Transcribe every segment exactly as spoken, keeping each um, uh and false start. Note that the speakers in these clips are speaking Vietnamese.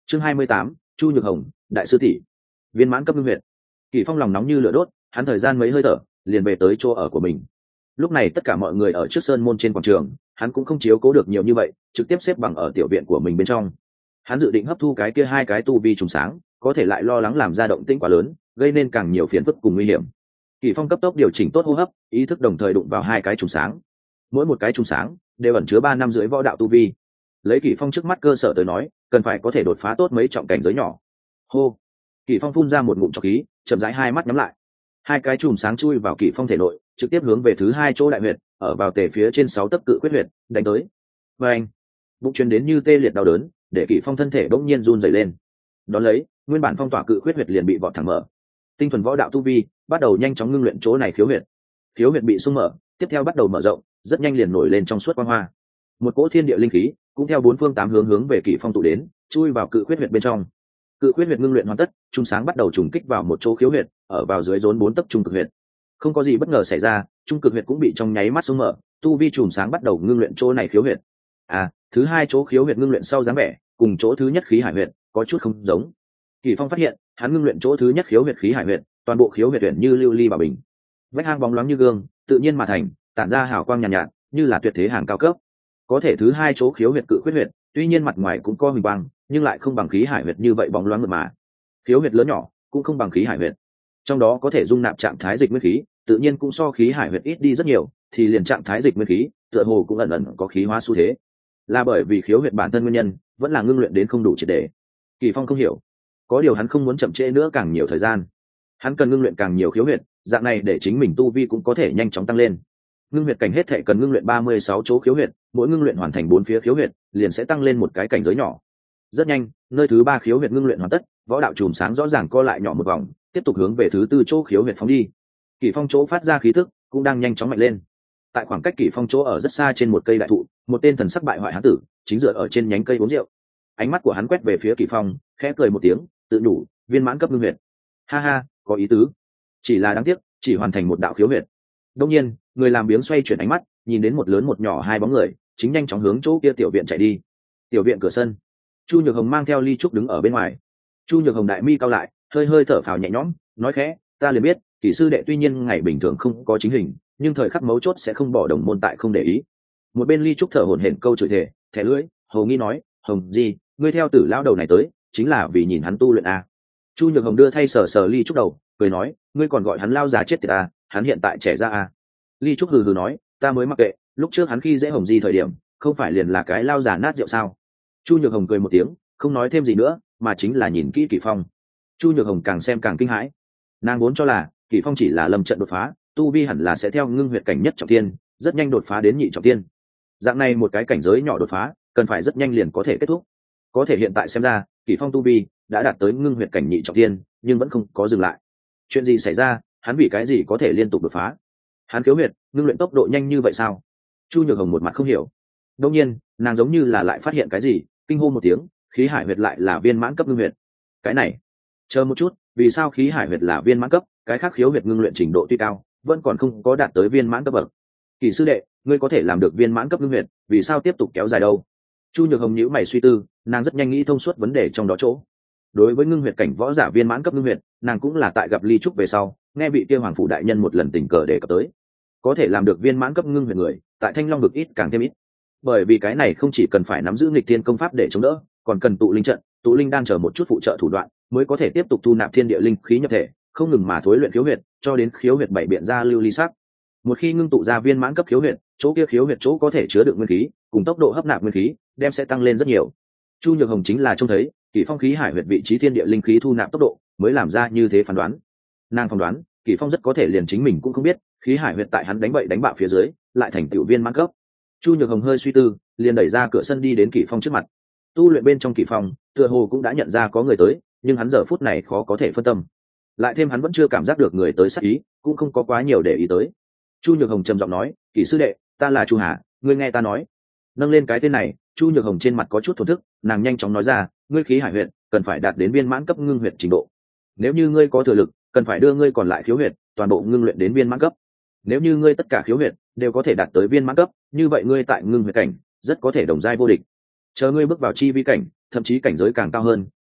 chương hai mươi tám, Chu Nhược Hồng, đại sư tỷ, viên mãn cấp ngưng huyệt. Kỷ Phong lòng nóng như lửa đốt, hắn thời gian mấy hơi thở liền về tới chỗ ở của mình. Lúc này tất cả mọi người ở trước sơn môn trên quảng trường, hắn cũng không chiếu cố được nhiều như vậy, trực tiếp xếp bằng ở tiểu viện của mình bên trong. Hắn dự định hấp thu cái kia hai cái tu vi trùng sáng, có thể lại lo lắng làm ra động tĩnh quá lớn, gây nên càng nhiều phiền phức cùng nguy hiểm. Kỷ Phong cấp tốc điều chỉnh tốt hô hấp, ý thức đồng thời đụng vào hai cái trùng sáng. Mỗi một cái trùng sáng đều ẩn chứa ba năm rưỡi võ đạo tu vi. Lấy Kỷ Phong trước mắt cơ sở tới nói, cần phải có thể đột phá tốt mấy trọng cảnh giới nhỏ. Hô. Kỷ Phong phun ra một ngụm trọc khí, chậm rãi hai mắt nhắm lại. Hai cái chùm sáng chui vào Kỷ Phong thể nội, trực tiếp hướng về thứ hai chỗ đại huyệt, ở vào tề phía trên sáu tấc cự quyết huyệt, đánh tới. Và anh, bụng truyền đến như tê liệt đau đớn, để Kỷ Phong thân thể bỗng nhiên run rẩy lên. Đón lấy, nguyên bản phong tỏa cự quyết huyệt liền bị vọt thẳng mở. Tinh thuần võ đạo tu vi bắt đầu nhanh chóng ngưng luyện chỗ này khiếu huyệt. Khiếu huyệt bị sung mở, tiếp theo bắt đầu mở rộng, rất nhanh liền nổi lên trong suốt quang hoa. Một cỗ thiên địa linh khí cũng theo bốn phương tám hướng hướng về Kỷ Phong tụ đến, chui vào cự quyết huyệt bên trong. Cự quyết huyệt ngưng luyện hoàn tất, trung sáng bắt đầu trùng kích vào một chỗ khiếu huyệt, ở vào dưới rốn bốn tấc trung cực huyệt. Không có gì bất ngờ xảy ra, trung cực huyệt cũng bị trong nháy mắt sung mở, tu vi trùng sáng bắt đầu ngưng luyện chỗ này khiếu huyệt. À, thứ hai chỗ khiếu huyệt ngưng luyện sau dáng vẻ, cùng chỗ thứ nhất khí hải huyệt có chút không giống. Kỷ Phong phát hiện, hắn ngưng luyện chỗ thứ nhất khiếu huyệt khí hải huyệt, toàn bộ khiếu huyệt tuyển như lưu ly bảo bình, vách hang bóng loáng như gương, tự nhiên mà thành, tản ra hào quang nhàn nhạt, nhạt, như là tuyệt thế hàng cao cấp. Có thể thứ hai chỗ khiếu huyệt cự quyết huyệt, tuy nhiên mặt ngoài cũng có huỳnh quang, nhưng lại không bằng khí hải huyệt như vậy bóng loáng mượt mà. Khiếu huyệt lớn nhỏ cũng không bằng khí hải huyệt, trong đó có thể dung nạp trạng thái dịch nguyên khí, tự nhiên cũng so khí hải huyệt ít đi rất nhiều, thì liền trạng thái dịch nguyên khí, tựa hồ cũng ẩn ẩn có khí hóa xu thế. Là bởi vì khiếu huyệt bản thân nguyên nhân, vẫn là ngưng luyện đến không đủ triệt để. Kỷ Phong không hiểu, có điều hắn không muốn chậm trễ nữa càng nhiều thời gian. Hắn cần ngưng luyện càng nhiều khiếu huyệt, dạng này để chính mình tu vi cũng có thể nhanh chóng tăng lên. Ngưng huyệt cảnh hết thể cần ngưng luyện ba mươi sáu chỗ khiếu huyệt, mỗi ngưng luyện hoàn thành bốn phía khiếu huyệt, liền sẽ tăng lên một cái cảnh giới nhỏ. Rất nhanh, nơi thứ ba khiếu huyệt ngưng luyện hoàn tất, võ đạo chùm sáng rõ ràng co lại nhỏ một vòng, tiếp tục hướng về thứ tư chỗ khiếu huyệt phóng đi. Kỷ Phong chỗ phát ra khí tức cũng đang nhanh chóng mạnh lên. Tại khoảng cách Kỷ Phong chỗ ở rất xa trên một cây đại thụ, một tên thần sắc bại hoại hán tử chính dựa ở trên nhánh cây uống rượu. Ánh mắt của hắn quét về phía Kỷ Phong, khẽ cười một tiếng, tự nhủ, viên mãn cấp ngưng huyệt. Ha ha, có ý tứ. Chỉ là đáng tiếc, chỉ hoàn thành một đạo khiếu huyệt. Đương nhiên, người làm biếng xoay chuyển ánh mắt, nhìn đến một lớn một nhỏ hai bóng người, chính nhanh chóng hướng chỗ kia tiểu viện chạy đi. Tiểu viện cửa sân, Chu Nhược Hồng mang theo ly trúc đứng ở bên ngoài. Chu Nhược Hồng đại mi cao lại, hơi hơi thở phào nhẹ nhõm, nói khẽ, ta liền biết, Kỷ sư đệ tuy nhiên ngày bình thường không có chính hình, nhưng thời khắc mấu chốt sẽ không bỏ đồng môn tại không để ý. Một bên ly trúc thở hổn hển câu chửi thề, thẻ lưỡi, hầu nghi nói, Hồng gì, ngươi theo Tử lão đầu này tới, chính là vì nhìn hắn tu luyện à? Chu Nhược Hồng đưa thay sờ sờ ly trúc đầu, cười nói, ngươi còn gọi hắn lao già chết tiệt à? Hắn hiện tại trẻ ra à? Ly trúc hừ hừ nói, ta mới mặc kệ, lúc trước hắn khi dễ Hồng gì thời điểm, không phải liền là cái lao già nát rượu sao? Chu Nhược Hồng cười một tiếng, không nói thêm gì nữa, mà chính là nhìn kỹ Kỷ Phong. Chu Nhược Hồng càng xem càng kinh hãi, nàng vốn cho là Kỷ Phong chỉ là lâm trận đột phá, tu vi hẳn là sẽ theo ngưng huyệt cảnh nhất trọng thiên, rất nhanh đột phá đến nhị trọng thiên. Dạng này một cái cảnh giới nhỏ đột phá, cần phải rất nhanh liền có thể kết thúc. Có thể hiện tại xem ra, Kỷ Phong tu vi đã đạt tới ngưng huyệt cảnh nhị trọng thiên, nhưng vẫn không có dừng lại. Chuyện gì xảy ra? Hắn vì cái gì có thể liên tục đột phá? Hắn khiếu huyệt ngưng luyện tốc độ nhanh như vậy sao? Chu Nhược Hồng một mặt không hiểu. Đương nhiên, nàng giống như là lại phát hiện cái gì, kinh hô một tiếng, khí hải huyệt lại là viên mãn cấp ngưng huyệt. Cái này, chờ một chút, vì sao khí hải huyệt là viên mãn cấp, cái khác khiếu huyệt ngưng luyện trình độ tuy cao, vẫn còn không có đạt tới viên mãn cấp bậc. Kỷ sư đệ, ngươi có thể làm được viên mãn cấp ngưng huyệt, vì sao tiếp tục kéo dài đâu? Chu Nhược Hồng nhíu mày suy tư, nàng rất nhanh nghĩ thông suốt vấn đề trong đó chỗ. Đối với ngưng huyệt cảnh võ giả viên mãn cấp ngưng huyệt, nàng cũng là tại gặp Ly Trúc về sau, nghe vị kia hoàng phủ đại nhân một lần tình cờ đề cập tới. Có thể làm được viên mãn cấp ngưng huyệt người, tại Thanh Long vực ít càng thêm ít. Bởi vì cái này không chỉ cần phải nắm giữ nghịch thiên công pháp để chống đỡ, còn cần tụ linh trận, tụ linh đang chờ một chút phụ trợ thủ đoạn, mới có thể tiếp tục thu nạp thiên địa linh khí nhập thể, không ngừng mà thối luyện khiếu huyệt, cho đến khiếu huyệt bảy biện ra lưu ly sắc. Một khi ngưng tụ ra viên mãn cấp khiếu huyệt, chỗ kia khiếu huyệt chỗ có thể chứa đựng nguyên khí, cùng tốc độ hấp nạp nguyên khí, đem sẽ tăng lên rất nhiều. Chu Nhược Hồng chính là trông thấy, Kỷ Phong khí hải huyệt vị trí thiên địa linh khí thu nạp tốc độ, mới làm ra như thế phán đoán. Nàng phỏng đoán, Kỷ Phong rất có thể liền chính mình cũng không biết, khí hải huyệt tại hắn đánh bậy đánh bạ phía dưới, lại thành tiểu viên mãn cấp. Chu Nhược Hồng hơi suy tư, liền đẩy ra cửa sân đi đến Kỷ Phong trước mặt. Tu luyện bên trong Kỷ Phong, tựa hồ cũng đã nhận ra có người tới, nhưng hắn giờ phút này khó có thể phân tâm. Lại thêm hắn vẫn chưa cảm giác được người tới sát ý, cũng không có quá nhiều để ý tới. Chu Nhược Hồng trầm giọng nói, Kỷ sư đệ, ta là Chu Hà, ngươi nghe ta nói. Nâng lên cái tên này, Chu Nhược Hồng trên mặt có chút thổn thức, nàng nhanh chóng nói ra, ngươi khí hải huyệt cần phải đạt đến viên mãn cấp ngưng huyệt trình độ. Nếu như ngươi có thừa lực, cần phải đưa ngươi còn lại khiếu huyệt toàn bộ ngưng luyện đến viên mãn cấp. Nếu như ngươi tất cả khiếu huyệt đều có thể đạt tới viên mãn cấp, như vậy ngươi tại ngưng huyệt cảnh rất có thể đồng giai vô địch. Chờ ngươi bước vào chi vi cảnh, thậm chí cảnh giới càng cao hơn,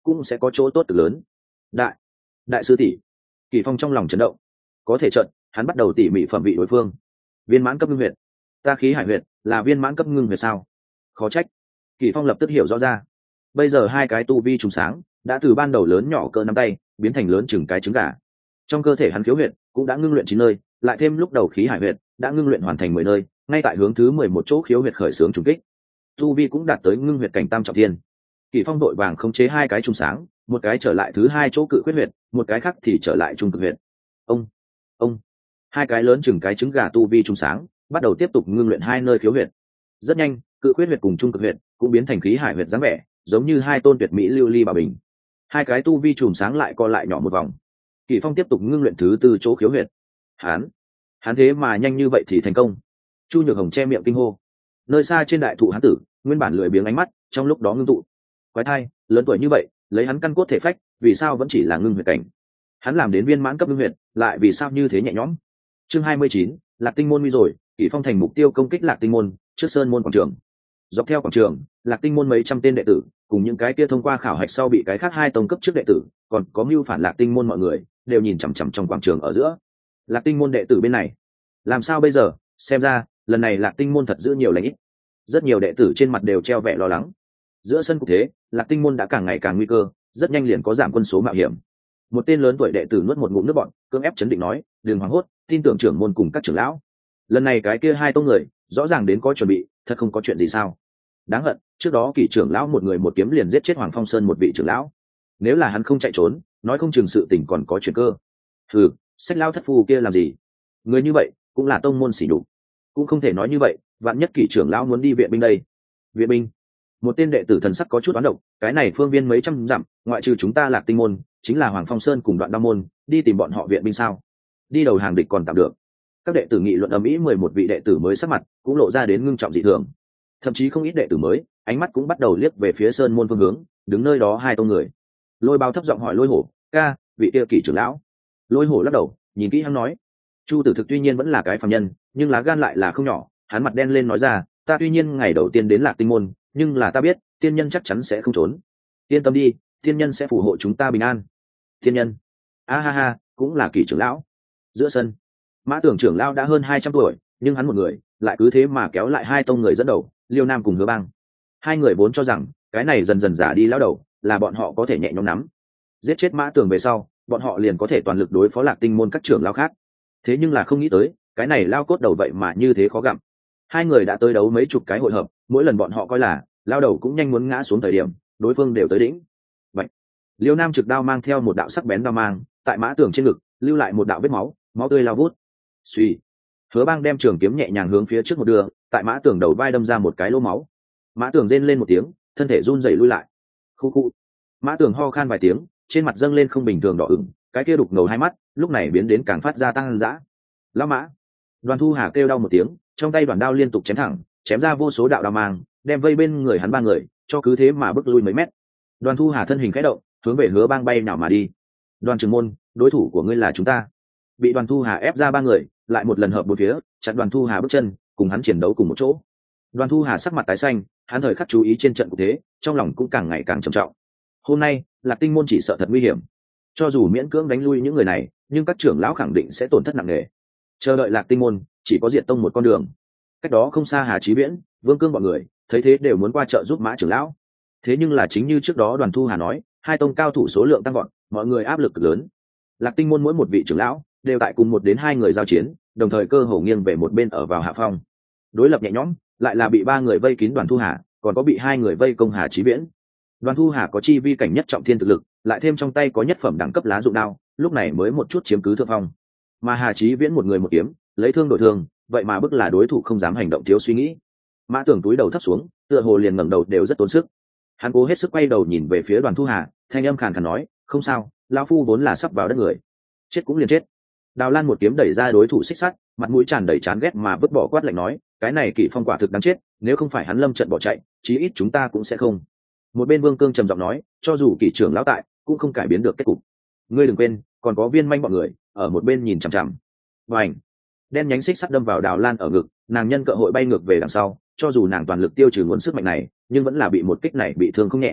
cũng sẽ có chỗ tốt cực lớn. Đại, đại sư tỷ. Kỳ Phong trong lòng chấn động, có thể trận, hắn bắt đầu tỉ mỉ phẩm vị đối phương. Viên mãn cấp ngưng huyệt, ta khí hải huyệt là viên mãn cấp ngưng huyệt sao? Khó trách. Kỳ Phong lập tức hiểu rõ ra. Bây giờ hai cái tu vi trùng sáng đã từ ban đầu lớn nhỏ cỡ nắm tay biến thành lớn chừng cái trứng gà. Trong cơ thể hắn khiếu huyệt cũng đã ngưng luyện chín nơi, lại thêm lúc đầu khí hải huyệt đã ngưng luyện hoàn thành mười nơi, ngay tại hướng thứ mười một chỗ khiếu huyệt khởi xướng trùng kích. Tu vi cũng đạt tới ngưng huyệt cảnh tam trọng thiên. Kỳ Phong đội vàng khống chế hai cái trùng sáng, một cái trở lại thứ hai chỗ cự khuyết huyệt, một cái khác thì trở lại trung cực huyệt. Ông, ông, hai cái lớn chừng cái trứng gà tu vi trùng sáng, bắt đầu tiếp tục ngưng luyện hai nơi khiếu huyệt. Rất nhanh, cự khuyết huyệt cùng trung cực huyệt cũng biến thành khí hải huyệt dáng vẻ, giống như hai tôn tuyệt mỹ lưu ly bảo bình. Hai cái tu vi trùng sáng lại co lại nhỏ một vòng. Kỳ Phong tiếp tục ngưng luyện thứ tư chỗ khiếu huyệt. Hắn, hắn thế mà nhanh như vậy thì thành công. Chu Nhược Hồng che miệng kinh hô. Nơi xa trên đại thụ hán tử, nguyên bản lười biếng ánh mắt, trong lúc đó ngưng tụ. Quái thai, lớn tuổi như vậy, lấy hắn căn cốt thể phách, vì sao vẫn chỉ là ngưng huyệt cảnh? Hắn làm đến viên mãn cấp ngưng huyệt, lại vì sao như thế nhẹ nhõm? Chương hai mươi chín, Lạc Tinh môn nguy rồi, Kỳ Phong thành mục tiêu công kích Lạc Tinh môn, trước sơn môn quảng trường. Dọc theo quảng trường, Lạc Tinh môn mấy trăm tên đệ tử, cùng những cái kia thông qua khảo hạch sau bị cái khác hai tông cấp trước đệ tử, còn có mưu phản Lạc Tinh môn mọi người, đều nhìn chằm chằm trong quảng trường ở giữa. Lạc Tinh môn đệ tử bên này, làm sao bây giờ? Xem ra, lần này Lạc Tinh môn thật giữ nhiều lãnh ít. Rất nhiều đệ tử trên mặt đều treo vẻ lo lắng. Giữa sân cục thế, Lạc Tinh môn đã càng ngày càng nguy cơ, rất nhanh liền có giảm quân số mạo hiểm. Một tên lớn tuổi đệ tử nuốt một ngụm nước bọt, cưỡng ép chấn định nói, đừng hoảng hốt, tin tưởng trưởng môn cùng các trưởng lão. Lần này cái kia hai tông người, rõ ràng đến có chuẩn bị, thật không có chuyện gì sao? Đáng hận, trước đó Kỷ trưởng lão một người một kiếm liền giết chết Hoàng Phong Sơn một vị trưởng lão. Nếu là hắn không chạy trốn, nói không chừng sự tình còn có chuyện cơ. Hừ, sách lao thất phu kia làm gì? Người như vậy cũng là tông môn sỉ nhục, cũng không thể nói như vậy. Vạn nhất Kỷ trưởng lão muốn đi viện binh đây. Viện binh? Một tên đệ tử thần sắc có chút oán độc, cái này phương viên mấy trăm dặm, ngoại trừ chúng ta Lạc Tinh môn, chính là Hoàng Phong Sơn cùng Đoạn Đao môn, đi tìm bọn họ viện binh sao? Đi đầu hàng địch còn tạm được. Các đệ tử nghị luận ầm ĩ, mười một vị đệ tử mới sắc mặt cũng lộ ra đến ngưng trọng dị thường. Thậm chí không ít đệ tử mới, ánh mắt cũng bắt đầu liếc về phía sơn môn phương hướng, đứng nơi đó hai tông người. Lôi Bao thấp giọng hỏi Lôi Hổ, ca, vị kia Kỷ trưởng lão? Lôi Hổ lắc đầu, nhìn kỹ hắn nói, Chu Tử Thực tuy nhiên vẫn là cái phàm nhân, nhưng lá gan lại là không nhỏ. Hắn mặt đen lên nói ra, ta tuy nhiên ngày đầu tiên đến Lạc Tinh môn, nhưng là ta biết tiên nhân chắc chắn sẽ không trốn. Yên tâm đi, tiên nhân sẽ phù hộ chúng ta bình an. Tiên nhân? A ha ha, cũng là Kỷ trưởng lão. Giữa sân, Mã Tưởng trưởng lão đã hơn hai trăm tuổi, nhưng hắn một người lại cứ thế mà kéo lại hai tông người dẫn đầu, Liêu Nam cùng Hứa Bang. Hai người vốn cho rằng cái này dần dần giả đi lão đầu là bọn họ có thể nhẹ nhõm nắm, giết chết Mã Tưởng về sau, bọn họ liền có thể toàn lực đối phó Lạc Tinh môn các trưởng lão khác. Thế nhưng là không nghĩ tới, cái này lao cốt đầu vậy mà như thế khó gặm. Hai người đã tới đấu mấy chục cái hội hợp, mỗi lần bọn họ coi là lao đầu cũng nhanh muốn ngã xuống thời điểm, đối phương đều tới đỉnh. Vậy, Liêu Nam trực đao mang theo một đạo sắc bén đao mang, tại Mã Tưởng trên ngực lưu lại một đạo vết máu, máu tươi lao vút. Suy, Hứa Bang đem trường kiếm nhẹ nhàng hướng phía trước một đường, tại Mã Tưởng đầu vai đâm ra một cái lỗ máu. Mã Tưởng rên lên một tiếng, thân thể run rẩy lui lại. Khu khu. Mã Tưởng ho khan vài tiếng, trên mặt dâng lên không bình thường đỏ ửng, cái kia đục ngầu hai mắt lúc này biến đến càng phát ra tăng dã. Lão Mã. Đoàn Thu Hà kêu đau một tiếng, trong tay đoàn đao liên tục chém thẳng, chém ra vô số đạo đao mang, đem vây bên người hắn ba người cho cứ thế mà bước lui mấy mét. Đoàn Thu Hà thân hình khẽ động, hướng về Hứa Bang bay nào mà đi. Đoàn trưởng môn, đối thủ của ngươi là chúng ta. Bị Đoàn Thu Hà ép ra ba người, lại một lần hợp một phía, chặn Đoàn Thu Hà bước chân, cùng hắn chiến đấu cùng một chỗ. Đoàn Thu Hà sắc mặt tái xanh, hắn thời khắc chú ý trên trận cục thế, trong lòng cũng càng ngày càng trầm trọng. Hôm nay, Lạc Tinh môn chỉ sợ thật nguy hiểm. Cho dù miễn cưỡng đánh lui những người này, nhưng các trưởng lão khẳng định sẽ tổn thất nặng nề. Chờ đợi Lạc Tinh môn, chỉ có diệt tông một con đường. Cách đó không xa Hà Chí Viễn, Vương Cương bọn người, thấy thế đều muốn qua chợ giúp Mã trưởng lão. Thế nhưng là chính như trước đó Đoàn Thu Hà nói, hai tông cao thủ số lượng tăng vọt, mọi người áp lực lớn. Lạc Tinh môn mỗi một vị trưởng lão đều tại cùng một đến hai người giao chiến, đồng thời cơ hồ nghiêng về một bên ở vào hạ phong. Đối lập nhẹ nhõm, lại là bị ba người vây kín Đoàn Thu Hà, còn có bị hai người vây công Hà Chí Viễn. Đoàn Thu Hà có chi vi cảnh nhất trọng thiên thực lực, lại thêm trong tay có nhất phẩm đẳng cấp lá dụng đao, lúc này mới một chút chiếm cứ thượng phong. Mà Hà Chí Viễn một người một kiếm, lấy thương đổi thương, vậy mà bức là đối thủ không dám hành động thiếu suy nghĩ. Mã Tưởng túi đầu thấp xuống, tựa hồ liền ngẩng đầu đều rất tốn sức. Hắn cố hết sức quay đầu nhìn về phía Đoàn Thu Hà, thanh âm khàn khàn nói, không sao, lão phu vốn là sắp vào đất người, chết cũng liền chết. Đào Lan một kiếm đẩy ra đối thủ xích sắt, mặt mũi tràn đầy chán ghét mà vứt bỏ quát lạnh nói, cái này Kỷ Phong quả thực đáng chết, nếu không phải hắn lâm trận bỏ chạy, chí ít chúng ta cũng sẽ không. Một bên Vương Cương trầm giọng nói, cho dù Kỷ trưởng lão tại, cũng không cải biến được kết cục. Ngươi đừng quên, còn có Viên Manh bọn người ở một bên nhìn chằm chằm. Bành! Đen nhánh xích sắt đâm vào Đào Lan ở ngực, nàng nhân cơ hội bay ngược về đằng sau, cho dù nàng toàn lực tiêu trừ nguồn sức mạnh này, nhưng vẫn là bị một kích này bị thương không nhẹ.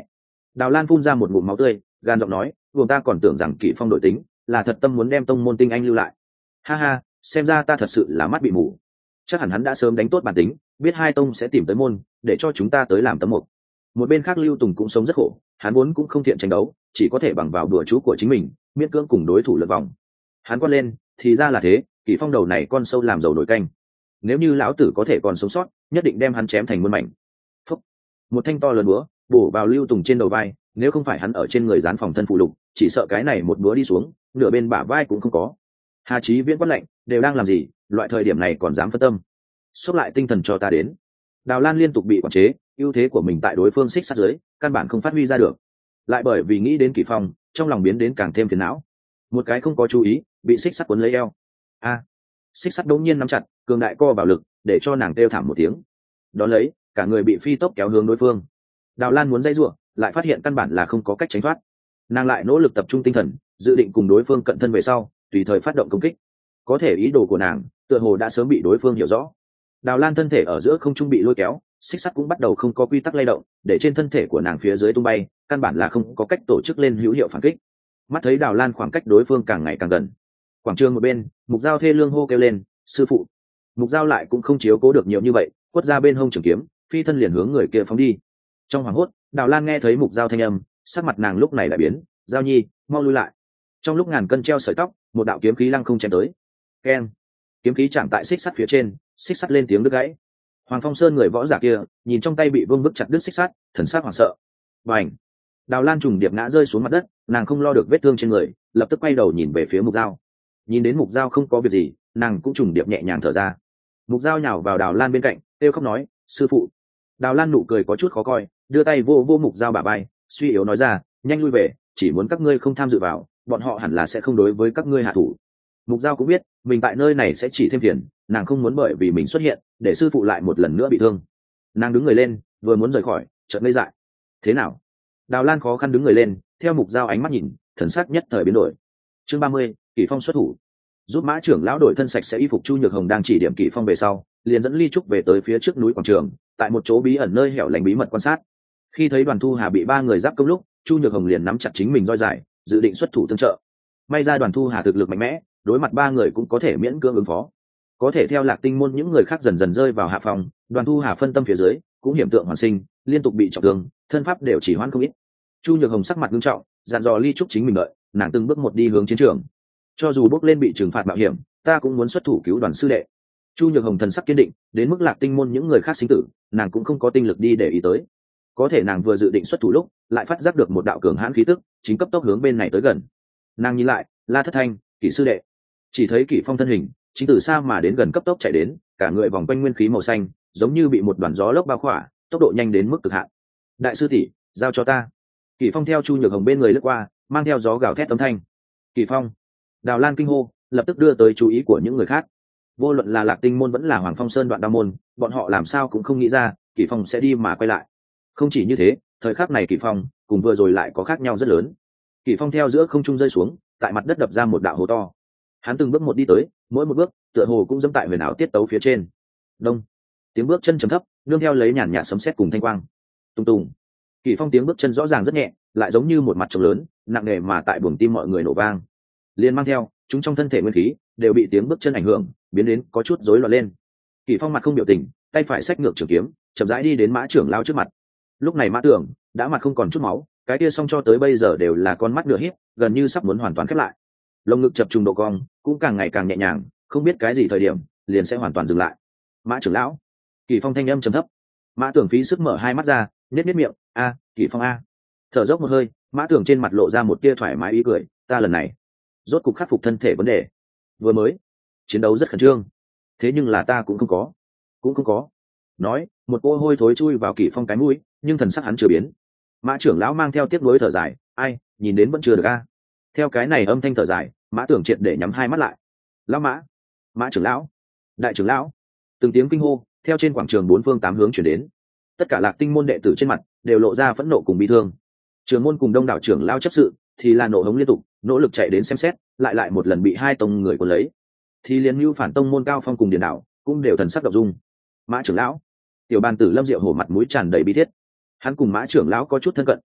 Đào Lan phun ra một ngụm máu tươi, gan giọng nói, "Vùng ta còn tưởng rằng Kỷ Phong đổi tính, là thật tâm muốn đem tông môn tinh anh lưu lại. Ha ha, xem ra ta thật sự là mắt bị mù. Chắc hẳn hắn đã sớm đánh tốt bản tính, biết hai tông sẽ tìm tới môn, để cho chúng ta tới làm tấm mục." Một bên khác Lưu Tùng cũng sống rất khổ, hắn vốn cũng không thiện tranh đấu, chỉ có thể bằng vào đùa chú của chính mình, miễn cưỡng cùng đối thủ lượt vòng. Hắn quát lên, thì ra là thế, Kỷ Phong đầu này con sâu làm dầu nổi canh. Nếu như lão tử có thể còn sống sót, nhất định đem hắn chém thành muôn mảnh. Phúc. Một thanh to lớn búa bổ vào Lưu Tùng trên đầu vai, nếu không phải hắn ở trên người dán phòng thân phụ lục, chỉ sợ cái này một búa đi xuống, nửa bên bả vai cũng không có. Hà Chí Viễn quát lạnh, đều đang làm gì, loại thời điểm này còn dám phân tâm. Xúc lại tinh thần cho ta đến. Đào Lan liên tục bị quản chế, ưu thế của mình tại đối phương xích sắt dưới, căn bản không phát huy ra được. Lại bởi vì nghĩ đến Kỷ Phong, trong lòng biến đến càng thêm phiền não. Một cái không có chú ý, bị xích sắt cuốn lấy eo. A! Xích sắt đống nhiên nắm chặt, cường đại co vào lực, để cho nàng kêu thảm một tiếng. Đón lấy, cả người bị phi tốc kéo hướng đối phương. Đào Lan muốn dây rủa, lại phát hiện căn bản là không có cách tránh thoát. Nàng lại nỗ lực tập trung tinh thần, dự định cùng đối phương cận thân về sau, tùy thời phát động công kích. Có thể ý đồ của nàng, tựa hồ đã sớm bị đối phương hiểu rõ. Đào Lan thân thể ở giữa không trung bị lôi kéo, xích sắt cũng bắt đầu không có quy tắc lay động, để trên thân thể của nàng phía dưới tung bay, căn bản là không có cách tổ chức lên hữu hiệu phản kích. Mắt thấy Đào Lan khoảng cách đối phương càng ngày càng gần. Quảng trường một bên, Mục Giao thê lương hô kêu lên, "Sư phụ!" Mục Giao lại cũng không chiếu cố được nhiều như vậy, quất ra bên hông trường kiếm, phi thân liền hướng người kia phóng đi. Trong hoảng hốt, Đào Lan nghe thấy Mục Giao thanh âm, sắc mặt nàng lúc này lại biến, "Giao Nhi, mau lui lại!" Trong lúc ngàn cân treo sợi tóc, một đạo kiếm khí lăng không chém tới. Keng! Kiếm khí chạm tại xích sắt phía trên, xích sắt lên tiếng đứt gãy. Hoàng Phong Sơn người võ giả kia, nhìn trong tay bị vương bức chặt đứt xích sắt, thần sắc hoảng sợ. Bành! Đào Lan trùng điệp ngã rơi xuống mặt đất, nàng không lo được vết thương trên người, lập tức quay đầu nhìn về phía Mục Giao. Nhìn đến Mục Giao không có việc gì, nàng cũng trùng điệp nhẹ nhàng thở ra. Mục Giao nhào vào Đào Lan bên cạnh, kêu khóc nói, "Sư phụ!" Đào Lan nụ cười có chút khó coi, đưa tay vô vô Mục Giao bả vai, suy yếu nói ra, "Nhanh lui về, chỉ muốn các ngươi không tham dự vào, bọn họ hẳn là sẽ không đối với các ngươi hạ thủ." Mục Giao cũng biết mình tại nơi này sẽ chỉ thêm phiền, nàng không muốn bởi vì mình xuất hiện để sư phụ lại một lần nữa bị thương. Nàng đứng người lên, vừa muốn rời khỏi, chợt ngây dại. "Thế nào?" Đào Lan khó khăn đứng người lên, theo Mục Giao ánh mắt nhìn, thần sắc nhất thời biến đổi. Chương ba mươi, Kỷ Phong xuất thủ. Giúp Mã trưởng lão đổi thân sạch sẽ y phục, Chu Nhược Hồng đang chỉ điểm Kỷ Phong về sau, liền dẫn Ly Trúc về tới phía trước núi quảng trường, tại một chỗ bí ẩn nơi hẻo lánh bí mật quan sát. Khi thấy Đoàn Thu Hà bị ba người giáp công lúc, Chu Nhược Hồng liền nắm chặt chính mình roi dài, dự định xuất thủ tương trợ. May ra Đoàn Thu Hà thực lực mạnh mẽ, đối mặt ba người cũng có thể miễn cưỡng ứng phó. Có thể theo Lạc Tinh môn những người khác dần dần rơi vào hạ phòng, Đoàn Thu Hà phân tâm phía dưới, cũng hiểm tượng hoàn sinh, liên tục bị trọng thương, thân pháp đều chỉ hoãn không ít. Chu Nhược Hồng sắc mặt nghiêm trọng, dặn dò Ly Trúc chính mình đợi, nàng từng bước một đi hướng chiến trường. Cho dù bước lên bị trừng phạt mạo hiểm, ta cũng muốn xuất thủ cứu Đoàn sư đệ. Chu Nhược Hồng thần sắc kiên định, đến mức Lạc Tinh môn những người khác sinh tử, nàng cũng không có tinh lực đi để ý tới. Có thể nàng vừa dự định xuất thủ lúc, lại phát giác được một đạo cường hãn khí tức, chính cấp tốc hướng bên này tới gần. Nàng nhìn lại, La Thất Thanh, Kỷ sư đệ. Chỉ thấy Kỷ Phong thân hình, chính từ xa mà đến gần cấp tốc chạy đến, cả người vòng quanh nguyên khí màu xanh, giống như bị một đoàn gió lốc bao khỏa, tốc độ nhanh đến mức cực hạn. "Đại sư tỷ, giao cho ta." Kỷ Phong theo Chu Nhược Hồng bên người lướt qua, mang theo gió gào thét âm thanh. "Kỷ Phong!" Đào Lan kinh hô, lập tức đưa tới chú ý của những người khác. Vô luận là Lạc Tinh môn vẫn là Hoàng Phong Sơn Đoạn Đao môn, bọn họ làm sao cũng không nghĩ ra, Kỷ Phong sẽ đi mà quay lại. Không chỉ như thế, thời khắc này Kỷ Phong cùng vừa rồi lại có khác nhau rất lớn. Kỷ Phong theo giữa không trung rơi xuống, tại mặt đất đập ra một đạo hố to. Hắn từng bước một đi tới, mỗi một bước tựa hồ cũng dẫm tại huyền ảo tiết tấu phía trên. Đông, tiếng bước chân trầm thấp, nương theo lấy nhàn nhạt sấm sét cùng thanh quang. Tung tung. Kỷ Phong tiếng bước chân rõ ràng rất nhẹ, lại giống như một mặt trống lớn, nặng nề mà tại buồng tim mọi người nổ vang. Liên mang theo, chúng trong thân thể nguyên khí đều bị tiếng bước chân ảnh hưởng, biến đến có chút rối loạn lên. Kỷ Phong mặt không biểu tình, tay phải xách ngược trường kiếm, chậm rãi đi đến Mã trưởng lão trước mặt. Lúc này Mã Tưởng đã mặt không còn chút máu, cái kia song cho tới bây giờ đều là con mắt nửa híp, gần như sắp muốn hoàn toàn khép lại. Lồng ngực chập trùng độ cong, cũng càng ngày càng nhẹ nhàng, không biết cái gì thời điểm liền sẽ hoàn toàn dừng lại. "Mã trưởng lão." Kỷ Phong thanh âm trầm thấp. Mã Tưởng phí sức mở hai mắt ra, nhếch nhếch miệng, "A, Kỷ Phong a." Thở dốc một hơi, Mã Tưởng trên mặt lộ ra một tia thoải mái ý cười, "Ta lần này rốt cục khắc phục thân thể vấn đề. Vừa mới chiến đấu rất khẩn trương, thế nhưng là ta cũng không có cũng không có nói, một cô hôi thối chui vào Kỷ Phong cái mũi, nhưng thần sắc hắn chưa biến. Mã trưởng lão mang theo tiếc nuối thở dài, "Ai, nhìn đến vẫn chưa được a." Theo cái này âm thanh thở dài, Mã Tưởng triệt để nhắm hai mắt lại. "Lão Mã, Mã trưởng lão, đại trưởng lão." Từng tiếng kinh hô theo trên quảng trường bốn phương tám hướng chuyển đến. Tất cả Lạc Tinh môn đệ tử trên mặt đều lộ ra phẫn nộ cùng bi thương. Trưởng môn cùng đông đảo trưởng lão chấp sự thì là nộ hống liên tục, nỗ lực chạy đến xem xét, lại lại một lần bị hai tông người cuốn lấy. Thì liên mưu phản tông môn Cao Phong cùng Điền Đảo cũng đều thần sắc động dung. "Mã trưởng lão." Tiểu bàn tử Lâm Diệu hổ mặt mũi tràn đầy bi thiết. Hắn cùng Mã trưởng lão có chút thân cận,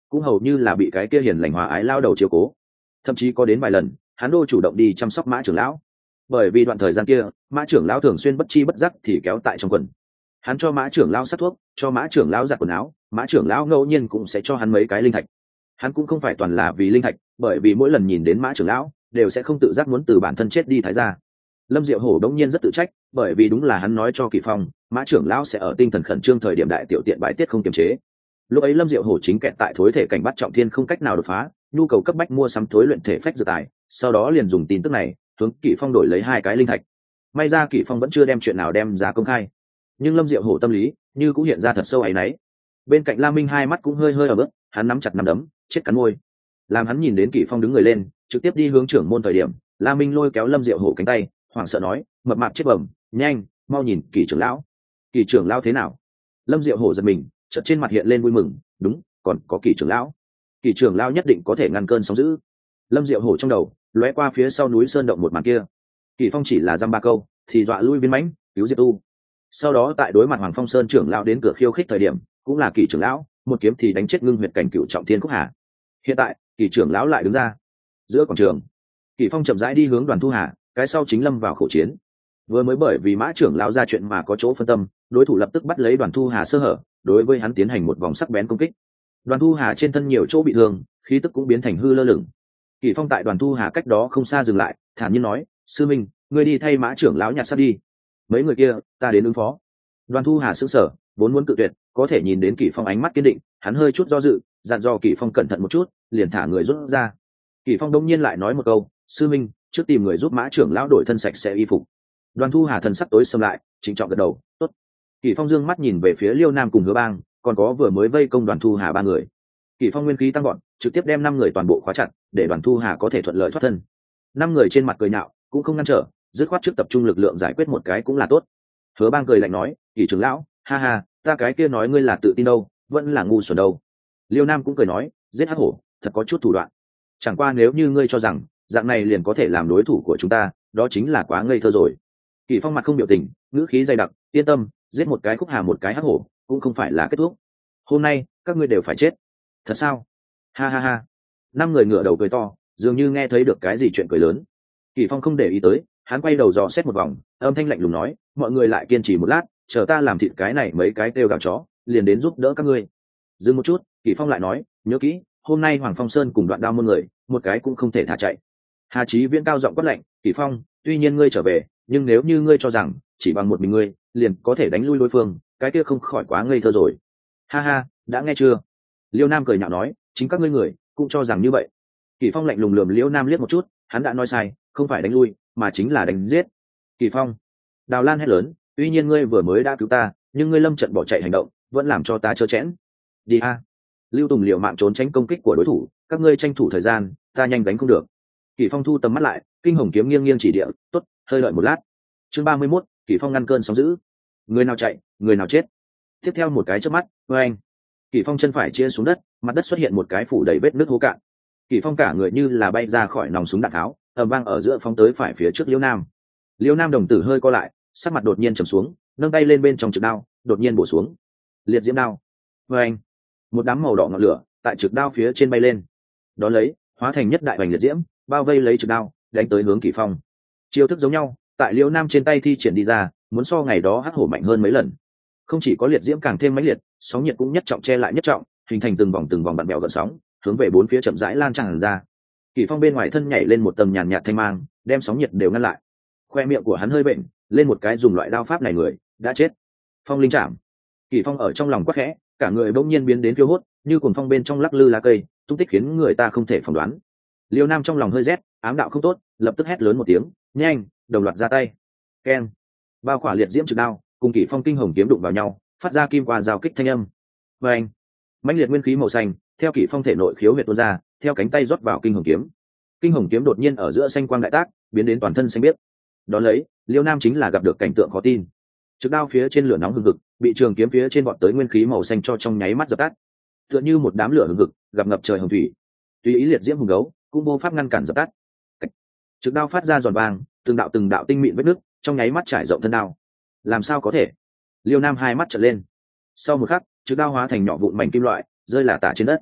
cũng hầu như là bị cái kia hiền lành hòa ái lao đầu chiếu cố. Thậm chí có đến vài lần hắn đô chủ động đi chăm sóc mã trưởng lão, bởi vì đoạn thời gian kia mã trưởng lão thường xuyên bất chi bất giác thì kéo tại trong quần. Hắn cho mã trưởng lão sát thuốc, cho mã trưởng lão giặt quần áo, mã trưởng lão ngẫu nhiên cũng sẽ cho hắn mấy cái linh thạch. Hắn cũng không phải toàn là vì linh thạch, bởi vì mỗi lần nhìn đến mã trưởng lão đều sẽ không tự giác muốn từ bản thân chết đi thái ra. Lâm Diệu Hổ đống nhiên rất tự trách, bởi vì đúng là hắn nói cho Kỳ Phong mã trưởng lão sẽ ở tinh thần khẩn trương thời điểm đại tiểu tiện bãi tiết không kiềm chế. Lúc ấy Lâm Diệu Hổ chính kẹt tại thối thể cảnh bắt trọng thiên không cách nào đột phá, nhu cầu cấp bách mua sắm thối luyện thể phách dự tài, sau đó liền dùng tin tức này hướng Kỳ Phong đổi lấy hai cái linh thạch. May ra Kỳ Phong vẫn chưa đem chuyện nào đem ra công khai, nhưng Lâm Diệu Hổ tâm lý như cũng hiện ra thật sâu áy náy. Bên cạnh La Minh hai mắt cũng hơi hơi ở bước, hắn nắm chặt nắm đấm, chết cắn môi. Làm hắn nhìn đến Kỳ Phong đứng người lên trực tiếp đi hướng trưởng môn thời điểm, La Minh lôi kéo Lâm Diệu Hổ cánh tay, hoảng sợ nói: mập mạp chết bẩm, nhanh mau nhìn Kỳ trưởng lão. Kỳ trưởng lão thế nào? Lâm Diệu Hổ giật mình, chợt trên mặt hiện lên vui mừng, đúng, còn có Kỳ trưởng lão. Kỳ trưởng lão nhất định có thể ngăn cơn sóng dữ. Lâm Diệu Hổ trong đầu lóe qua phía sau núi sơn động một màn kia. Kỳ Phong chỉ là dăm ba câu thì dọa lui viên mãnh, cứu Diệp Tu. Sau đó tại đối mặt Hoàng Phong Sơn trưởng lão đến cửa khiêu khích thời điểm, cũng là Kỳ trưởng lão một kiếm thì đánh chết ngưng huyệt cảnh cựu trọng thiên Khúc Hà. Hiện tại Kỳ trưởng lão lại đứng ra giữa quảng trường. Kỳ Phong chậm rãi đi hướng Đoàn Thu Hà, cái sau chính lâm vào khổ chiến. Vừa mới bởi vì mã trưởng lão ra chuyện mà có chỗ phân tâm, đối thủ lập tức bắt lấy Đoàn Thu Hà sơ hở, đối với hắn tiến hành một vòng sắc bén công kích. Đoàn Thu Hà trên thân nhiều chỗ bị thương, khí tức cũng biến thành hư lơ lửng. Kỳ Phong tại Đoàn Thu Hà cách đó không xa dừng lại, thản nhiên nói: sư minh, ngươi đi thay mã trưởng lão nhặt sắt đi, mấy người kia ta đến ứng phó. Đoàn Thu Hà sững sờ, vốn muốn cự tuyệt, có thể nhìn đến Kỳ Phong ánh mắt kiên định, hắn hơi chút do dự, dặn dò Kỳ Phong cẩn thận một chút, liền thả người rút ra. Kỳ Phong đông nhiên lại nói một câu: sư minh, trước tìm người giúp mã trưởng lão đổi thân sạch sẽ y phục. Đoàn Thu Hà thần sắc tối sầm lại, trịnh trọng gật đầu: tốt. Kỳ Phong dương mắt nhìn về phía Liêu Nam cùng Hứa Bang, còn có vừa mới vây công Đoàn Thu Hà ba người. Kỳ Phong nguyên khí tăng gọn, trực tiếp đem năm người toàn bộ khóa chặt, để Đoàn Thu Hà có thể thuận lợi thoát thân. Năm người trên mặt cười nhạo, cũng không ngăn trở, dứt khoát trước tập trung lực lượng giải quyết một cái cũng là tốt. Hứa Bang cười lạnh nói: Kỳ trưởng lão, ha ha, ta cái kia nói ngươi là tự tin đâu, vẫn là ngu xuẩn đâu. Liêu Nam cũng cười nói: giết hắc hổ, thật có chút thủ đoạn. Chẳng qua nếu như ngươi cho rằng dạng này liền có thể làm đối thủ của chúng ta, đó chính là quá ngây thơ rồi. Kỳ Phong mặt không biểu tình, ngữ khí dày đặc: yên tâm, giết một cái Khúc Hà một cái hắc hổ cũng không phải là kết thúc. Hôm nay các ngươi đều phải chết. Thật sao? Ha ha ha. Năm người ngửa đầu cười to, dường như nghe thấy được cái gì chuyện cười lớn. Kỳ Phong không để ý tới, hắn quay đầu dò xét một vòng, âm thanh lạnh lùng nói: mọi người lại kiên trì một lát, chờ ta làm thịt cái này mấy cái kêu gào chó, liền đến giúp đỡ các ngươi. Dừng một chút, Kỳ Phong lại nói: nhớ kỹ, hôm nay Hoàng Phong Sơn cùng Đoạn Đao môn người, một cái cũng không thể thả chạy. Hà Chí Viễn cao giọng quát lạnh: Kỳ Phong, tuy nhiên ngươi trở về, nhưng nếu như ngươi cho rằng chỉ bằng một mình ngươi liền có thể đánh lui đối phương, cái kia không khỏi quá ngây thơ rồi. Ha ha, đã nghe chưa? Liêu Nam cười nhạo nói: chính các ngươi người cũng cho rằng như vậy. Kỳ Phong lạnh lùng lườm Liêu Nam liếc một chút, hắn đã nói sai, không phải đánh lui mà chính là đánh giết. Kỳ Phong. Đào Lan hét lớn: tuy nhiên ngươi vừa mới đã cứu ta, nhưng ngươi lâm trận bỏ chạy hành động vẫn làm cho ta trơ chẽn. Đi a. Lưu Tùng liều mạng trốn tránh công kích của đối thủ, các ngươi tranh thủ thời gian, ta nhanh đánh không được. Kỳ Phong thu tầm mắt lại, kinh hồng kiếm nghiêng nghiêng chỉ địa, tốt, hơi đợi một lát. Chương ba mươi mốt, Kỳ Phong ngăn cơn sóng dữ. Người nào chạy, người nào chết. Tiếp theo một cái chớp mắt, oeng. Kỳ Phong chân phải chia xuống đất, mặt đất xuất hiện một cái phủ đầy vết nứt hố cạn. Kỳ Phong cả người như là bay ra khỏi nòng súng đạn tháo, ầm vang ở giữa phóng tới phải phía trước Liêu Nam. Liêu Nam đồng tử hơi co lại, sắc mặt đột nhiên trầm xuống, nâng tay lên bên trong trực đao, đột nhiên bổ xuống. Liệt diễm đao. Oeng. Một đám màu đỏ ngọn lửa tại trực đao phía trên bay lên, đó lấy hóa thành nhất đại hoành liệt diễm, bao vây lấy trực đao, đánh tới hướng Kỳ Phong. Chiêu thức giống nhau, tại Liêu Nam trên tay thi triển đi ra, muốn so ngày đó hắc hổ mạnh hơn mấy lần. Không chỉ có liệt diễm càng thêm mãnh liệt, sóng nhiệt cũng nhất trọng che lại nhất trọng, hình thành từng vòng từng vòng bặn bèo gợn sóng, hướng về bốn phía chậm rãi lan tràn ra. Kỳ Phong bên ngoài thân nhảy lên một tầng nhàn nhạt thanh mang, đem sóng nhiệt đều ngăn lại. Khoe miệng của hắn hơi bệnh, lên một cái dùng loại đao pháp này người đã chết. Phong linh chạm. Kỳ Phong ở trong lòng quắc khẽ, cả người bỗng nhiên biến đến phiêu hốt, như cuồng phong bên trong lắc lư lá cây, tung tích khiến người ta không thể phỏng đoán. Liêu Nam trong lòng hơi rét, ám đạo không tốt, lập tức hét lớn một tiếng: nhanh, đồng loạt ra tay. Keng. Bao khỏa liệt diễm trực đao cùng Kỳ Phong kinh hồng kiếm đụng vào nhau, phát ra kim qua giao kích thanh âm. Và anh, mãnh liệt nguyên khí màu xanh theo Kỳ Phong thể nội khiếu huyệt tuôn ra, theo cánh tay rót vào kinh hồng kiếm. Kinh hồng kiếm đột nhiên ở giữa xanh quang đại tác, biến đến toàn thân xanh biếc. Đón lấy, Liêu Nam chính là gặp được cảnh tượng khó tin. Trực đao phía trên lửa nóng hừng hực, bị trường kiếm phía trên bọn tới nguyên khí màu xanh cho trong nháy mắt dập tắt. Tựa như một đám lửa hừng hực gặp ngập trời hồng thủy, tùy ý liệt diễm hùng gấu cũng vô pháp ngăn cản dập tắt. Trực đao phát ra giòn vàng, từng đạo từng đạo tinh mịn vết nước trong nháy mắt trải rộng thân đao. Làm sao có thể? Liêu Nam hai mắt trợn lên. Sau một khắc, trực đao hóa thành nhỏ vụn mảnh kim loại, rơi lả tả trên đất.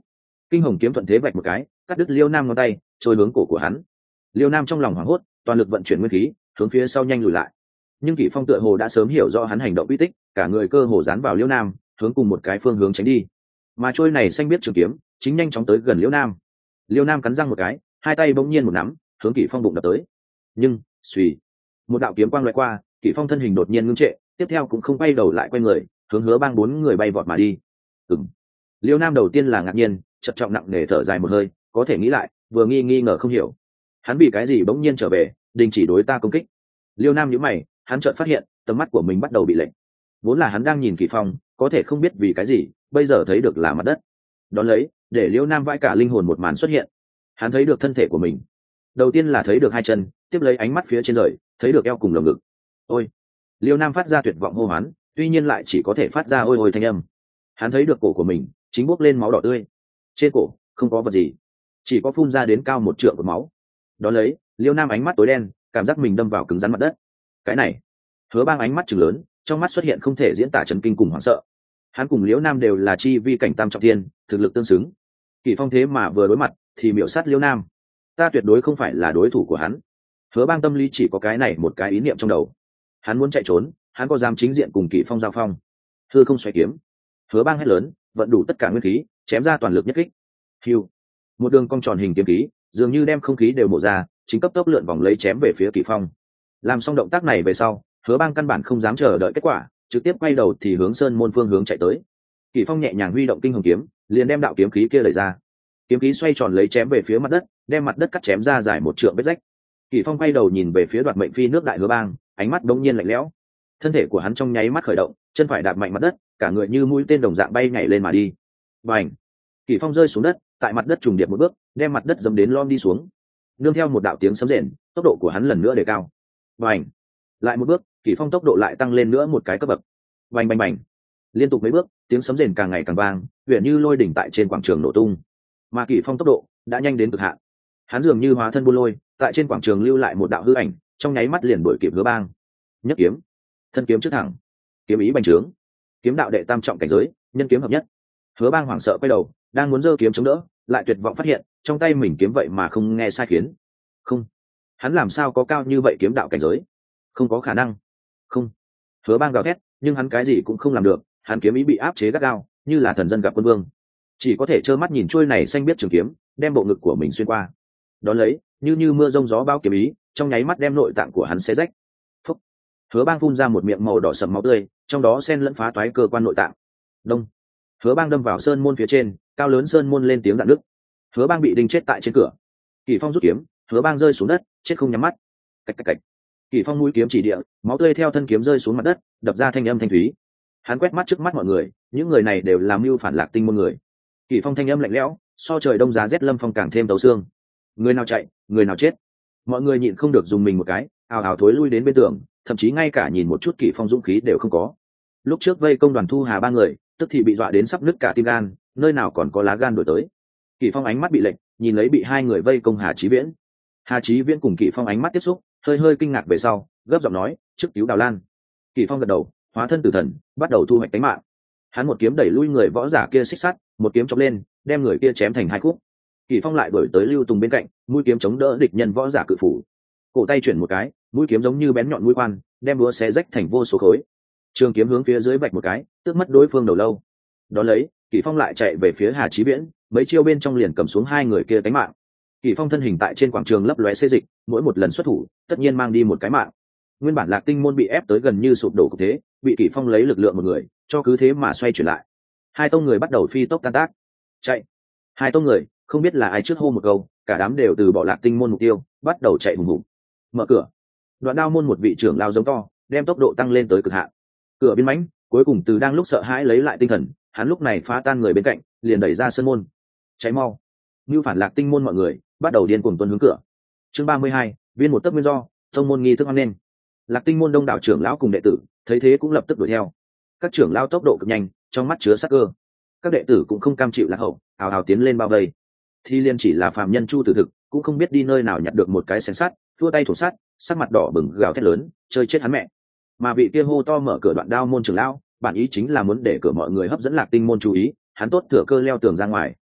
Kinh hồng kiếm thuận thế vạch một cái, cắt đứt Liêu Nam ngón tay, trôi hướng cổ của hắn. Liêu Nam trong lòng hoảng hốt, toàn lực vận chuyển nguyên khí, hướng phía sau nhanh lùi lại. Nhưng Kỷ Phong tựa hồ đã sớm hiểu rõ hắn hành động uy tích, cả người cơ hồ dán vào Liêu Nam, hướng cùng một cái phương hướng tránh đi. Mà trôi này xanh biết trường kiếm, chính nhanh chóng tới gần Liêu Nam. Liêu Nam cắn răng một cái, hai tay bỗng nhiên một nắm, hướng Kỷ Phong bụng đập tới. Nhưng, xùy, một đạo kiếm quang lóe qua, Kỷ Phong thân hình đột nhiên ngưng trệ, tiếp theo cũng không quay đầu lại quay người, hướng Hứa Bang bốn người bay vọt mà đi. Ừm. Liêu Nam đầu tiên là ngạc nhiên, chật trọng nặng nề thở dài một hơi, có thể nghĩ lại, vừa nghi nghi ngờ không hiểu. Hắn vì cái gì bỗng nhiên trở về, đình chỉ đối ta công kích. Liêu Nam nhíu mày, hắn chợt phát hiện, tầm mắt của mình bắt đầu bị lệch. Vốn là hắn đang nhìn Kỷ Phong, có thể không biết vì cái gì, bây giờ thấy được là mặt đất. Đón lấy, để Liêu Nam vãi cả linh hồn một màn xuất hiện. Hắn thấy được thân thể của mình. Đầu tiên là thấy được hai chân, tiếp lấy ánh mắt phía trên rời, thấy được eo cùng lồng ngực. Ôi! Liêu Nam phát ra tuyệt vọng hô hoán, tuy nhiên lại chỉ có thể phát ra ôi ôi thanh âm. Hắn thấy được cổ của mình, chính bốc lên máu đỏ tươi. Trên cổ, không có vật gì, chỉ có phun ra đến cao một trượng của máu. Đón lấy, Liêu Nam ánh mắt tối đen, cảm giác mình đâm vào cứng rắn mặt đất. Cái này, Hứa Bang ánh mắt trừng lớn, trong mắt xuất hiện không thể diễn tả chấn kinh cùng hoảng sợ. Hắn cùng Liêu Nam đều là chi vi cảnh tam trọng thiên, thực lực tương xứng. Kỷ Phong thế mà vừa đối mặt, thì miểu sát Liêu Nam. Ta tuyệt đối không phải là đối thủ của hắn. Hứa Bang tâm lý chỉ có cái này một cái ý niệm trong đầu. Hắn muốn chạy trốn, hắn có dám chính diện cùng Kỷ Phong giao phong. Hư không xoay kiếm. Hứa Bang hét lớn, vận đủ tất cả nguyên khí, chém ra toàn lực nhất kích. Hưu. Một đường cong tròn hình kiếm khí, dường như đem không khí đều mổ ra, chính cấp tốc lượn vòng lấy chém về phía Kỷ Phong. Làm xong động tác này về sau, Hứa Bang căn bản không dám chờ đợi kết quả, trực tiếp quay đầu thì hướng sơn môn phương hướng chạy tới. Kỷ Phong nhẹ nhàng huy động kinh hồng kiếm, liền đem đạo kiếm khí kia đẩy ra. Kiếm khí xoay tròn lấy chém về phía mặt đất, đem mặt đất cắt chém ra dài một trượng vết rách. Kỷ Phong quay đầu nhìn về phía Đoạt Mệnh Phi nước đại Hứa Bang, ánh mắt đống nhiên lạnh lẽo. Thân thể của hắn trong nháy mắt khởi động, chân phải đạp mạnh mặt đất, cả người như mũi tên đồng dạng bay nhảy lên mà đi. Bành! Kỷ Phong rơi xuống đất, tại mặt đất trùng điệp một bước, đem mặt đất dẫm đến lom đi xuống. Nương theo một đạo tiếng sấm rền, tốc độ của hắn lần nữa đề cao. Bành! Lại một bước, Kỷ Phong tốc độ lại tăng lên nữa một cái cấp bậc. Bành bành bành! Liên tục mấy bước, tiếng sấm rền càng ngày càng vang, huyền như lôi đỉnh tại trên quảng trường nổ tung. Mà Kỷ Phong tốc độ đã nhanh đến cực hạn. Hắn dường như hóa thân buôn lôi, tại trên quảng trường lưu lại một đạo hư ảnh, trong nháy mắt liền đuổi kịp Hứa Bang. Nhất kiếm, thân kiếm trước thẳng, kiếm ý bành trướng, kiếm đạo đệ tam trọng cảnh giới, nhân kiếm hợp nhất. Hứa Bang hoảng sợ quay đầu, đang muốn giơ kiếm chống đỡ, lại tuyệt vọng phát hiện, trong tay mình kiếm vậy mà không nghe sai khiến. Không, hắn làm sao có cao như vậy kiếm đạo cảnh giới? Không có khả năng. Không. Hứa Bang gào thét, nhưng hắn cái gì cũng không làm được, hắn kiếm ý bị áp chế gắt gao, như là thần dân gặp quân vương. Chỉ có thể trơ mắt nhìn trôi này xanh biết trường kiếm, đem bộ ngực của mình xuyên qua. Đón lấy, như như mưa rông gió bao kiếm ý, trong nháy mắt đem nội tạng của hắn xé rách. Phúc. Hứa Bang phun ra một miệng màu đỏ sẫm máu tươi, trong đó xen lẫn phá toái cơ quan nội tạng. Đông. Hứa Bang đâm vào sơn môn phía trên, cao lớn sơn môn lên tiếng rạn nứt. Hứa Bang bị đinh chết tại trên cửa. Kỷ Phong rút kiếm, Hứa Bang rơi xuống đất, chết không nhắm mắt. Cạch cạch cạch. Kỷ Phong mũi kiếm chỉ địa, máu tươi theo thân kiếm rơi xuống mặt đất, đập ra thanh âm thanh thúy. Hắn quét mắt trước mắt mọi người, những người này đều là mưu phản Lạc Tinh môn người. Kỷ Phong thanh âm lạnh lẽo, so trời đông giá rét lâm phong càng thêm tấu xương. Người nào chạy, người nào chết. Mọi người nhịn không được dùng mình một cái, ào ào thối lui đến bên tường, thậm chí ngay cả nhìn một chút Kỷ Phong dũng khí đều không có. Lúc trước vây công Đoàn Thu Hà ba người, tức thì bị dọa đến sắp nứt cả tim gan, nơi nào còn có lá gan đổi tới. Kỷ Phong ánh mắt bị lệnh, nhìn lấy bị hai người vây công Hà Chí Viễn. Hà Chí Viễn cùng Kỷ Phong ánh mắt tiếp xúc, hơi hơi kinh ngạc về sau, gấp giọng nói, "Trước cứu Đào Lan." Kỷ Phong gật đầu, hóa thân tử thần, bắt đầu thu hoạch tính mạng. Hắn một kiếm đẩy lui người võ giả kia xích sắt, một kiếm chọc lên, đem người kia chém thành hai khúc. Kỷ Phong lại đuổi tới Lưu Tùng bên cạnh, mũi kiếm chống đỡ địch nhân võ giả cự phủ. Cổ tay chuyển một cái, mũi kiếm giống như bén nhọn mũi khoan, đem búa xé rách thành vô số khối. Trường kiếm hướng phía dưới vạch một cái, tước mất đối phương đầu lâu. Đó lấy, Kỷ Phong lại chạy về phía Hà Chí Viễn, mấy chiêu bên trong liền cầm xuống hai người kia tánh mạng. Kỷ Phong thân hình tại trên quảng trường lấp lóe xê dịch, mỗi một lần xuất thủ, tất nhiên mang đi một cái mạng. Nguyên bản Lạc Tinh môn bị ép tới gần như sụp đổ cục thế, bị Kỷ Phong lấy lực lượng một người, cho cứ thế mà xoay chuyển lại. Hai tông người bắt đầu phi tốc tan tác. Chạy. Hai tông người, không biết là ai trước hô một câu, cả đám đều từ bỏ Lạc Tinh môn mục tiêu, bắt đầu chạy hùng hùng. Mở cửa. Đoạn Đao môn một vị trưởng lao giống to, đem tốc độ tăng lên tới cực hạn. Cửa biến mãnh, cuối cùng từ đang lúc sợ hãi lấy lại tinh thần, hắn lúc này phá tan người bên cạnh, liền đẩy ra sân môn. Cháy mau. Như phản Lạc Tinh môn mọi người, bắt đầu điên cuồng tuân hướng cửa. Chương ba mươi hai, viên một tấc nguyên do, tông môn nghi thức ăn nên. Lạc Tinh môn đông đảo trưởng lão cùng đệ tử, thấy thế cũng lập tức đuổi theo. Các trưởng lão tốc độ cực nhanh, trong mắt chứa sát cơ. Các đệ tử cũng không cam chịu lạc hậu, ào ào tiến lên bao vây. Thi Liên chỉ là phàm nhân Chu Tử Thực, cũng không biết đi nơi nào nhặt được một cái xẻng sắt, thua tay thủ sắt, sắc mặt đỏ bừng gào thét lớn, chơi chết hắn mẹ. Mà vị kia hô to mở cửa Đoạn Đao môn trưởng lão, bản ý chính là muốn để cửa mọi người hấp dẫn Lạc Tinh môn chú ý, hắn tốt thừa cơ leo tường ra ngoài.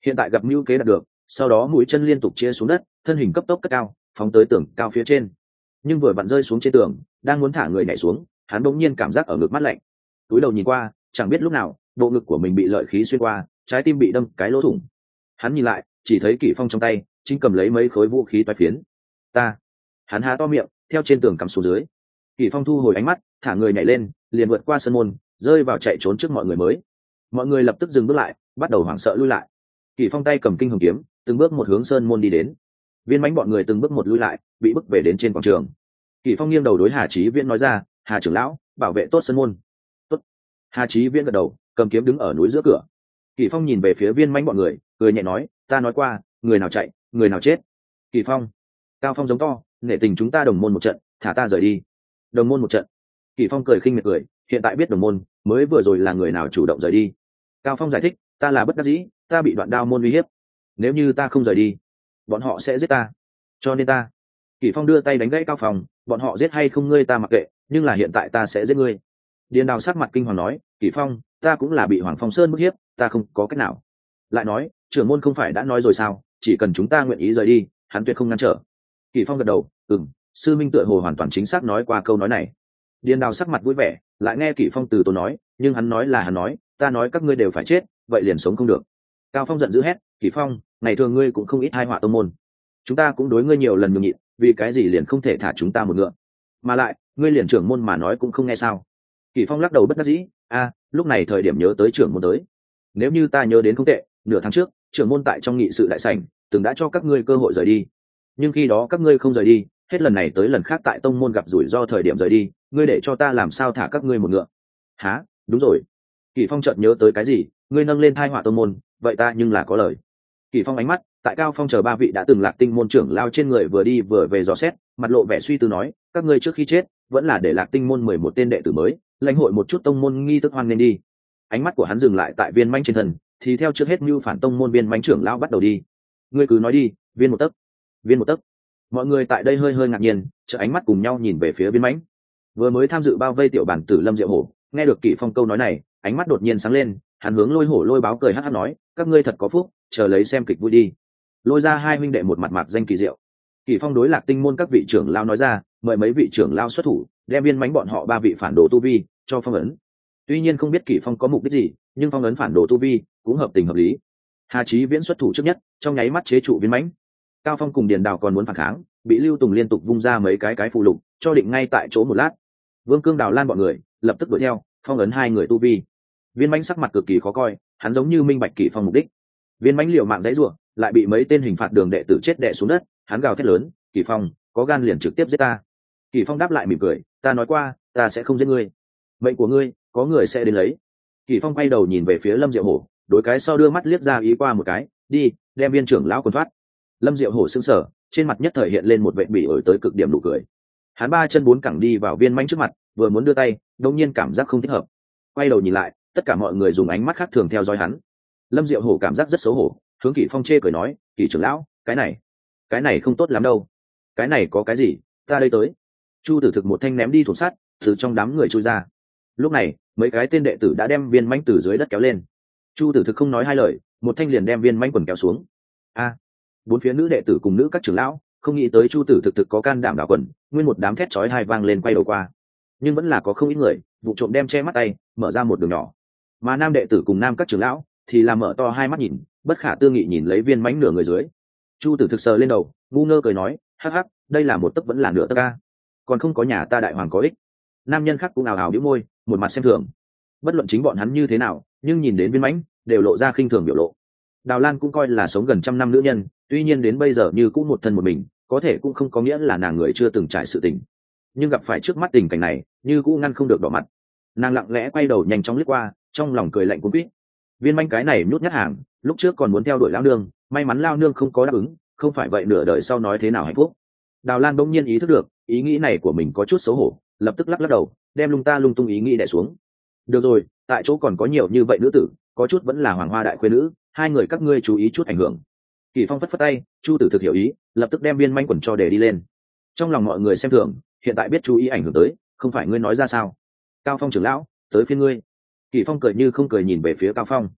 hiện tại gặp mưu kế đạt được, sau đó mũi chân liên tục chia xuống đất, thân hình cấp tốc cất cao, phóng tới tường cao phía trên. Nhưng vừa vặn rơi xuống trên tường, đang muốn thả người nhảy xuống, hắn bỗng nhiên cảm giác ở ngực mát lạnh. Túi đầu nhìn qua, chẳng biết lúc nào bộ ngực của mình bị lợi khí xuyên qua, trái tim bị đâm cái lỗ thủng. Hắn nhìn lại, chỉ thấy Kỷ Phong trong tay chính cầm lấy mấy khối vũ khí toái phiến. Ta, hắn há to miệng, theo trên tường cắm xuống dưới. Kỷ Phong thu hồi ánh mắt, thả người nhảy lên, liền vượt qua sân môn, rơi vào chạy trốn trước mọi người mới. Mọi người lập tức dừng bước lại, bắt đầu hoảng sợ lui lại. Kỷ Phong tay cầm kinh hồng kiếm, từng bước một hướng sơn môn đi đến. Viên mãnh bọn người từng bước một lui lại, bị bức về đến trên quảng trường. Kỷ Phong nghiêng đầu đối Hà Chí Viễn nói ra, Hà trưởng lão, bảo vệ tốt sân môn. Tốt. Hà Chí Viễn gật đầu, cầm kiếm đứng ở núi giữa cửa. Kỷ Phong nhìn về phía viên mãnh bọn người, cười nhẹ nói, ta nói qua, người nào chạy, người nào chết. Kỷ Phong. Cao Phong giống to, nể tình chúng ta đồng môn một trận, thả ta rời đi. Đồng môn một trận. Kỷ Phong cười khinh miệt cười, hiện tại biết đồng môn, mới vừa rồi là người nào chủ động rời đi. Cao Phong giải thích, ta là bất đắc dĩ, ta bị đoạn đao môn uy hiếp, nếu như ta không rời đi, bọn họ sẽ giết ta, cho nên ta. Kỷ Phong đưa tay đánh gãy Cao Phong, bọn họ giết hay không ngươi ta mặc kệ, nhưng là hiện tại ta sẽ giết ngươi. Điền Đào sắc mặt kinh hoàng nói, Kỷ Phong, ta cũng là bị Hoàng Phong Sơn bức hiếp, ta không có cách nào. Lại nói, trưởng môn không phải đã nói rồi sao, chỉ cần chúng ta nguyện ý rời đi, hắn tuyệt không ngăn trở. Kỷ Phong gật đầu, ừm, sư minh tựa hồ hoàn toàn chính xác nói qua câu nói này. Điền Đào sắc mặt vui vẻ, lại nghe Kỷ Phong từ tốn nói, nhưng hắn nói là hắn nói, ta nói các ngươi đều phải chết, vậy liền sống không được. Cao Phong giận dữ hét, Kỷ Phong, ngày thường ngươi cũng không ít hai họa tông môn, chúng ta cũng đối ngươi nhiều lần nhường nhịn, vì cái gì liền không thể thả chúng ta một ngựa? Mà lại, ngươi liền trưởng môn mà nói cũng không nghe sao? Kỷ Phong lắc đầu bất đắc dĩ, a, lúc này thời điểm nhớ tới trưởng môn tới. Nếu như ta nhớ đến không tệ, nửa tháng trước, trưởng môn tại trong nghị sự đại sảnh, từng đã cho các ngươi cơ hội rời đi. Nhưng khi đó các ngươi không rời đi, hết lần này tới lần khác tại tông môn gặp rủi ro thời điểm rời đi, ngươi để cho ta làm sao thả các ngươi một ngựa? Hả? Đúng rồi. Kỷ Phong chợt nhớ tới cái gì, ngươi nâng lên thai họa tông môn, vậy ta nhưng là có lời. Kỷ Phong ánh mắt tại Cao Phong chờ ba vị đã từng lạc tinh môn trưởng lao trên người vừa đi vừa về dò xét, mặt lộ vẻ suy tư nói, các ngươi trước khi chết vẫn là để lạc tinh môn mười một tên đệ tử mới, lãnh hội một chút tông môn nghi thức hoan nên đi. Ánh mắt của hắn dừng lại tại viên manh trên thần, thì theo trước hết mưu phản tông môn viên manh trưởng lao bắt đầu đi. Ngươi cứ nói đi, viên một tấc, viên một tấc. Mọi người tại đây hơi hơi ngạc nhiên, chợ ánh mắt cùng nhau nhìn về phía viên mãnh. Vừa mới tham dự bao vây tiểu bản tử Lâm Diệu Hổ, nghe được Kỷ Phong câu nói này, ánh mắt đột nhiên sáng lên, hắn hướng Lôi Hổ Lôi Báo cười hắc hắc nói, các ngươi thật có phúc, chờ lấy xem kịch vui đi. Lôi ra hai huynh đệ một mặt mạc danh kỳ diệu. Kỷ Phong đối lạc tinh môn các vị trưởng lao nói ra, mời mấy vị trưởng lao xuất thủ, đem viên mãnh bọn họ ba vị phản đồ tu vi cho phong ấn. Tuy nhiên không biết Kỷ Phong có mục đích gì, nhưng phong ấn phản đồ tu vi cũng hợp tình hợp lý. Hà Chí Viễn xuất thủ trước nhất, trong nháy mắt chế trụ viên mãnh. Cao Phong cùng Điền Đào còn muốn phản kháng, bị Lưu Tùng liên tục vung ra mấy cái cái phù lục, cho định ngay tại chỗ một lát. Vương Cương Đào Lan bọn người lập tức đuổi theo, phong ấn hai người tu vi. Viên mãnh sắc mặt cực kỳ khó coi, hắn giống như minh bạch Kỷ Phong mục đích. Viên mãnh liều mạng dãy rủa, lại bị mấy tên hình phạt đường đệ tử chết đè xuống đất, hắn gào thét lớn, Kỷ Phong, có gan liền trực tiếp giết ta. Kỷ Phong đáp lại mỉm cười, ta nói qua, ta sẽ không giết ngươi. Mệnh của ngươi, có người sẽ đến lấy. Kỷ Phong quay đầu nhìn về phía Lâm Diệu Hổ, đối cái sau đưa mắt liếc ra ý qua một cái, đi, đem viên trưởng lão quân thoát. Lâm Diệu Hổ sững sờ, trên mặt nhất thời hiện lên một vẻ bỉ ổi tới cực điểm nụ cười. Hắn ba chân bốn cẳng đi vào viên mãnh trước mặt, vừa muốn đưa tay, đột nhiên cảm giác không thích hợp. Quay đầu nhìn lại, tất cả mọi người dùng ánh mắt khác thường theo dõi hắn. Lâm Diệu Hổ cảm giác rất xấu hổ, hướng Kỷ Phong chê cười nói, Kỷ trưởng lão, cái này, cái này không tốt lắm đâu. Cái này có cái gì, ta đây tới. Chu Tử Thực một thanh ném đi thủ sắt, từ trong đám người chui ra. Lúc này, mấy cái tên đệ tử đã đem viên mãnh từ dưới đất kéo lên. Chu Tử Thực không nói hai lời, một thanh liền đem viên mãnh quần kéo xuống. A, bốn phía nữ đệ tử cùng nữ các trưởng lão không nghĩ tới Chu Tử Thực thực có can đảm đảo quần, nguyên một đám thét chói hai vang lên quay đầu qua. Nhưng vẫn là có không ít người vụ trộm đem che mắt tay, mở ra một đường nhỏ. Mà nam đệ tử cùng nam các trưởng lão thì làm mở to hai mắt nhìn, bất khả tư nghị nhìn lấy viên mãnh nửa người dưới. Chu Tử Thực sờ lên đầu, ngu ngơ cười nói, hắc hắc, đây là một tấc vẫn là nửa tấc a, còn không có nhà ta đại hoàng có ích. Nam nhân khác cũng ào ào bĩu môi, một mặt xem thường. Bất luận chính bọn hắn như thế nào, nhưng nhìn đến viên mãnh đều lộ ra khinh thường biểu lộ. Đào Lan cũng coi là sống gần trăm năm nữ nhân, tuy nhiên đến bây giờ như cũng một thân một mình, có thể cũng không có nghĩa là nàng người chưa từng trải sự tình. Nhưng gặp phải trước mắt tình cảnh này, như cũng ngăn không được đỏ mặt. Nàng lặng lẽ quay đầu nhanh chóng liếc qua, trong lòng cười lạnh cuống quýt. Viên manh cái này nhút nhát hàng, lúc trước còn muốn theo đuổi lao nương, may mắn lao nương không có đáp ứng, không phải vậy nửa đời sau nói thế nào hạnh phúc. Đào Lan bỗng nhiên ý thức được, ý nghĩ này của mình có chút xấu hổ, lập tức lắc lắc đầu, đem lung ta lung tung ý nghĩ đè xuống. Được rồi, tại chỗ còn có nhiều như vậy nữ tử, có chút vẫn là hoàng hoa đại khuê nữ, hai người các ngươi chú ý chút ảnh hưởng. Kỳ Phong phất phất tay, Chu Tử Thực hiểu ý, lập tức đem viên manh quần cho để đi lên. Trong lòng mọi người xem thường, hiện tại biết chú ý ảnh hưởng tới, không phải ngươi nói ra sao? Cao Phong trưởng lão, tới phiên ngươi. Kỳ Phong cười như không cười nhìn về phía Cao Phong.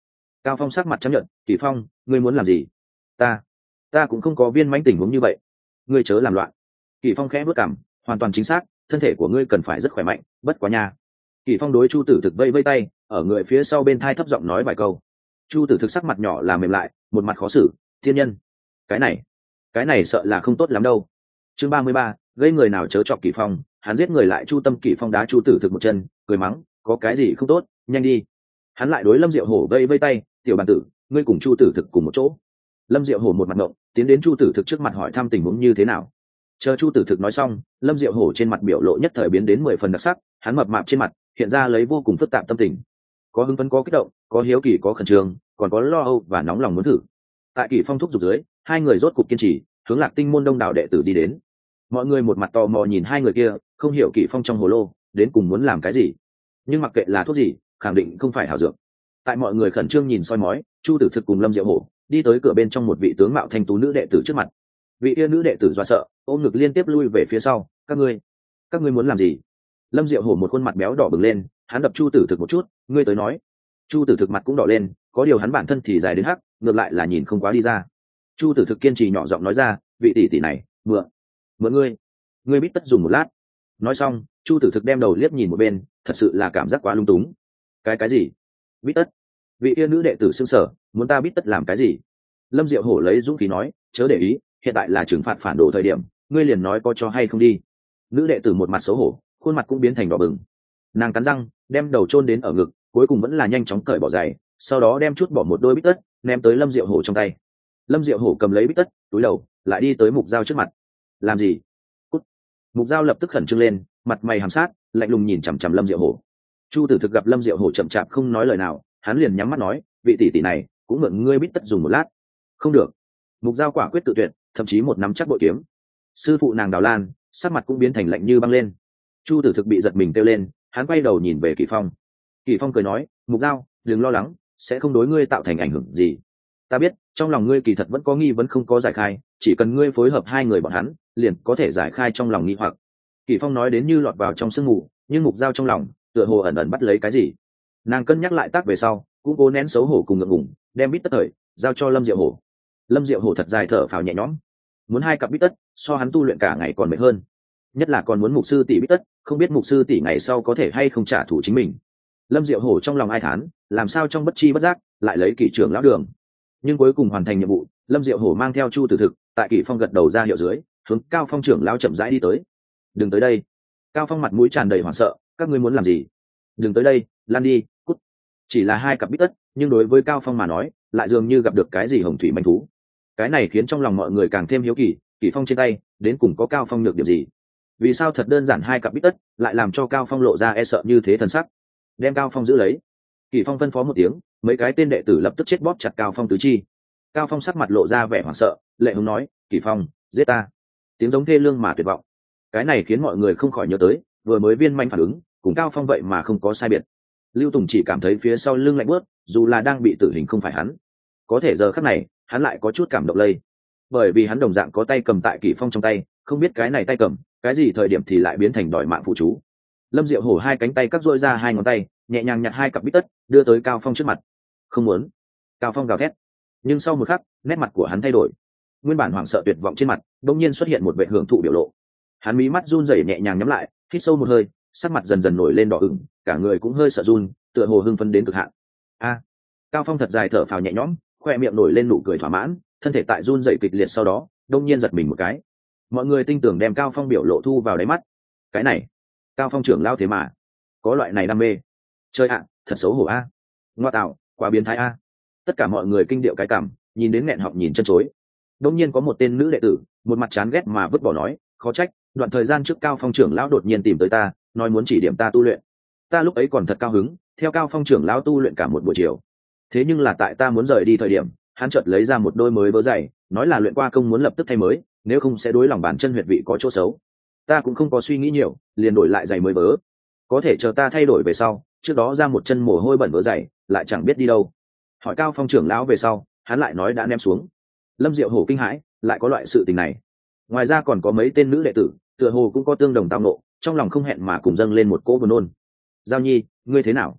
Cao Phong sắc mặt chấp nhận. Kỳ Phong, ngươi muốn làm gì? Ta, ta cũng không có viên mãnh tình huống như vậy, ngươi chớ làm loạn. Kỳ Phong khẽ bước cằm, hoàn toàn chính xác, thân thể của ngươi cần phải rất khỏe mạnh, bất quá nha. Kỳ Phong đối Chu Tử Thực vây vây tay, ở người phía sau bên thai thấp giọng nói vài câu. Chu Tử Thực sắc mặt nhỏ là mềm lại, một mặt khó xử. Thiên nhân, cái này, cái này sợ là không tốt lắm đâu. Chương ba mươi ba, gây người nào chớ chọc Kỳ Phong, hắn giết người lại Chu Tâm. Kỳ Phong đá Chu Tử Thực một chân, cười mắng, có cái gì không tốt, nhanh đi. Hắn lại đối Lâm Diệu Hổ vây vây tay, tiểu bản tử, ngươi cùng Chu Tử Thực cùng một chỗ. Lâm Diệu Hổ một mặt ngộng, tiến đến Chu Tử Thực trước mặt hỏi thăm tình huống như thế nào. Chờ Chu Tử Thực nói xong, Lâm Diệu Hổ trên mặt biểu lộ nhất thời biến đến mười phần đặc sắc, hắn mập mạp trên mặt hiện ra lấy vô cùng phức tạp tâm tình, có hưng phấn, có kích động, có hiếu kỳ, có khẩn trương, còn có lo âu và nóng lòng muốn thử. Tại Kỳ Phong thúc giục dưới, hai người rốt cục kiên trì hướng Lạc Tinh môn đông đảo đệ tử đi đến. Mọi người một mặt tò mò nhìn hai người kia, không hiểu Kỳ Phong trong hồ lô đến cùng muốn làm cái gì, nhưng mặc kệ là thuốc gì, khẳng định không phải hảo dược. Tại mọi người khẩn trương nhìn soi mói, Chu Tử Thực cùng Lâm Diệu Hổ đi tới cửa bên trong một vị tướng mạo thanh tú nữ đệ tử trước mặt. Vị kia nữ đệ tử dọa sợ, ôm ngực liên tiếp lui về phía sau. Các ngươi, các ngươi muốn làm gì? Lâm Diệu Hổ một khuôn mặt béo đỏ bừng lên, hắn đập Chu Tử Thực một chút, ngươi tới nói. Chu Tử Thực mặt cũng đỏ lên, có điều hắn bản thân thì dài đến hắc, ngược lại là nhìn không quá đi ra. Chu Tử Thực kiên trì nhỏ giọng nói ra, vị tỷ tỷ này, mượn, mượn ngươi, ngươi biết tất dùng một lát. Nói xong, Chu Tử Thực đem đầu liếc nhìn một bên, thật sự là cảm giác quá lung túng. Cái cái gì? Biết tất? Vị yêu nữ đệ tử sững sờ, muốn ta biết tất làm cái gì? Lâm Diệu Hổ lấy dũng khí nói, chớ để ý, hiện tại là trừng phạt phản đồ thời điểm, ngươi liền nói có cho hay không đi. Nữ đệ tử một mặt xấu hổ, khuôn mặt cũng biến thành đỏ bừng. Nàng cắn răng, đem đầu chôn đến ở ngực, cuối cùng vẫn là nhanh chóng cởi bỏ giày, sau đó đem chút bỏ một đôi bít tất ném tới Lâm Diệu Hổ trong tay. Lâm Diệu Hổ cầm lấy bít tất, túi đầu lại đi tới Mục Dao trước mặt. Làm gì? Cút. Mục Dao lập tức khẩn trương lên, mặt mày hàm sát, lạnh lùng nhìn chằm chằm Lâm Diệu Hổ. Chu Tử Thực gặp Lâm Diệu Hổ chậm chạp không nói lời nào, hắn liền nhắm mắt nói, vị tỷ tỷ này cũng mượn ngươi bít tất dùng một lát. Không được. Mục Dao quả quyết tự tuyệt, thậm chí một nắm chắc bội kiếm. Sư phụ nàng Đào Lan sắc mặt cũng biến thành lạnh như băng lên. Chu Tử Thực bị giật mình kêu lên, hắn quay đầu nhìn về Kỳ Phong. Kỳ Phong cười nói, Mục Dao, đừng lo lắng, sẽ không đối ngươi tạo thành ảnh hưởng gì. Ta biết trong lòng ngươi kỳ thật vẫn có nghi vấn không có giải khai, chỉ cần ngươi phối hợp hai người bọn hắn liền có thể giải khai trong lòng nghi hoặc. Kỳ Phong nói đến như lọt vào trong sương mù, nhưng Mục Dao trong lòng tựa hồ ẩn ẩn bắt lấy cái gì. Nàng cân nhắc lại tác về sau, cũng cố nén xấu hổ cùng ngượng ngùng, đem bít tất thời giao cho Lâm Diệu Hổ. Lâm Diệu Hổ thật dài thở phào nhẹ nhõm, muốn hai cặp bít tất so hắn tu luyện cả ngày còn mệt hơn, nhất là còn muốn mục sư tỷ bít tất, không biết mục sư tỷ ngày sau có thể hay không trả thù chính mình. Lâm Diệu Hổ trong lòng ai thán, làm sao trong bất chi bất giác lại lấy Kỷ trưởng lão đường. Nhưng cuối cùng hoàn thành nhiệm vụ, Lâm Diệu Hổ mang theo Chu Tử Thực, tại Kỷ Phong gật đầu ra hiệu dưới, hướng Cao Phong trưởng lão chậm rãi đi tới. Đừng tới đây. Cao Phong mặt mũi tràn đầy hoảng sợ, các ngươi muốn làm gì? Đừng tới đây, lan đi, cút. Chỉ là hai cặp bít tất, nhưng đối với Cao Phong mà nói, lại dường như gặp được cái gì hồng thủy manh thú. Cái này khiến trong lòng mọi người càng thêm hiếu kỳ, Kỷ Phong trên tay đến cùng có Cao Phong nhược điểm gì? Vì sao thật đơn giản hai cặp bít tất lại làm cho Cao Phong lộ ra e sợ như thế thần sắc? Đem Cao Phong giữ lấy. Kỷ Phong phân phó một tiếng, mấy cái tên đệ tử lập tức chết bóp chặt Cao Phong tứ chi. Cao Phong sắc mặt lộ ra vẻ hoảng sợ, lệ hùng nói, Kỷ Phong, giết ta. Tiếng giống thê lương mà tuyệt vọng. Cái này khiến mọi người không khỏi nhớ tới, vừa mới viên manh phản ứng, cùng Cao Phong vậy mà không có sai biệt. Lưu Tùng chỉ cảm thấy phía sau lưng lạnh bước, dù là đang bị tử hình không phải hắn, có thể giờ khắc này hắn lại có chút cảm động lây, bởi vì hắn đồng dạng có tay cầm tại Kỷ Phong trong tay, không biết cái này tay cầm cái gì thời điểm thì lại biến thành đòi mạng phụ chú. Lâm Diệu Hổ hai cánh tay cắt rỗi ra hai ngón tay, nhẹ nhàng nhặt hai cặp bít tất đưa tới Cao Phong trước mặt. Không muốn. Cao Phong gào thét, nhưng sau một khắc nét mặt của hắn thay đổi, nguyên bản hoảng sợ tuyệt vọng trên mặt đột nhiên xuất hiện một vẻ hưởng thụ biểu lộ. Hắn mí mắt run rẩy nhẹ nhàng nhắm lại, hít sâu một hơi, sắc mặt dần dần nổi lên đỏ ửng, cả người cũng hơi sợ run, tựa hồ hưng phấn đến cực hạn. A! Cao Phong thật dài thở phào nhẹ nhõm, khoe miệng nổi lên nụ cười thỏa mãn, thân thể tại run rẩy kịch liệt, sau đó đột nhiên giật mình một cái. Mọi người tinh tưởng đem Cao Phong biểu lộ thu vào đáy mắt. Cái này, Cao Phong trưởng lao thế mà có loại này đam mê. Chơi ạ, thật xấu hổ a. Ngoa tạo, quá biến thái a. Tất cả mọi người kinh điệu cái cảm, nhìn đến nghẹn họng nhìn chân chối. Đột nhiên có một tên nữ đệ tử, một mặt chán ghét mà vứt bỏ nói, khó trách, đoạn thời gian trước Cao Phong trưởng lão đột nhiên tìm tới ta, nói muốn chỉ điểm ta tu luyện. Ta lúc ấy còn thật cao hứng, theo Cao Phong trưởng lão tu luyện cả một buổi chiều. Thế nhưng là tại ta muốn rời đi thời điểm, hắn chợt lấy ra một đôi mới vớ giày, nói là luyện qua công muốn lập tức thay mới, nếu không sẽ đối lòng bàn chân huyệt vị có chỗ xấu. Ta cũng không có suy nghĩ nhiều, liền đổi lại giày mới vớ. Có thể chờ ta thay đổi về sau, trước đó ra một chân mồ hôi bẩn vớ giày, lại chẳng biết đi đâu. Hỏi Cao Phong trưởng lão về sau, hắn lại nói đã ném xuống. Lâm Diệu Hổ kinh hãi, lại có loại sự tình này. Ngoài ra còn có mấy tên nữ đệ tử, tựa hồ cũng có tương đồng tao nộ, trong lòng không hẹn mà cùng dâng lên một cỗ buồn nôn. Giao Nhi, ngươi thế nào?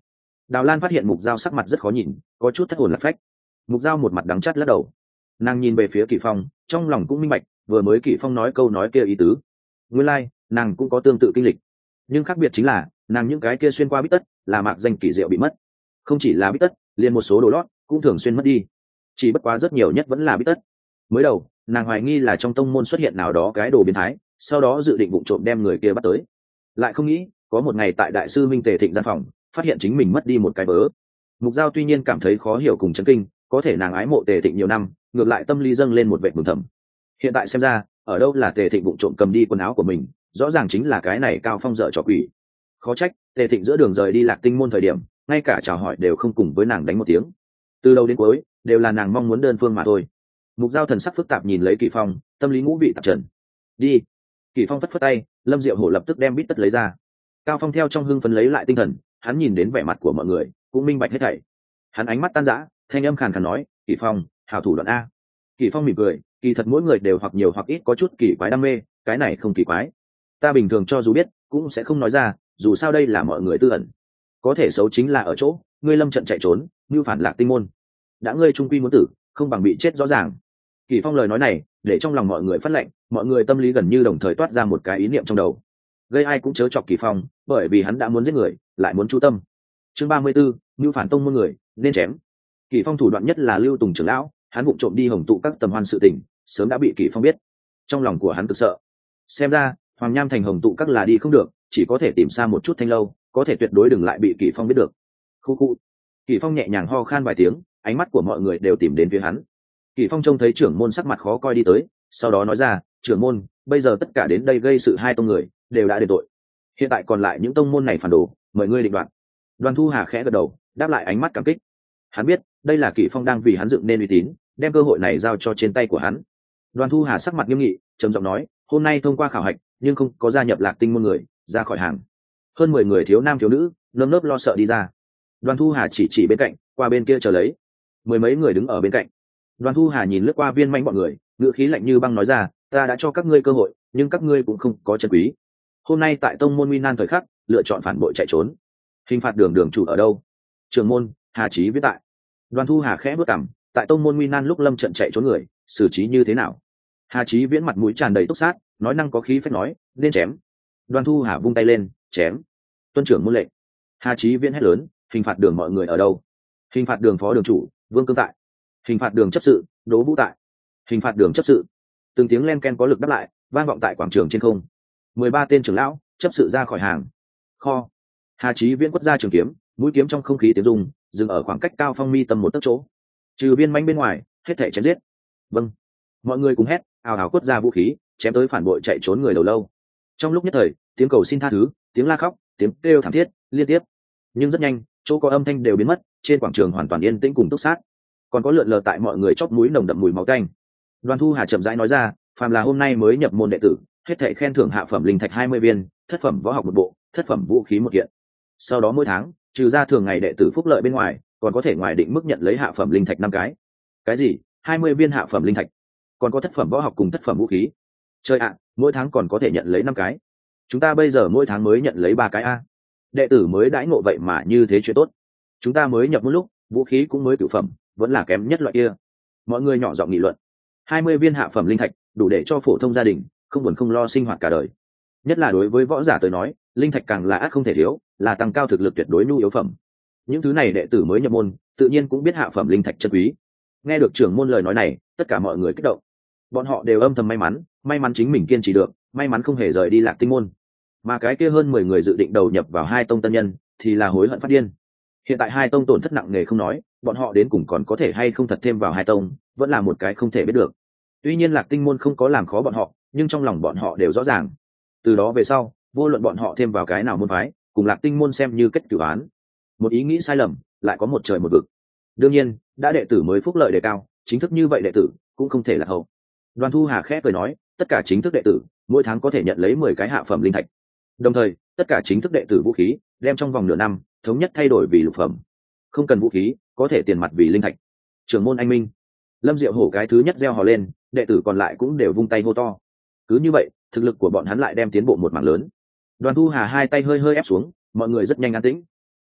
Đào Lan phát hiện Mục Giao sắc mặt rất khó nhìn, có chút thất hồn lạc phách. Mục Giao một mặt đắng chắt lắc đầu. Nàng nhìn về phía Kỷ Phong, trong lòng cũng minh bạch, vừa mới Kỷ Phong nói câu nói kia ý tứ. Nguyên lai, like, nàng cũng có tương tự kinh lịch. Nhưng khác biệt chính là, nàng những cái kia xuyên qua bít tất, là mạc danh kỳ diệu bị mất. Không chỉ là bít tất, liền một số đồ lót cũng thường xuyên mất đi. Chỉ bất quá rất nhiều nhất vẫn là bít tất. Mới đầu, nàng hoài nghi là trong tông môn xuất hiện nào đó cái đồ biến thái, sau đó dự định vụng trộm đem người kia bắt tới. Lại không nghĩ, có một ngày tại đại sư Minh Tề Thịnh gian phòng, phát hiện chính mình mất đi một cái bớ. Mục Giao tuy nhiên cảm thấy khó hiểu cùng chấn kinh, có thể nàng ái mộ Tề Thịnh nhiều năm, ngược lại tâm lý dâng lên một vẻ mừng thầm. Hiện tại xem ra, ở đâu là Tề Thịnh vụng trộm cầm đi quần áo của mình, rõ ràng chính là cái này Cao Phong dở trò quỷ. Khó trách, Tề Thịnh giữa đường rời đi Lạc Tinh môn thời điểm, ngay cả chào hỏi đều không cùng với nàng đánh một tiếng. Từ đầu đến cuối, đều là nàng mong muốn đơn phương mà thôi. Mục Giao thần sắc phức tạp nhìn lấy Kỷ Phong, tâm lý ngũ vị tạp trần. Đi. Kỷ Phong phất phất tay, Lâm Diệu Hổ lập tức đem bít tất lấy ra. Cao Phong theo trong hưng phấn lấy lại tinh thần, hắn nhìn đến vẻ mặt của mọi người, cũng minh bạch hết thảy. Hắn ánh mắt tan rã, thanh âm khàn khàn nói, Kỷ Phong, hảo thủ đoạn a. Kỷ Phong mỉm cười, kỳ thật mỗi người đều hoặc nhiều hoặc ít có chút kỳ quái đam mê, cái này không kỳ quái. Ta bình thường cho dù biết, cũng sẽ không nói ra, dù sao đây là mọi người tư ẩn. Có thể xấu chính là ở chỗ, ngươi lâm trận chạy trốn, như phản Lạc Tinh môn. Đã ngươi trung quy muốn tử, không bằng bị chết rõ ràng. Kỷ Phong lời nói này, để trong lòng mọi người phát lệnh, mọi người tâm lý gần như đồng thời toát ra một cái ý niệm trong đầu. Gây ai cũng chớ chọc Kỷ Phong, bởi vì hắn đã muốn giết người, lại muốn chu tâm. Chương ba mươi 34, như phản tông môn người, nên chém. Kỷ Phong thủ đoạn nhất là Lưu Tùng trưởng lão, hắn vụng trộm đi hồng tụ các tầm hoan sự tình, sớm đã bị Kỷ Phong biết. Trong lòng của hắn cực sợ. Xem ra, Hoàng Nham thành hồng tụ các là đi không được, chỉ có thể tìm xa một chút thanh lâu, có thể tuyệt đối đừng lại bị Kỷ Phong biết được. Khu khu. Kỷ Phong nhẹ nhàng ho khan vài tiếng, ánh mắt của mọi người đều tìm đến phía hắn. Kỷ Phong trông thấy trưởng môn sắc mặt khó coi đi tới, sau đó nói ra, trưởng môn, bây giờ tất cả đến đây gây sự hai tông người, đều đã đền tội. Hiện tại còn lại những tông môn này phản đồ, mời ngươi định đoạt. Đoàn Thu Hà khẽ gật đầu, đáp lại ánh mắt cảm kích. Hắn biết, đây là Kỷ Phong đang vì hắn dựng nên uy tín, đem cơ hội này giao cho trên tay của hắn. Đoàn Thu Hà sắc mặt nghiêm nghị, trầm giọng nói, hôm nay thông qua khảo hạch, nhưng không có gia nhập Lạc Tinh môn người, ra khỏi hàng. Hơn mười người thiếu nam thiếu nữ, nơm nớp lo sợ đi ra. Đoàn Thu Hà chỉ chỉ bên cạnh, qua bên kia chờ lấy. Mười mấy người đứng ở bên cạnh. Đoàn Thu Hà nhìn lướt qua viên manh bọn người, ngữ khí lạnh như băng nói ra, ta đã cho các ngươi cơ hội, nhưng các ngươi cũng không có chân quý. Hôm nay tại tông môn nguy nan thời khắc, lựa chọn phản bội chạy trốn. Hình phạt đường đường chủ ở đâu? Trưởng môn Hà Chí Viễn tại. Đoàn Thu Hà khẽ bước cằm, tại tông môn nguy nan lúc lâm trận chạy trốn người, xử trí như thế nào? Hà Chí Viễn mặt mũi tràn đầy túc sát, nói năng có khí phách nói, nên chém. Đoàn Thu Hà vung tay lên, chém. Tuân trưởng môn lệnh. Hà Chí Viễn hét lớn, hình phạt đường mọi người ở đâu? Hình phạt đường phó đường chủ Vương Cương tại. Hình phạt đường chấp sự Đỗ Vũ tại. Hình phạt đường chấp sự. Từng tiếng len ken có lực đáp lại, vang vọng tại quảng trường trên không. Mười ba tên trưởng lão chấp sự ra khỏi hàng. Kho. Hà Chí Viễn quất ra trường kiếm, mũi kiếm trong không khí tiếng rung, dừng ở khoảng cách Cao Phong mi tầm một tấc chỗ. Trừ viên manh bên ngoài, hết thảy chém giết. Vâng. Mọi người cùng hét, ào ào quất ra vũ khí, chém tới phản bội chạy trốn người đầu lâu. Trong lúc nhất thời, tiếng cầu xin tha thứ, tiếng la khóc, tiếng kêu thảm thiết liên tiếp. Nhưng rất nhanh, chỗ có âm thanh đều biến mất, trên quảng trường hoàn toàn yên tĩnh cùng túc sát. Còn có lượn lờ tại mọi người chóp mũi nồng đậm mùi máu tanh. Đoàn Thu Hà chậm rãi nói ra, phàm là hôm nay mới nhập môn đệ tử, hết thảy khen thưởng hạ phẩm linh thạch hai mươi viên, thất phẩm võ học một bộ, thất phẩm vũ khí một kiện. Sau đó mỗi tháng, trừ ra thường ngày đệ tử phúc lợi bên ngoài, còn có thể ngoài định mức nhận lấy hạ phẩm linh thạch năm cái. Cái gì? hai mươi viên hạ phẩm linh thạch? Còn có thất phẩm võ học cùng thất phẩm vũ khí? Chơi ạ, mỗi tháng còn có thể nhận lấy năm cái. Chúng ta bây giờ mỗi tháng mới nhận lấy ba cái a. Đệ tử mới đãi ngộ vậy mà như thế chuyện tốt. Chúng ta mới nhập một lúc, vũ khí cũng mới cửu phẩm, vẫn là kém nhất loại kia. Mọi người nhỏ giọng nghị luận. hai mươi viên hạ phẩm linh thạch, đủ để cho phổ thông gia đình không buồn không lo sinh hoạt cả đời. Nhất là đối với võ giả tới nói, linh thạch càng là ác không thể thiếu, là tăng cao thực lực tuyệt đối nhu yếu phẩm. Những thứ này đệ tử mới nhập môn, tự nhiên cũng biết hạ phẩm linh thạch chân quý. Nghe được trưởng môn lời nói này, tất cả mọi người kích động. Bọn họ đều âm thầm may mắn, may mắn chính mình kiên trì được, may mắn không hề rời đi Lạc Tinh môn. Mà cái kia hơn mười người dự định đầu nhập vào hai tông tân nhân, thì là hối hận phát điên. Hiện tại hai tông tổn thất nặng nề không nói, bọn họ đến cùng còn có thể hay không thật thêm vào hai tông, vẫn là một cái không thể biết được. Tuy nhiên Lạc Tinh môn không có làm khó bọn họ, nhưng trong lòng bọn họ đều rõ ràng. Từ đó về sau, vô luận bọn họ thêm vào cái nào môn phái, cùng Lạc Tinh môn xem như kết cửu án. Một ý nghĩ sai lầm, lại có một trời một vực. Đương nhiên, đã đệ tử mới phúc lợi đề cao, chính thức như vậy đệ tử cũng không thể là hậu. Đoàn Thu Hà khẽ cười nói, tất cả chính thức đệ tử mỗi tháng có thể nhận lấy mười cái hạ phẩm linh thạch. Đồng thời, tất cả chính thức đệ tử vũ khí đem trong vòng nửa năm thống nhất thay đổi vì lục phẩm. Không cần vũ khí, có thể tiền mặt vì linh thạch. Trưởng môn anh minh. Lâm Diệu Hổ cái thứ nhất reo hò lên, đệ tử còn lại cũng đều vung tay hô to. Cứ như vậy, thực lực của bọn hắn lại đem tiến bộ một mảng lớn. Đoàn Thu Hà hai tay hơi hơi ép xuống, mọi người rất nhanh an tĩnh.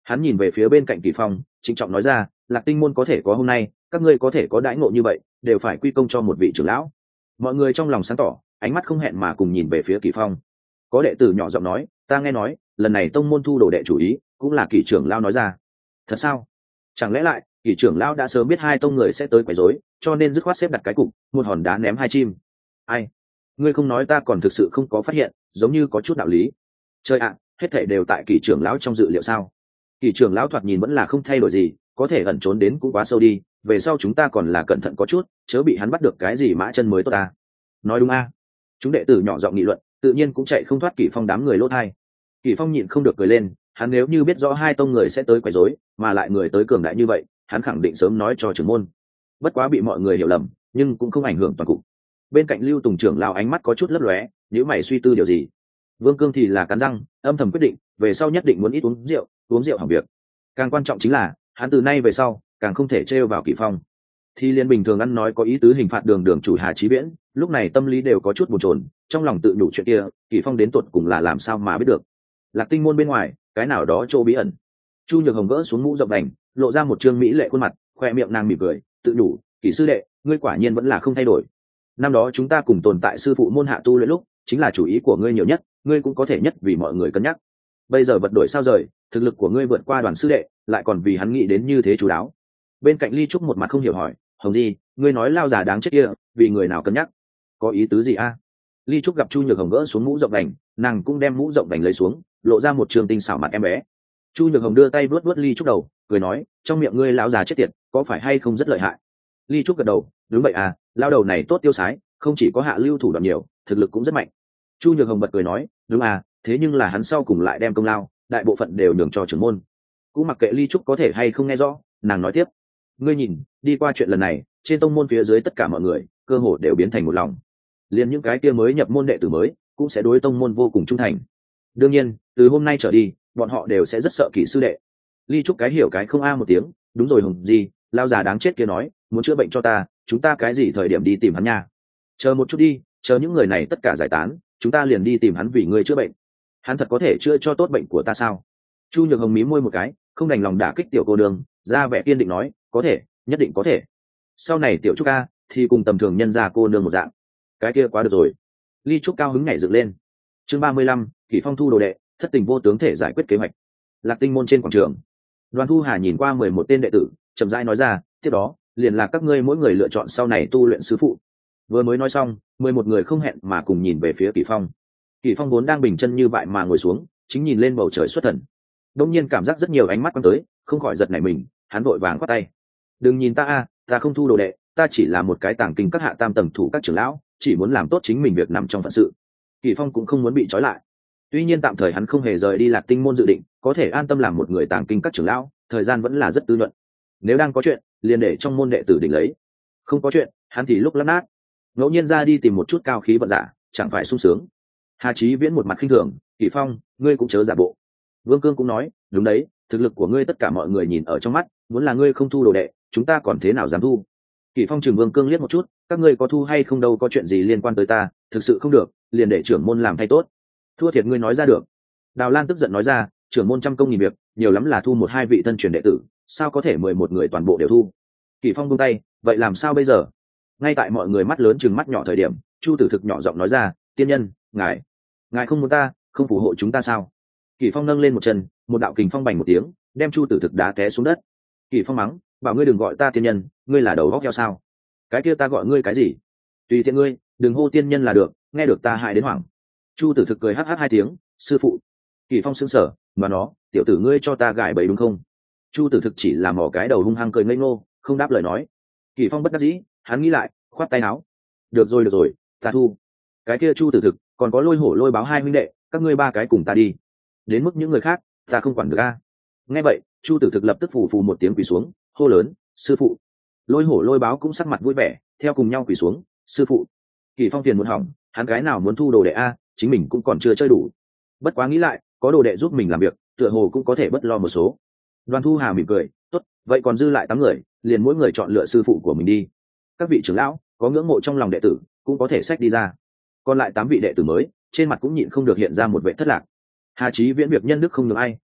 Hắn nhìn về phía bên cạnh Kỳ Phong, trịnh trọng nói ra, Lạc Tinh môn có thể có hôm nay, các ngươi có thể có đãi ngộ như vậy, đều phải quy công cho một vị trưởng lão. Mọi người trong lòng sáng tỏ, ánh mắt không hẹn mà cùng nhìn về phía Kỳ Phong. Có đệ tử nhỏ giọng nói, ta nghe nói lần này tông môn thu đồ đệ chủ ý cũng là Kỳ trưởng lão nói ra. Thật sao? Chẳng lẽ lại Kỳ trưởng lão đã sớm biết hai tông người sẽ tới quấy rối, cho nên dứt khoát xếp đặt cái cục, một hòn đá ném hai chim. Ai? Ngươi không nói ta còn thực sự không có phát hiện, giống như có chút đạo lý. Trời ạ, hết thảy đều tại Kỳ trưởng lão trong dự liệu sao? Kỳ trưởng lão thoạt nhìn vẫn là không thay đổi gì, có thể ẩn trốn đến cũng quá sâu đi, về sau chúng ta còn là cẩn thận có chút, chớ bị hắn bắt được cái gì mã chân mới tốt ta. Nói đúng a? Chúng đệ tử nhỏ giọng nghị luận, tự nhiên cũng chạy không thoát Kỳ Phong đám người lỗ thai. Kỳ Phong nhịn không được cười lên, hắn nếu như biết rõ hai tông người sẽ tới quấy rối, mà lại người tới cường đại như vậy, hắn khẳng định sớm nói cho trưởng môn. Bất quá bị mọi người hiểu lầm, nhưng cũng không ảnh hưởng toàn cục. Bên cạnh Lưu Tùng trưởng lão ánh mắt có chút lấp lóe, nếu mày suy tư điều gì. Vương Cương thì là cắn răng, âm thầm quyết định, về sau nhất định muốn ít uống rượu, uống rượu hỏng việc. Càng quan trọng chính là, hắn từ nay về sau, càng không thể trêu vào Kỳ Phong. Thì liên bình thường ăn nói có ý tứ hình phạt đường đường chủ Hà Chí Viễn, lúc này tâm lý đều có chút bồn chồn, trong lòng tự nhủ chuyện kia, Kỳ Phong đến tuột cùng là làm sao mà biết được. Lạc Tinh môn bên ngoài, cái nào đó chỗ bí ẩn. Chu Nhược Hồng gỡ xuống mũ rộng đành, lộ ra một trương mỹ lệ khuôn mặt, khoe miệng nàng mỉm cười, tự nhủ, Kỳ sư đệ, ngươi quả nhiên vẫn là không thay đổi. Năm đó chúng ta cùng tồn tại sư phụ môn hạ tu luyện lúc, chính là chủ ý của ngươi nhiều nhất, ngươi cũng có thể nhất vì mọi người cân nhắc. Bây giờ vật đổi sao rời, thực lực của ngươi vượt qua Đoàn sư đệ, lại còn vì hắn nghĩ đến như thế chú đáo. Bên cạnh Ly Trúc một mặt không hiểu hỏi, Hồng Di, ngươi nói lao già đáng chết kia, vì người nào cân nhắc? Có ý tứ gì a? Ly Trúc gặp Chu Nhược Hồng gỡ xuống mũ rộng đành, nàng cũng đem mũ rộng đành lấy xuống, lộ ra một trường tinh xảo mặt em bé. Chu Nhược Hồng đưa tay vuốt vuốt Ly Trúc đầu, cười nói, trong miệng ngươi lão già chết tiệt, có phải hay không rất lợi hại? Ly Trúc gật đầu, đúng vậy à, lao đầu này tốt tiêu sái, không chỉ có hạ lưu thủ đoạn nhiều, thực lực cũng rất mạnh. Chu Nhược Hồng bật cười nói, đúng à, thế nhưng là hắn sau cùng lại đem công lao, đại bộ phận đều nhường cho trưởng môn. Cũng mặc kệ Ly Trúc có thể hay không nghe rõ, nàng nói tiếp, ngươi nhìn, đi qua chuyện lần này, trên tông môn phía dưới tất cả mọi người, cơ hồ đều biến thành một lòng. Liên những cái kia mới nhập môn đệ tử mới, cũng sẽ đối tông môn vô cùng trung thành. Đương nhiên, từ hôm nay trở đi, bọn họ đều sẽ rất sợ Kỳ sư đệ. Ly Trúc cái hiểu cái không a một tiếng, đúng rồi Hồng Di, lao già đáng chết kia nói, muốn chữa bệnh cho ta, chúng ta cái gì thời điểm đi tìm hắn nha? Chờ một chút đi, chờ những người này tất cả giải tán, chúng ta liền đi tìm hắn vì ngươi chữa bệnh. Hắn thật có thể chữa cho tốt bệnh của ta sao? Chu Nhược Hồng mí môi một cái, không đành lòng đả kích tiểu cô đường, ra vẻ kiên định nói, có thể, nhất định có thể. Sau này tiểu Trúc ca thì cùng tầm thường nhân gia cô nương một dạng. Cái kia quá được rồi. Ly Trúc cao hứng nhảy dựng lên. Chương ba mươi lăm, Kỳ Phong thu đồ đệ, thất tình vô tướng thể giải quyết kế hoạch. Lạc Tinh môn trên quảng trường, Đoàn Thu Hà nhìn qua mười một tên đệ tử, chậm rãi nói ra, tiếp đó, liền là các ngươi mỗi người lựa chọn sau này tu luyện sư phụ. Vừa mới nói xong, mười một người không hẹn mà cùng nhìn về phía Kỳ Phong. Kỳ Phong vốn đang bình chân như vậy mà ngồi xuống, chính nhìn lên bầu trời xuất thần. Đông nhiên cảm giác rất nhiều ánh mắt quăng tới, không khỏi giật nảy mình, hắn vội vàng quát tay. Đừng nhìn ta a, ta không thu đồ đệ, ta chỉ là một cái tàng kinh các hạ tam tầng thủ các trưởng lão, chỉ muốn làm tốt chính mình việc nằm trong phận sự. Kỳ Phong cũng không muốn bị trói lại. Tuy nhiên tạm thời hắn không hề rời đi Lạc Tinh môn dự định, có thể an tâm làm một người tàng kinh các trưởng lão, thời gian vẫn là rất tư luận. Nếu đang có chuyện, liền để trong môn đệ tử định lấy. Không có chuyện, hắn thì lúc lắc nát. Ngẫu nhiên ra đi tìm một chút cao khí vận giả, chẳng phải sung sướng. Hà Chí Viễn một mặt khinh thường, Kỳ Phong, ngươi cũng chớ giả bộ. Vương Cương cũng nói, đúng đấy, thực lực của ngươi tất cả mọi người nhìn ở trong mắt, muốn là ngươi không thu đồ đệ, chúng ta còn thế nào dám thu? Kỳ Phong trừng Vương Cương liếc một chút, các ngươi có thu hay không đâu có chuyện gì liên quan tới ta, thực sự không được, liền để trưởng môn làm thay tốt. Thua thiệt ngươi nói ra được. Đào Lan tức giận nói ra, trưởng môn trăm công nghìn việc, nhiều lắm là thu một hai vị thân truyền đệ tử, sao có thể mười một người toàn bộ đều thu? Kỳ Phong buông tay, vậy làm sao bây giờ? Ngay tại mọi người mắt lớn chừng mắt nhỏ thời điểm, Chu Tử Thực nhỏ giọng nói ra, tiên nhân, ngài, ngài không muốn ta, không phù hộ chúng ta sao? Kỳ Phong nâng lên một chân, một đạo kình phong bành một tiếng, đem Chu Tử Thực đá té xuống đất. Kỳ Phong mắng, bảo ngươi đừng gọi ta tiên nhân, ngươi là đầu góc heo sao? Cái kia ta gọi ngươi cái gì? Tùy tiện ngươi, đừng hô tiên nhân là được, nghe được ta hại đến hoảng. Chu Tử Thực cười hắc hắc hai tiếng, sư phụ. Kỳ Phong sững sờ, mà nó, tiểu tử ngươi cho ta gãi bẫy đúng không? Chu Tử Thực chỉ là mỏ cái đầu hung hăng cười ngây ngô, không đáp lời nói. Kỳ Phong bất đắc dĩ, hắn nghĩ lại, khoát tay áo. Được rồi được rồi, ta thu. Cái kia Chu Tử Thực, còn có Lôi Hổ Lôi Báo hai huynh đệ, các ngươi ba cái cùng ta đi. Đến mức những người khác, ta không quản được a. Nghe vậy, Chu Tử Thực lập tức phù phù một tiếng quỳ xuống, hô lớn, sư phụ. Lôi Hổ Lôi Báo cũng sắc mặt vui vẻ, theo cùng nhau quỳ xuống, sư phụ. Kỳ Phong phiền muốn hỏng, hắn cái nào muốn thu đồ đệ a, chính mình cũng còn chưa chơi đủ. Bất quá nghĩ lại, có đồ đệ giúp mình làm việc, tựa hồ cũng có thể bất lo một số. Đoàn Thu Hà mỉm cười, tốt, vậy còn dư lại tám người, liền mỗi người chọn lựa sư phụ của mình đi. Các vị trưởng lão có ngưỡng mộ trong lòng đệ tử, cũng có thể xách đi ra. Còn lại tám vị đệ tử mới, trên mặt cũng nhịn không được hiện ra một vẻ thất lạc. Hà Chí Viễn việc nhân đức không nhường ai,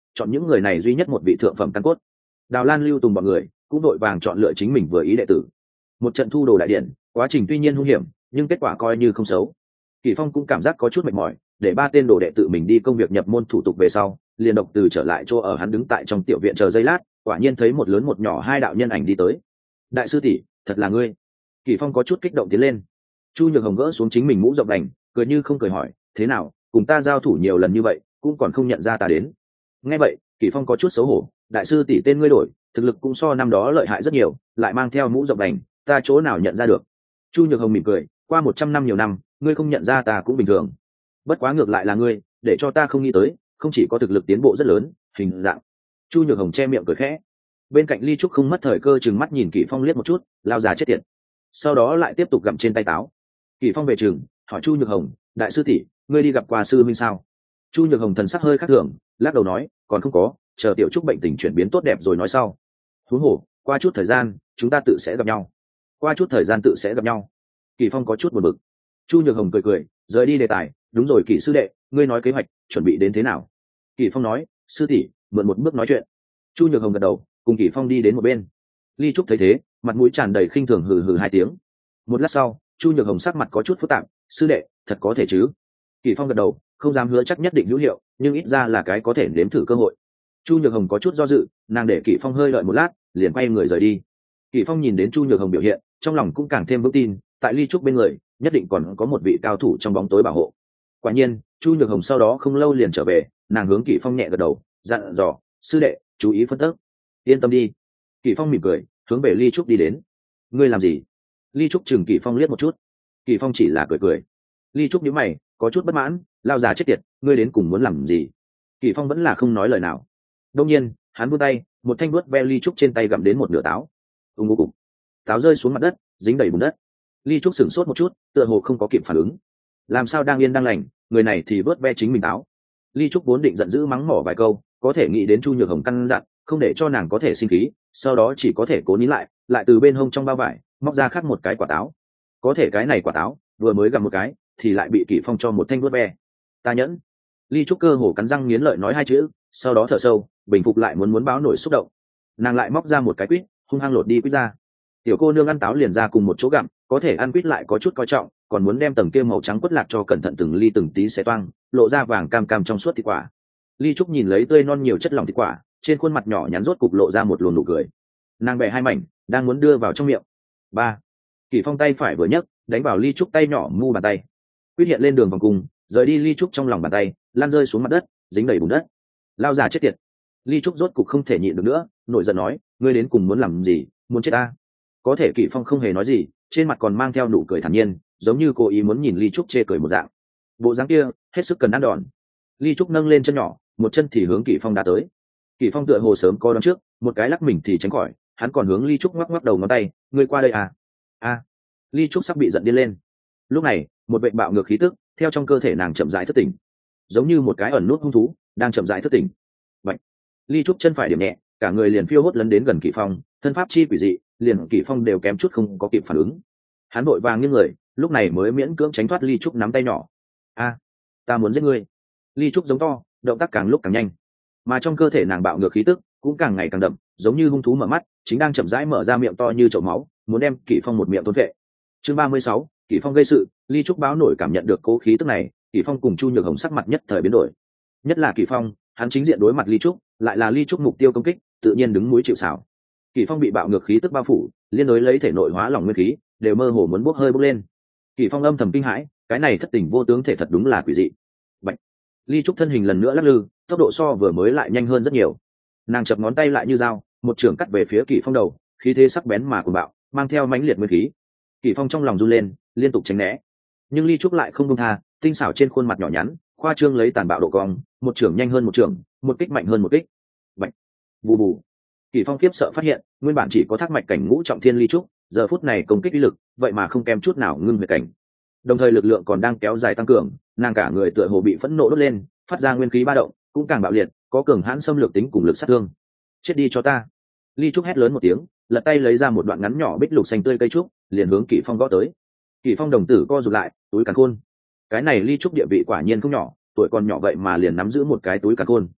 chọn những người này duy nhất một vị thượng phẩm căn cốt. Đào Lan Lưu Tùng bọn người cũng đội vàng chọn lựa chính mình vừa ý đệ tử. Một trận thu đồ đại điện, quá trình tuy nhiên hung hiểm, nhưng kết quả coi như không xấu. Kỷ Phong cũng cảm giác có chút mệt mỏi, để ba tên đồ đệ tự mình đi công việc nhập môn thủ tục về sau, liền độc từ trở lại chỗ ở hắn đứng tại trong tiểu viện chờ giây lát, quả nhiên thấy một lớn một nhỏ hai đạo nhân ảnh đi tới. Đại sư tỷ, thật là ngươi. Kỷ Phong có chút kích động tiến lên. Chu Nhược Hồng gỡ xuống chính mình mũ rộng đành, cười như không cười hỏi, thế nào, cùng ta giao thủ nhiều lần như vậy, cũng còn không nhận ra ta đến. Nghe vậy, Kỷ Phong có chút xấu hổ, đại sư tỷ tên ngươi đổi, thực lực cũng so năm đó lợi hại rất nhiều, lại mang theo mũ rộng đành, ta chỗ nào nhận ra được. Chu Nhược Hồng mỉm cười, qua một trăm năm nhiều năm, ngươi không nhận ra ta cũng bình thường. Bất quá ngược lại là ngươi, để cho ta không nghĩ tới, không chỉ có thực lực tiến bộ rất lớn, hình dạng. Chu Nhược Hồng che miệng cười khẽ. Bên cạnh Ly Trúc không mất thời cơ chừng mắt nhìn Kỷ Phong liếc một chút, lao già chết tiệt. Sau đó lại tiếp tục gặm trên tay táo. Kỷ Phong về trường, hỏi Chu Nhược Hồng, đại sư tỷ, ngươi đi gặp qua sư minh sao? Chu Nhược Hồng thần sắc hơi khác thường, lắc đầu nói, còn không có, chờ tiểu trúc bệnh tình chuyển biến tốt đẹp rồi nói sau. Huống hồ, qua chút thời gian, chúng ta tự sẽ gặp nhau. Qua chút thời gian tự sẽ gặp nhau. Kỷ Phong có chút buồn bực. Chu Nhược Hồng cười cười, rời đi đề tài, đúng rồi Kỷ sư đệ, ngươi nói kế hoạch chuẩn bị đến thế nào? Kỷ Phong nói, sư tỷ, mượn một bước nói chuyện. Chu Nhược Hồng gật đầu, cùng Kỷ Phong đi đến một bên. Ly Trúc thấy thế, mặt mũi tràn đầy khinh thường hừ hừ hai tiếng. Một lát sau, Chu Nhược Hồng sắc mặt có chút phức tạp, sư đệ, thật có thể chứ? Kỷ Phong gật đầu, không dám hứa chắc nhất định hữu hiệu, nhưng ít ra là cái có thể nếm thử cơ hội. Chu Nhược Hồng có chút do dự, nàng để Kỷ Phong hơi đợi một lát, liền quay người rời đi. Kỷ Phong nhìn đến Chu Nhược Hồng biểu hiện, trong lòng cũng càng thêm vững tin, tại Ly Trúc bên người, nhất định còn có một vị cao thủ trong bóng tối bảo hộ. Quả nhiên, Chu Nhược Hồng sau đó không lâu liền trở về, nàng hướng Kỷ Phong nhẹ gật đầu, dặn dò, sư đệ, chú ý phân tích. Yên tâm đi. Kỷ Phong mỉm cười, hướng về Ly Trúc đi đến. Ngươi làm gì? Ly Trúc chừng Kỷ Phong liếc một chút. Kỷ Phong chỉ là cười cười. Ly Trúc nhíu mày, có chút bất mãn, lao già chết tiệt, ngươi đến cùng muốn làm gì? Kỷ Phong vẫn là không nói lời nào. Đương nhiên, hắn buông tay, một thanh vuốt ve Ly Trúc trên tay gặm đến một nửa táo. Ung ung ung. Táo rơi xuống mặt đất, dính đầy bùn đất. Ly Trúc sửng sốt một chút, tựa hồ không có kịp phản ứng. Làm sao đang yên đang lành, người này thì vớt ve chính mình táo. Ly Trúc vốn định giận dữ mắng mỏ vài câu, có thể nghĩ đến Chu Nhược Hồng căn dặn, không để cho nàng có thể sinh khí, sau đó chỉ có thể cố nín lại, lại từ bên hông trong bao vải móc ra khác một cái quả táo. Có thể cái này quả táo vừa mới gặm một cái, thì lại bị Kỷ Phong cho một thanh vuốt ve. Ta nhẫn. Ly Trúc cơ hồ cắn răng nghiến lợi nói hai chữ, sau đó thở sâu, bình phục lại muốn muốn báo nổi xúc động. Nàng lại móc ra một cái quýt, hung hăng lột đi quýt ra. Tiểu cô nương ăn táo liền ra cùng một chỗ gặm, có thể ăn quýt lại có chút coi trọng, còn muốn đem tầng kia màu trắng quất lạc cho cẩn thận từng ly từng tí xé toang, lộ ra vàng cam cam trong suốt thịt quả. Ly Trúc nhìn lấy tươi non nhiều chất lỏng thịt quả, trên khuôn mặt nhỏ nhắn rốt cục lộ ra một luồng nụ cười. Nàng bẻ hai mảnh, đang muốn đưa vào trong miệng. Ba. Kỷ Phong tay phải vừa nhấc, đánh vào Ly Trúc tay nhỏ mu bàn tay. Quyết hiện lên đường vòng cung, rời đi Ly Trúc trong lòng bàn tay, lan rơi xuống mặt đất, dính đầy bùn đất. Lao già chết tiệt. Ly Trúc rốt cục không thể nhịn được nữa, nổi giận nói, ngươi đến cùng muốn làm gì, muốn chết ta? Có thể Kỷ Phong không hề nói gì, trên mặt còn mang theo nụ cười thản nhiên, giống như cố ý muốn nhìn Ly Trúc chê cười một dạng. Bộ dáng kia, hết sức cần ăn đòn. Ly Trúc nâng lên chân nhỏ, một chân thì hướng Kỷ Phong đá tới. Kỷ Phong tựa hồ sớm có đón trước, một cái lắc mình thì tránh khỏi, hắn còn hướng Ly Trúc ngoắc ngoắc đầu ngón tay, ngươi qua đây à? A. Ly Trúc sắp bị giận điên lên. Lúc này, một bệnh bạo ngược khí tức theo trong cơ thể nàng chậm rãi thức tỉnh, giống như một cái ẩn nút hung thú đang chậm rãi thức tỉnh. Vậy, Ly Trúc chân phải điểm nhẹ, cả người liền phiêu hốt lấn đến gần Kỷ Phong, thân pháp chi quỷ dị, liền Kỷ Phong đều kém chút không có kịp phản ứng. Hắn vội vàng nghiêng người, lúc này mới miễn cưỡng tránh thoát Ly Trúc nắm tay nhỏ. A, ta muốn giết ngươi. Ly Trúc giống to, động tác càng lúc càng nhanh, mà trong cơ thể nàng bạo ngược khí tức cũng càng ngày càng đậm, giống như hung thú mở mắt, chính đang chậm rãi mở ra miệng to như chậu máu, muốn đem Kỷ Phong một miệng thôn vệ. Chương ba mươi sáu, Kỷ Phong gây sự. Ly Trúc báo nổi cảm nhận được cố khí tức này, Kỷ Phong cùng Chu Nhược Hồng sắc mặt nhất thời biến đổi. Nhất là Kỷ Phong, hắn chính diện đối mặt Ly Trúc, lại là Ly Trúc mục tiêu công kích, tự nhiên đứng mũi chịu sào. Kỷ Phong bị bạo ngược khí tức bao phủ, liên đối lấy thể nội hóa lỏng nguyên khí, đều mơ hồ muốn bốc hơi bốc lên. Kỷ Phong âm thầm kinh hãi, cái này thất tình vô tướng thể thật đúng là quỷ dị. Bạch. Ly Trúc thân hình lần nữa lắc lư, tốc độ so vừa mới lại nhanh hơn rất nhiều. Nàng chập ngón tay lại như dao, một trường cắt về phía Kỷ Phong đầu, khí thế sắc bén mà cuồng bạo, mang theo mãnh liệt nguyên khí. Kỷ Phong trong lòng run lên, liên tục tránh né, nhưng Ly Trúc lại không buông tha, tinh xảo trên khuôn mặt nhỏ nhắn, khoa trương lấy tàn bạo độ cong, một trường nhanh hơn một trường, một kích mạnh hơn một kích. Bạch. Bù bù. Kỷ Phong khiếp sợ phát hiện, nguyên bản chỉ có thác mạch cảnh ngũ trọng thiên Ly Trúc, giờ phút này công kích uy lực, vậy mà không kém chút nào ngưng huyệt cảnh. Đồng thời lực lượng còn đang kéo dài tăng cường, nàng cả người tựa hồ bị phẫn nộ đốt lên, phát ra nguyên khí ba động, cũng càng bạo liệt, có cường hãn xâm lược tính cùng lực sát thương. Chết đi cho ta. Ly Trúc hét lớn một tiếng, lật tay lấy ra một đoạn ngắn nhỏ bích lục xanh tươi cây trúc, liền hướng Kỷ Phong gõ tới. Kỷ Phong đồng tử co rụt lại, túi càn khôn. Cái này Ly Trúc địa vị quả nhiên không nhỏ, tuổi còn nhỏ vậy mà liền nắm giữ một cái túi càn khôn.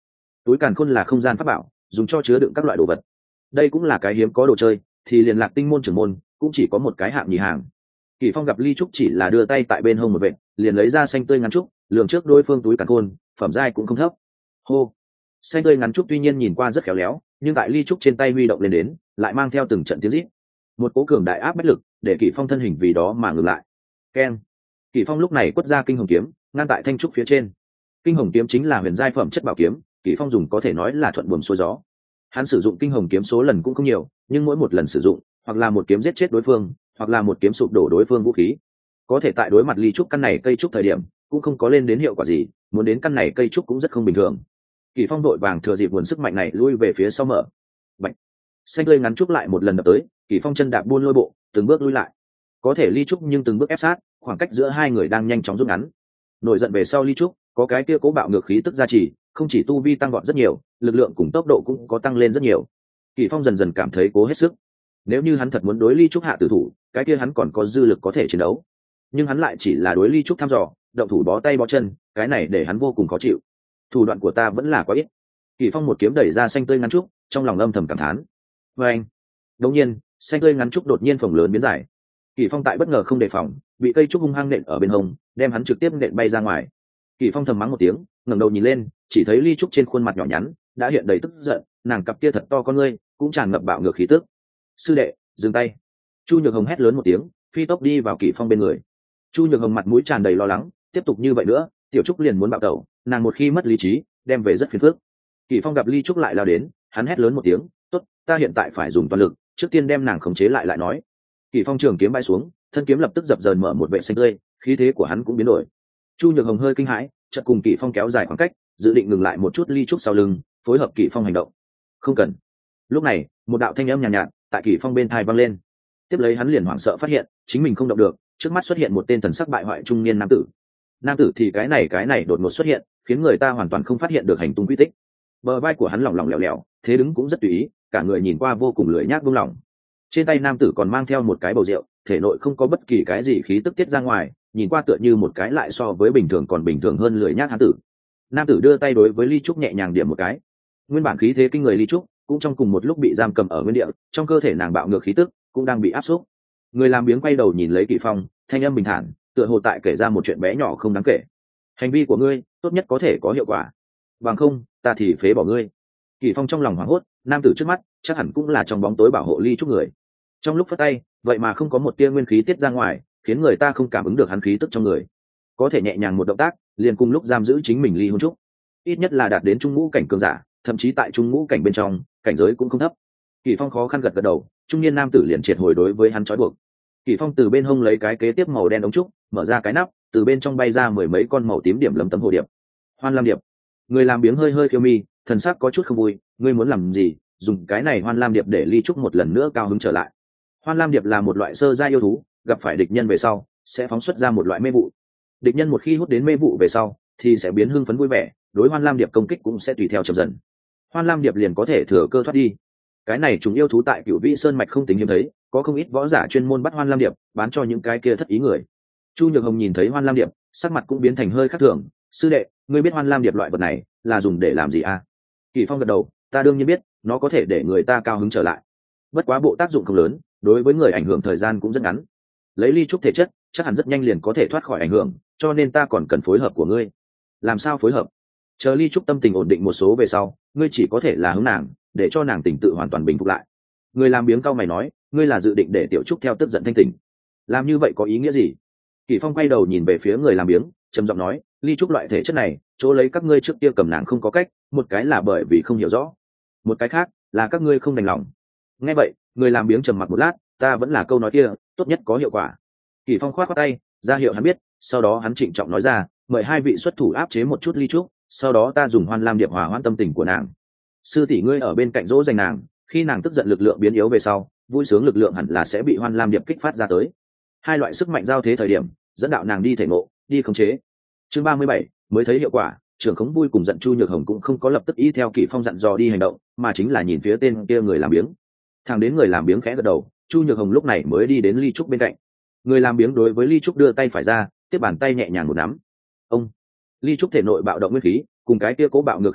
túi càn khôn là không gian pháp bảo, dùng cho chứa đựng các loại đồ vật. Đây cũng là cái hiếm có đồ chơi, thì liền Lạc Tinh môn trưởng môn cũng chỉ có một cái hạng nhì hàng. Kỷ Phong gặp Ly Trúc chỉ là đưa tay tại bên hông một vệt, liền lấy ra xanh tươi ngắn trúc, lường trước đối phương túi càn khôn, phẩm giai cũng không thấp. Hô. Xanh tươi ngắn trúc tuy nhiên nhìn qua rất khéo léo, nhưng tại Ly Trúc trên tay huy động lên đến, lại mang theo từng trận tiếng rít. Một cỗ cường đại áp bách lực, để Kỷ Phong thân hình vì đó mà ngừng lại. Keng. Kỷ Phong lúc này quất ra kinh hồng kiếm, ngăn tại thanh trúc phía trên. Kinh hồng kiếm chính là huyền giai phẩm chất bảo kiếm, Kỷ Phong dùng có thể nói là thuận buồm xuôi gió. Hắn sử dụng kinh hồng kiếm số lần cũng không nhiều, nhưng mỗi một lần sử dụng, hoặc là một kiếm giết chết đối phương, hoặc là một kiếm sụp đổ đối phương vũ khí. Có thể tại đối mặt Ly Trúc căn này cây trúc thời điểm, cũng không có lên đến hiệu quả gì, muốn đến căn này cây trúc cũng rất không bình thường. Kỷ Phong đội vàng thừa dịp nguồn sức mạnh này lui về phía sau mở. Bạch. Xanh tươi ngắn trúc lại một lần đập tới, Kỷ Phong chân đạp buôn lôi bộ, từng bước lui lại. Có thể Ly Trúc nhưng từng bước ép sát, khoảng cách giữa hai người đang nhanh chóng rút ngắn. Nổi giận về sau Ly Trúc, có cái kia cố bạo ngược khí tức gia trì, không chỉ tu vi tăng vọt rất nhiều, lực lượng cùng tốc độ cũng có tăng lên rất nhiều. Kỷ Phong dần dần cảm thấy cố hết sức. Nếu như hắn thật muốn đối Ly Trúc hạ tử thủ, cái kia hắn còn có dư lực có thể chiến đấu. Nhưng hắn lại chỉ là đối Ly Trúc thăm dò, động thủ bó tay bó chân, cái này để hắn vô cùng khó chịu. Thủ đoạn của ta vẫn là quá ít. Kỷ Phong một kiếm đẩy ra xanh tươi ngắn trúc, trong lòng âm thầm cảm thán. Và anh, đột nhiên, xanh tươi ngắn trúc đột nhiên phồng lớn biến dài. Kỷ Phong tại bất ngờ không đề phòng, bị cây trúc hung hăng nện ở bên hông, đem hắn trực tiếp nện bay ra ngoài. Kỷ Phong thầm mắng một tiếng, ngẩng đầu nhìn lên, chỉ thấy Ly Trúc trên khuôn mặt nhỏ nhắn đã hiện đầy tức giận, nàng cặp kia thật to con ngươi cũng tràn ngập bạo ngược khí tức. Sư đệ, dừng tay! Chu Nhược Hồng hét lớn một tiếng, phi tốc đi vào Kỷ Phong bên người. Chu Nhược Hồng mặt mũi tràn đầy lo lắng, tiếp tục như vậy nữa, Tiểu Trúc liền muốn bạo tẩu, nàng một khi mất lý trí, đem về rất phiền phức. Kỷ Phong gặp Ly Trúc lại lao đến, hắn hét lớn một tiếng, tốt, ta hiện tại phải dùng toàn lực, trước tiên đem nàng khống chế lại lại nói. Kỷ Phong trường kiếm bay xuống, thân kiếm lập tức dập dờn mở một vệ xanh tươi, khí thế của hắn cũng biến đổi. Chu Nhược Hồng hơi kinh hãi, chợt cùng Kỷ Phong kéo dài khoảng cách, dự định ngừng lại một chút Ly Trúc sau lưng, phối hợp Kỷ Phong hành động. Không cần. Lúc này, một đạo thanh âm nhàn nhạt, nhạt tại Kỷ Phong bên tai vang lên. Tiếp lấy hắn liền hoảng sợ phát hiện, chính mình không động được, trước mắt xuất hiện một tên thần sắc bại hoại trung niên nam tử. Nam tử thì cái này cái này đột ngột xuất hiện, khiến người ta hoàn toàn không phát hiện được hành tung quy tích. Bờ vai của hắn lỏng lỏng lẻo lẻo, thế đứng cũng rất tùy ý, cả người nhìn qua vô cùng lười nhác buông lỏng. Trên tay nam tử còn mang theo một cái bầu rượu, thể nội không có bất kỳ cái gì khí tức tiết ra ngoài, nhìn qua tựa như một cái lại so với bình thường còn bình thường hơn lười nhác hắn tử. Nam tử đưa tay đối với Ly Trúc nhẹ nhàng điểm một cái. Nguyên bản khí thế kinh người Ly Trúc cũng trong cùng một lúc bị giam cầm ở nguyên địa, trong cơ thể nàng bạo ngược khí tức cũng đang bị áp xúc. Người làm biếng quay đầu nhìn lấy Kỷ Phong, thanh âm bình thản, tựa hồ tại kể ra một chuyện bé nhỏ không đáng kể. Hành vi của ngươi tốt nhất có thể có hiệu quả, bằng không ta thì phế bỏ ngươi. Kỷ Phong trong lòng hoảng hốt, nam tử trước mắt chắc hẳn cũng là trong bóng tối bảo hộ Ly Trúc người. Trong lúc phất tay, vậy mà không có một tia nguyên khí tiết ra ngoài, khiến người ta không cảm ứng được hắn khí tức trong người. Có thể nhẹ nhàng một động tác, liền cùng lúc giam giữ chính mình Ly Hôn Trúc. Ít nhất là đạt đến trung ngũ cảnh cường giả, thậm chí tại trung ngũ cảnh bên trong, cảnh giới cũng không thấp. Kỷ Phong khó khăn gật gật đầu, trung niên nam tử liền triệt hồi đối với hắn trói buộc. Kỷ Phong từ bên hông lấy cái kế tiếp màu đen ống trúc, mở ra cái nắp, từ bên trong bay ra mười mấy con màu tím điểm lấm tấm hồ điệp. Hoan Lam điệp. Người làm biếng hơi hơi khiêu mi, thần sắc có chút không vui, ngươi muốn làm gì? Dùng cái này Hoan Lam điệp để Ly Trúc một lần nữa cao hứng trở lại. Hoan Lam điệp là một loại sơ giai yêu thú, gặp phải địch nhân về sau, sẽ phóng xuất ra một loại mê vụ. Địch nhân một khi hút đến mê vụ về sau, thì sẽ biến hưng phấn vui vẻ, đối Hoan Lam điệp công kích cũng sẽ tùy theo chậm dần. Hoan Lam điệp liền có thể thừa cơ thoát đi. Cái này chúng yêu thú tại Cửu Vĩ Sơn mạch không tính hiếm thấy, có không ít võ giả chuyên môn bắt Hoan Lam điệp, bán cho những cái kia thất ý người. Chu Nhược Hồng nhìn thấy Hoan Lam điệp, sắc mặt cũng biến thành hơi khác thường. Sư đệ, ngươi biết Hoan Lam điệp loại vật này là dùng để làm gì à? Kỷ Phong gật đầu, ta đương nhiên biết, nó có thể để người ta cao hứng trở lại. Bất quá bộ tác dụng không lớn, đối với người ảnh hưởng thời gian cũng rất ngắn. Lấy Ly Trúc thể chất, chắc hẳn rất nhanh liền có thể thoát khỏi ảnh hưởng, cho nên ta còn cần phối hợp của ngươi. Làm sao phối hợp? Chờ Ly Trúc tâm tình ổn định một số về sau, ngươi chỉ có thể là hướng nàng, để cho nàng tỉnh tự hoàn toàn bình phục lại. Người làm biếng cau mày nói, ngươi là dự định để Tiểu Trúc theo tức giận thanh tỉnh. Làm như vậy có ý nghĩa gì? Kỷ Phong quay đầu nhìn về phía người làm biếng, trầm giọng nói, Ly Trúc loại thể chất này, chỗ lấy các ngươi trước kia cầm nàng không có cách, một cái là bởi vì không hiểu rõ, một cái khác là các ngươi không đành lòng. Nghe vậy, người làm biếng trầm mặc một lát, ta vẫn là câu nói kia, tốt nhất có hiệu quả. Kỷ Phong khoát khoát tay, ra hiệu hắn biết, sau đó hắn trịnh trọng nói ra, mời hai vị xuất thủ áp chế một chút Ly Trúc, sau đó ta dùng Hoan Lam điệp hòa hoãn tâm tình của nàng. Sư tỷ ngươi ở bên cạnh dỗ dành nàng, khi nàng tức giận lực lượng biến yếu về sau, vui sướng lực lượng hẳn là sẽ bị Hoan Lam điệp kích phát ra tới. Hai loại sức mạnh giao thế thời điểm, dẫn đạo nàng đi thể ngộ, đi khống chế. Chương ba mươi bảy mới thấy hiệu quả, trưởng khống vui cùng giận Chu Nhược Hồng cũng không có lập tức y theo Kỷ Phong dặn dò đi hành động, mà chính là nhìn phía tên kia người làm biếng. Thằng đến người làm biếng khẽ gật đầu, Chu Nhược Hồng lúc này mới đi đến Ly Trúc bên cạnh. Người làm biếng đối với Ly Trúc đưa tay phải ra, tiếp bàn tay nhẹ nhàng một nắm. Ông Ly Trúc thể nội bạo động nguyên khí, cùng cái kia cố bạo ngược khí tức,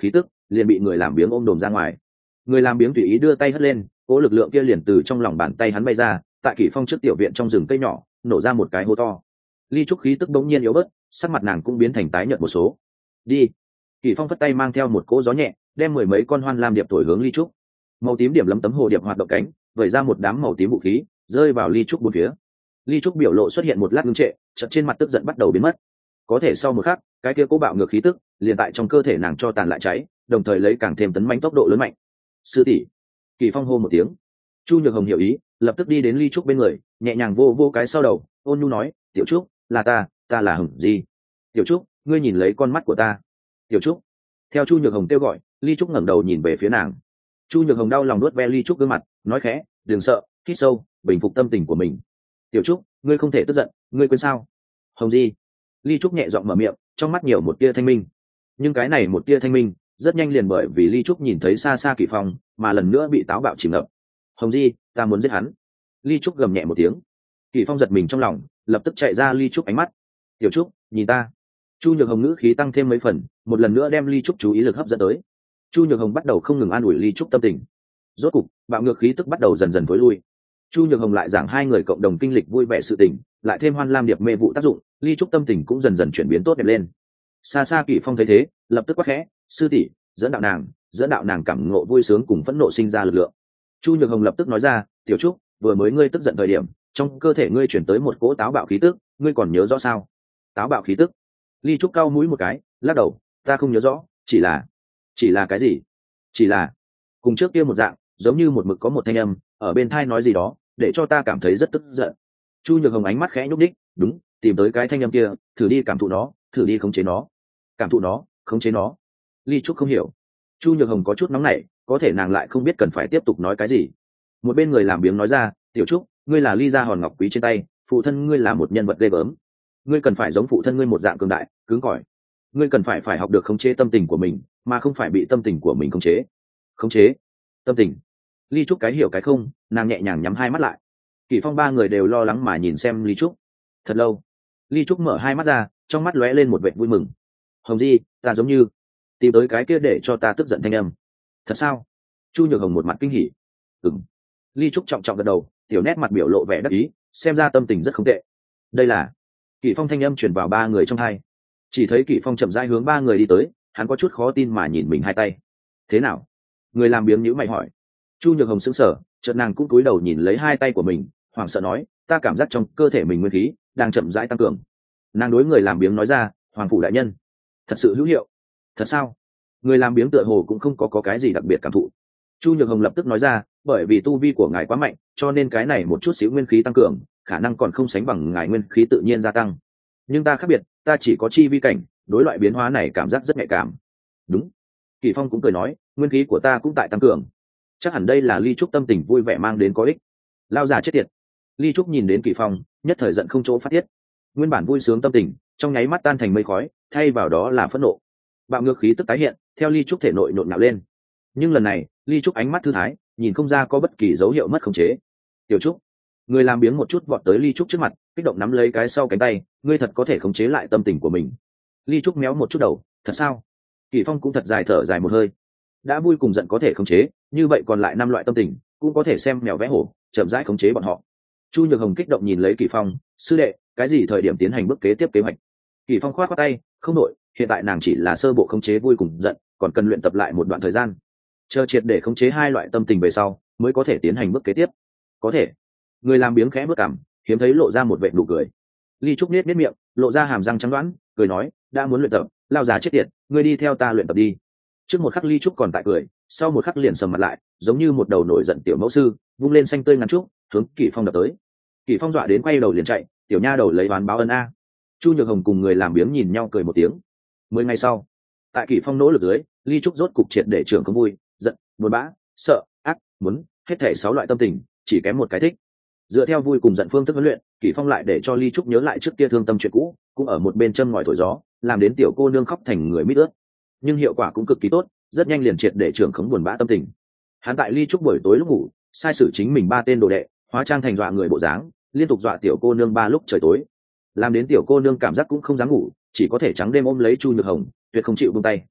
liền bị người làm biếng ôm đồm ra ngoài. Người làm biếng tùy ý đưa tay hất lên, cố lực lượng kia liền từ trong lòng bàn tay hắn bay ra, tại Kỷ Phong trước tiểu viện trong rừng cây nhỏ nổ ra một cái hố to. Ly Trúc khí tức bỗng nhiên yếu bớt, sắc mặt nàng cũng biến thành tái nhợt một số. Đi. Kỷ Phong phất tay mang theo một cỗ gió nhẹ, đem mười mấy con hoan lam điệp thổi hướng Ly Trúc. Màu tím điểm lấm tấm hồ điệp hoạt động cánh, vẩy ra một đám màu tím vũ khí, rơi vào Ly Trúc bốn phía. Ly Trúc biểu lộ xuất hiện một lát ngưng trệ, chợt trên mặt tức giận bắt đầu biến mất. Có thể sau một khắc, cái kia cố bạo ngược khí tức liền tại trong cơ thể nàng cho tàn lại cháy, đồng thời lấy càng thêm tấn mãnh tốc độ lớn mạnh. Sư tỷ. Kỷ Phong hô một tiếng. Chu Nhược Hồng hiểu ý, lập tức đi đến Ly Trúc bên người, nhẹ nhàng vô vô cái sau đầu, ôn nhu nói, tiểu Trúc, là ta, ta là Hồng Di. Tiểu Trúc, ngươi nhìn lấy con mắt của ta. Tiểu Trúc. Theo Chu Nhược Hồng kêu gọi, Ly Trúc ngẩng đầu nhìn về phía nàng. Chu Nhược Hồng đau lòng nuốt ve Ly Trúc gương mặt, nói khẽ, đừng sợ, hít sâu, bình phục tâm tình của mình. Tiểu Trúc, ngươi không thể tức giận, ngươi quên sao? Hồng Di. Ly Trúc nhẹ giọng mở miệng, trong mắt nhiều một tia thanh minh. Nhưng cái này một tia thanh minh rất nhanh liền bởi vì Ly Trúc nhìn thấy xa xa Kỷ Phong mà lần nữa bị táo bạo chìm ngập. Hồng Di, ta muốn giết hắn. Ly Trúc gầm nhẹ một tiếng. Kỷ Phong giật mình trong lòng, lập tức chạy ra Ly Trúc ánh mắt. Tiểu Trúc, nhìn ta. Chu Nhược Hồng ngữ khí tăng thêm mấy phần, một lần nữa đem Ly Trúc chú ý lực hấp dẫn tới. Chu Nhược Hồng bắt đầu không ngừng an ủi Ly Trúc tâm tình. Rốt cục, bạo ngược khí tức bắt đầu dần dần tối lui. Chu Nhược Hồng lại giảng hai người cộng đồng kinh lịch vui vẻ sự tình, lại thêm hoan lam điệp mê vụ tác dụng, Ly Trúc tâm tình cũng dần dần chuyển biến tốt đẹp lên. Xa xa Kỷ Phong thấy thế, lập tức quát khẽ, sư tỷ, dẫn đạo nàng, dẫn đạo nàng cảm ngộ vui sướng cùng phẫn nộ sinh ra lực lượng. Chu Nhược Hồng lập tức nói ra, tiểu Trúc, vừa mới ngươi tức giận thời điểm, trong cơ thể ngươi chuyển tới một cỗ táo bạo khí tức, ngươi còn nhớ rõ sao? Táo bạo khí tức? Ly Trúc cau mũi một cái, lắc đầu, ta không nhớ rõ, chỉ là, chỉ là cái gì? Chỉ là, cùng trước kia một dạng, giống như một mực có một thanh âm ở bên tai nói gì đó, để cho ta cảm thấy rất tức giận. Chu Nhược Hồng ánh mắt khẽ nhúc nhích, đúng, tìm tới cái thanh âm kia, thử đi cảm thụ nó, thử đi khống chế nó. Cảm thụ nó, khống chế nó. Ly Trúc không hiểu. Chu Nhược Hồng có chút nóng nảy, có thể nàng lại không biết cần phải tiếp tục nói cái gì. Một bên người làm biếng nói ra, tiểu Trúc, ngươi là Ly gia hòn ngọc quý trên tay, phụ thân ngươi là một nhân vật ghê gớm, ngươi cần phải giống phụ thân ngươi một dạng cường đại, cứng cỏi. Ngươi cần phải phải học được khống chế tâm tình của mình, mà không phải bị tâm tình của mình khống chế. Khống chế tâm tình. Ly Trúc cái hiểu cái không, nàng nhẹ nhàng nhắm hai mắt lại. Kỷ Phong ba người đều lo lắng mà nhìn xem Ly Trúc. Thật lâu, Ly Trúc mở hai mắt ra, trong mắt lóe lên một vẻ vui mừng. Hồng Di, ta giống như tìm tới cái kia để cho ta tức giận thanh âm. Thật sao? Chu Nhược Hồng một mặt kinh hỉ. Ừm. Ly Trúc trọng trọng gật đầu, tiểu nét mặt biểu lộ vẻ đắc ý, xem ra tâm tình rất không tệ. Đây là Kỷ Phong thanh âm truyền vào ba người trong hai. Chỉ thấy Kỷ Phong chậm rãi hướng ba người đi tới, hắn có chút khó tin mà nhìn mình hai tay. Thế nào? Người làm biếng nhíu mày hỏi. Chu Nhược Hồng sững sờ, chợt nàng cũng cúi đầu nhìn lấy hai tay của mình, hoảng sợ nói, ta cảm giác trong cơ thể mình nguyên khí đang chậm rãi tăng cường. Nàng đối người làm biếng nói ra, hoàng phủ đại nhân, thật sự hữu hiệu. Thật sao? Người làm biếng tựa hồ cũng không có, có cái gì đặc biệt cảm thụ. Chu Nhược Hồng lập tức nói ra, bởi vì tu vi của ngài quá mạnh, cho nên cái này một chút xíu nguyên khí tăng cường, khả năng còn không sánh bằng ngài nguyên khí tự nhiên gia tăng. Nhưng ta khác biệt, ta chỉ có chi vi cảnh, đối loại biến hóa này cảm giác rất nhạy cảm. Đúng. Kỷ Phong cũng cười nói, nguyên khí của ta cũng tại tăng cường. Chắc hẳn đây là Ly Trúc tâm tình vui vẻ mang đến có ích. Lao giả chết tiệt. Ly Trúc nhìn đến Kỷ Phong, nhất thời giận không chỗ phát tiết. Nguyên bản vui sướng tâm tình, trong nháy mắt tan thành mây khói, thay vào đó là phẫn nộ. Bạo ngược khí tức tái hiện, theo Ly Trúc thể nội nhộn nhạo lên. Nhưng lần này, Ly Trúc ánh mắt thư thái, nhìn không ra có bất kỳ dấu hiệu mất khống chế. Tiểu Trúc, người làm biếng một chút vọt tới Ly Trúc trước mặt, kích động nắm lấy cái sau cánh tay, ngươi thật có thể khống chế lại tâm tình của mình. Ly Trúc méo một chút đầu, thật sao? Kỷ Phong cũng thật dài thở dài một hơi. Đã vui cùng giận có thể khống chế, như vậy còn lại năm loại tâm tình, cũng có thể xem mèo vẽ hổ, chậm rãi khống chế bọn họ. Chu Nhược Hồng kích động nhìn lấy Kỷ Phong, sư đệ, cái gì thời điểm tiến hành bước kế tiếp kế hoạch? Kỷ Phong khoát khoát tay, không đổi, hiện tại nàng chỉ là sơ bộ khống chế vui cùng giận, còn cần luyện tập lại một đoạn thời gian. Chờ triệt để khống chế hai loại tâm tình về sau, mới có thể tiến hành bước kế tiếp. Có thể. Người làm biếng khẽ bước cằm, hiếm thấy lộ ra một vệt nụ cười. Ly Trúc nết nết miệng, lộ ra hàm răng trắng đoán, cười nói, đã muốn luyện tập, lao già chết tiệt, ngươi đi theo ta luyện tập đi. Trước một khắc Ly Trúc còn tại cười, sau một khắc liền sầm mặt lại, giống như một đầu nổi giận tiểu mẫu sư, vung lên xanh tươi ngắn trúc, hướng Kỷ Phong đập tới. Kỷ Phong dọa đến quay đầu liền chạy, tiểu nha đầu lấy oán báo ân a. Chu Nhược Hồng cùng người làm biếng nhìn nhau cười một tiếng. Mười ngày sau, tại Kỷ Phong nỗ lực dưới, Ly Trúc rốt cục triệt để trưởng không vui, giận, buồn bã, sợ, ác, muốn, hết thảy sáu loại tâm tình, chỉ kém một cái thích. Dựa theo vui cùng giận phương thức huấn luyện, Kỷ Phong lại để cho Ly Trúc nhớ lại trước kia thương tâm chuyện cũ, cũng ở một bên châm ngòi thổi gió, làm đến tiểu cô nương khóc thành người mít ướt. Nhưng hiệu quả cũng cực kỳ tốt, rất nhanh liền triệt để trưởng khống buồn bã tâm tình. Hắn tại Ly Trúc buổi tối lúc ngủ, sai sử chính mình ba tên đồ đệ, hóa trang thành dọa người bộ dáng, liên tục dọa tiểu cô nương ba lúc trời tối, làm đến tiểu cô nương cảm giác cũng không dám ngủ, chỉ có thể trắng đêm ôm lấy Chu Nhược Hồng, tuyệt không chịu buông tay.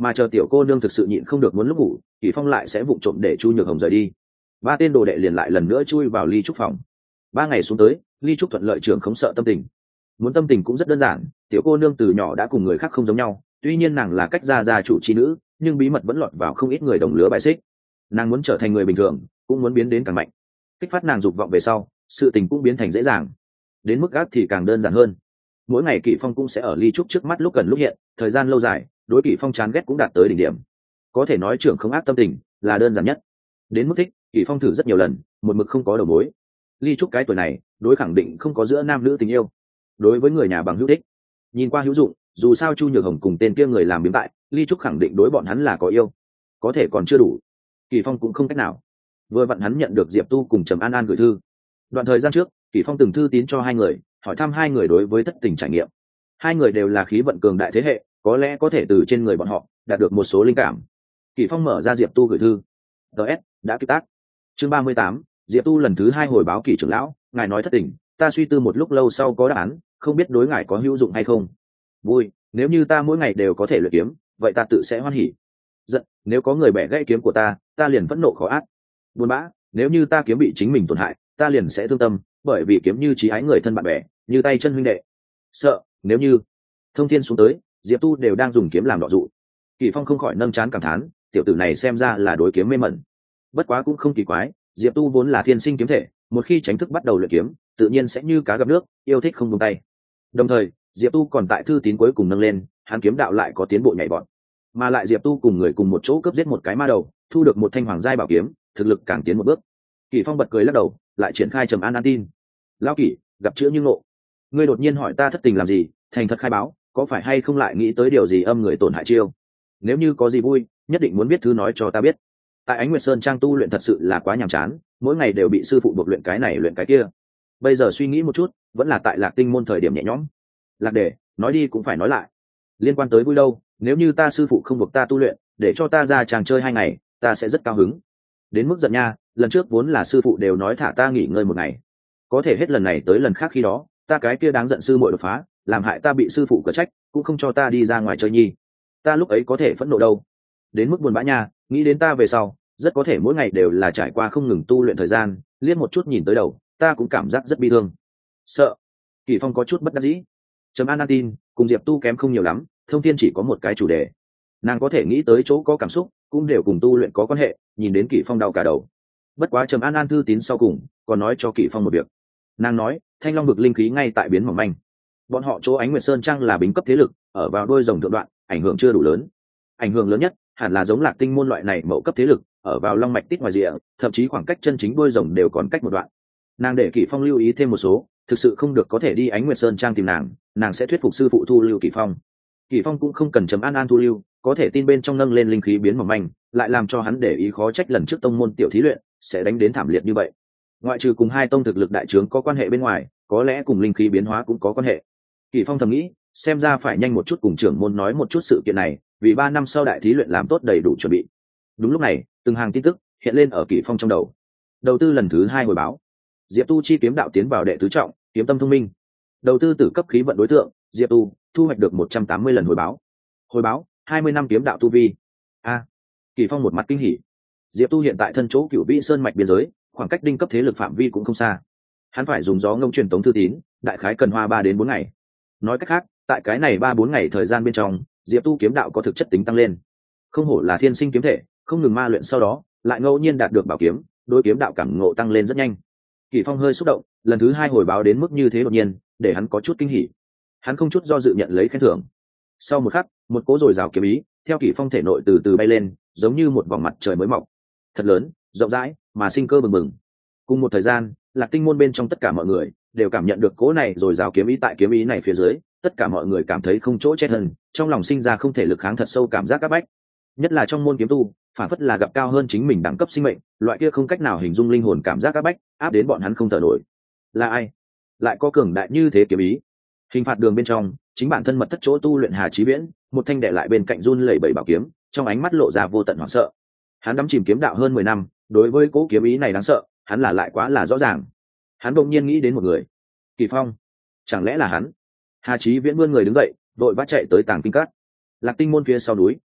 mà chờ tiểu cô nương thực sự nhịn không được muốn lúc ngủ, Kỷ Phong lại sẽ vụng trộm để Chu Nhược Hồng rời đi. Ba tên đồ đệ liền lại lần nữa chui vào ly trúc phòng. Ba ngày xuống tới, ly trúc thuận lợi trưởng không sợ tâm tình. Muốn tâm tình cũng rất đơn giản, tiểu cô nương từ nhỏ đã cùng người khác không giống nhau, tuy nhiên nàng là cách gia gia chủ chi nữ, nhưng bí mật vẫn lọt vào không ít người đồng lứa bài xích. Nàng muốn trở thành người bình thường, cũng muốn biến đến càng mạnh. Kích phát nàng dục vọng về sau, sự tình cũng biến thành dễ dàng. Đến mức gác thì càng đơn giản hơn. Mỗi ngày Kỷ Phong cũng sẽ ở ly trúc trước mắt lúc gần lúc hiện, thời gian lâu dài, đối Kỷ Phong chán ghét cũng đạt tới đỉnh điểm. Có thể nói trưởng không ác tâm tình là đơn giản nhất. Đến mức thích, Kỷ Phong thử rất nhiều lần, một mực không có đầu mối. Ly trúc cái tuổi này, đối khẳng định không có giữa nam nữ tình yêu. Đối với người nhà bằng hữu thích, nhìn qua hữu dụng, dù sao Chu Nhược Hồng cùng tên kia người làm biến tại, ly trúc khẳng định đối bọn hắn là có yêu. Có thể còn chưa đủ, Kỷ Phong cũng không cách nào. Vừa vặn hắn nhận được Diệp Tu cùng Trầm An An gửi thư. Đoạn thời gian trước, Kỷ Phong từng thư tín cho hai người, hỏi thăm hai người đối với thất tình trải nghiệm. Hai người đều là khí vận cường đại thế hệ, có lẽ có thể từ trên người bọn họ đạt được một số linh cảm. Kỷ Phong mở ra Diệp Tu gửi thư. ds đã kịp tác. Chương ba mươi tám, Diệp Tu lần thứ hai hồi báo Kỷ trưởng lão, ngài nói thất tình, ta suy tư một lúc lâu sau có đáp án, không biết đối ngài có hữu dụng hay không. Vui, nếu như ta mỗi ngày đều có thể luyện kiếm, vậy ta tự sẽ hoan hỉ. Giận, nếu có người bẻ gãy kiếm của ta, ta liền phẫn nộ khó át. Buồn bã, nếu như ta kiếm bị chính mình tổn hại, ta liền sẽ thương tâm, bởi vì kiếm như chí ái người thân bạn bè, như tay chân huynh đệ. Sợ, nếu như thông thiên xuống tới, Diệp Tu đều đang dùng kiếm làm đọ dụ. Kỷ Phong không khỏi nâng trán cảm thán, tiểu tử này xem ra là đối kiếm mê mẩn. Bất quá cũng không kỳ quái, Diệp Tu vốn là thiên sinh kiếm thể, một khi tránh thức bắt đầu luyện kiếm, tự nhiên sẽ như cá gặp nước, yêu thích không buông tay. Đồng thời, Diệp Tu còn tại thư tín cuối cùng nâng lên, hắn kiếm đạo lại có tiến bộ nhảy vọt. Mà lại Diệp Tu cùng người cùng một chỗ cướp giết một cái ma đầu, thu được một thanh hoàng giai bảo kiếm, thực lực càng tiến một bước. Kỷ Phong bật cười lắc đầu, lại triển khai Trầm An An tin. Lão Kỷ, gặp chữ như ngộ. Ngươi đột nhiên hỏi ta thất tình làm gì, thành thật khai báo, có phải hay không lại nghĩ tới điều gì âm người tổn hại chiêu? Nếu như có gì vui, nhất định muốn biết thứ nói cho ta biết. Tại Ánh Nguyệt Sơn trang tu luyện thật sự là quá nhàm chán, mỗi ngày đều bị sư phụ buộc luyện cái này luyện cái kia. Bây giờ suy nghĩ một chút, vẫn là tại Lạc Tinh môn thời điểm nhẹ nhõm. Lạc Đề, nói đi cũng phải nói lại. Liên quan tới vui đâu, nếu như ta sư phụ không buộc ta tu luyện, để cho ta ra chàng chơi hai ngày, ta sẽ rất cao hứng. Đến mức giận nha, lần trước vốn là sư phụ đều nói thả ta nghỉ ngơi một ngày, có thể hết lần này tới lần khác khi đó ta cái kia đáng giận sư muội đột phá, làm hại ta bị sư phụ cở trách, cũng không cho ta đi ra ngoài chơi nhi. Ta lúc ấy có thể phẫn nộ đâu. Đến mức buồn bã nha, nghĩ đến ta về sau rất có thể mỗi ngày đều là trải qua không ngừng tu luyện thời gian, liếc một chút nhìn tới đầu ta cũng cảm giác rất bi thương. Sợ. Kỷ Phong có chút bất đắc dĩ. Trầm An An tin cùng Diệp Tu kém không nhiều lắm, thông thiên chỉ có một cái chủ đề, nàng có thể nghĩ tới chỗ có cảm xúc cũng đều cùng tu luyện có quan hệ, nhìn đến Kỷ Phong đau cả đầu. Bất quá Trầm An An thư tín sau cùng còn nói cho Kỷ Phong một việc. Nàng nói thanh long vực linh khí ngay tại biến mỏng manh, bọn họ chỗ Ánh Nguyệt Sơn trang là bính cấp thế lực, ở vào đôi rồng thượng đoạn, ảnh hưởng chưa đủ lớn. Ảnh hưởng lớn nhất hẳn là giống Lạc Tinh môn loại này mẫu cấp thế lực, ở vào long mạch tít ngoài rìa, thậm chí khoảng cách chân chính đôi rồng đều còn cách một đoạn. Nàng để Kỷ Phong lưu ý thêm một số, thực sự không được có thể đi Ánh Nguyệt Sơn trang tìm nàng, nàng sẽ thuyết phục sư phụ thu lưu Kỷ Phong. Kỷ Phong cũng không cần Trầm An An thu lưu, có thể tin bên trong nâng lên linh khí biến mỏng manh, lại làm cho hắn để ý khó trách lần trước tông môn tiểu thí luyện sẽ đánh đến thảm liệt như vậy. Ngoại trừ cùng hai tông thực lực đại trướng có quan hệ bên ngoài, có lẽ cùng linh khí biến hóa cũng có quan hệ. Kỷ Phong thầm nghĩ, xem ra phải nhanh một chút cùng trưởng môn nói một chút sự kiện này, vì ba năm sau đại thí luyện làm tốt đầy đủ chuẩn bị. Đúng lúc này, từng hàng tin tức hiện lên ở Kỷ Phong trong đầu. Đầu tư lần thứ hai hồi báo. Diệp Tu chi kiếm đạo tiến vào đệ tứ trọng, kiếm tâm thông minh. Đầu tư tử cấp khí vận đối tượng, Diệp Tu, thu hoạch được một trăm tám mươi lần hồi báo. Hồi báo, hai mươi năm kiếm đạo tu vi. A. À, Kỷ Phong một mặt kinh hỉ. Diệp Tu hiện tại thân chỗ Cửu Vĩ Sơn mạch biên giới, khoảng cách đinh cấp thế lực phạm vi cũng không xa. Hắn phải dùng gió ngông truyền tống thư tín, đại khái cần hoa ba đến bốn ngày. Nói cách khác, tại cái này ba bốn ngày thời gian bên trong, Diệp Tu kiếm đạo có thực chất tính tăng lên. Không hổ là thiên sinh kiếm thể, không ngừng ma luyện sau đó, lại ngẫu nhiên đạt được bảo kiếm, đối kiếm đạo cảm ngộ tăng lên rất nhanh. Kỷ Phong hơi xúc động, lần thứ hai hồi báo đến mức như thế đột nhiên, để hắn có chút kinh hỉ. Hắn không chút do dự nhận lấy khen thưởng. Sau một khắc, một cỗ dồi dào kiếm ý theo Kỷ Phong thể nội từ từ bay lên, giống như một vòng mặt trời mới mọc, thật lớn, rộng rãi, mà sinh cơ bừng bừng. Cùng một thời gian, Lạc Tinh môn bên trong tất cả mọi người đều cảm nhận được cỗ này dồi dào kiếm ý, tại kiếm ý này phía dưới, tất cả mọi người cảm thấy không chỗ che thân, trong lòng sinh ra không thể lực kháng thật sâu cảm giác áp bách. Nhất là trong môn kiếm tu, phản phất là gặp cao hơn chính mình đẳng cấp sinh mệnh, loại kia không cách nào hình dung linh hồn cảm giác áp bách, áp đến bọn hắn không thở nổi. Là ai lại có cường đại như thế kiếm ý? Hình phạt đường bên trong, chính bản thân mật thất chỗ tu luyện Hà Chí Viễn, một thanh đệ lại bên cạnh run lẩy bẩy bảo kiếm, trong ánh mắt lộ ra vô tận hoảng sợ. Hắn đắm chìm kiếm đạo hơn mười năm, đối với cỗ kiếm ý này đáng sợ, hắn là lại quá là rõ ràng. Hắn đột nhiên nghĩ đến một người, Kỳ Phong, chẳng lẽ là hắn? Hà Chí Viễn vươn người đứng dậy, vội vã chạy tới tàng kinh cát. Lạc Tinh môn phía sau núi,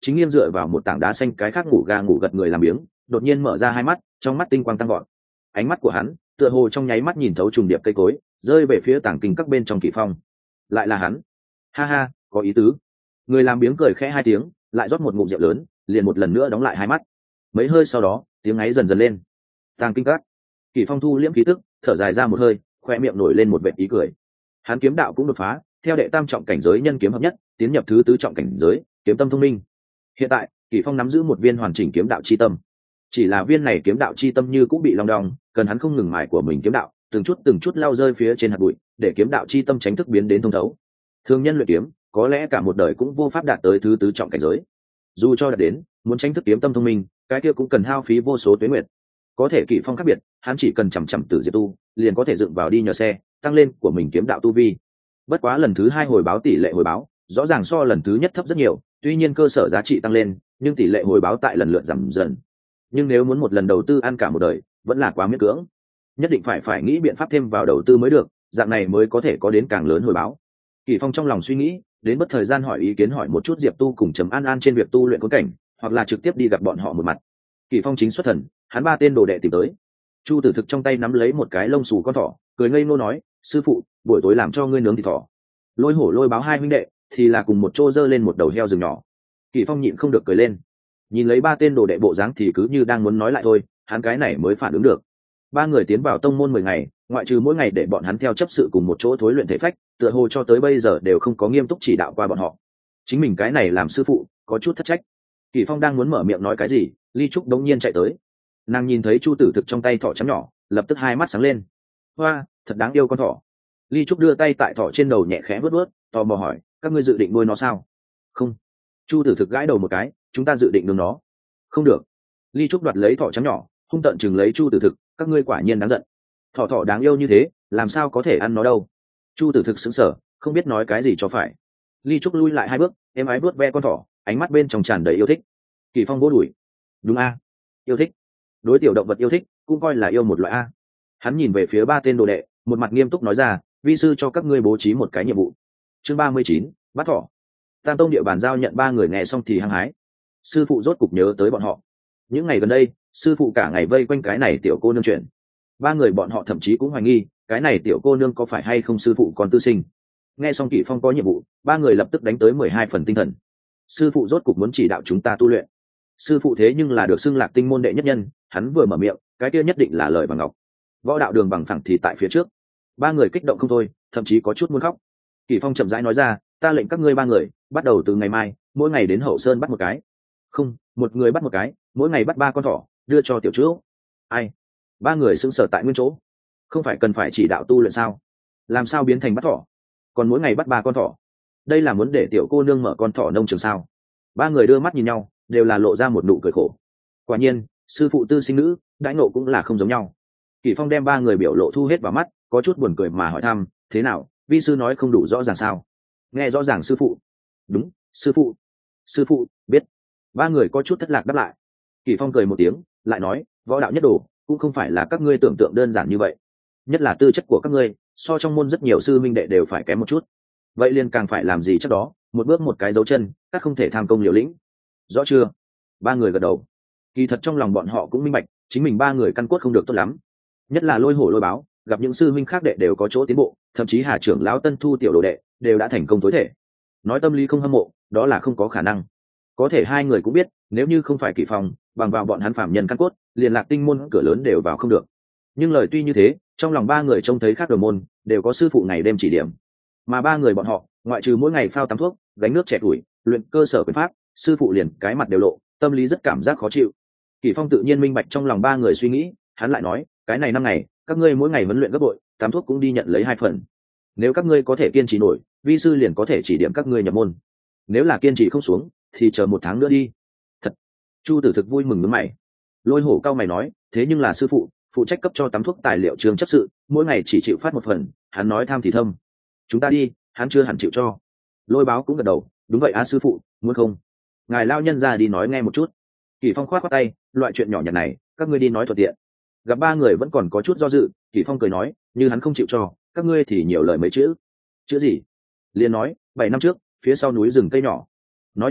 chính nghiêng dựa vào một tảng đá xanh cái khác ngủ gà ngủ gật người làm biếng đột nhiên mở ra hai mắt, trong mắt tinh quang tăng gọn. Ánh mắt của hắn tựa hồ trong nháy mắt nhìn thấu trùng điệp cây cối, rơi về phía tảng kinh các bên trong Kỷ Phong. Lại là hắn. Ha ha, có ý tứ. Người làm biếng cười khẽ hai tiếng, lại rót một ngụm rượu lớn, liền một lần nữa đóng lại hai mắt. Mấy hơi sau đó, tiếng ấy dần dần lên. Tàng kinh các. Kỷ Phong thu liễm khí tức, thở dài ra một hơi, khoe miệng nổi lên một vệt ý cười. Hắn kiếm đạo cũng đột phá, theo đệ tam trọng cảnh giới nhân kiếm hợp nhất, tiến nhập thứ tứ trọng cảnh giới, kiếm tâm thông minh. Hiện tại, Kỷ Phong nắm giữ một viên hoàn chỉnh kiếm đạo chi tâm. Chỉ là viên này kiếm đạo chi tâm như cũng bị long đong, cần hắn không ngừng mài của mình kiếm đạo, từng chút từng chút lao rơi phía trên hạt bụi, để kiếm đạo chi tâm tránh thức biến đến thông thấu. Thường nhân luyện kiếm, có lẽ cả một đời cũng vô pháp đạt tới thứ tứ trọng cảnh giới. Dù cho đạt đến, muốn tránh thức kiếm tâm thông minh, cái kia cũng cần hao phí vô số tuế nguyệt. Có thể Kỷ Phong khác biệt, hắn chỉ cần chằm chằm Tử Diệp tu, liền có thể dựng vào đi nhờ xe, tăng lên của mình kiếm đạo tu vi. Bất quá lần thứ hai hồi báo tỷ lệ hồi báo, rõ ràng so lần thứ nhất thấp rất nhiều, tuy nhiên cơ sở giá trị tăng lên, nhưng tỷ lệ hồi báo tại lần lượt giảm dần. Nhưng nếu muốn một lần đầu tư ăn cả một đời, vẫn là quá miễn cưỡng. Nhất định phải phải nghĩ biện pháp thêm vào đầu tư mới được, dạng này mới có thể có đến càng lớn hồi báo. Kỷ Phong trong lòng suy nghĩ, đến bất thời gian hỏi ý kiến hỏi một chút Diệp Tu cùng Trầm An An trên việc tu luyện cuốn cảnh, hoặc là trực tiếp đi gặp bọn họ một mặt. Kỷ Phong chính xuất thần, hắn ba tên đồ đệ tìm tới. Chu Tử Thực trong tay nắm lấy một cái lông xù con thỏ, cười ngây ngô nói, sư phụ, buổi tối làm cho ngươi nướng thịt thỏ. Lôi Hổ Lôi Báo hai huynh đệ thì là cùng một chỗ dơ lên một đầu heo rừng nhỏ. Kỷ Phong nhịn không được cười lên. Nhìn lấy ba tên đồ đệ bộ dáng thì cứ như đang muốn nói lại thôi, hắn cái này mới phản ứng được. Ba người tiến vào tông môn mười ngày, ngoại trừ mỗi ngày để bọn hắn theo chấp sự cùng một chỗ thối luyện thể phách, tựa hồ cho tới bây giờ đều không có nghiêm túc chỉ đạo qua bọn họ. Chính mình cái này làm sư phụ, có chút thất trách. Kỷ Phong đang muốn mở miệng nói cái gì, Ly Trúc đống nhiên chạy tới. Nàng nhìn thấy Chu Tử Thực trong tay thỏ trắng nhỏ, lập tức hai mắt sáng lên. Hoa, thật đáng yêu con thỏ. Ly Trúc đưa tay tại thỏ trên đầu nhẹ khẽ vuốt vuốt, tò mò hỏi, các ngươi dự định nuôi nó sao? Không. Chu Tử Thực gãi đầu một cái, chúng ta dự định nuôi nó. Không được. Ly Trúc đoạt lấy thỏ trắng nhỏ, hung tợn chừng lấy Chu Tử Thực, các ngươi quả nhiên đáng giận. Thỏ thỏ đáng yêu như thế, làm sao có thể ăn nó đâu? Chu Tử Thực sững sờ, không biết nói cái gì cho phải. Ly Trúc lui lại hai bước, em ái vuốt ve con thỏ, ánh mắt bên trong tràn đầy yêu thích. Kỷ Phong vỗ đùi. Đúng a, yêu thích. Đối tiểu động vật yêu thích, cũng coi là yêu một loại a. Hắn nhìn về phía ba tên đồ đệ, một mặt nghiêm túc nói ra, vi sư cho các ngươi bố trí một cái nhiệm vụ. Chương ba mươi chín, bắt thỏ. Tam tông địa bàn giao nhận ba người nghe xong thì hăng hái. Sư phụ rốt cục nhớ tới bọn họ. Những ngày gần đây, sư phụ cả ngày vây quanh cái này tiểu cô nương chuyện. Ba người bọn họ thậm chí cũng hoài nghi, cái này tiểu cô nương có phải hay không sư phụ còn tư sinh. Nghe xong Kỷ Phong có nhiệm vụ, ba người lập tức đánh tới mười hai phần tinh thần. Sư phụ rốt cục muốn chỉ đạo chúng ta tu luyện. Sư phụ thế nhưng là được xưng Lạc Tinh môn đệ nhất nhân, hắn vừa mở miệng, cái kia nhất định là lời bằng ngọc. Võ đạo đường bằng phẳng thì tại phía trước. Ba người kích động không thôi, thậm chí có chút muốn khóc. Kỷ Phong chậm rãi nói ra, ta lệnh các ngươi ba người, bắt đầu từ ngày mai, mỗi ngày đến Hậu Sơn bắt một cái. Không, một người bắt một cái, mỗi ngày bắt ba con thỏ, đưa cho tiểu trữ. Ai? Ba người sững sờ tại nguyên chỗ. Không phải cần phải chỉ đạo tu luyện sao? Làm sao biến thành bắt thỏ? Còn mỗi ngày bắt ba con thỏ. Đây là muốn để tiểu cô nương mở con thỏ nông trường sao? Ba người đưa mắt nhìn nhau, đều là lộ ra một nụ cười khổ. Quả nhiên, sư phụ tư sinh nữ, đãi ngộ cũng là không giống nhau. Kỷ Phong đem ba người biểu lộ thu hết vào mắt, có chút buồn cười mà hỏi thăm, thế nào, vi sư nói không đủ rõ ràng sao? Nghe rõ ràng sư phụ. Đúng, sư phụ. Sư phụ, biết. Ba người có chút thất lạc đáp lại. Kỷ Phong cười một tiếng, lại nói, võ đạo nhất đồ, cũng không phải là các ngươi tưởng tượng đơn giản như vậy. Nhất là tư chất của các ngươi, so trong môn rất nhiều sư minh đệ đều phải kém một chút. Vậy liền càng phải làm gì chắc đó, một bước một cái dấu chân, các không thể tham công liều lĩnh. Rõ chưa? Ba người gật đầu. Kỳ thật trong lòng bọn họ cũng minh bạch, chính mình ba người căn cốt không được tốt lắm. Nhất là Lôi Hổ Lôi Báo, gặp những sư minh khác đệ đều có chỗ tiến bộ, thậm chí Hà trưởng lão Tân thu tiểu đồ đệ đều đã thành công tối thể. Nói tâm lý không hâm mộ, đó là không có khả năng. Có thể hai người cũng biết, nếu như không phải Kỷ Phong, bằng vào bọn hắn phạm nhân căn cốt, liền Lạc Tinh môn cửa lớn đều vào không được. Nhưng lời tuy như thế, trong lòng ba người trông thấy khác đầu môn, đều có sư phụ ngày đêm chỉ điểm. Mà ba người bọn họ, ngoại trừ mỗi ngày phao tắm thuốc, gánh nước trẻ tuổi, luyện cơ sở quyền pháp, sư phụ liền cái mặt đều lộ, tâm lý rất cảm giác khó chịu. Kỷ Phong tự nhiên minh bạch trong lòng ba người suy nghĩ, hắn lại nói, cái này năm ngày, các ngươi mỗi ngày huấn luyện gấp bội, tắm thuốc cũng đi nhận lấy hai phần. Nếu các ngươi có thể kiên trì nổi, vi sư liền có thể chỉ điểm các ngươi nhập môn. Nếu là kiên trì không xuống, thì chờ một tháng nữa đi. Thật. Chu Tử Thực vui mừng nhướng mày. Lôi Hổ cao mày nói, thế nhưng là sư phụ, phụ trách cấp cho tắm thuốc tài liệu trường chấp sự, mỗi ngày chỉ chịu phát một phần, hắn nói tham thì thâm. Chúng ta đi, hắn chưa hẳn chịu cho. Lôi Báo cũng gật đầu, đúng vậy á sư phụ, muốn không? Ngài lao nhân ra đi nói nghe một chút. Kỷ Phong khoát khoát tay, loại chuyện nhỏ nhặt này, các ngươi đi nói thuận tiện. Gặp ba người vẫn còn có chút do dự, Kỷ Phong cười nói, như hắn không chịu cho, các ngươi thì nhiều lời mấy chữ. Chữ gì? Liền nói, bảy năm trước, phía sau núi rừng cây nhỏ. Nói như vậy,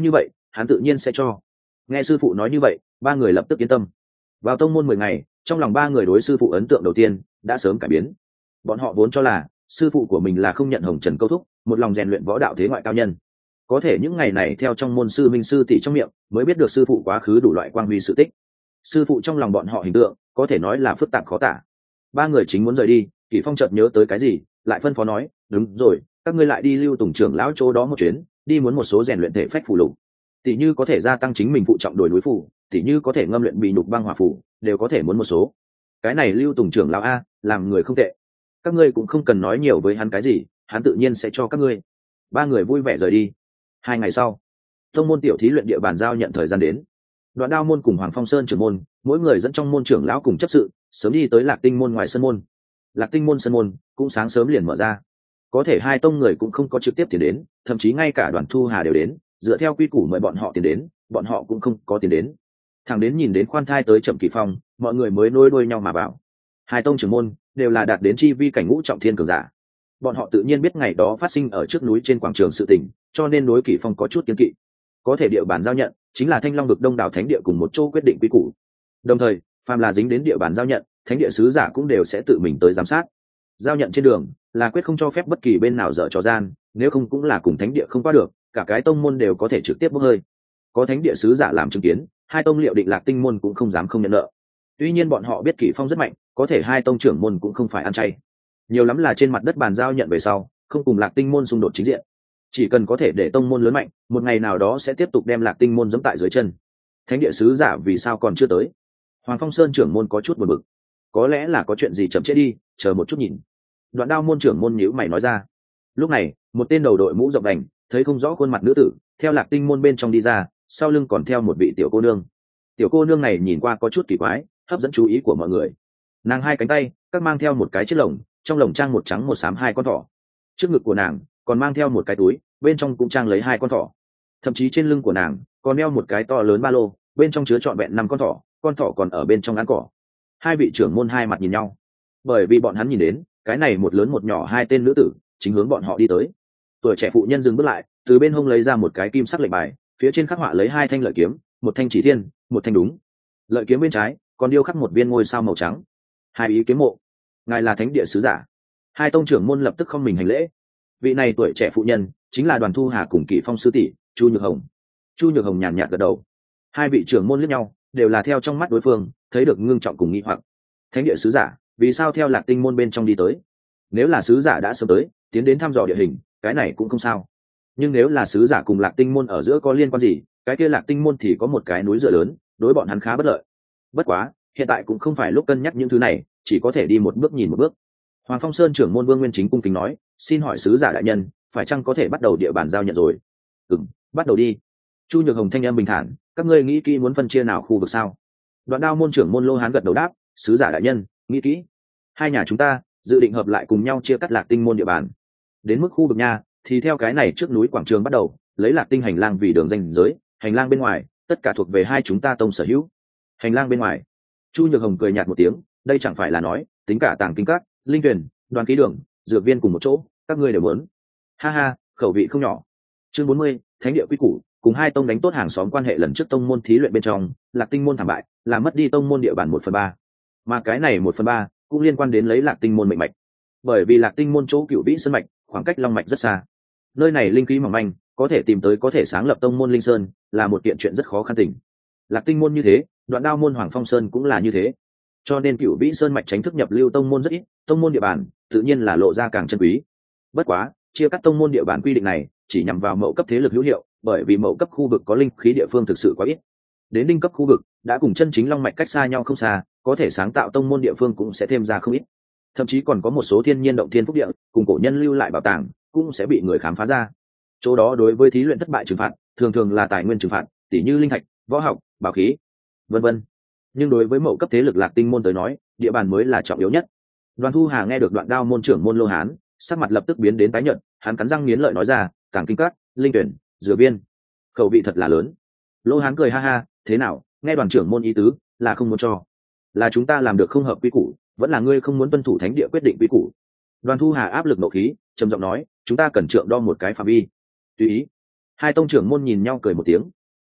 hắn tự nhiên sẽ cho. Nghe sư phụ nói như vậy, ba người lập tức yên tâm. Vào tông môn mười ngày, trong lòng ba người đối sư phụ ấn tượng đầu tiên đã sớm cải biến. Bọn họ vốn cho là sư phụ của mình là không nhận hồng trần câu thúc, một lòng rèn luyện võ đạo thế ngoại cao nhân. Có thể những ngày này theo trong môn sư minh sư tỷ trong miệng mới biết được sư phụ quá khứ đủ loại quang huy sự tích. Sư phụ trong lòng bọn họ hình tượng có thể nói là phức tạp khó tả. Ba người chính muốn rời đi, Kỷ Phong chợt nhớ tới cái gì, lại phân phó nói, đúng rồi, các ngươi lại đi Lưu Tùng trưởng lão chỗ đó một chuyến, đi muốn một số rèn luyện thể phách phù lục. Tỷ như có thể gia tăng chính mình phụ trọng đổi núi phù, tỷ như có thể ngâm luyện bị nhục băng hỏa phù, đều có thể muốn một số. Cái này Lưu Tùng trưởng lão a, làm người không tệ. Các ngươi cũng không cần nói nhiều với hắn cái gì, hắn tự nhiên sẽ cho các ngươi. Ba người vui vẻ rời đi. Hai ngày sau, tông môn tiểu thí luyện địa bàn giao nhận thời gian đến. Đoạn Đao môn cùng Hoàng Phong Sơn trưởng môn, mỗi người dẫn trong môn trưởng lão cùng chấp sự, sớm đi tới Lạc Tinh môn ngoài sân môn. Lạc Tinh môn sân môn cũng sáng sớm liền mở ra. Có thể hai tông người cũng không có trực tiếp tiền đến, thậm chí ngay cả Đoàn Thu Hà đều đến, dựa theo quy củ mời bọn họ tiền đến, bọn họ cũng không có tiền đến. Thằng đến nhìn đến khoan thai tới Trầm Kỷ Phong, mọi người mới nối đuôi nhau mà vào. Hai tông trưởng môn đều là đạt đến chi vi cảnh ngũ trọng thiên cường giả. Bọn họ tự nhiên biết ngày đó phát sinh ở trước núi trên quảng trường sự tình, cho nên đối Kỷ Phong có chút kiêng kỵ. Có thể địa bàn giao nhận chính là Thanh Long vực Đông Đảo thánh địa cùng một chỗ quyết định quy củ. Đồng thời, phàm là dính đến địa bàn giao nhận, thánh địa sứ giả cũng đều sẽ tự mình tới giám sát. Giao nhận trên đường là quyết không cho phép bất kỳ bên nào dở trò gian, nếu không cũng là cùng thánh địa không qua được, cả cái tông môn đều có thể trực tiếp bốc hơi. Có thánh địa sứ giả làm chứng kiến, hai tông liệu định Lạc Tinh môn cũng không dám không nhận nợ. Tuy nhiên bọn họ biết Kỷ Phong rất mạnh, có thể hai tông trưởng môn cũng không phải ăn chay. Nhiều lắm là trên mặt đất bàn giao nhận về sau, không cùng Lạc Tinh môn xung đột chính diện. Chỉ cần có thể để tông môn lớn mạnh, một ngày nào đó sẽ tiếp tục đem Lạc Tinh môn giẫm tại dưới chân. Thánh địa sứ giả vì sao còn chưa tới? Hoàng Phong Sơn trưởng môn có chút buồn bực. Có lẽ là có chuyện gì chậm trễ đi, chờ một chút nhìn. Đoạn Đao môn trưởng môn nhíu mày nói ra. Lúc này, một tên đầu đội mũ rộng đành, thấy không rõ khuôn mặt nữ tử, theo Lạc Tinh môn bên trong đi ra, sau lưng còn theo một vị tiểu cô nương. Tiểu cô nương này nhìn qua có chút kỳ quái, hấp dẫn chú ý của mọi người. Nàng hai cánh tay, các mang theo một cái chiếc lồng, trong lồng trang một trắng một xám hai con thỏ. Trước ngực của nàng còn mang theo một cái túi, bên trong cũng trang lấy hai con thỏ. Thậm chí trên lưng của nàng còn đeo một cái to lớn ba lô, bên trong chứa trọn vẹn năm con thỏ, con thỏ còn ở bên trong ăn cỏ. Hai vị trưởng môn hai mặt nhìn nhau, bởi vì bọn hắn nhìn đến cái này một lớn một nhỏ hai tên nữ tử chính hướng bọn họ đi tới. Tuổi trẻ phụ nhân dừng bước lại, từ bên hông lấy ra một cái kim sắc lệnh bài, phía trên khắc họa lấy hai thanh lợi kiếm, một thanh chỉ thiên, một thanh đúng. Lợi kiếm bên trái còn điêu khắc một viên ngôi sao màu trắng. Hai ý kiếm mộ, ngài là thánh địa sứ giả. Hai tông trưởng môn lập tức không mình hành lễ. Vị này tuổi trẻ phụ nhân chính là Đoàn Thu Hà cùng Kỷ Phong sư tỷ Chu Nhược Hồng. Chu Nhược Hồng nhàn nhạt gật đầu. Hai vị trưởng môn liếc nhau, đều là theo trong mắt đối phương thấy được ngưng trọng cùng nghi hoặc. Thánh địa sứ giả vì sao theo Lạc Tinh môn bên trong đi tới? Nếu là sứ giả đã sớm tới, tiến đến thăm dò địa hình, cái này cũng không sao. Nhưng nếu là sứ giả cùng Lạc Tinh môn ở giữa có liên quan gì, cái kia Lạc Tinh môn thì có một cái núi dựa lớn, đối bọn hắn khá bất lợi. Bất quá, hiện tại cũng không phải lúc cân nhắc những thứ này, chỉ có thể đi một bước nhìn một bước. Hoàng Phong Sơn trưởng môn Vương Nguyên Chính cung kính nói, xin hỏi sứ giả đại nhân, phải chăng có thể bắt đầu địa bàn giao nhận rồi? Ừm, bắt đầu đi. Chu Nhược Hồng thanh âm bình thản, các ngươi nghĩ kỹ muốn phân chia nào khu vực sao? Đoạn Đao môn trưởng môn Lô Hán gật đầu đáp, sứ giả đại nhân, nghĩ kỹ. Hai nhà chúng ta dự định hợp lại cùng nhau chia cắt Lạc Tinh môn địa bàn. Đến mức khu vực nha, thì theo cái này trước núi quảng trường bắt đầu, lấy Lạc Tinh hành lang vì đường ranh giới, hành lang bên ngoài tất cả thuộc về hai chúng ta tông sở hữu. Hành lang bên ngoài. Chu Nhược Hồng cười nhạt một tiếng, đây chẳng phải là nói, tính cả Tàng Kinh Các, Linh Tuyển, Đoàn Ký Đường, dược viên cùng một chỗ, các ngươi đều muốn. Ha ha, khẩu vị không nhỏ. Chương bốn mươi, thánh địa quy củ, cùng hai tông đánh tốt hàng xóm quan hệ lần trước tông môn thí luyện bên trong, Lạc Tinh môn thảm bại, làm mất đi tông môn địa bàn một phần ba. Mà cái này một phần ba cũng liên quan đến lấy Lạc Tinh môn mệnh mạch. Bởi vì Lạc Tinh môn chỗ Cửu Vĩ Sơn mạch, khoảng cách Long mạch rất xa. Nơi này linh khí mỏng manh, có thể tìm tới có thể sáng lập tông môn Linh Sơn, là một kiện chuyện rất khó khăn tình. Lạc Tinh môn như thế, Đoạn Đao môn Hoàng Phong Sơn cũng là như thế. Cho nên Cửu Vĩ Sơn mạch tránh thức nhập lưu tông môn rất ít, tông môn địa bàn tự nhiên là lộ ra càng chân quý. Bất quá, chia cắt tông môn địa bàn quy định này chỉ nhằm vào mậu cấp thế lực hữu hiệu, bởi vì mậu cấp khu vực có linh khí địa phương thực sự quá ít. Đến đinh cấp khu vực đã cùng chân chính long mạch cách xa nhau không xa, có thể sáng tạo tông môn địa phương cũng sẽ thêm ra không ít. Thậm chí còn có một số thiên nhiên động thiên phúc địa cùng cổ nhân lưu lại bảo tàng cũng sẽ bị người khám phá ra. Chỗ đó đối với thí luyện thất bại trừng phạt thường thường là tài nguyên trừng phạt, tỷ như linh thạch, võ học, bảo khí, vân vân. Nhưng đối với mậu cấp thế lực Lạc Tinh môn tới nói, địa bàn mới là trọng yếu nhất. Đoàn Thu Hà nghe được Đoạn Đao môn trưởng môn Lô Hán, sắc mặt lập tức biến đến tái nhợt, hắn cắn răng nghiến lợi nói ra, Tàng Kinh Các, Linh Tuyển, dược viên, khẩu vị thật là lớn. Lô Hán cười ha ha, thế nào, nghe đoàn trưởng môn ý tứ là không muốn cho, là chúng ta làm được không hợp quy củ, vẫn là ngươi không muốn tuân thủ thánh địa quyết định quy củ? Đoàn Thu Hà áp lực nộ khí, trầm giọng nói, chúng ta cần trượng đo một cái phạm vi. Tùy ý. Hai tông trưởng môn nhìn nhau cười một tiếng.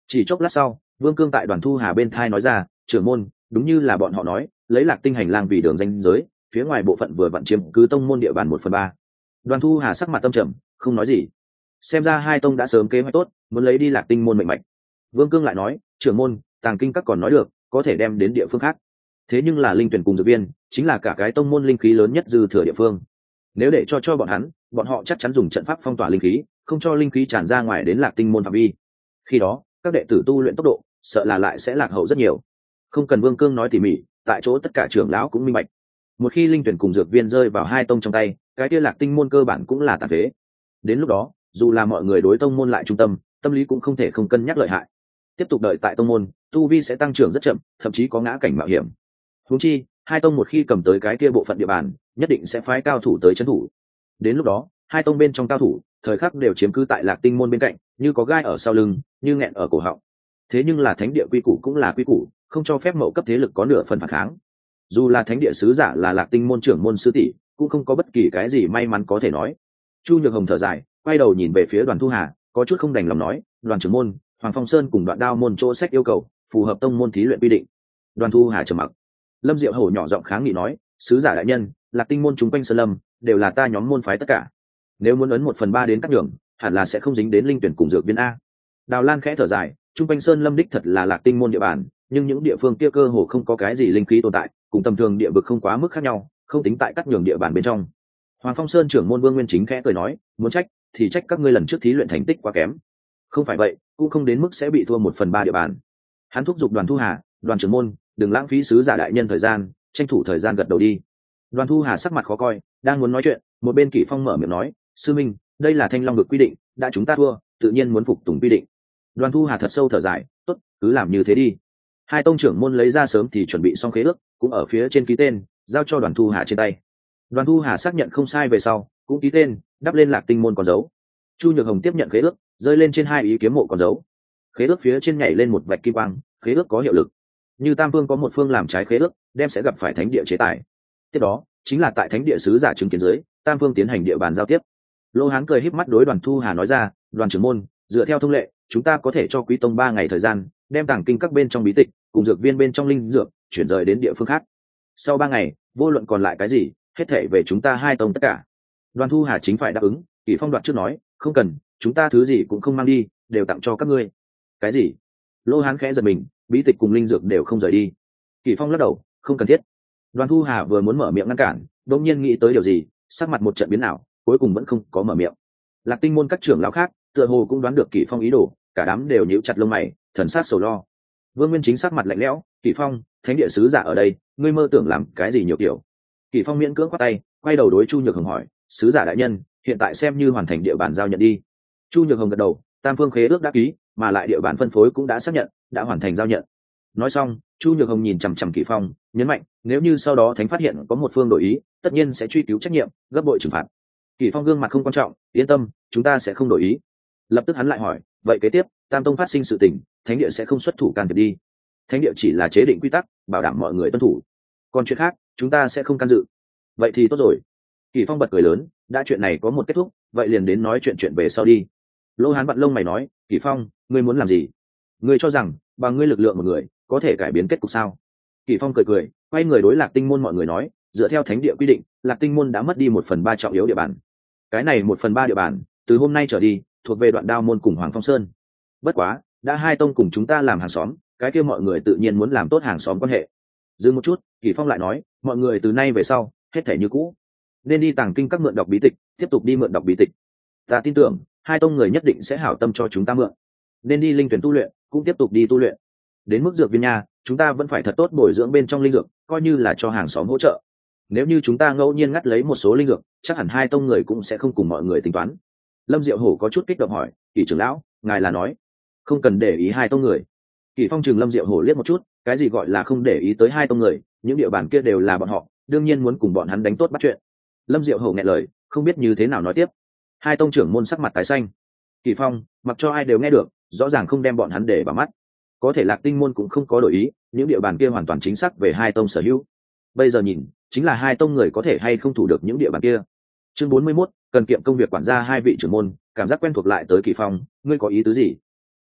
Chỉ chốc lát sau, Vương Cương tại Đoàn Thu Hà bên thai nói ra, trưởng môn, đúng như là bọn họ nói, lấy Lạc Tinh hành lang vì đường ranh giới, phía ngoài bộ phận vừa vặn chiếm cứ tông môn địa bàn một phần ba. Đoàn Thu Hà sắc mặt tâm trầm, không nói gì. Xem ra hai tông đã sớm kế hoạch tốt, muốn lấy đi Lạc Tinh môn mệnh mạch. Vương Cương lại nói, trưởng môn, Tàng Kinh các còn nói được, có thể đem đến địa phương khác. Thế nhưng là linh tuyển cùng dược viên, chính là cả cái tông môn linh khí lớn nhất dư thừa địa phương. Nếu để cho cho bọn hắn, bọn họ chắc chắn dùng trận pháp phong tỏa linh khí, không cho linh khí tràn ra ngoài đến Lạc Tinh môn phạm vi. Khi đó, các đệ tử tu luyện tốc độ, sợ là lại sẽ lạc hậu rất nhiều. Không cần Vương Cương nói tỉ mỉ, tại chỗ tất cả trưởng lão cũng minh bạch. Một khi linh tuyển cùng dược viên rơi vào hai tông trong tay, cái kia Lạc Tinh môn cơ bản cũng là tàn phế. Đến lúc đó, dù là mọi người đối tông môn lại trung tâm, tâm lý cũng không thể không cân nhắc lợi hại. Tiếp tục đợi tại tông môn, tu vi sẽ tăng trưởng rất chậm, thậm chí có ngã cảnh mạo hiểm. Huống chi, hai tông một khi cầm tới cái kia bộ phận địa bàn, nhất định sẽ phái cao thủ tới trấn thủ. Đến lúc đó, hai tông bên trong cao thủ, thời khắc đều chiếm cứ tại Lạc Tinh môn bên cạnh, như có gai ở sau lưng, như nghẹn ở cổ họng. Thế nhưng là thánh địa quy củ cũng là quy củ, không cho phép mậu cấp thế lực có nửa phần phản kháng. Dù là thánh địa sứ giả là Lạc Tinh môn trưởng môn sư tỷ, cũng không có bất kỳ cái gì may mắn có thể nói. Chu Nhược Hồng thở dài, quay đầu nhìn về phía Đoàn Thu Hà, có chút không đành lòng nói, Đoàn trưởng môn, Hoàng Phong Sơn cùng Đoạn Đao môn chỗ sách yêu cầu, phù hợp tông môn thí luyện quy định. Đoàn Thu Hà trầm mặc. Lâm Diệu Hổ nhỏ giọng kháng nghị nói, sứ giả đại nhân, Lạc Tinh môn chúng quanh sơn lâm đều là ta nhóm môn phái tất cả, nếu muốn ấn một phần ba đến các đường, hẳn là sẽ không dính đến linh tuyển cùng dược viên a. Đào Lan khẽ thở dài, trung quanh sơn lâm đích thật là Lạc Tinh môn địa bàn, nhưng những địa phương kia cơ hồ không có cái gì linh khí tồn tại, cùng tầm thường địa vực không quá mức khác nhau, không tính tại các nhường địa bàn bên trong. Hoàng Phong Sơn trưởng môn Vương Nguyên Chính khẽ cười nói, muốn trách thì trách các ngươi lần trước thí luyện thành tích quá kém. Không phải vậy, cũng không đến mức sẽ bị thua một phần ba địa bàn. Hắn thúc giục Đoàn Thu Hà, Đoàn trưởng môn, đừng lãng phí sứ giả đại nhân thời gian, tranh thủ thời gian gật đầu đi. Đoàn Thu Hà sắc mặt khó coi, đang muốn nói chuyện, một bên Kỷ Phong mở miệng nói, sư minh, đây là Thanh Long vực quy định, đã chúng ta thua, tự nhiên muốn phục tùng quy định. Đoàn Thu Hà thật sâu thở dài, tốt, cứ làm như thế đi. Hai tông trưởng môn lấy ra sớm thì chuẩn bị xong khế ước, cũng ở phía trên ký tên, giao cho Đoàn Thu Hà trên tay. Đoàn Thu Hà xác nhận không sai về sau, cũng ký tên, đắp lên Lạc Tinh môn con dấu. Chu Nhược Hồng tiếp nhận khế ước, rơi lên trên hai ý kiếm mộ con dấu. Khế ước phía trên nhảy lên một vạch kim quang, khế ước có hiệu lực. Như Tam Phương có một phương làm trái khế ước, đem sẽ gặp phải thánh địa chế tài. Tiếp đó, chính là tại thánh địa sứ giả chứng kiến dưới, Tam Phương tiến hành địa bàn giao tiếp. Lô Hán cười híp mắt đối Đoàn Thu Hà nói ra, Đoàn trưởng môn, dựa theo thông lệ, chúng ta có thể cho Quý tông ba ngày thời gian, đem Tàng Kinh các bên trong bí tịch cùng dược viên bên trong linh dược chuyển rời đến địa phương khác. Sau ba ngày, vô luận còn lại cái gì, hết thảy về chúng ta hai tông tất cả. Đoàn Thu Hà chính phải đáp ứng, Kỷ Phong đoạt trước nói, không cần, chúng ta thứ gì cũng không mang đi, đều tặng cho các ngươi. Cái gì? Lô Hán khẽ giật mình, bí tịch cùng linh dược đều không rời đi. Kỷ Phong lắc đầu, không cần thiết. Đoàn Thu Hà vừa muốn mở miệng ngăn cản, đột nhiên nghĩ tới điều gì, sắc mặt một trận biến ảo, cuối cùng vẫn không có mở miệng. Lạc Tinh môn các trưởng lão khác, tựa hồ cũng đoán được Kỷ Phong ý đồ, cả đám đều nhíu chặt lông mày, thần sắc sầu lo. Vương Nguyên Chính sắc mặt lạnh lẽo, Kỷ Phong, thánh địa sứ giả ở đây, ngươi mơ tưởng làm cái gì nhiều kiểu? Kỷ Phong miễn cưỡng quát tay, quay đầu đối Chu Nhược Hồng hỏi, sứ giả đại nhân, hiện tại xem như hoàn thành địa bàn giao nhận đi. Chu Nhược Hồng gật đầu, Tam Phương khế ước đã ký, mà lại địa bàn phân phối cũng đã xác nhận, đã hoàn thành giao nhận. Nói xong, Chu Nhược Hồng nhìn chằm chằm Kỷ Phong, nhấn mạnh, nếu như sau đó thánh phát hiện có một phương đổi ý, tất nhiên sẽ truy cứu trách nhiệm, gấp bội trừng phạt. Kỷ Phong gương mặt không quan trọng, yên tâm, chúng ta sẽ không đổi ý. Lập tức hắn lại hỏi, vậy kế tiếp, Tam Tông phát sinh sự tình, thánh địa sẽ không xuất thủ can thiệp đi. Thánh địa chỉ là chế định quy tắc, bảo đảm mọi người tuân thủ. Còn chuyện khác, chúng ta sẽ không can dự. Vậy thì tốt rồi. Kỷ Phong bật cười lớn, đã chuyện này có một kết thúc, vậy liền đến nói chuyện chuyện về sau đi. Lô Hán vặn lông mày nói, Kỷ Phong, ngươi muốn làm gì? Ngươi cho rằng, bằng ngươi lực lượng một người, có thể cải biến kết cục sao? Kỷ Phong cười cười, quay người đối Lạc Tinh môn mọi người nói, dựa theo thánh địa quy định, Lạc Tinh môn đã mất đi một phần ba trọng yếu địa bàn. Cái này một phần ba địa bàn, từ hôm nay trở đi, thuộc về Đoạn Đao môn cùng Hoàng Phong Sơn. Bất quá, đã hai tông cùng chúng ta làm hàng xóm, cái kia mọi người tự nhiên muốn làm tốt hàng xóm quan hệ. Dừng một chút, Kỷ Phong lại nói, mọi người từ nay về sau, hết thể như cũ. Nên đi Tàng Kinh các mượn đọc bí tịch, tiếp tục đi mượn đọc bí tịch. Ta tin tưởng, hai tông người nhất định sẽ hảo tâm cho chúng ta mượn. Nên đi linh tuyển tu luyện, cũng tiếp tục đi tu luyện. Đến mức dược viên nha, chúng ta vẫn phải thật tốt bồi dưỡng bên trong linh dược, coi như là cho hàng xóm hỗ trợ. Nếu như chúng ta ngẫu nhiên ngắt lấy một số linh dược, chắc hẳn hai tông người cũng sẽ không cùng mọi người tính toán. Lâm Diệu Hổ có chút kích động hỏi, Kỷ trưởng lão, ngài là nói không cần để ý hai tông người? Kỷ Phong chừng Lâm Diệu Hổ liếc một chút, cái gì gọi là không để ý tới hai tông người, những địa bàn kia đều là bọn họ, đương nhiên muốn cùng bọn hắn đánh tốt bắt chuyện. Lâm Diệu Hổ nghẹn lời, không biết như thế nào nói tiếp. Hai tông trưởng môn sắc mặt tái xanh. Kỷ Phong, mặc cho ai đều nghe được, rõ ràng không đem bọn hắn để vào mắt. Có thể Lạc Tinh môn cũng không có đổi ý, những địa bàn kia hoàn toàn chính xác về hai tông sở hữu. Bây giờ nhìn, chính là hai tông người có thể hay không thủ được những địa bàn kia. Chương bốn mươi mốt, cần kiệm công việc quản gia hai vị trưởng môn, cảm giác quen thuộc lại tới Kỷ Phong, ngươi có ý tứ gì?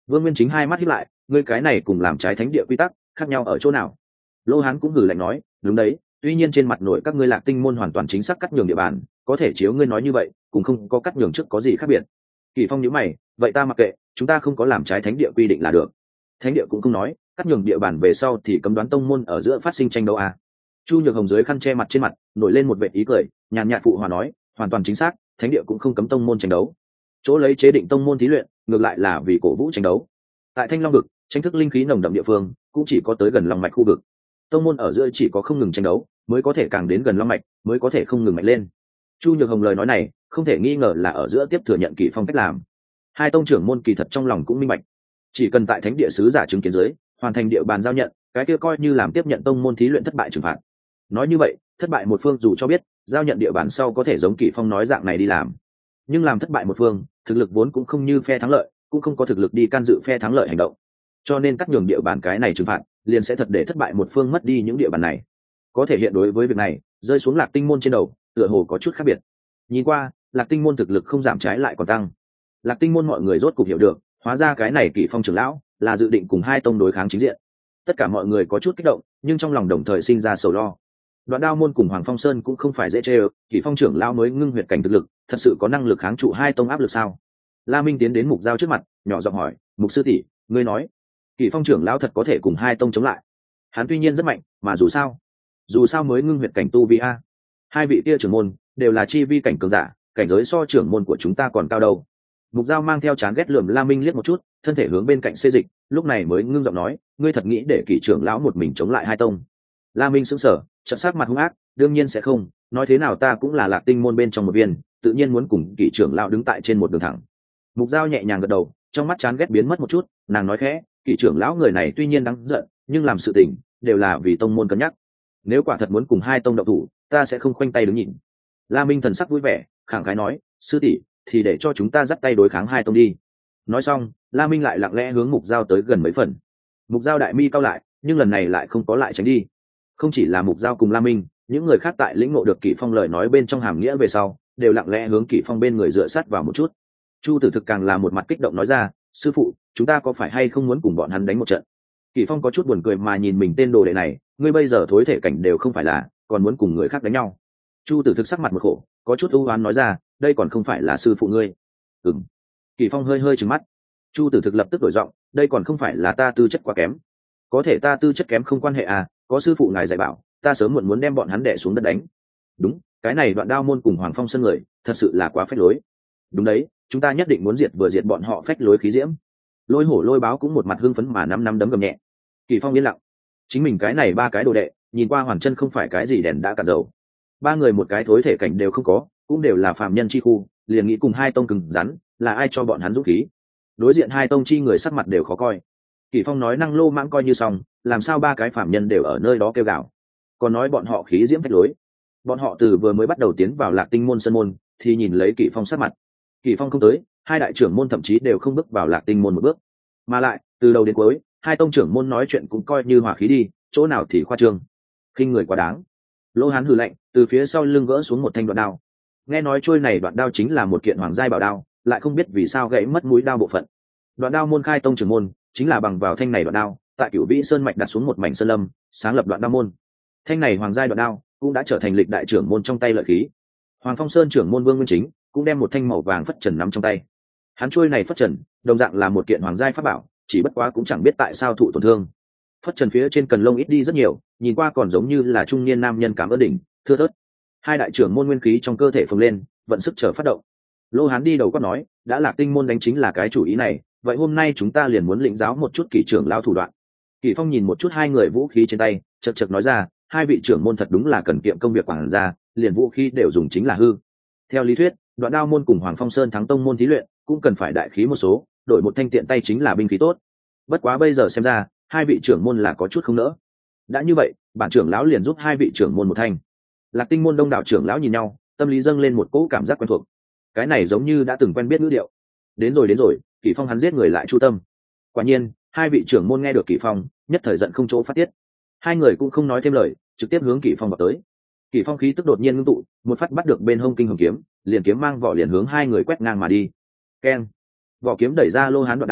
Vương Nguyên Chính hai mắt híp lại, ngươi cái này cùng làm trái thánh địa quy tắc khác nhau ở chỗ nào? Lô Hán cũng hừ lạnh nói, đúng đấy, tuy nhiên trên mặt nội các ngươi Lạc Tinh môn hoàn toàn chính xác cắt nhường địa bàn, có thể chiếu ngươi nói như vậy cũng không có cắt nhường trước có gì khác biệt. Kỳ Phong nhíu mày, vậy ta mặc kệ, chúng ta không có làm trái thánh địa quy định là được. Thánh địa cũng không nói cắt nhường địa bàn về sau thì cấm đoán tông môn ở giữa phát sinh tranh đấu à. Chu Nhược Hồng dưới khăn che mặt trên mặt nổi lên một vệt ý cười, nhàn nhạt phụ hòa nói, hoàn toàn chính xác, thánh địa cũng không cấm tông môn tranh đấu, chỗ lấy chế định tông môn thí luyện ngược lại là vì cổ vũ tranh đấu. Tại Thanh Long vực, tranh thức linh khí nồng đậm địa phương cũng chỉ có tới gần long mạch khu vực, tông môn ở giữa chỉ có không ngừng tranh đấu mới có thể càng đến gần long mạch, mới có thể không ngừng mạnh lên. Chu Nhược Hồng lời nói này không thể nghi ngờ là ở giữa tiếp thừa nhận Kỷ Phong cách làm. Hai tông trưởng môn kỳ thật trong lòng cũng minh bạch, chỉ cần tại thánh địa sứ giả chứng kiến dưới hoàn thành địa bàn giao nhận, cái kia coi như làm tiếp nhận tông môn thí luyện thất bại trừng phạt. Nói như vậy, thất bại một phương dù cho biết giao nhận địa bàn sau có thể giống Kỷ Phong nói dạng này đi làm, nhưng làm thất bại một phương thực lực vốn cũng không như phe thắng lợi, cũng không có thực lực đi can dự phe thắng lợi hành động, cho nên cắt nhường địa bàn cái này trừng phạt liền sẽ thật để thất bại một phương mất đi những địa bàn này. Có thể hiện đối với việc này rơi xuống Lạc Tinh môn trên đầu tựa hồ có chút khác biệt. Nhìn qua Lạc Tinh môn thực lực không giảm trái lại còn tăng. Lạc Tinh môn mọi người rốt cục hiểu được, hóa ra cái này Kỷ Phong trưởng lão là dự định cùng hai tông đối kháng chính diện. Tất cả mọi người có chút kích động, nhưng trong lòng đồng thời sinh ra sầu lo. Đoạn Đao môn cùng Hoàng Phong Sơn cũng không phải dễ chơi, Kỷ Phong trưởng lão mới ngưng huyệt cảnh thực lực, thật sự có năng lực kháng trụ hai tông áp lực sao? La Minh tiến đến Mục Giao trước mặt, nhỏ giọng hỏi, "Mục sư tỷ, ngươi nói, Kỷ Phong trưởng lão thật có thể cùng hai tông chống lại?" Hắn tuy nhiên rất mạnh, mà dù sao, dù sao mới ngưng huyệt cảnh tu vi a. Hai vị kia trưởng môn đều là chi vi cảnh cường giả, cảnh giới so trưởng môn của chúng ta còn cao đâu. Mục Giao mang theo chán ghét lườm La Minh liếc một chút, thân thể hướng bên cạnh xê dịch, lúc này mới ngưng giọng nói, ngươi thật nghĩ để Kỷ trưởng lão một mình chống lại hai tông? La Minh sững sờ, chợt sắc mặt hung ác, đương nhiên sẽ không, nói thế nào ta cũng là Lạc Tinh môn bên trong một viên, tự nhiên muốn cùng Kỷ trưởng lão đứng tại trên một đường thẳng. Mục Giao nhẹ nhàng gật đầu, trong mắt chán ghét biến mất một chút, nàng nói khẽ, Kỷ trưởng lão người này tuy nhiên đáng giận, nhưng làm sự tình đều là vì tông môn cân nhắc. Nếu quả thật muốn cùng hai tông động thủ, ta sẽ không khoanh tay đứng nhìn. La Minh thần sắc vui vẻ, khẳng khái nói, sư tỷ, thì để cho chúng ta dắt tay đối kháng hai tông đi. Nói xong, La Minh lại lặng lẽ hướng Mục Giao tới gần mấy phần. Mục Giao đại mi cao lại, nhưng lần này lại không có lại tránh đi. Không chỉ là Mục Giao cùng La Minh, những người khác tại lĩnh ngộ được Kỷ Phong lời nói bên trong hàm nghĩa về sau, đều lặng lẽ hướng Kỷ Phong bên người dựa sát vào một chút. Chu Tử Thực càng là một mặt kích động nói ra, sư phụ, chúng ta có phải hay không muốn cùng bọn hắn đánh một trận? Kỷ Phong có chút buồn cười mà nhìn mình tên đồ đệ này, ngươi bây giờ thối thể cảnh đều không phải là, còn muốn cùng người khác đánh nhau. Chu Tử Thực sắc mặt một khổ, có chút ưu oán nói ra, đây còn không phải là sư phụ ngươi. Ừm. Kỷ Phong hơi hơi trừng mắt. Chu Tử Thực lập tức đổi giọng, đây còn không phải là ta tư chất quá kém. Có thể ta tư chất kém không quan hệ à, có sư phụ ngài dạy bảo, ta sớm muộn muốn đem bọn hắn đè xuống đất đánh. Đúng, cái này Đoạn Đao môn cùng Hoàng Phong Sơn người, thật sự là quá phách lối. Đúng đấy, chúng ta nhất định muốn diệt vừa diệt bọn họ phách lối khí diễm. Lôi Hổ Lôi Báo cũng một mặt hưng phấn mà năm năm đấm gầm nhẹ. Kỷ Phong yên lặng, chính mình cái này ba cái đồ đệ, nhìn qua hoàn chân không phải cái gì đèn đã cạn dầu. Ba người một cái thối thể cảnh đều không có, cũng đều là phàm nhân chi khu, liền nghĩ cùng hai tông cứng rắn, là ai cho bọn hắn dũng khí? Đối diện hai tông chi người sắc mặt đều khó coi. Kỷ Phong nói năng lô mãng coi như xong, làm sao ba cái phàm nhân đều ở nơi đó kêu gào, còn nói bọn họ khí diễm phách lối. Bọn họ từ vừa mới bắt đầu tiến vào Lạc Tinh môn sân môn, thì nhìn lấy Kỷ Phong sắc mặt. Kỷ Phong không tới, hai đại trưởng môn thậm chí đều không bước vào Lạc Tinh môn một bước. Mà lại, từ đầu đến cuối, hai tông trưởng môn nói chuyện cũng coi như hòa khí đi, chỗ nào thì khoa trương. Khinh người quá đáng. Lỗ Hán hừ lạnh, từ phía sau lưng gỡ xuống một thanh đoạn đao. Nghe nói trôi này đoạn đao chính là một kiện hoàng giai bảo đao, lại không biết vì sao gãy mất mũi đao bộ phận. Đoạn đao môn khai tông trưởng môn, chính là bằng vào thanh này đoạn đao, tại Cửu Vĩ Sơn mạch đặt xuống một mảnh sơn lâm, sáng lập đoạn đao môn. Thanh này hoàng giai đoạn đao cũng đã trở thành lịch đại trưởng môn trong tay lợi khí. Hoàng Phong Sơn trưởng môn Vương Nguyên Chính cũng đem một thanh màu vàng phất trần nắm trong tay. Hắn trôi này phất trần, đồng dạng là một kiện hoàng giai pháp bảo, chỉ bất quá cũng chẳng biết tại sao thụ tổn thương. Phất trần phía trên cần lông ít đi rất nhiều, nhìn qua còn giống như là trung niên nam nhân cảm ơn đỉnh, thưa thớt. Hai đại trưởng môn nguyên khí trong cơ thể phồng lên, vận sức chờ phát động. Lô Hán đi đầu quát nói, đã Lạc Tinh môn đánh chính là cái chủ ý này, vậy hôm nay chúng ta liền muốn lĩnh giáo một chút Kỷ trưởng lão thủ đoạn. Kỷ Phong nhìn một chút hai người vũ khí trên tay, chậc chậc nói ra, hai vị trưởng môn thật đúng là cần kiệm công việc quản gia, liền vũ khí đều dùng chính là hư. Theo lý thuyết, Đoạn Đao môn cùng Hoàng Phong Sơn thắng tông môn thí luyện, cũng cần phải đại khí một số, đổi một thanh tiện tay chính là binh khí tốt. Bất quá bây giờ xem ra, hai vị trưởng môn là có chút không nỡ. Đã như vậy, bản trưởng lão liền giúp hai vị trưởng môn một thanh. Lạc Tinh môn đông đảo trưởng lão nhìn nhau, tâm lý dâng lên một cỗ cảm giác quen thuộc. Cái này giống như đã từng quen biết ngữ điệu. Đến rồi đến rồi, Kỷ Phong hắn giết người lại chu tâm. Quả nhiên, hai vị trưởng môn nghe được Kỷ Phong, nhất thời giận không chỗ phát tiết. Hai người cũng không nói thêm lời, trực tiếp hướng Kỷ Phong vào tới. Kỷ Phong khí tức đột nhiên ngưng tụ, một phát bắt được bên hông kinh hồng kiếm, liền kiếm mang vỏ liền hướng hai người quét ngang mà đi. Keng! Vỏ kiếm đẩy ra Lô Hán đoạn đao,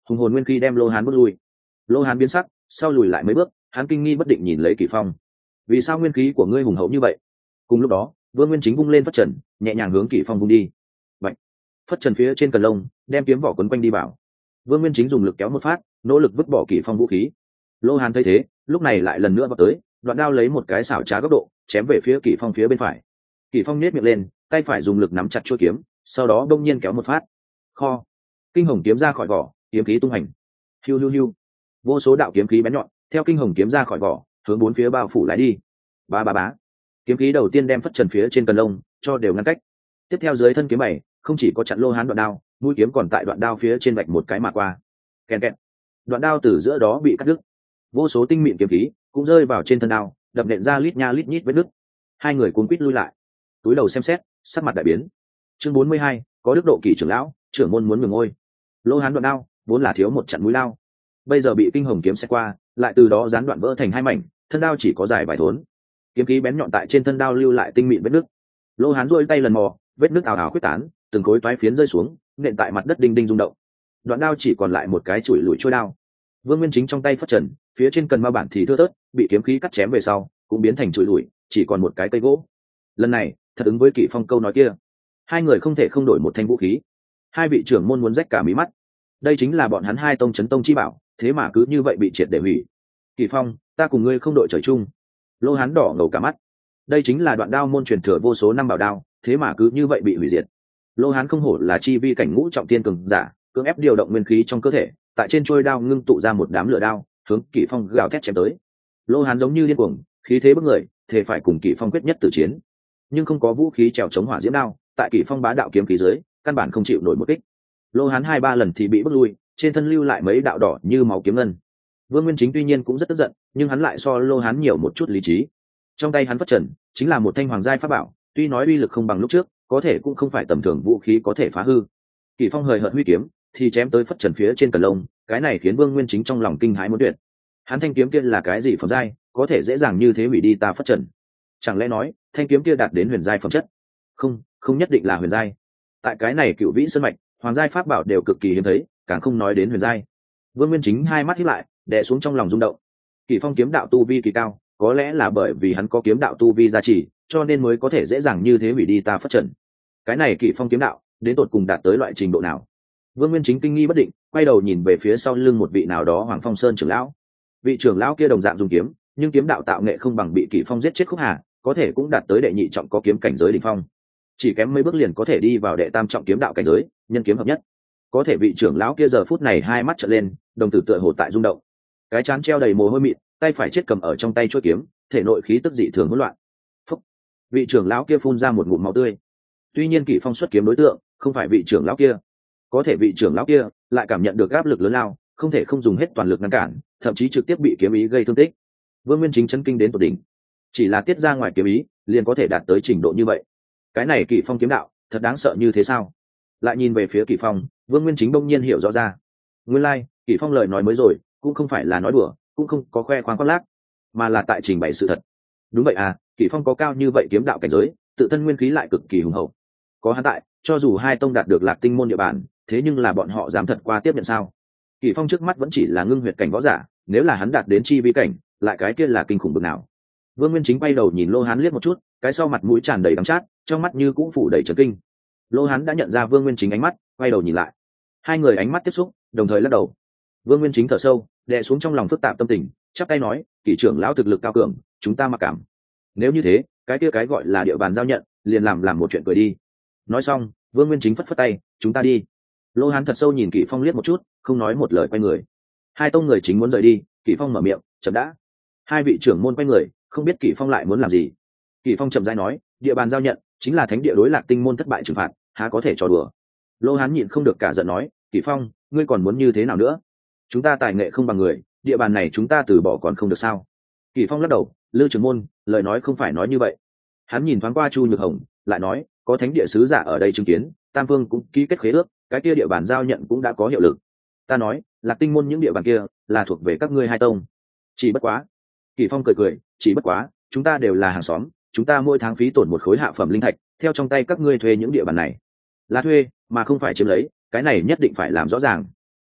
hùng hồn nguyên khí đem lô hán bước lui. Lô hán biến sắc, sau lùi lại mấy bước, hắn kinh nghi bất định nhìn lấy Kỷ Phong. Vì sao nguyên khí của ngươi hùng hậu như vậy? Cùng lúc đó, Vương Nguyên Chính vung lên phất trần, nhẹ nhàng hướng Kỷ Phong vung đi. Vậy, phất trần phía trên cần lông, đem kiếm vỏ quấn quanh đi vào. Vương Nguyên Chính dùng lực kéo một phát, nỗ lực vứt bỏ Kỷ Phong vũ khí. Lô hán thấy thế, lúc này lại lần nữa vào tới, đoạn đao lấy một cái xảo trá góc độ, chém về phía Kỷ Phong phía bên phải. Kỷ Phong nhếch miệng lên, tay phải dùng lực nắm chặt chuôi kiếm, sau đó đông nhiên kéo một phát. Kho, kinh hồng kiếm ra khỏi vỏ, kiếm khí tung hành. Hiu hiu hiu, vô số đạo kiếm khí bén nhọn theo kinh hồng kiếm ra khỏi vỏ, hướng bốn phía bao phủ lại đi. Ba ba bá, kiếm khí đầu tiên đem phất trần phía trên cần lông cho đều ngăn cách. Tiếp theo dưới thân kiếm bảy, không chỉ có chặn Lô hán đoạn đao, mũi kiếm còn tại đoạn đao phía trên vạch một cái mà qua. Kèn kẹt, đoạn đao từ giữa đó bị cắt đứt, vô số tinh mịn kiếm khí cũng rơi vào trên thân đao, đập nện ra lít nha lít nhít vết nứt. Hai người cuốn quít lui lại, túi đầu xem xét, sắc mặt đại biến. Chương bốn mươi hai, có đức độ kỷ trưởng lão, trưởng môn muốn ngừng ngôi. Lô hán đoạn đao vốn là thiếu một chặn mũi lao, bây giờ bị kinh hồng kiếm xét qua, lại từ đó gián đoạn vỡ thành hai mảnh, thân đao chỉ có dài vài thốn. Kiếm khí bén nhọn tại trên thân đao lưu lại tinh mịn vết nứt. Lô hán duỗi tay lần mò, vết nứt ào ào khuyết tán, từng khối toái phiến rơi xuống, nện tại mặt đất đinh đinh rung động. Đoạn đao chỉ còn lại một cái chùi lùi trôi đao. Vương Nguyên Chính trong tay phất trần, phía trên cần ma bản thì thưa thớt, bị kiếm khí cắt chém về sau, cũng biến thành chùi lùi, chỉ còn một cái cây gỗ. Lần này, thật ứng với Kỷ Phong câu nói kia, hai người không thể không đổi một thanh vũ khí. Hai vị trưởng môn muốn rách cả mí mắt. Đây chính là bọn hắn hai tông chấn tông chi bảo, thế mà cứ như vậy bị triệt để hủy. Kỷ Phong, ta cùng ngươi không đội trời chung. Lô hán đỏ ngầu cả mắt. Đây chính là đoạn đao môn truyền thừa vô số năm bảo đao, thế mà cứ như vậy bị hủy diệt. Lô hán không hổ là chi vi cảnh ngũ trọng thiên cường giả, cưỡng ép điều động nguyên khí trong cơ thể, tại trên trôi đao ngưng tụ ra một đám lửa đao, hướng Kỷ Phong gào thét chém tới. Lô hán giống như điên cuồng, khí thế bức người, thể phải cùng Kỷ Phong quyết nhất tử chiến. Nhưng không có vũ khí trèo chống hỏa diễm đao, tại Kỷ Phong bá đạo kiếm khí dưới, căn bản không chịu nổi một kích. Lô hán hai ba lần thì bị bước lui, trên thân lưu lại mấy đạo đỏ như máu kiếm ngân. Vương Nguyên Chính tuy nhiên cũng rất tức giận, nhưng hắn lại so Lô hán nhiều một chút lý trí. Trong tay hắn phất trần chính là một thanh hoàng giai pháp bảo, tuy nói uy lực không bằng lúc trước, có thể cũng không phải tầm thường vũ khí có thể phá hư. Kỷ Phong hời hợt huy kiếm, thì chém tới phất trần phía trên cần lông, cái này khiến Vương Nguyên Chính trong lòng kinh hãi muốn tuyệt. Hắn thanh kiếm kia là cái gì phẩm giai, có thể dễ dàng như thế hủy đi ta phất trần? Chẳng lẽ nói, thanh kiếm kia đạt đến huyền giai phẩm chất? Không, không nhất định là huyền giai. Tại cái này cựu vĩ sơn mạch, hoàng giai pháp bảo đều cực kỳ hiếm thấy, càng không nói đến huyền giai. Vương Nguyên Chính hai mắt híp lại, đè xuống trong lòng rung động. Kỷ Phong kiếm đạo tu vi kỳ cao, có lẽ là bởi vì hắn có kiếm đạo tu vi gia trì, cho nên mới có thể dễ dàng như thế hủy đi ta phất trần. Cái này Kỷ Phong kiếm đạo, đến tột cùng đạt tới loại trình độ nào? Vương Nguyên Chính kinh nghi bất định, quay đầu nhìn về phía sau lưng một vị nào đó Hoàng Phong Sơn trưởng lão. Vị trưởng lão kia đồng dạng dùng kiếm, nhưng kiếm đạo tạo nghệ không bằng bị Kỷ Phong giết chết Khúc Hà, có thể cũng đạt tới đệ nhị trọng có kiếm cảnh giới đỉnh phong. Chỉ kém mấy bước liền có thể đi vào đệ tam trọng kiếm đạo cảnh giới, nhân kiếm hợp nhất. Có thể vị trưởng lão kia giờ phút này hai mắt trợn lên, đồng tử tựa hồ tại rung động. Cái trán treo đầy mồ hôi mịn, tay phải chết cầm ở trong tay chuôi kiếm, thể nội khí tức dị thường hỗn loạn. Phúc! Vị trưởng lão kia phun ra một ngụm máu tươi. Tuy nhiên Kỷ Phong xuất kiếm đối tượng không phải vị trưởng lão kia, có thể vị trưởng lão kia lại cảm nhận được áp lực lớn lao, không thể không dùng hết toàn lực ngăn cản, thậm chí trực tiếp bị kiếm ý gây thương tích. Vương Nguyên Chính chấn kinh đến tột đỉnh. Chỉ là tiết ra ngoài kiếm ý, liền có thể đạt tới trình độ như vậy. Cái này Kỷ Phong kiếm đạo, thật đáng sợ như thế sao? Lại nhìn về phía Kỷ Phong, Vương Nguyên Chính bỗng nhiên hiểu rõ ra. Nguyên lai, like, Kỷ Phong lời nói mới rồi, cũng không phải là nói đùa, cũng không có khoe khoang khoác lác, mà là tại trình bày sự thật. Đúng vậy à, Kỷ Phong có cao như vậy kiếm đạo cảnh giới, tự thân nguyên khí lại cực kỳ hùng hậu. Có hắn tại, cho dù hai tông đạt được Lạc Tinh môn địa bàn, thế nhưng là bọn họ dám thật qua tiếp nhận sao? Kỷ Phong trước mắt vẫn chỉ là ngưng huyệt cảnh võ giả, nếu là hắn đạt đến chi vi cảnh, lại cái kia là kinh khủng bực nào? Vương Nguyên Chính bay đầu nhìn Lô Hán liếc một chút, cái sau mặt mũi tràn đầy đắng chát, trong mắt như cũng phủ đầy trấn kinh. Lô Hán đã nhận ra Vương Nguyên Chính ánh mắt, quay đầu nhìn lại. Hai người ánh mắt tiếp xúc, đồng thời lắc đầu. Vương Nguyên Chính thở sâu, đè xuống trong lòng phức tạp tâm tình, chắp tay nói, Kỷ trưởng lão thực lực cao cường, chúng ta mặc cảm. Nếu như thế, cái kia cái gọi là địa bàn giao nhận, liền làm làm một chuyện cười đi. Nói xong, Vương Nguyên Chính phất phất tay, chúng ta đi. Lô Hán thật sâu nhìn Kỷ Phong liếc một chút, không nói một lời quay người. Hai tông người chính muốn rời đi, Kỷ Phong mở miệng, chậm đã. Hai vị trưởng môn quay người, không biết Kỷ Phong lại muốn làm gì. Kỷ Phong chậm rãi nói, địa bàn giao nhận chính là thánh địa đối Lạc Tinh môn thất bại trừng phạt, há có thể trò đùa. Lô Hán nhịn không được cả giận nói, Kỷ Phong, ngươi còn muốn như thế nào nữa? Chúng ta tài nghệ không bằng người, địa bàn này chúng ta từ bỏ còn không được sao? Kỷ Phong lắc đầu, Lư trưởng môn, lời nói không phải nói như vậy. Hắn nhìn thoáng qua Chu Nhược Hồng, lại nói, có thánh địa sứ giả ở đây chứng kiến, Tam Vương cũng ký kết khế ước, cái kia địa bàn giao nhận cũng đã có hiệu lực. Ta nói, Lạc Tinh môn những địa bàn kia là thuộc về các ngươi hai tông. Chỉ bất quá. Kỷ Phong cười cười, chỉ bất quá, chúng ta đều là hàng xóm, chúng ta mỗi tháng phí tổn một khối hạ phẩm linh thạch, theo trong tay các ngươi thuê những địa bàn này. Là thuê, mà không phải chiếm lấy, cái này nhất định phải làm rõ ràng.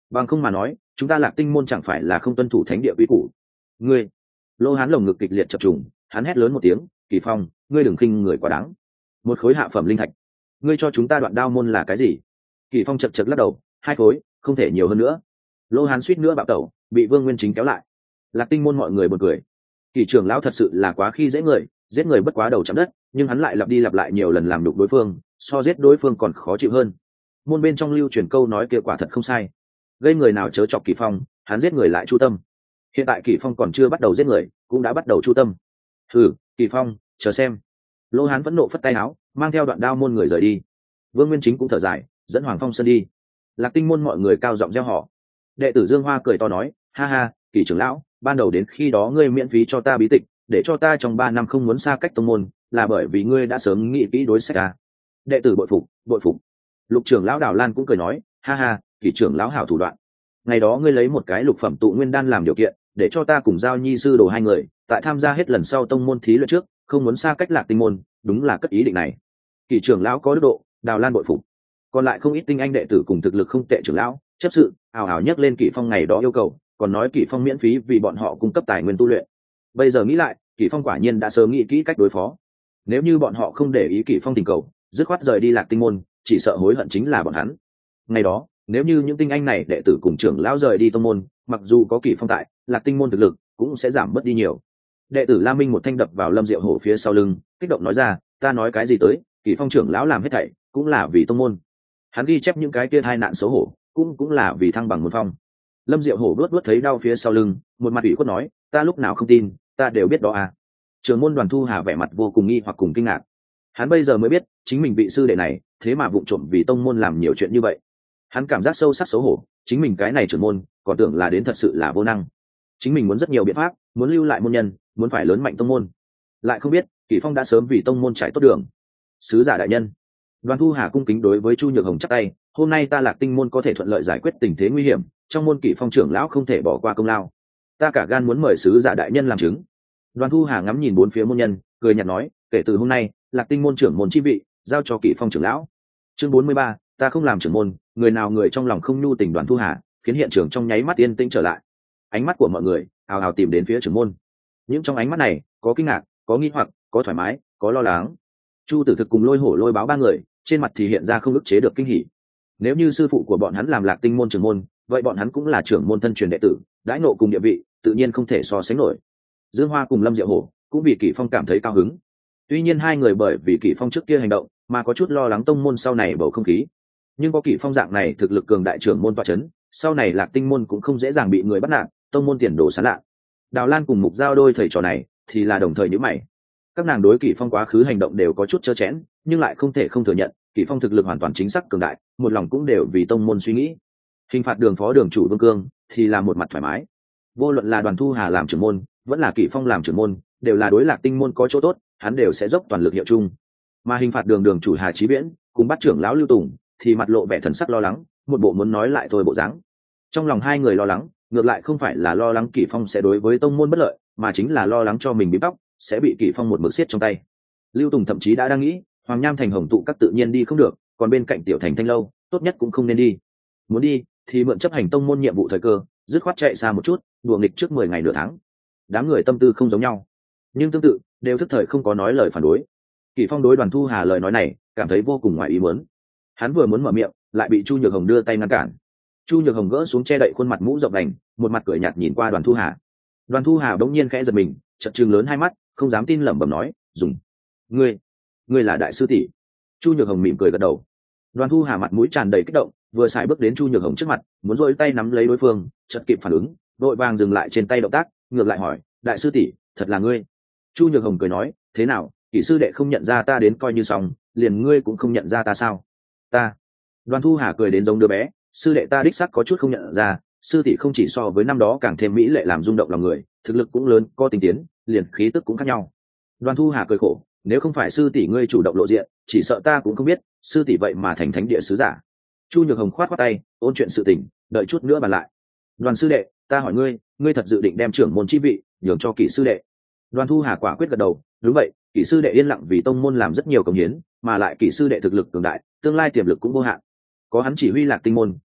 bằng không mà nói chúng ta Lạc Tinh môn chẳng phải là không tuân thủ thánh địa quy củ. Ngươi! Lô Hán lồng ngực kịch liệt chập trùng, hắn hét lớn một tiếng, Kỳ Phong, ngươi đừng khinh người quá đáng. Một khối hạ phẩm linh thạch, ngươi cho chúng ta Đoạn Đao môn là cái gì? Kỳ Phong chật chật lắc đầu, hai khối, không thể nhiều hơn nữa. Lô Hán suýt nữa bạo tẩu, bị Vương Nguyên Chính kéo lại. Lạc Tinh môn mọi người buồn cười. Kỳ trưởng lão thật sự là quá khi dễ người, giết người bất quá đầu chạm đất, nhưng hắn lại lặp đi lặp lại nhiều lần làm đục đối phương, so giết đối phương còn khó chịu hơn. Môn bên trong lưu truyền câu nói kia quả thật không sai. Gây người nào chớ chọc Kỳ Phong, hắn giết người lại chu tâm. Hiện tại Kỳ Phong còn chưa bắt đầu giết người, cũng đã bắt đầu chu tâm. Thử, Kỳ Phong, chờ xem. Lô Hán vẫn nộ phất tay áo, mang theo Đoạn Đao môn người rời đi. Vương Nguyên Chính cũng thở dài, dẫn Hoàng Phong Sơn đi. Lạc Tinh môn mọi người cao giọng reo hò. Đệ tử Dương Hoa cười to nói, ha ha, Kỳ trưởng lão, ban đầu đến khi đó ngươi miễn phí cho ta bí tịch, để cho ta trong ba năm không muốn xa cách tông môn, là bởi vì ngươi đã sớm nghĩ kỹ đối sách ta. Đệ tử bội phục, bội phục. Lục trưởng lão Đào Lan cũng cười nói, ha ha, Kỳ trưởng lão hảo thủ đoạn. Ngày đó ngươi lấy một cái lục phẩm tụ nguyên đan làm điều kiện, để cho ta cùng giao nhi sư đồ hai người, tại tham gia hết lần sau tông môn thí luyện trước, không muốn xa cách Lạc Tinh môn, đúng là cất ý định này. Kỳ trưởng lão có đức độ, Đào Lan bội phục. Còn lại không ít tinh anh đệ tử cùng thực lực không tệ trưởng lão, chấp sự, ào ào nhắc lên Kỳ Phong ngày đó yêu cầu, còn nói Kỳ Phong miễn phí vì bọn họ cung cấp tài nguyên tu luyện. Bây giờ nghĩ lại, Kỳ Phong quả nhiên đã sớm nghĩ kỹ cách đối phó. Nếu như bọn họ không để ý Kỳ Phong tình cầu, dứt khoát rời đi Lạc Tinh môn, chỉ sợ hối hận chính là bọn hắn. Ngày đó, nếu như những tinh anh này đệ tử cùng trưởng lão rời đi tông môn, mặc dù có Kỳ Phong tại, Lạc Tinh môn thực lực cũng sẽ giảm bớt đi nhiều. Đệ tử La Minh một thanh đập vào Lâm Diệu Hổ phía sau lưng, kích động nói ra, ta nói cái gì tới, Kỳ Phong trưởng lão làm hết thảy cũng là vì tông môn. Hắn ghi chép những cái kia tai nạn xấu hổ, cũng cũng là vì thăng bằng môn phong. Lâm Diệu Hổ đuốt đuốt thấy đau phía sau lưng, một mặt ủy khuất nói, ta lúc nào không tin, ta đều biết đó à. Trưởng môn Đoàn Thu Hà vẻ mặt vô cùng nghi hoặc cùng kinh ngạc. Hắn bây giờ mới biết, chính mình vị sư đệ này, thế mà vụng trộm vì tông môn làm nhiều chuyện như vậy. Hắn cảm giác sâu sắc xấu hổ, chính mình cái này trưởng môn, còn tưởng là đến thật sự là vô năng. Chính mình muốn rất nhiều biện pháp, muốn lưu lại môn nhân, muốn phải lớn mạnh tông môn. Lại không biết, Kỳ Phong đã sớm vì tông môn trải tốt đường. Sứ giả đại nhân. Đoàn Thu Hà cung kính đối với Chu Nhược Hồng chắp tay, hôm nay ta Lạc Tinh môn có thể thuận lợi giải quyết tình thế nguy hiểm, trong môn Kỳ Phong trưởng lão không thể bỏ qua công lao. Ta cả gan muốn mời sứ giả đại nhân làm chứng. Đoàn Thu Hà ngắm nhìn bốn phía môn nhân, cười nhạt nói, kể từ hôm nay, Lạc Tinh môn trưởng môn chi vị giao cho Kỳ Phong trưởng lão. Chương bốn mươi ba, ta không làm trưởng môn, người nào người trong lòng không nhu tình. Đoàn Thu Hà khiến hiện trường trong nháy mắt yên tĩnh trở lại. Ánh mắt của mọi người ào ào tìm đến phía trưởng môn. Những trong ánh mắt này có kinh ngạc, có nghi hoặc, có thoải mái, có lo lắng. Chu Tử Thực cùng Lôi Hổ Lôi Báo ba người trên mặt thì hiện ra không ức chế được kinh hỉ. Nếu như sư phụ của bọn hắn làm Lạc Tinh môn trưởng môn, vậy bọn hắn cũng là trưởng môn thân truyền đệ tử, đãi nộ cùng địa vị tự nhiên không thể so sánh nổi. Dương Hoa cùng Lâm Diệu Hổ cũng vì Kỳ Phong cảm thấy cao hứng. Tuy nhiên hai người bởi vì Kỳ Phong trước kia hành động mà có chút lo lắng tông môn sau này bầu không khí, nhưng có Kỳ Phong dạng này thực lực cường đại trưởng môn tọa chấn, sau này Lạc Tinh môn cũng không dễ dàng bị người bắt nạt, tông môn tiền đồ sáng lạ. Đào Lan cùng Mục Giao đôi thầy trò này thì là đồng thời nhíu mày. Các nàng đối Kỳ Phong quá khứ hành động đều có chút trơ chẽn, nhưng lại không thể không thừa nhận, Kỳ Phong thực lực hoàn toàn chính xác cường đại, một lòng cũng đều vì tông môn suy nghĩ. Hình phạt đường phó đường chủ Vương Cương thì là một mặt thoải mái. Vô luận là Đoàn Thu Hà làm trưởng môn, vẫn là Kỳ Phong làm trưởng môn, đều là đối Lạc Tinh môn có chỗ tốt, hắn đều sẽ dốc toàn lực hiệu chung. Mà hình phạt đường đường chủ Hà Chí Viễn cùng bắt trưởng lão Lưu Tùng thì mặt lộ vẻ thần sắc lo lắng, một bộ muốn nói lại thôi bộ dáng. Trong lòng hai người lo lắng, ngược lại không phải là lo lắng Kỳ Phong sẽ đối với tông môn bất lợi, mà chính là lo lắng cho mình bị bóc sẽ bị Kỳ Phong một mực siết trong tay. Lưu Tùng thậm chí đã đang nghĩ, Hoàng Nham thành Hồng tụ các tự nhiên đi không được, còn bên cạnh Tiểu Thành Thanh lâu, tốt nhất cũng không nên đi. Muốn đi thì mượn chấp hành tông môn nhiệm vụ thời cơ, dứt khoát chạy xa một chút, đùa nghịch trước mười ngày nửa tháng. Đám người tâm tư không giống nhau, nhưng tương tự đều thức thời không có nói lời phản đối. Kỳ Phong đối Đoàn Thu Hà lời nói này cảm thấy vô cùng ngoài ý muốn. Hắn vừa muốn mở miệng, lại bị Chu Nhược Hồng đưa tay ngăn cản. Chu Nhược Hồng gỡ xuống che đậy khuôn mặt mũ rộng đành, một mặt cười nhạt nhìn qua Đoàn Thu Hà. Đoàn Thu Hà đống nhiên khẽ giật mình, chợt trừng lớn hai mắt, không dám tin lẩm bẩm nói, "Dùng, ngươi, ngươi là đại sư tỷ?" Chu Nhược Hồng mỉm cười gật đầu. Đoàn Thu Hà mặt mũi tràn đầy kích động, vừa xài bước đến Chu Nhược Hồng trước mặt, muốn duỗi tay nắm lấy đối phương, chợt kịp phản ứng, đội vàng dừng lại trên tay động tác, ngược lại hỏi, "Đại sư tỷ, thật là ngươi?" Chu Nhược Hồng cười nói, "Thế nào, kỹ sư đệ không nhận ra ta đến coi như xong, liền ngươi cũng không nhận ra ta sao?" "Ta." Đoàn Thu Hà cười đến giống đứa bé, "Sư đệ ta đích xác có chút không nhận ra, sư tỷ không chỉ so với năm đó càng thêm mỹ lệ làm rung động lòng người, thực lực cũng lớn, có tinh tiến, liền khí tức cũng khác nhau." Đoàn Thu Hà cười khổ, "Nếu không phải sư tỷ ngươi chủ động lộ diện, chỉ sợ ta cũng không biết, sư tỷ vậy mà thành thánh địa sứ giả." Chu Nhược Hồng khoát khoát tay, ôn chuyện sự tình, đợi chút nữa bàn lại. "Đoàn sư đệ, ta hỏi ngươi, ngươi thật dự định đem trưởng môn chi vị nhường cho Kỷ sư đệ?" Đoàn Thu Hà quả quyết gật đầu, "Đúng vậy, Kỷ sư đệ yên lặng vì tông môn làm rất nhiều công hiến, mà lại Kỷ sư đệ thực lực cường đại, tương lai tiềm lực cũng vô hạn. Có hắn chỉ huy Lạc Tinh môn,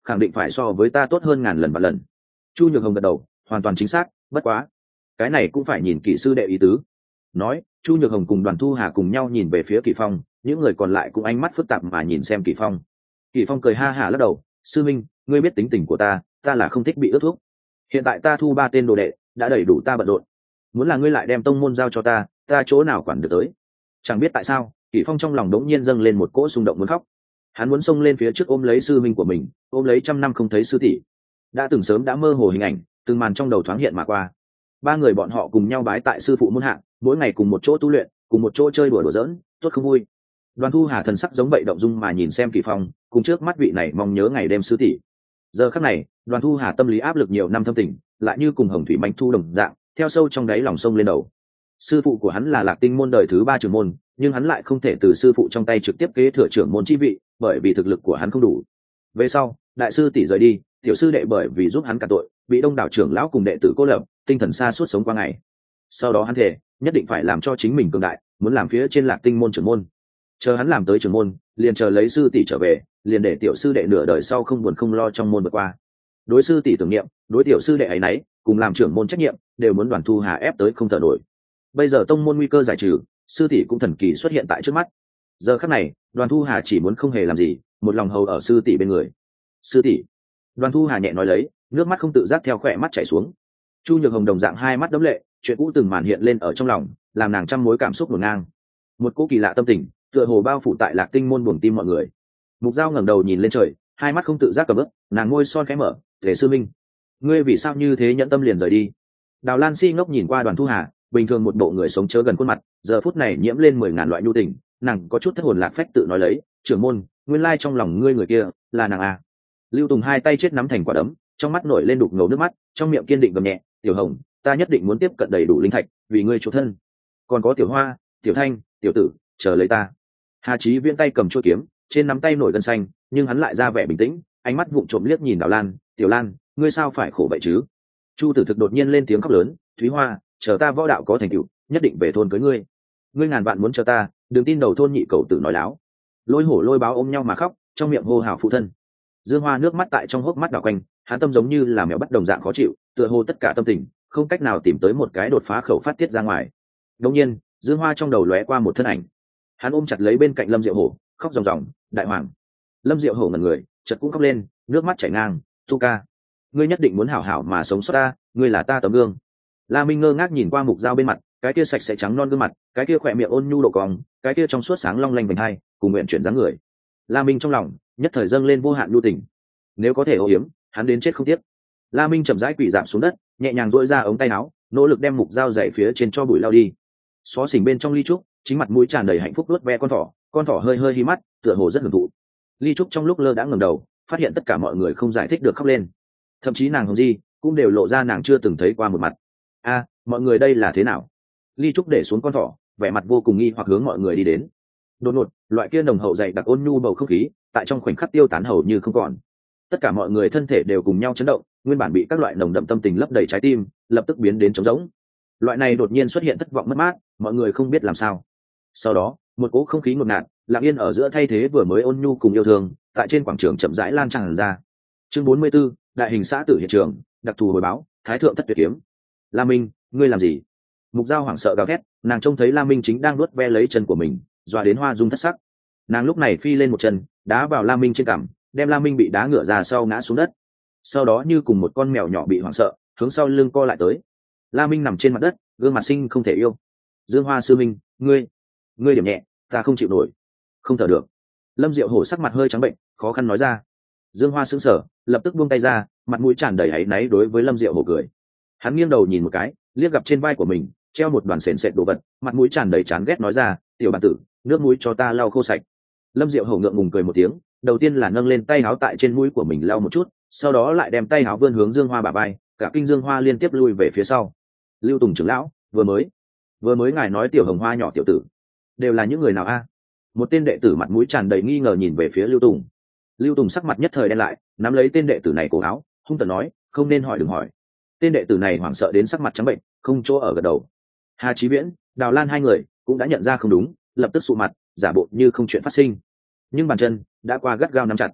khẳng định phải so với ta tốt hơn ngàn lần và lần. Chu Nhược Hồng gật đầu, hoàn toàn chính xác, bất quá cái này cũng phải nhìn kỹ sư đệ ý tứ. Nói, Chu Nhược Hồng cùng Đoàn Thu Hà cùng nhau nhìn về phía Kỳ Phong, những người còn lại cũng ánh mắt phức tạp mà nhìn xem Kỳ Phong. Kỳ Phong cười ha hả lắc đầu, sư minh, ngươi biết tính tình của ta, ta là không thích bị ước thúc. Hiện tại ta thu ba tên đồ đệ, đã đầy đủ ta bận rộn. Muốn là ngươi lại đem tông môn giao cho ta, ta chỗ nào quản được tới. Chẳng biết tại sao, Kỳ Phong trong lòng đống nhiên dâng lên một cỗ xung động muốn khóc. Hắn muốn xông lên phía trước ôm lấy sư minh của mình, ôm lấy trăm năm không thấy sư tỷ. Đã từng sớm đã mơ hồ hình ảnh, từng màn trong đầu thoáng hiện mà qua. Ba người bọn họ cùng nhau bái tại sư phụ môn hạ, mỗi ngày cùng một chỗ tu luyện, cùng một chỗ chơi đùa đùa giỡn, tốt không vui. Đoàn Thu Hà thần sắc giống vậy động dung mà nhìn xem Kỳ Phong, cùng trước mắt vị này mong nhớ ngày đêm sư tỷ. Giờ khắc này, Đoàn Thu Hà tâm lý áp lực nhiều năm thâm tình, lại như cùng hồng thủy manh thu đồng dạng, theo sâu trong đáy lòng sông lên đầu. Sư phụ của hắn là Lạc Tinh môn đời thứ ba trưởng môn, nhưng hắn lại không thể từ sư phụ trong tay trực tiếp kế thừa trưởng môn chi vị, bởi vì thực lực của hắn không đủ. Về sau, đại sư tỷ rời đi, tiểu sư đệ bởi vì giúp hắn cả tội, bị đông đảo trưởng lão cùng đệ tử cô lập, tinh thần xa suốt sống qua ngày. Sau đó hắn thề, nhất định phải làm cho chính mình cường đại, muốn làm phía trên Lạc Tinh môn trưởng môn. Chờ hắn làm tới trưởng môn, liền chờ lấy sư tỷ trở về, liền để tiểu sư đệ nửa đời sau không buồn không lo trong môn vượt qua. Đối sư tỷ tưởng niệm, đối tiểu sư đệ ấy nấy, cùng làm trưởng môn trách nhiệm, đều muốn Đoàn Thu Hà ép tới không thở nổi. Bây giờ tông môn nguy cơ giải trừ, sư tỷ cũng thần kỳ xuất hiện tại trước mắt. Giờ khắc này, Đoàn Thu Hà chỉ muốn không hề làm gì, một lòng hầu ở sư tỷ bên người. Sư tỷ. Đoàn Thu Hà nhẹ nói lấy, nước mắt không tự giác theo khỏe mắt chảy xuống. Chu Nhược Hồng đồng dạng hai mắt đẫm lệ, chuyện cũ từng màn hiện lên ở trong lòng, làm nàng trăm mối cảm xúc đổ ngang. Một cỗ kỳ lạ tâm tình, tựa hồ bao phủ tại Lạc Tinh môn buồng tim mọi người. Mục Dao ngẩng đầu nhìn lên trời, hai mắt không tự giác cầm ướp, nàng môi son khẽ mở, "Tề sư minh, ngươi vì sao như thế nhẫn tâm liền rời đi?" Đào Lan Si ngốc nhìn qua Đoàn Thu Hà, bình thường một bộ người sống chớ gần khuôn mặt, giờ phút này nhiễm lên mười ngàn loại nhu tình, nàng có chút thất hồn lạc phách tự nói lấy, "Trưởng môn, nguyên lai trong lòng ngươi người kia là nàng à?" Lưu Tùng hai tay chết nắm thành quả đấm, trong mắt nổi lên đục ngầu nước mắt, trong miệng kiên định gầm nhẹ, "Tiểu Hồng, ta nhất định muốn tiếp cận đầy đủ linh thạch, vì ngươi chủ thân. Còn có Tiểu Hoa, Tiểu Thanh, Tiểu Tử, chờ lấy ta." Hà Chí Viễn tay cầm chuôi kiếm, trên nắm tay nổi gân xanh, nhưng hắn lại ra vẻ bình tĩnh, ánh mắt vụng trộm liếc nhìn Đào Lan, "Tiểu Lan, ngươi sao phải khổ vậy chứ?" Chu Tử Thực đột nhiên lên tiếng khóc lớn, "Thúy Hoa, chờ ta võ đạo có thành tựu, nhất định về thôn cưới ngươi. Ngươi ngàn vạn muốn chờ ta, đừng tin đầu thôn nhị cầu tử nói láo." Lôi Hổ Lôi Báo ôm nhau mà khóc, trong miệng hô hào phụ thân. Dương Hoa nước mắt tại trong hốc mắt đảo quanh, hắn tâm giống như là mèo bắt đồng dạng khó chịu, tựa hồ tất cả tâm tình không cách nào tìm tới một cái đột phá khẩu phát tiết ra ngoài. Đột nhiên, Dương Hoa trong đầu lóe qua một thân ảnh, hắn ôm chặt lấy bên cạnh Lâm Diệu Hổ, khóc ròng ròng, "Đại hoàng." Lâm Diệu Hổ ngẩn người, chợt cũng khóc lên, nước mắt chảy ngang, "Tu ca, ngươi nhất định muốn hảo hảo mà sống sót ta, ngươi là ta tấm gương." La Minh ngơ ngác nhìn qua Mục Dao bên mặt, cái kia sạch sẽ trắng non gương mặt, cái kia khỏe miệng ôn nhu độ cong, cái kia trong suốt sáng long lanh vành hai, cùng nguyện chuyển dáng người. La Minh trong lòng nhất thời dâng lên vô hạn nhu tình, nếu có thể ô hiếm, hắn đến chết không tiếc. La Minh chậm rãi quỳ rạp xuống đất, nhẹ nhàng duỗi ra ống tay áo, nỗ lực đem Mục Dao dày phía trên cho bụi lao đi. Xó xỉnh bên trong ly trúc, chính mặt mũi tràn đầy hạnh phúc luốt ve con thỏ, con thỏ hơi hơi hí mắt, tựa hồ rất hưởng thụ. Ly trúc trong lúc lơ đãng ngẩng đầu, phát hiện tất cả mọi người không giải thích được khóc lên, thậm chí nàng Hồng Di cũng đều lộ ra nàng chưa từng thấy qua một mặt. "A, mọi người đây là thế nào?" Ly trúc để xuống con thỏ, vẻ mặt vô cùng nghi hoặc hướng mọi người đi đến. Đột ngột, loại kia nồng hậu dày đặc ôn nhu bầu không khí, tại trong khoảnh khắc tiêu tán hầu như không còn. Tất cả mọi người thân thể đều cùng nhau chấn động, nguyên bản bị các loại nồng đậm tâm tình lấp đầy trái tim, lập tức biến đến trống rỗng. Loại này đột nhiên xuất hiện thất vọng mất mát, mọi người không biết làm sao. Sau đó, một cỗ không khí ngột ngạt, lặng yên ở giữa thay thế vừa mới ôn nhu cùng yêu thương, tại trên quảng trường chậm rãi lan tràn ra. Chương bốn mươi 44, đại hình xã tử hiện trường, đặc thù hồi báo, thái thượng thất tuyệt kiếm. "La Minh, ngươi làm gì?" Mục Dao hoảng sợ gào thét, nàng trông thấy La Minh chính đang nuốt ve lấy chân của mình, dọa đến hoa dung thất sắc. Nàng lúc này phi lên một chân, đá vào La Minh trên cằm, đem La Minh bị đá ngửa ra sau ngã xuống đất. Sau đó như cùng một con mèo nhỏ bị hoảng sợ, hướng sau lưng co lại tới. La Minh nằm trên mặt đất, gương mặt xinh không thể yêu. "Dương Hoa sư minh, ngươi, ngươi điểm nhẹ, ta không chịu nổi, không thở được." Lâm Diệu Hổ sắc mặt hơi trắng bệnh, khó khăn nói ra. Dương Hoa sững sờ, lập tức buông tay ra, mặt mũi tràn đầy áy náy đối với Lâm Diệu Hổ cười. Hắn nghiêng đầu nhìn một cái, liếc gặp trên vai của mình treo một đoàn sền sệt đồ vật, mặt mũi tràn đầy chán ghét nói ra, "Tiểu bản tử, nước mũi cho ta lau khô sạch." Lâm Diệu Hổ ngượng ngùng cười một tiếng, đầu tiên là nâng lên tay áo tại trên mũi của mình lau một chút, sau đó lại đem tay áo vươn hướng Dương Hoa bả vai, cả kinh Dương Hoa liên tiếp lui về phía sau. "Lưu Tùng trưởng lão, vừa mới vừa mới ngài nói Tiểu Hồng Hoa nhỏ tiểu tử đều là những người nào a?" Một tên đệ tử mặt mũi tràn đầy nghi ngờ nhìn về phía Lưu Tùng. Lưu Tùng sắc mặt nhất thời đen lại, nắm lấy tên đệ tử này cổ áo, hung tợn nói, "Không nên hỏi đừng hỏi." Tên đệ tử này hoảng sợ đến sắc mặt trắng bệnh, không chỗ ở gật đầu. Hà Chí Viễn, Đào Lan hai người cũng đã nhận ra không đúng, lập tức sụ mặt, giả bộ như không chuyện phát sinh. Nhưng bàn chân đã qua gắt gao nắm chặt.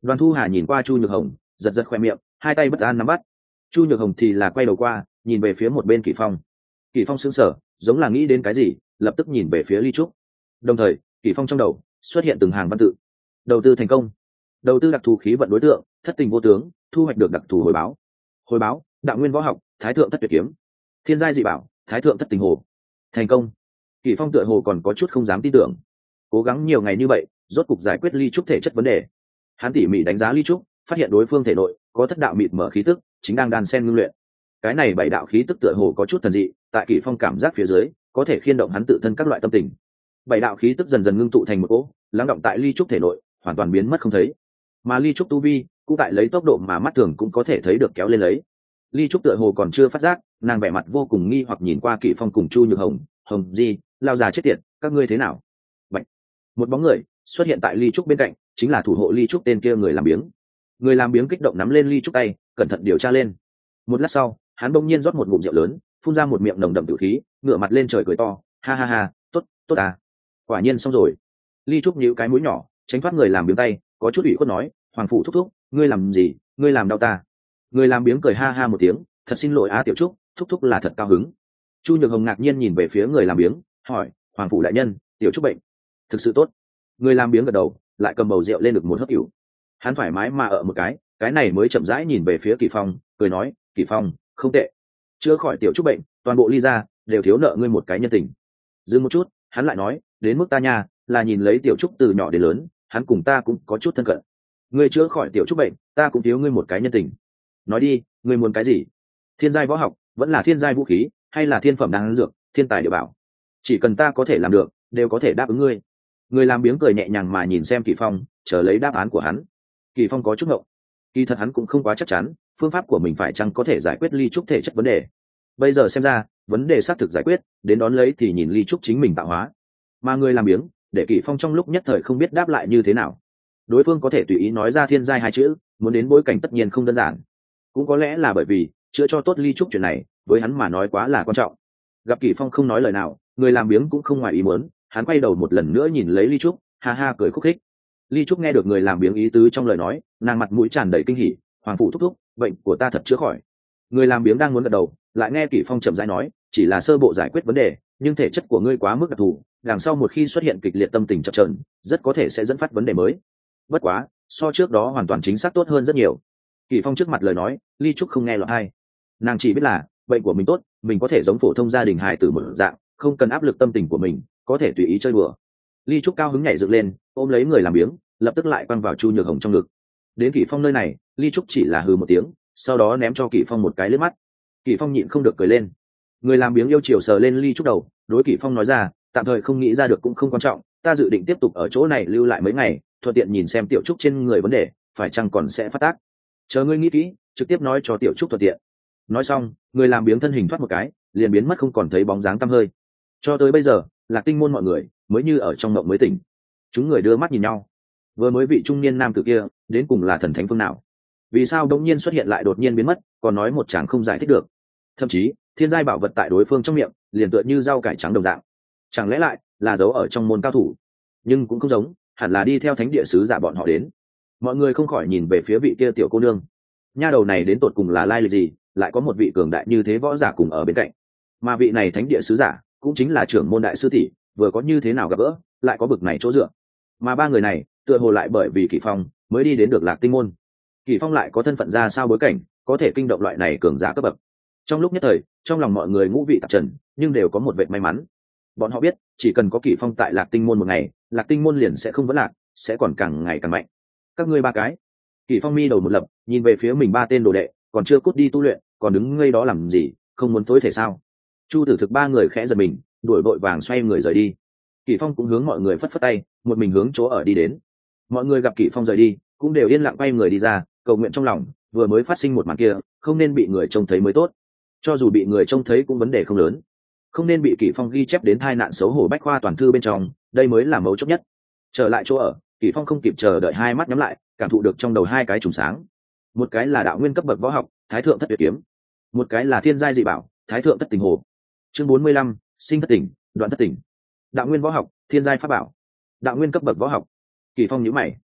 Đoàn Thu Hà nhìn qua Chu Nhược Hồng, giật giật khoe miệng, hai tay bất an nắm bắt. Chu Nhược Hồng thì là quay đầu qua, nhìn về phía một bên Kỷ Phong. Kỷ Phong sững sờ, giống là nghĩ đến cái gì, lập tức nhìn về phía Ly Trúc. Đồng thời, Kỷ Phong trong đầu xuất hiện từng hàng văn tự. Đầu tư thành công, đầu tư đặc thù khí vận đối tượng, thất tình vô tướng, thu hoạch được đặc thù hồi báo. Hồi báo, đạo nguyên võ học, thái thượng thất tuyệt kiếm, thiên giai dị bảo, thái thượng thất tình hồ. Thành công. Kỷ Phong tựa hồ còn có chút không dám tin tưởng. Cố gắng nhiều ngày như vậy, rốt cục giải quyết Ly Trúc thể chất vấn đề. Hắn tỉ mỉ đánh giá Ly Trúc, phát hiện đối phương thể nội có thất đạo mịt mở khí tức, chính đang đan sen ngưng luyện. Cái này bảy đạo khí tức tựa hồ có chút thần dị, tại Kỷ Phong cảm giác phía dưới, có thể khiên động hắn tự thân các loại tâm tình. Bảy đạo khí tức dần dần ngưng tụ thành một cỗ, lắng động tại Ly Trúc thể nội, hoàn toàn biến mất không thấy. Mà Ly Trúc tu vi cũng tại lấy tốc độ mà mắt thường cũng có thể thấy được kéo lên lấy. Ly Trúc tựa hồ còn chưa phát giác, nàng vẻ mặt vô cùng nghi hoặc nhìn qua Kỷ Phong cùng Chu Nhược Hồng, "Hồng Di, lao già chết tiệt, các ngươi thế nào?" Bạch. Một bóng người xuất hiện tại Ly Trúc bên cạnh, chính là thủ hộ Ly Trúc tên kia người làm biếng. Người làm biếng kích động nắm lên Ly Trúc tay, cẩn thận điều tra lên. Một lát sau, hắn bỗng nhiên rót một ngụm rượu lớn, phun ra một miệng nồng đậm tử khí, ngửa mặt lên trời cười to, "Ha ha ha, tốt, tốt à. Quả nhiên xong rồi." Ly Trúc nhíu cái mũi nhỏ, tránh thoát người làm biếng tay, có chút ủy khuất nói, "Hoàng phủ thúc thúc, ngươi làm gì, ngươi làm đau ta." Người làm biếng cười ha ha một tiếng, "Thật xin lỗi Á Tiểu Trúc, thúc thúc là thật cao hứng." Chu Nhược Hồng ngạc nhiên nhìn về phía người làm biếng, hỏi, "Hoàng phủ đại nhân, Tiểu Trúc bệnh thực sự tốt?" Người làm biếng gật đầu, lại cầm bầu rượu lên được một hớp rượu. Hắn thoải mái mà ở một cái, cái này mới chậm rãi nhìn về phía Kỷ Phong, cười nói, "Kỷ Phong, không tệ, chữa khỏi Tiểu Trúc bệnh, toàn bộ Ly gia đều thiếu nợ ngươi một cái nhân tình." Dừng một chút, hắn lại nói, "Đến mức ta nha, là nhìn lấy Tiểu Trúc từ nhỏ đến lớn, hắn cùng ta cũng có chút thân cận. Ngươi chữa khỏi Tiểu Trúc bệnh, ta cũng thiếu ngươi một cái nhân tình. Nói đi, ngươi muốn cái gì? Thiên giai võ học, vẫn là thiên giai vũ khí, hay là thiên phẩm đan dược, thiên tài địa bảo? Chỉ cần ta có thể làm được, đều có thể đáp ứng ngươi." Người làm biếng cười nhẹ nhàng mà nhìn xem Kỷ Phong, chờ lấy đáp án của hắn. Kỷ Phong có chút ngộng, kỳ thật hắn cũng không quá chắc chắn phương pháp của mình phải chăng có thể giải quyết Ly Trúc thể chất vấn đề. Bây giờ xem ra vấn đề xác thực giải quyết, đến đón lấy thì nhìn Ly Trúc chính mình tạo hóa. Mà người làm biếng, để Kỷ Phong trong lúc nhất thời không biết đáp lại như thế nào. Đối phương có thể tùy ý nói ra thiên giai hai chữ, muốn đến bối cảnh tất nhiên không đơn giản. Cũng có lẽ là bởi vì chữa cho tốt Ly Trúc chuyện này với hắn mà nói quá là quan trọng. Gặp Kỷ Phong không nói lời nào, người làm biếng cũng không ngoài ý muốn, hắn quay đầu một lần nữa nhìn lấy Ly Trúc, ha ha cười khúc khích. Ly Trúc nghe được người làm biếng ý tứ trong lời nói, nàng mặt mũi tràn đầy kinh hỉ, "Hoàng phủ thúc thúc, bệnh của ta thật chữa khỏi." Người làm biếng đang muốn gật đầu, lại nghe Kỷ Phong chậm rãi nói, "Chỉ là sơ bộ giải quyết vấn đề, nhưng thể chất của ngươi quá mức đặc thù, đằng sau một khi xuất hiện kịch liệt tâm tình chập chờn, rất có thể sẽ dẫn phát vấn đề mới. Bất quá, so trước đó hoàn toàn chính xác tốt hơn rất nhiều." Kỷ Phong trước mặt lời nói, Ly Trúc không nghe lọt tai. Nàng chỉ biết là bệnh của mình tốt, mình có thể giống phổ thông gia đình hài tử một dạng, không cần áp lực tâm tình của mình, có thể tùy ý chơi đùa. Ly Trúc cao hứng nhảy dựng lên, ôm lấy người làm biếng, lập tức lại quăng vào Chu Nhược Hồng trong ngực. Đến Kỷ Phong nơi này, Ly Trúc chỉ là hừ một tiếng, sau đó ném cho Kỷ Phong một cái liếc mắt. Kỷ Phong nhịn không được cười lên. Người làm biếng yêu chiều sờ lên Ly Trúc đầu, đối Kỷ Phong nói ra, "Tạm thời không nghĩ ra được cũng không quan trọng, ta dự định tiếp tục ở chỗ này lưu lại mấy ngày, thuận tiện nhìn xem Tiểu Trúc trên người vấn đề phải chăng còn sẽ phát tác. Chờ ngươi nghĩ kỹ, trực tiếp nói cho Tiểu Trúc thuận tiện." Nói xong, người làm biếng thân hình thoát một cái, liền biến mất không còn thấy bóng dáng tăm hơi. Cho tới bây giờ, Lạc Tinh môn mọi người mới như ở trong mộng mới tỉnh. Chúng người đưa mắt nhìn nhau, vừa mới vị trung niên nam tử kia đến cùng là thần thánh phương nào? Vì sao đống nhiên xuất hiện lại đột nhiên biến mất, còn nói một chàng không giải thích được? Thậm chí thiên giai bảo vật tại đối phương trong miệng liền tựa như rau cải trắng đồng dạng, chẳng lẽ lại là giấu ở trong môn cao thủ? Nhưng cũng không giống, hẳn là đi theo thánh địa sứ giả bọn họ đến. Mọi người không khỏi nhìn về phía vị kia tiểu cô nương. Nha đầu này đến tột cùng là lai lịch gì, lại có một vị cường đại như thế võ giả cùng ở bên cạnh? Mà vị này thánh địa sứ giả cũng chính là trưởng môn đại sư tỷ, vừa có như thế nào gặp gỡ, lại có bực này chỗ dựa. Mà ba người này tựa hồ lại bởi vì Kỷ Phong mới đi đến được Lạc Tinh môn. Kỷ Phong lại có thân phận ra sao bối cảnh, có thể kinh động loại này cường giả cấp bậc. Trong lúc nhất thời, trong lòng mọi người ngũ vị tạp trần, nhưng đều có một vệt may mắn. Bọn họ biết, chỉ cần có Kỷ Phong tại Lạc Tinh môn một ngày, Lạc Tinh môn liền sẽ không vấn lạc, sẽ còn càng ngày càng mạnh. Các ngươi ba cái. Kỷ Phong mi đầu một lập, nhìn về phía mình ba tên đồ đệ, còn chưa cút đi tu luyện, còn đứng ngây đó làm gì, không muốn tối thể sao? Chu Tử Thực ba người khẽ giật mình, đuổi vội vàng xoay người rời đi. Kỷ Phong cũng hướng mọi người phất phất tay, một mình hướng chỗ ở đi đến. Mọi người gặp Kỷ Phong rời đi, cũng đều yên lặng quay người đi ra, cầu nguyện trong lòng, vừa mới phát sinh một màn kia, không nên bị người trông thấy mới tốt. Cho dù bị người trông thấy cũng vấn đề không lớn, không nên bị Kỷ Phong ghi chép đến tai nạn xấu hổ bách khoa toàn thư bên trong, đây mới là mấu chốt nhất. Trở lại chỗ ở, Kỷ Phong không kịp chờ đợi hai mắt nhắm lại, cảm thụ được trong đầu hai cái trùng sáng. Một cái là đạo nguyên cấp bậc võ học, Thái thượng thất tuyệt kiếm, một cái là thiên giai dị bảo, Thái thượng thất tình hồ. Chương bốn mươi lăm, sinh thất tình, đoạn thất tình. Đạo nguyên võ học, thiên giai pháp bảo, đạo nguyên cấp bậc võ học. Kỷ Phong nhíu mày.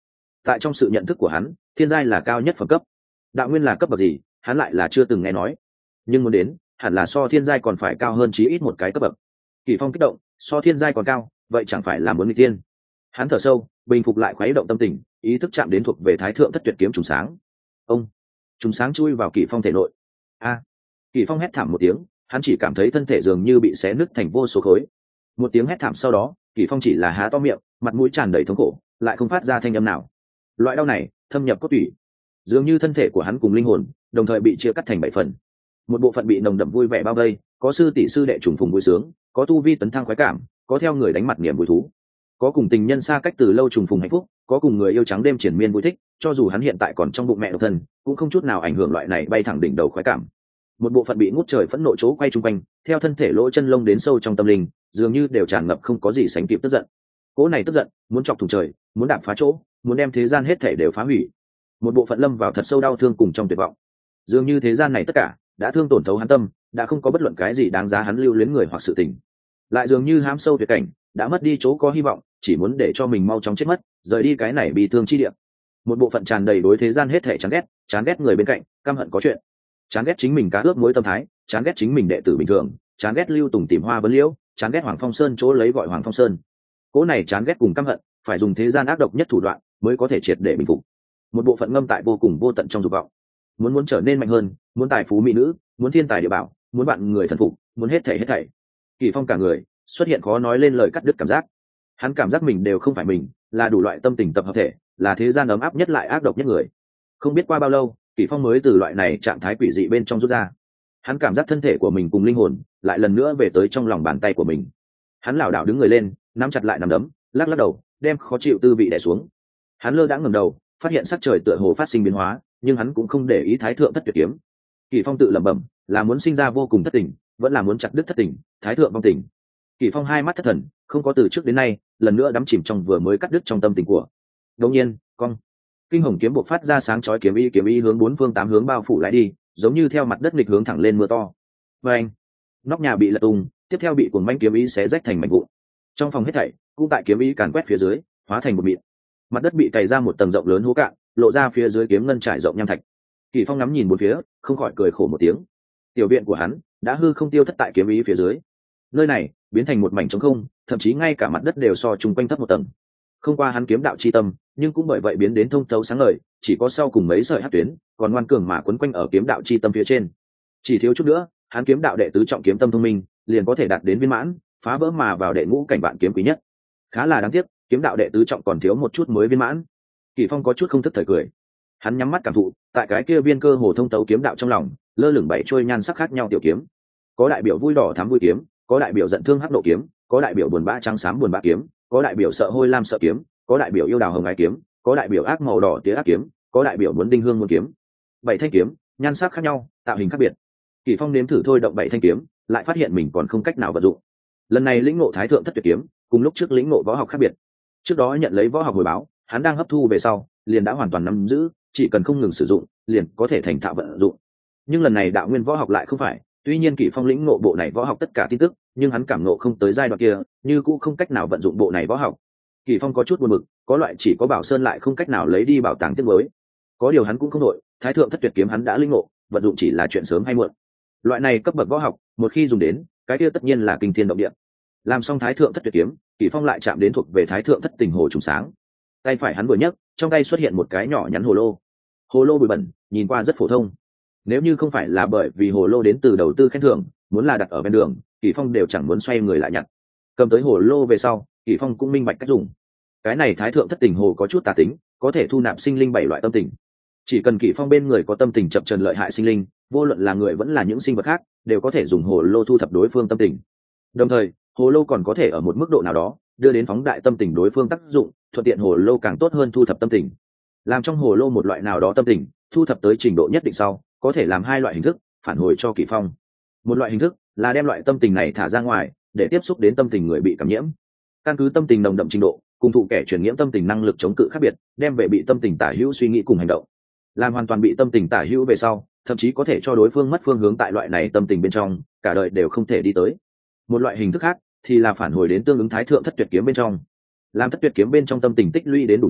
tại trong sự nhận thức của hắn, thiên giai là cao nhất phẩm cấp. Đạo nguyên là cấp bậc gì, hắn lại là chưa từng nghe nói. Nhưng muốn đến, hẳn là so thiên giai còn phải cao hơn chí ít một cái cấp bậc. Kỳ Phong kích động, so thiên giai còn cao, vậy chẳng phải là muốn nghịch tiên. Hắn thở sâu, bình phục lại khuấy động tâm tình, ý thức chạm đến thuộc về thái thượng thất tuyệt kiếm trùng sáng. Ông, trùng sáng chui vào Kỳ Phong thể nội. A! Kỳ Phong hét thảm một tiếng, hắn chỉ cảm thấy thân thể dường như bị xé nứt thành vô số khối. Một tiếng hét thảm sau đó, Kỳ Phong chỉ là há to miệng, mặt mũi tràn đầy thống khổ, lại không phát ra thanh âm nào. Loại đau này thâm nhập cốt tủy, dường như thân thể của hắn cùng linh hồn đồng thời bị chia cắt thành bảy phần. Một bộ phận bị nồng đậm vui vẻ bao vây, có sư tỷ sư đệ trùng phùng vui sướng, có tu vi tấn thăng khoái cảm, có theo người đánh mặt niềm vui thú, có cùng tình nhân xa cách từ lâu trùng phùng hạnh phúc, có cùng người yêu trắng đêm triển miên vui thích. Cho dù hắn hiện tại còn trong bụng mẹ độc thân, cũng không chút nào ảnh hưởng loại này bay thẳng đỉnh đầu khoái cảm. Một bộ phận bị ngút trời phẫn nộ chỗ quay trung quanh, theo thân thể lỗ chân lông đến sâu trong tâm linh, dường như đều tràn ngập không có gì sánh kịp tức giận. Cỗ này tức giận muốn chọc thủng trời, muốn đạp phá chỗ, muốn đem thế gian hết thể đều phá hủy. Một bộ phận lâm vào thật sâu đau thương cùng trong tuyệt vọng, dường như thế gian này tất cả đã thương tổn thấu hắn tâm, đã không có bất luận cái gì đáng giá hắn lưu luyến người hoặc sự tình. Lại dường như hám sâu tuyệt cảnh, đã mất đi chỗ có hy vọng, chỉ muốn để cho mình mau chóng chết mất, rời đi cái này bị thương chi địa. Một bộ phận tràn đầy đối thế gian hết thể chán ghét, chán ghét người bên cạnh, căm hận có chuyện, chán ghét chính mình cá ướp mối tâm thái, chán ghét chính mình đệ tử bình thường, chán ghét lưu tùng tìm hoa vấn liễu, chán ghét Hoàng Phong Sơn chỗ lấy gọi Hoàng Phong Sơn. Cỗ này chán ghét cùng căm hận, phải dùng thế gian ác độc nhất thủ đoạn mới có thể triệt để bình phục. Một bộ phận ngâm tại vô cùng vô tận trong dục vọng, muốn muốn trở nên mạnh hơn, muốn tài phú mỹ nữ, muốn thiên tài địa bảo, muốn bạn người thần phục, muốn hết thảy hết thảy. Kỳ Phong cả người xuất hiện khó nói lên lời cắt đứt cảm giác. Hắn cảm giác mình đều không phải mình, là đủ loại tâm tình tập hợp thể, là thế gian ấm áp nhất lại ác độc nhất người. Không biết qua bao lâu, Kỳ Phong mới từ loại này trạng thái quỷ dị bên trong rút ra. Hắn cảm giác thân thể của mình cùng linh hồn lại lần nữa về tới trong lòng bàn tay của mình. Hắn lảo đảo đứng người lên, nắm chặt lại nắm đấm, lắc lắc đầu, đem khó chịu tư vị đè xuống. Hắn lơ đãng ngẩng đầu, phát hiện sắc trời tựa hồ phát sinh biến hóa, nhưng hắn cũng không để ý thái thượng thất tuyệt kiếm. Kỳ Phong tự lẩm bẩm, là muốn sinh ra vô cùng thất tình, vẫn là muốn chặt đứt thất tình, thái thượng vong tình. Kỳ Phong hai mắt thất thần, không có từ trước đến nay lần nữa đắm chìm trong vừa mới cắt đứt trong tâm tình của. Đột nhiên, cong, kinh hồng kiếm bộc phát ra sáng chói kiếm ý kiếm ý hướng bốn phương tám hướng bao phủ lại đi, giống như theo mặt đất nghịch hướng thẳng lên mưa to. Và anh, nóc nhà bị lật tung, tiếp theo bị cuồng manh kiếm ý xé rách thành mảnh vụn. Trong phòng hết thảy cũng tại kiếm ý càn quét phía dưới, hóa thành một mịn. Mặt đất bị cày ra một tầng rộng lớn hố cạn, lộ ra phía dưới kiếm ngân trải rộng nham thạch. Kỳ Phong ngắm nhìn bốn phía, không khỏi cười khổ một tiếng. Tiểu viện của hắn đã hư không tiêu thất tại kiếm ý phía dưới. Nơi này biến thành một mảnh trống không, thậm chí ngay cả mặt đất đều so chung quanh thấp một tầng. Không qua hắn kiếm đạo chi tâm, nhưng cũng bởi vậy biến đến thông thấu sáng ngời, chỉ có sau cùng mấy sợi hắc tuyến, còn ngoan cường mà quấn quanh ở kiếm đạo chi tâm phía trên. Chỉ thiếu chút nữa, hắn kiếm đạo đệ tứ trọng kiếm tâm thông minh, liền có thể đạt đến viên mãn, phá vỡ mà vào đệ ngũ cảnh vạn kiếm quý nhất. Khá là đáng tiếc, kiếm đạo đệ tứ trọng còn thiếu một chút mới viên mãn. Kỳ Phong có chút không thức thời cười. Hắn nhắm mắt cảm thụ, tại cái kia viên cơ hồ thông tấu kiếm đạo trong lòng, lơ lửng bảy trôi nhan sắc khác nhau tiểu kiếm. Có đại biểu vui đỏ thắm vui kiếm, có đại biểu giận thương hắc độ kiếm, có đại biểu buồn bã trắng xám buồn bã kiếm, có đại biểu sợ hôi lam sợ kiếm, có đại biểu yêu đào hồng ái kiếm, có đại biểu ác màu đỏ tía ác kiếm, có đại biểu muốn đinh hương muôn kiếm. Bảy thanh kiếm, nhan sắc khác nhau, tạo hình khác biệt. Kỳ Phong nếm thử thôi động bảy thanh kiếm, lại phát hiện mình còn không cách nào vận dụng. Lần này lĩnh ngộ thái thượng thất tuyệt kiếm, cùng lúc trước lĩnh ngộ võ học khác biệt. Trước đó nhận lấy võ học hồi báo, hắn đang hấp thu về sau, liền đã hoàn toàn nắm giữ, chỉ cần không ngừng sử dụng, liền có thể thành thạo vận dụng. Nhưng lần này đạo nguyên võ học lại không phải, tuy nhiên Kỳ Phong lĩnh ngộ bộ này võ học tất cả tin tức, nhưng hắn cảm ngộ không tới giai đoạn kia, như cũng không cách nào vận dụng bộ này võ học. Kỳ Phong có chút buồn bực, có loại chỉ có Bảo Sơn lại không cách nào lấy đi bảo tàng tiếc mới. Có điều hắn cũng không đội, thái thượng thất tuyệt kiếm hắn đã lĩnh ngộ, vận dụng chỉ là chuyện sớm hay muộn. Loại này cấp bậc võ học, một khi dùng đến, cái kia tất nhiên là kinh thiên động địa. Làm xong thái thượng thất tuyệt kiếm, Kỳ Phong lại chạm đến thuộc về thái thượng thất tình hồ trùng sáng. Tay phải hắn vừa nhấc, trong tay xuất hiện một cái nhỏ nhắn hồ lô. Hồ lô bụi bẩn, nhìn qua rất phổ thông. Nếu như không phải là bởi vì hồ lô đến từ đầu tư khen thưởng, muốn là đặt ở bên đường, Kỳ Phong đều chẳng muốn xoay người lại nhặt. Cầm tới hồ lô về sau, Kỳ Phong cũng minh bạch cách dùng. Cái này thái thượng thất tình hồ có chút tà tính, có thể thu nạp sinh linh bảy loại tâm tình. Chỉ cần Kỳ Phong bên người có tâm tình chập chờn lợi hại sinh linh, vô luận là người vẫn là những sinh vật khác, đều có thể dùng hồ lô thu thập đối phương tâm tình. Đồng thời, hồ lô còn có thể ở một mức độ nào đó đưa đến phóng đại tâm tình đối phương tác dụng, thuận tiện hồ lô càng tốt hơn thu thập tâm tình. Làm trong hồ lô một loại nào đó tâm tình, thu thập tới trình độ nhất định sau, có thể làm hai loại hình thức phản hồi cho Kỳ Phong. Một loại hình thức là đem loại tâm tình này thả ra ngoài, để tiếp xúc đến tâm tình người bị cảm nhiễm. Căn cứ tâm tình nồng đậm trình độ, cùng thụ kẻ truyền nhiễm tâm tình năng lực chống cự khác biệt, đem về bị tâm tình tả hữu suy nghĩ cùng hành động. Làm hoàn toàn bị tâm tình tả hữu về sau, thậm chí có thể cho đối phương mất phương hướng tại loại này tâm tình bên trong, cả đời đều không thể đi tới. Một loại hình thức khác thì là phản hồi đến tương ứng thái thượng thất tuyệt kiếm bên trong. Làm thất tuyệt kiếm bên trong tâm tình tích lũy đến đủ nhiều,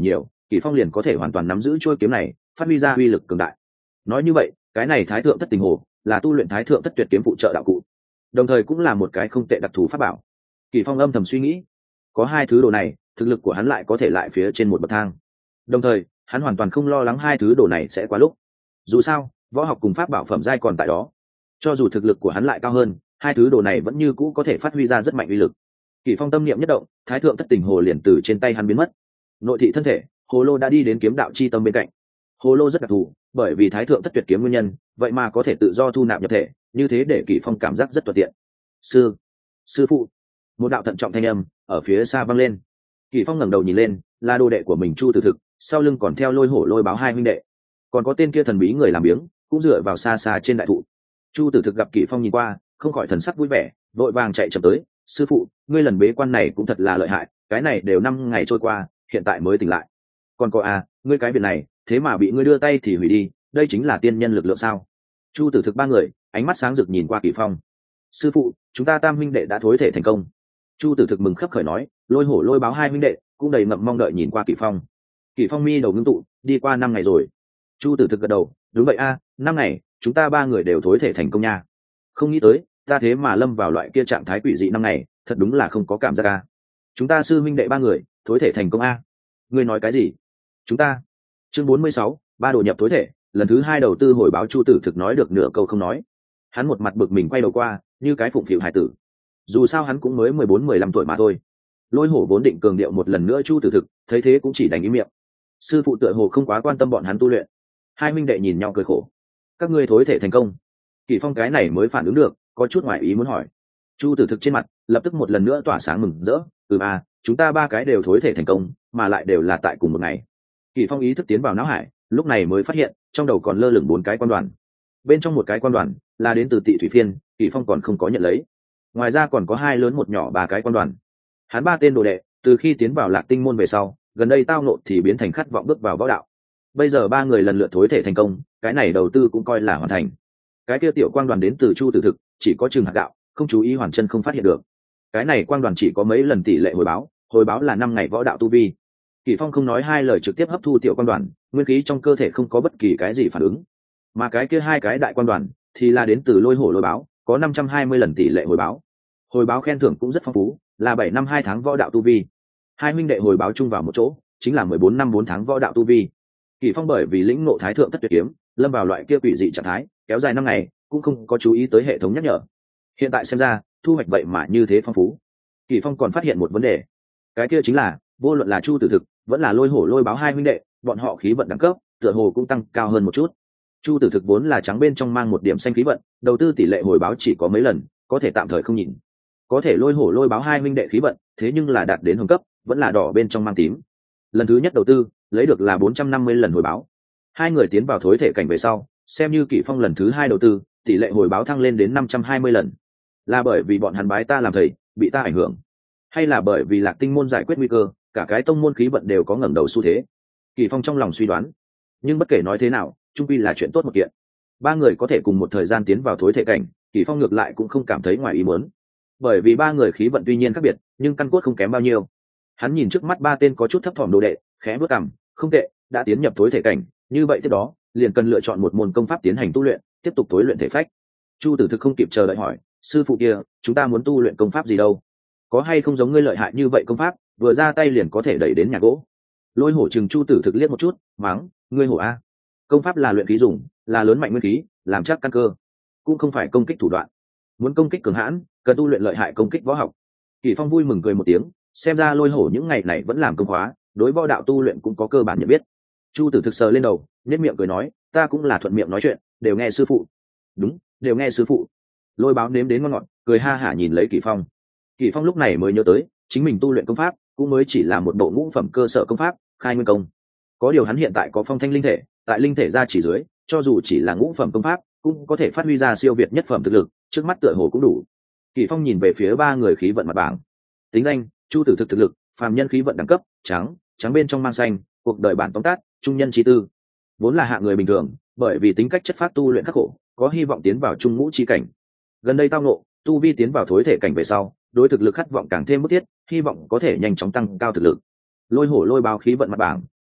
Kỷ Phong liền có thể hoàn toàn nắm giữ chuôi kiếm này, phát huy ra uy lực cường đại. Nói như vậy, cái này Thái Thượng Thất Tình Hồ là tu luyện Thái Thượng Thất Tuyệt kiếm phụ trợ đạo cụ, đồng thời cũng là một cái không tệ đặc thù pháp bảo. Kỷ Phong âm thầm suy nghĩ, có hai thứ đồ này, thực lực của hắn lại có thể lại phía trên một bậc thang. Đồng thời, hắn hoàn toàn không lo lắng hai thứ đồ này sẽ quá lúc. Dù sao, võ học cùng pháp bảo phẩm giai còn tại đó, cho dù thực lực của hắn lại cao hơn, hai thứ đồ này vẫn như cũ có thể phát huy ra rất mạnh uy lực. Kỷ Phong tâm niệm nhất động, Thái Thượng Thất Tình Hồ liền từ trên tay hắn biến mất. Nội thị thân thể, hồ lô đã đi đến kiếm đạo chi tâm bên cạnh. Hồ lô rất đặc thù, bởi vì Thái Thượng Thất Tuyệt kiếm nguyên nhân, vậy mà có thể tự do thu nạp nhập thể, như thế để Kỷ Phong cảm giác rất thuận tiện. Sư, sư phụ, một đạo thận trọng thanh âm ở phía xa vang lên. Kỷ Phong ngẩng đầu nhìn lên, là đồ đệ của mình Chu Tử Thực, sau lưng còn theo Lôi Hổ Lôi Báo hai huynh đệ, còn có tên kia thần bí người làm biếng, cũng dựa vào xa xa trên đại thụ. Chu Tử Thực gặp Kỷ Phong nhìn qua, không khỏi thần sắc vui vẻ, vội vàng chạy chậm tới. Sư phụ, ngươi lần bế quan này cũng thật là lợi hại, cái này đều năm ngày trôi qua, hiện tại mới tỉnh lại. Còn có à, ngươi cái việc này, thế mà bị ngươi đưa tay thì hủy đi, đây chính là tiên nhân lực lượng sao? Chu Tử Thực ba người, ánh mắt sáng rực nhìn qua Kỷ Phong. Sư phụ, chúng ta tam huynh đệ đã thối thể thành công. Chu Tử Thực mừng khấp khởi nói, Lôi Hổ Lôi Báo hai huynh đệ cũng đầy ngậm mong đợi nhìn qua Kỷ Phong. Kỷ Phong mi đầu ngưng tụ, đi qua năm ngày rồi. Chu Tử Thực gật đầu, đúng vậy a, à, năm ngày, chúng ta ba người đều thối thể thành công nha. Không nghĩ tới, ta thế mà lâm vào loại kia trạng thái quỷ dị năm ngày, thật đúng là không có cảm giác a. Chúng ta sư huynh đệ ba người, thối thể thành công a. Ngươi nói cái gì? Chúng ta? Chương bốn mươi sáu, ba đồ nhập thối thể, lần thứ hai đầu tư hồi báo. Chu Tử Thực nói được nửa câu không nói. Hắn một mặt bực mình quay đầu qua, như cái phụng phịu hải tử. Dù sao hắn cũng mới mười bốn mười lăm tuổi mà thôi. Lôi Hổ vốn định cường điệu một lần nữa Chu Tử Thực, thấy thế cũng chỉ đành ý miệng. Sư phụ tựa hồ không quá quan tâm bọn hắn tu luyện. Hai huynh đệ nhìn nhau cười khổ. Các ngươi thối thể thành công? Kỷ Phong cái này mới phản ứng được, có chút ngoài ý muốn hỏi. Chu Tử Thực trên mặt lập tức một lần nữa tỏa sáng mừng rỡ. Ừ à, chúng ta ba cái đều thối thể thành công, mà lại đều là tại cùng một ngày. Kỷ Phong ý thức tiến vào não hải, lúc này mới phát hiện trong đầu còn lơ lửng bốn cái quan đoàn. Bên trong một cái quan đoàn là đến từ Tị Thủy Phiên, Kỷ Phong còn không có nhận lấy. Ngoài ra còn có hai lớn một nhỏ ba cái quan đoàn. Hắn ba tên đồ đệ, từ khi tiến vào Lạc Tinh môn về sau, gần đây tao nộ thì biến thành khát vọng bước vào võ đạo. Bây giờ ba người lần lượt thối thể thành công, cái này đầu tư cũng coi là hoàn thành. Cái kia tiểu quang đoàn đến từ Chu Tử Thực, chỉ có chừng hạt gạo, không chú ý hoàn chân không phát hiện được. Cái này quang đoàn chỉ có mấy lần tỷ lệ hồi báo, hồi báo là năm ngày võ đạo tu vi. Kỷ Phong không nói hai lời trực tiếp hấp thu tiểu quang đoàn, nguyên khí trong cơ thể không có bất kỳ cái gì phản ứng. Mà cái kia hai cái đại quang đoàn thì là đến từ Lôi Hổ Lôi Báo, có năm trăm hai mươi lần tỷ lệ hồi báo. Hồi báo khen thưởng cũng rất phong phú, là bảy năm hai tháng võ đạo tu vi. Hai huynh đệ hồi báo chung vào một chỗ, chính là mười bốn năm bốn tháng võ đạo tu vi. Kỷ Phong bởi vì lĩnh ngộ Thái Thượng Thất Tuyệt kiếm, lâm vào loại kia quỷ dị trạng thái, kéo dài năm ngày, cũng không có chú ý tới hệ thống nhắc nhở. Hiện tại xem ra, thu hoạch vậy mà như thế phong phú. Kỷ Phong còn phát hiện một vấn đề, cái kia chính là, vô luận là Chu Tử Thực, vẫn là Lôi Hổ Lôi Báo hai huynh đệ, bọn họ khí vận đẳng cấp, tựa hồ cũng tăng cao hơn một chút. Chu Tử Thực vốn là trắng bên trong mang một điểm xanh khí vận, đầu tư tỷ lệ hồi báo chỉ có mấy lần, có thể tạm thời không nhìn. Có thể Lôi Hổ Lôi Báo hai huynh đệ khí vận, thế nhưng là đạt đến hồng cấp, vẫn là đỏ bên trong mang tím. Lần thứ nhất đầu tư, lấy được là bốn trăm năm mươi lần hồi báo. Hai người tiến vào thối thể cảnh về sau, xem như Kỷ Phong lần thứ hai đầu tư, tỷ lệ hồi báo thăng lên đến năm trăm hai mươi lần. Là bởi vì bọn hắn bái ta làm thầy, bị ta ảnh hưởng, hay là bởi vì Lạc Tinh môn giải quyết nguy cơ, cả cái tông môn khí vận đều có ngẩng đầu xu thế? Kỷ Phong trong lòng suy đoán. Nhưng bất kể nói thế nào, chung quy là chuyện tốt một kiện. Ba người có thể cùng một thời gian tiến vào thối thể cảnh, Kỷ Phong ngược lại cũng không cảm thấy ngoài ý muốn. Bởi vì ba người khí vận tuy nhiên khác biệt, nhưng căn cốt không kém bao nhiêu. Hắn nhìn trước mắt ba tên có chút thấp thỏm đồ đệ, khẽ bước cằm, không tệ, đã tiến nhập thối thể cảnh, như vậy tiếp đó, liền cần lựa chọn một môn công pháp tiến hành tu luyện, tiếp tục tối luyện thể phách. Chu Tử Thực không kịp chờ đợi hỏi, sư phụ kia, chúng ta muốn tu luyện công pháp gì đâu? Có hay không giống ngươi lợi hại như vậy công pháp, vừa ra tay liền có thể đẩy đến nhà gỗ? Lôi Hổ chừng Chu Tử Thực liếc một chút, mắng, ngươi hổ a. Công pháp là luyện khí dùng, là lớn mạnh nguyên khí, làm chắc căn cơ, cũng không phải công kích thủ đoạn. Muốn công kích cường hãn, cần tu luyện lợi hại công kích võ học. Kỷ Phong vui mừng cười một tiếng, xem ra Lôi Hổ những ngày này vẫn làm công khóa, đối võ đạo tu luyện cũng có cơ bản nhận biết. Chu Tử Thực sờ lên đầu, nhếch miệng cười nói, ta cũng là thuận miệng nói chuyện, đều nghe sư phụ. Đúng, đều nghe sư phụ. Lôi Báo nếm đến ngon ngọt, cười ha hả nhìn lấy Kỷ Phong. Kỷ Phong lúc này mới nhớ tới, chính mình tu luyện công pháp cũng mới chỉ là một bộ ngũ phẩm cơ sở công pháp, khai nguyên công. Có điều hắn hiện tại có phong thanh linh thể, tại linh thể ra chỉ dưới, cho dù chỉ là ngũ phẩm công pháp, cũng có thể phát huy ra siêu việt nhất phẩm thực lực, trước mắt tựa hồ cũng đủ. Kỷ Phong nhìn về phía ba người khí vận mặt bảng. Tính danh: Chu Tử Thực thực lực, phàm nhân khí vận đẳng cấp, trắng, trắng bên trong mang xanh, cuộc đời bản tóm tắt, trung nhân chi tư. Vốn là hạng người bình thường, bởi vì tính cách chất phác tu luyện khắc khổ, có hy vọng tiến vào trung ngũ chi cảnh. Gần đây tao ngộ, tu vi tiến vào thối thể cảnh về sau, đối thực lực khát vọng càng thêm bức thiết, hy vọng có thể nhanh chóng tăng cao thực lực. Lôi Hổ Lôi Báo khí vận mặt bảng,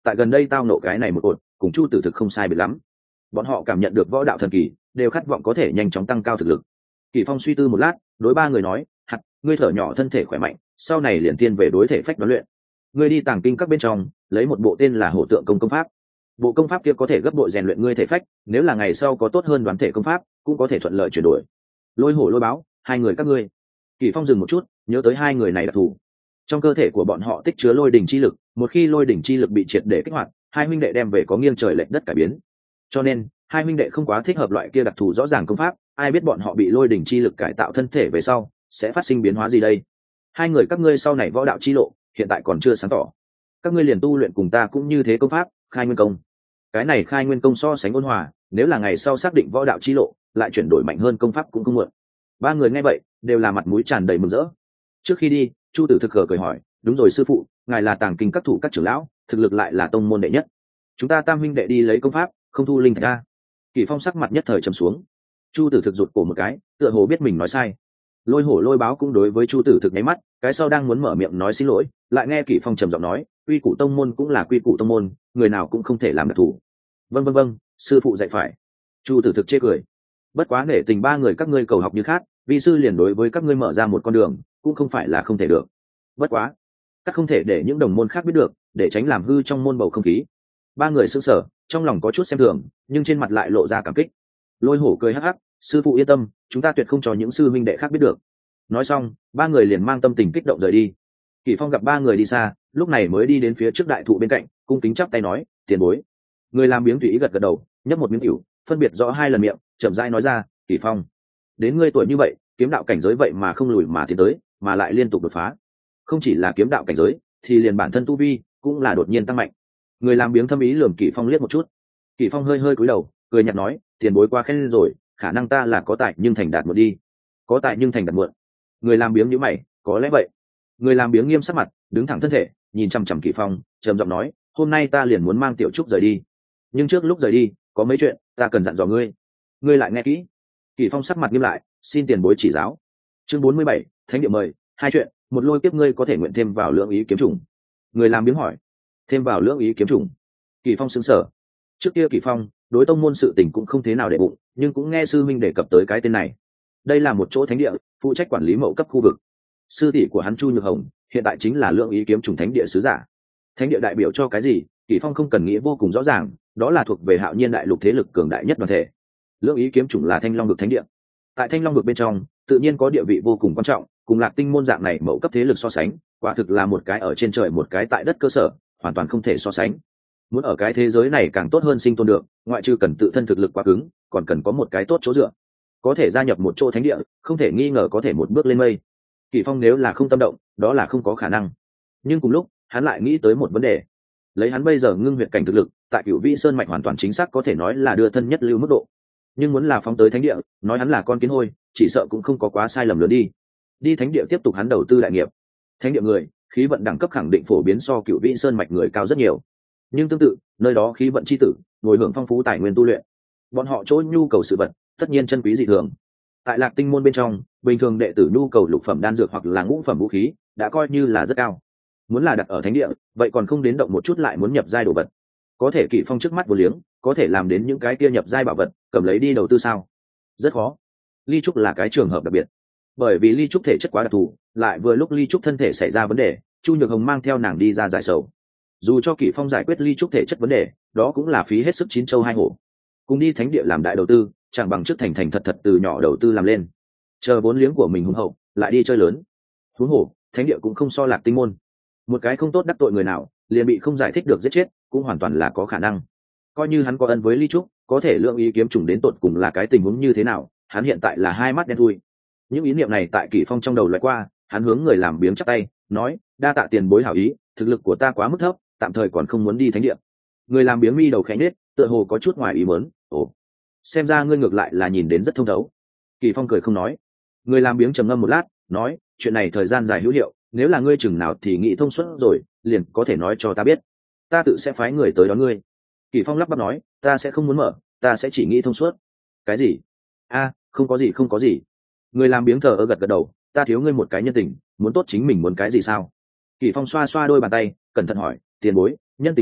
tại gần đây tao nộ cái này một cột cùng chu tử thực không sai biệt lắm. Bọn họ cảm nhận được võ đạo thần kỳ, đều khát vọng có thể nhanh chóng tăng cao thực lực. Kỷ Phong suy tư một lát, đối ba người nói: hạt, ngươi thở nhỏ thân thể khỏe mạnh, sau này liền tiên về đối thể phách đoán luyện. Ngươi đi tàng kinh các bên trong, lấy một bộ tên là Hổ Tượng Công công pháp. Bộ công pháp kia có thể gấp bội rèn luyện ngươi thể phách, nếu là ngày sau có tốt hơn đoán thể công pháp, cũng có thể thuận lợi chuyển đổi. Lôi Hổ, Lôi Báo, hai người các ngươi. Kỷ Phong dừng một chút, nhớ tới hai người này đặc thù. Trong cơ thể của bọn họ tích chứa lôi đỉnh chi lực, một khi lôi đỉnh chi lực bị triệt để kích hoạt, hai huynh đệ đem về có nghiêng trời lệch đất cải biến. Cho nên, hai huynh đệ không quá thích hợp loại kia đặc thù rõ ràng công pháp, ai biết bọn họ bị lôi đỉnh chi lực cải tạo thân thể về sau, sẽ phát sinh biến hóa gì đây? Hai người các ngươi sau này võ đạo chi lộ, hiện tại còn chưa sáng tỏ. Các ngươi liền tu luyện cùng ta cũng như thế công pháp, Khai Nguyên Công. Cái này Khai Nguyên Công so sánh ôn hòa, nếu là ngày sau xác định võ đạo chi lộ, lại chuyển đổi mạnh hơn công pháp cũng không muộn. Ba người nghe vậy, đều là mặt mũi tràn đầy mừng rỡ. Trước khi đi, Chu Tử Thực cờ cười hỏi: đúng rồi sư phụ, ngài là tàng kinh các thủ các trưởng lão, thực lực lại là tông môn đệ nhất, chúng ta tam huynh đệ đi lấy công pháp, không thu linh thạch a? Kỷ Phong sắc mặt nhất thời trầm xuống. Chu Tử Thực rụt cổ một cái, tựa hồ biết mình nói sai. Lôi Hổ, Lôi Báo cũng đối với Chu Tử Thực nháy mắt, cái sau đang muốn mở miệng nói xin lỗi, lại nghe Kỷ Phong trầm giọng nói: quy củ tông môn cũng là quy củ tông môn, người nào cũng không thể làm đặc thủ. Vâng vâng vâng, sư phụ dạy phải. Chu Tử Thực chê cười. Bất quá nể tình ba người các ngươi cầu học như khác, vi sư liền đối với các ngươi mở ra một con đường, cũng không phải là không thể được. Bất quá, các không thể để những đồng môn khác biết được, để tránh làm hư trong môn bầu không khí. Ba người sững sờ, trong lòng có chút xem thường, nhưng trên mặt lại lộ ra cảm kích. Lôi Hổ cười hắc hắc: sư phụ yên tâm, chúng ta tuyệt không cho những sư minh đệ khác biết được. Nói xong, ba người liền mang tâm tình kích động rời đi. Kỷ Phong gặp ba người đi xa, lúc này mới đi đến phía trước đại thụ bên cạnh, cung kính chắp tay nói: tiền bối. Người làm biếng tùy ý gật gật đầu, nhấp một miếng rượu, phân biệt rõ hai lần miệng, chậm rãi nói ra: Kỷ Phong, đến ngươi tuổi như vậy, kiếm đạo cảnh giới vậy mà không lùi mà tiến tới, mà lại liên tục đột phá. Không chỉ là kiếm đạo cảnh giới, thì liền bản thân tu vi cũng là đột nhiên tăng mạnh. Người làm biếng thâm ý lườm Kỷ Phong liếc một chút. Kỷ Phong hơi hơi cúi đầu, cười nhạt nói: tiền bối quá khen rồi, khả năng ta là có tài nhưng thành đạt muộn đi. Có tài nhưng thành đạt muộn. Người làm biếng nhíu mày: có lẽ vậy. Người làm biếng nghiêm sắc mặt, đứng thẳng thân thể, nhìn chằm chằm Kỷ Phong, trầm giọng nói: hôm nay ta liền muốn mang Tiểu Trúc rời đi, nhưng trước lúc rời đi, có mấy chuyện ta cần dặn dò ngươi. Ngươi lại nghe kỹ. Kỷ Phong sắc mặt nghiêm lại, xin tiền bối chỉ giáo. Chương bốn mươi bảy, thánh địa mời. Hai chuyện, một lôi kiếp ngươi có thể nguyện thêm vào lưỡng ý kiếm trùng. Người làm biếng hỏi: thêm vào lưỡng ý kiếm trùng? Kỷ Phong sững sờ. Trước kia Kỷ Phong đối tông môn sự tình cũng không thế nào để bụng, nhưng cũng nghe sư minh đề cập tới cái tên này. Đây là một chỗ thánh địa, phụ trách quản lý mậu cấp khu vực. Sư tỷ của hắn Chu Nhược Hồng hiện tại chính là lưỡng ý kiếm trùng thánh địa sứ giả. Thánh địa đại biểu cho cái gì, Kỷ Phong không cần nghĩ vô cùng rõ ràng, đó là thuộc về Hạo Nhiên đại lục thế lực cường đại nhất đoàn thể. Lưỡng ý kiếm trùng là Thanh Long vực thánh địa. Tại Thanh Long vực bên trong, tự nhiên có địa vị vô cùng quan trọng, cùng Lạc Tinh môn dạng này mẫu cấp thế lực so sánh, quả thực là một cái ở trên trời một cái tại đất cơ sở, hoàn toàn không thể so sánh. Muốn ở cái thế giới này càng tốt hơn sinh tồn được, ngoại trừ cần tự thân thực lực quá cứng, còn cần có một cái tốt chỗ dựa. Có thể gia nhập một chỗ thánh địa, không thể nghi ngờ có thể một bước lên mây. Kỷ Phong nếu là không tâm động, đó là không có khả năng. Nhưng cùng lúc, hắn lại nghĩ tới một vấn đề. Lấy hắn bây giờ ngưng huyệt cảnh thực lực, tại Cửu Vĩ Sơn mạch hoàn toàn chính xác có thể nói là đưa thân nhất lưu mức độ. Nhưng muốn là phóng tới thánh địa, nói hắn là con kiến hôi, chỉ sợ cũng không có quá sai lầm lớn đi. Đi thánh địa tiếp tục hắn đầu tư đại nghiệp. Thánh địa người, khí vận đẳng cấp khẳng định phổ biến so Cửu Vĩ Sơn mạch người cao rất nhiều. Nhưng tương tự, nơi đó khí vận chi tử, ngồi hưởng phong phú tài nguyên tu luyện. Bọn họ chỗ nhu cầu sự vật, tất nhiên chân quý dị thường. Tại Lạc Tinh môn bên trong, bình thường đệ tử nhu cầu lục phẩm đan dược hoặc là ngũ phẩm vũ khí, đã coi như là rất cao. Muốn là đặt ở thánh địa, vậy còn không đến động một chút lại muốn nhập giai đồ vật. Có thể Kỷ Phong trước mắt vô liếng, có thể làm đến những cái kia nhập giai bảo vật, cầm lấy đi đầu tư sao? Rất khó. Ly Trúc là cái trường hợp đặc biệt, bởi vì Ly Trúc thể chất quá đặc thù, lại vừa lúc Ly Trúc thân thể xảy ra vấn đề, Chu Nhược Hồng mang theo nàng đi ra giải sầu. Dù cho Kỷ Phong giải quyết Ly Trúc thể chất vấn đề, đó cũng là phí hết sức chín châu hai hổ. Cùng đi thánh địa làm đại đầu tư, chẳng bằng trước thành thành thật thật từ nhỏ đầu tư làm lên. Chờ vốn liếng của mình hùng hậu, lại đi chơi lớn. Huống hồ, thánh địa cũng không so Lạc Tinh môn. Một cái không tốt đắc tội người nào, liền bị không giải thích được giết chết, cũng hoàn toàn là có khả năng. Coi như hắn có ân với Ly Trúc, có thể lượng ý kiếm trùng đến tột cùng là cái tình huống như thế nào, hắn hiện tại là hai mắt đen thui. Những ý niệm này tại Kỷ Phong trong đầu lóe qua, hắn hướng người làm biếng chắp tay, nói: đa tạ tiền bối hảo ý, thực lực của ta quá mức thấp, tạm thời còn không muốn đi thánh địa. Người làm biếng mi đầu khẽ nhếch, tựa hồ có chút ngoài ý muốn. Ồ, xem ra ngươi ngược lại là nhìn đến rất thông thấu. Kỷ Phong cười không nói. Người làm biếng trầm ngâm một lát, nói: chuyện này thời gian dài hữu hiệu, nếu là ngươi chừng nào thì nghĩ thông suốt rồi, liền có thể nói cho ta biết, ta tự sẽ phái người tới đón ngươi. Kỷ Phong lắp bắp nói: ta sẽ không muốn mở, ta sẽ chỉ nghĩ thông suốt. Cái gì? A, không có gì không có gì. Người làm biếng thờ ơ gật gật đầu: ta thiếu ngươi một cái nhân tình, muốn tốt chính mình muốn cái gì sao? Kỷ Phong xoa xoa đôi bàn tay, cẩn thận hỏi: tiền bối, nhân tình này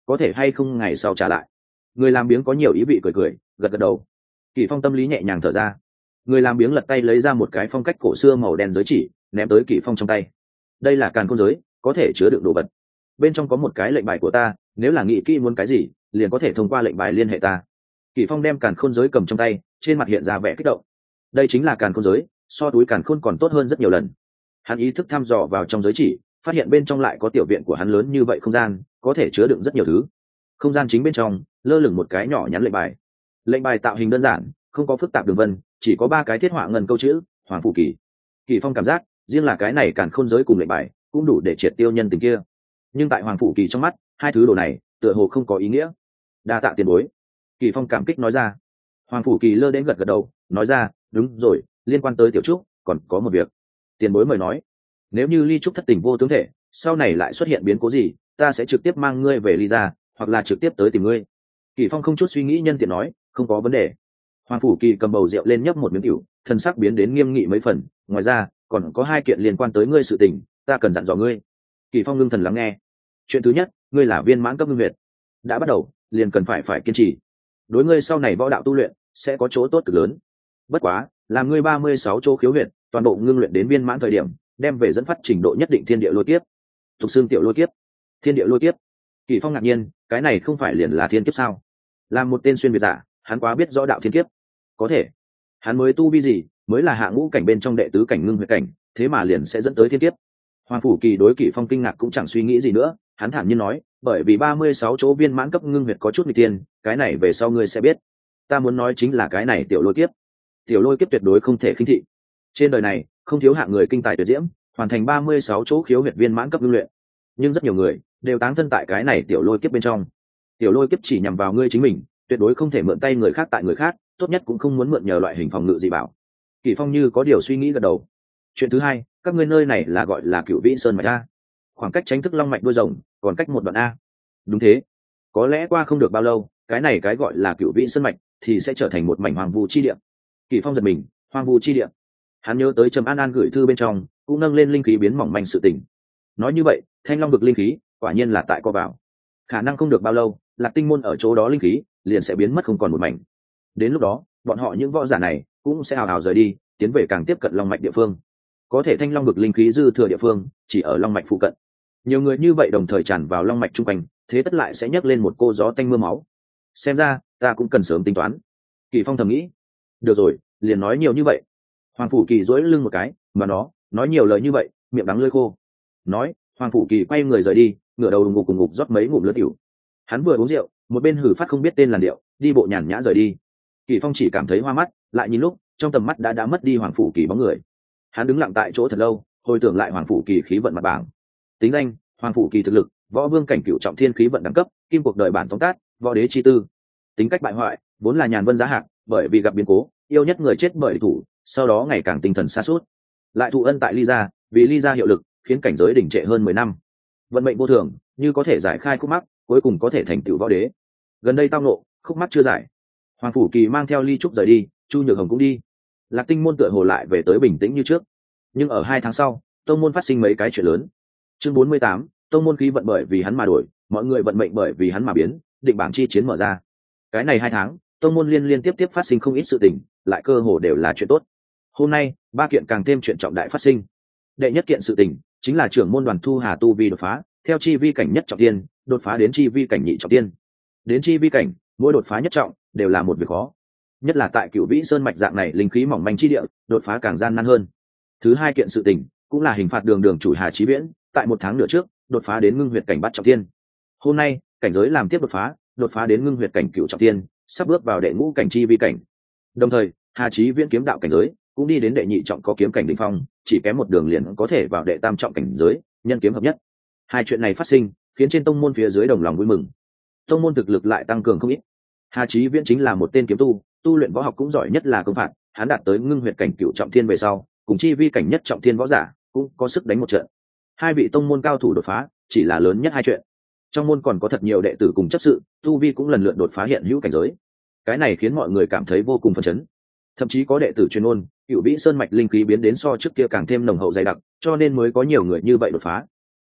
có thể hay không ngày sau trả lại. Người làm biếng có nhiều ý vị cười cười gật gật đầu. Kỷ Phong tâm lý nhẹ nhàng thở ra. Người làm biếng lật tay lấy ra một cái phong cách cổ xưa màu đen giới chỉ, ném tới Kỷ Phong trong tay. Đây là càn khôn giới, có thể chứa đựng đồ vật. Bên trong có một cái lệnh bài của ta, nếu là nghĩ kỹ muốn cái gì liền có thể thông qua lệnh bài liên hệ ta. Kỷ Phong đem càn khôn giới cầm trong tay, trên mặt hiện ra vẻ kích động. Đây chính là càn khôn giới, so túi càn khôn còn tốt hơn rất nhiều lần. Hắn ý thức thăm dò vào trong giới chỉ, phát hiện bên trong lại có tiểu viện của hắn lớn như vậy không gian, có thể chứa đựng rất nhiều thứ. Không gian chính bên trong lơ lửng một cái nhỏ nhắn lệnh bài. Lệnh bài tạo hình đơn giản, không có phức tạp đường vân, chỉ có ba cái thiết họa ngân câu chữ Hoàng Phủ Kỳ. Kỷ Phong cảm giác riêng là cái này càn khôn giới cùng lệnh bài cũng đủ để triệt tiêu nhân tình kia, nhưng tại Hoàng Phủ Kỳ trong mắt hai thứ đồ này tựa hồ không có ý nghĩa. Đa tạ tiền bối. Kỷ Phong cảm kích nói ra. Hoàng Phủ Kỳ lơ đến gật gật đầu, nói ra, đúng rồi, liên quan tới Tiểu Trúc còn có một việc. Tiền bối mời nói. Nếu như Ly Trúc thất tình vô tướng thể, sau này lại xuất hiện biến cố gì, ta sẽ trực tiếp mang ngươi về Ly gia, hoặc là trực tiếp tới tìm ngươi. Kỷ Phong không chút suy nghĩ nhân tiện nói, không có vấn đề. Hoàng Phủ Kỳ cầm bầu rượu lên nhấp một miếng rượu, thân sắc biến đến nghiêm nghị mấy phần. Ngoài ra còn có hai kiện liên quan tới ngươi sự tình, ta cần dặn dò ngươi. Kỷ Phong ngưng thần lắng nghe. Chuyện thứ nhất, ngươi là viên mãn cấp ngưng huyệt, đã bắt đầu liền cần phải phải kiên trì. Đối ngươi sau này võ đạo tu luyện sẽ có chỗ tốt cực lớn. Bất quá làm ngươi ba mươi sáu chỗ khiếu huyệt toàn bộ ngưng luyện đến viên mãn thời điểm, đem về dẫn phát trình độ nhất định thiên địa lôi kiếp, thuộc xương tiểu lôi kiếp. Thiên địa lôi kiếp. Kỷ Phong ngạc nhiên, cái này không phải liền là thiên kiếp sao? Làm một tên xuyên việt giả, hắn quá biết rõ đạo thiên kiếp. Có thể hắn mới tu vi gì, mới là hạ ngũ cảnh bên trong đệ tứ cảnh ngưng huyệt cảnh, thế mà liền sẽ dẫn tới thiên kiếp. Hoàng Phủ Kỳ đối Kỷ Phong kinh ngạc cũng chẳng suy nghĩ gì nữa, hắn thản nhiên nói, bởi vì ba mươi sáu chỗ viên mãn cấp ngưng huyệt có chút nguy tiên, cái này về sau ngươi sẽ biết. Ta muốn nói chính là cái này tiểu lôi kiếp. Tiểu lôi kiếp tuyệt đối không thể khinh thị. Trên đời này không thiếu hạng người kinh tài tuyệt diễm, hoàn thành ba mươi sáu chỗ khiếu huyệt viên mãn cấp ngưng luyện, nhưng rất nhiều người đều táng thân tại cái này tiểu lôi kiếp bên trong. Tiểu lôi kiếp chỉ nhằm vào ngươi chính mình, tuyệt đối không thể mượn tay người khác tại người khác, tốt nhất cũng không muốn mượn nhờ loại hình phòng ngự gì bảo. Kỷ Phong như có điều suy nghĩ gật đầu. Chuyện thứ hai, các ngươi nơi này là gọi là Cửu Vĩ Sơn mạch a? Khoảng cách Chánh Thức Long mạch đuôi rồng còn cách một đoạn a? Đúng thế. Có lẽ qua không được bao lâu, cái này cái gọi là Cửu Vĩ Sơn mạch thì sẽ trở thành một mảnh hoang vu chi địa. Kỷ Phong giật mình, hoang vu chi địa. Hắn nhớ tới Trầm An An gửi thư bên trong, cũng nâng lên linh khí biến mỏng manh sự tình. Nói như vậy, Thanh Long vực linh khí quả nhiên là tại co vào. Khả năng không được bao lâu, Lạc Tinh môn ở chỗ đó linh khí liền sẽ biến mất không còn một mảnh. Đến lúc đó, bọn họ những võ giả này cũng sẽ hào hào rời đi, tiến về càng tiếp cận long mạch địa phương. Có thể Thanh Long vực linh khí dư thừa địa phương chỉ ở long mạch phụ cận. Nhiều người như vậy đồng thời tràn vào long mạch trung quanh, thế tất lại sẽ nhấc lên một cô gió tanh mưa máu. Xem ra ta cũng cần sớm tính toán. Kỷ Phong thầm nghĩ. Được rồi, liền nói nhiều như vậy. Hoàng Phủ Kỳ duỗi lưng một cái, mà nó nói nhiều lời như vậy, miệng đắng lưỡi khô. Nói, Hoàng Phủ Kỳ quay người rời đi, ngửa đầu ngục cùng ngục rót mấy ngụm lớn tiểu. Hắn vừa uống rượu, một bên hử phát không biết tên làn điệu, đi bộ nhàn nhã rời đi. Kỷ Phong chỉ cảm thấy hoa mắt, lại nhìn lúc, trong tầm mắt đã đã mất đi Hoàng Phủ Kỳ bóng người. Hắn đứng lặng tại chỗ thật lâu, hồi tưởng lại Hoàng Phủ Kỳ khí vận mặt bảng. Tính danh: Hoàng Phủ Kỳ thực lực, võ vương cảnh cửu trọng thiên khí vận đẳng cấp, kim cuộc đời bản tóm tát, võ đế chi tư. Tính cách bại hoại, vốn là nhàn vân giá hạc, bởi vì gặp biến cố, yêu nhất người chết bởi thủ, sau đó ngày càng tinh thần sa sút. Lại thụ ân tại Ly gia, vì Ly gia hiệu lực, khiến cảnh giới đỉnh trệ hơn mười năm. Vận mệnh vô thường, như có thể giải khai khúc mắc, cuối cùng có thể thành tựu võ đế. Gần đây tao ngộ, khúc mắc chưa giải. Hoàng Phủ Kỳ mang theo Ly Trúc rời đi, Chu Nhược Hồng cũng đi. Lạc Tinh môn tựa hồ lại về tới bình tĩnh như trước. Nhưng ở hai tháng sau, tông môn phát sinh mấy cái chuyện lớn. Chương bốn mươi tám, tông môn khí vận bởi vì hắn mà đổi, mọi người vận mệnh bởi vì hắn mà biến, định bảng chi chiến mở ra. Cái này hai tháng, tông môn liên liên tiếp tiếp phát sinh không ít sự tình, lại cơ hồ đều là chuyện tốt. Hôm nay, ba kiện càng thêm chuyện trọng đại phát sinh. Đệ nhất kiện sự tình chính là trưởng môn Đoàn Thu Hà tu vi đột phá, theo chi vi cảnh nhất trọng tiên, đột phá đến chi vi cảnh nhị trọng tiên. Đến chi vi cảnh, mỗi đột phá nhất trọng đều là một việc khó, nhất là tại Cửu Vĩ Sơn mạch dạng này linh khí mỏng manh chi địa, đột phá càng gian nan hơn. Thứ hai kiện sự tình cũng là hình phạt đường đường chủ Hà Chí Viễn, tại một tháng nửa trước, đột phá đến ngưng huyệt cảnh bát trọng tiên. Hôm nay, cảnh giới làm tiếp đột phá, đột phá đến ngưng huyệt cảnh cửu trọng tiên, sắp bước vào đệ ngũ cảnh chi vi cảnh. Đồng thời, Hà Chí Viễn kiếm đạo cảnh giới cũng đi đến đệ nhị trọng có kiếm cảnh đỉnh phong, chỉ kém một đường liền có thể vào đệ tam trọng cảnh giới, nhân kiếm hợp nhất. Hai chuyện này phát sinh, khiến trên tông môn phía dưới đồng lòng vui mừng. Tông môn thực lực lại tăng cường không ít. Hà Chí Viễn chính là một tên kiếm tu, tu luyện võ học cũng giỏi nhất là công phạt, hắn đạt tới ngưng huyệt cảnh cửu trọng thiên về sau, cùng chi vi cảnh nhất trọng thiên võ giả, cũng có sức đánh một trận. Hai vị tông môn cao thủ đột phá, chỉ là lớn nhất hai chuyện. Trong môn còn có thật nhiều đệ tử cùng chấp sự, tu vi cũng lần lượt đột phá hiện hữu cảnh giới. Cái này khiến mọi người cảm thấy vô cùng phấn chấn. Thậm chí có đệ tử chuyên môn, Cửu Vĩ Sơn mạch linh khí biến đến so trước kia càng thêm nồng hậu dày đặc, cho nên mới có nhiều người như vậy đột phá.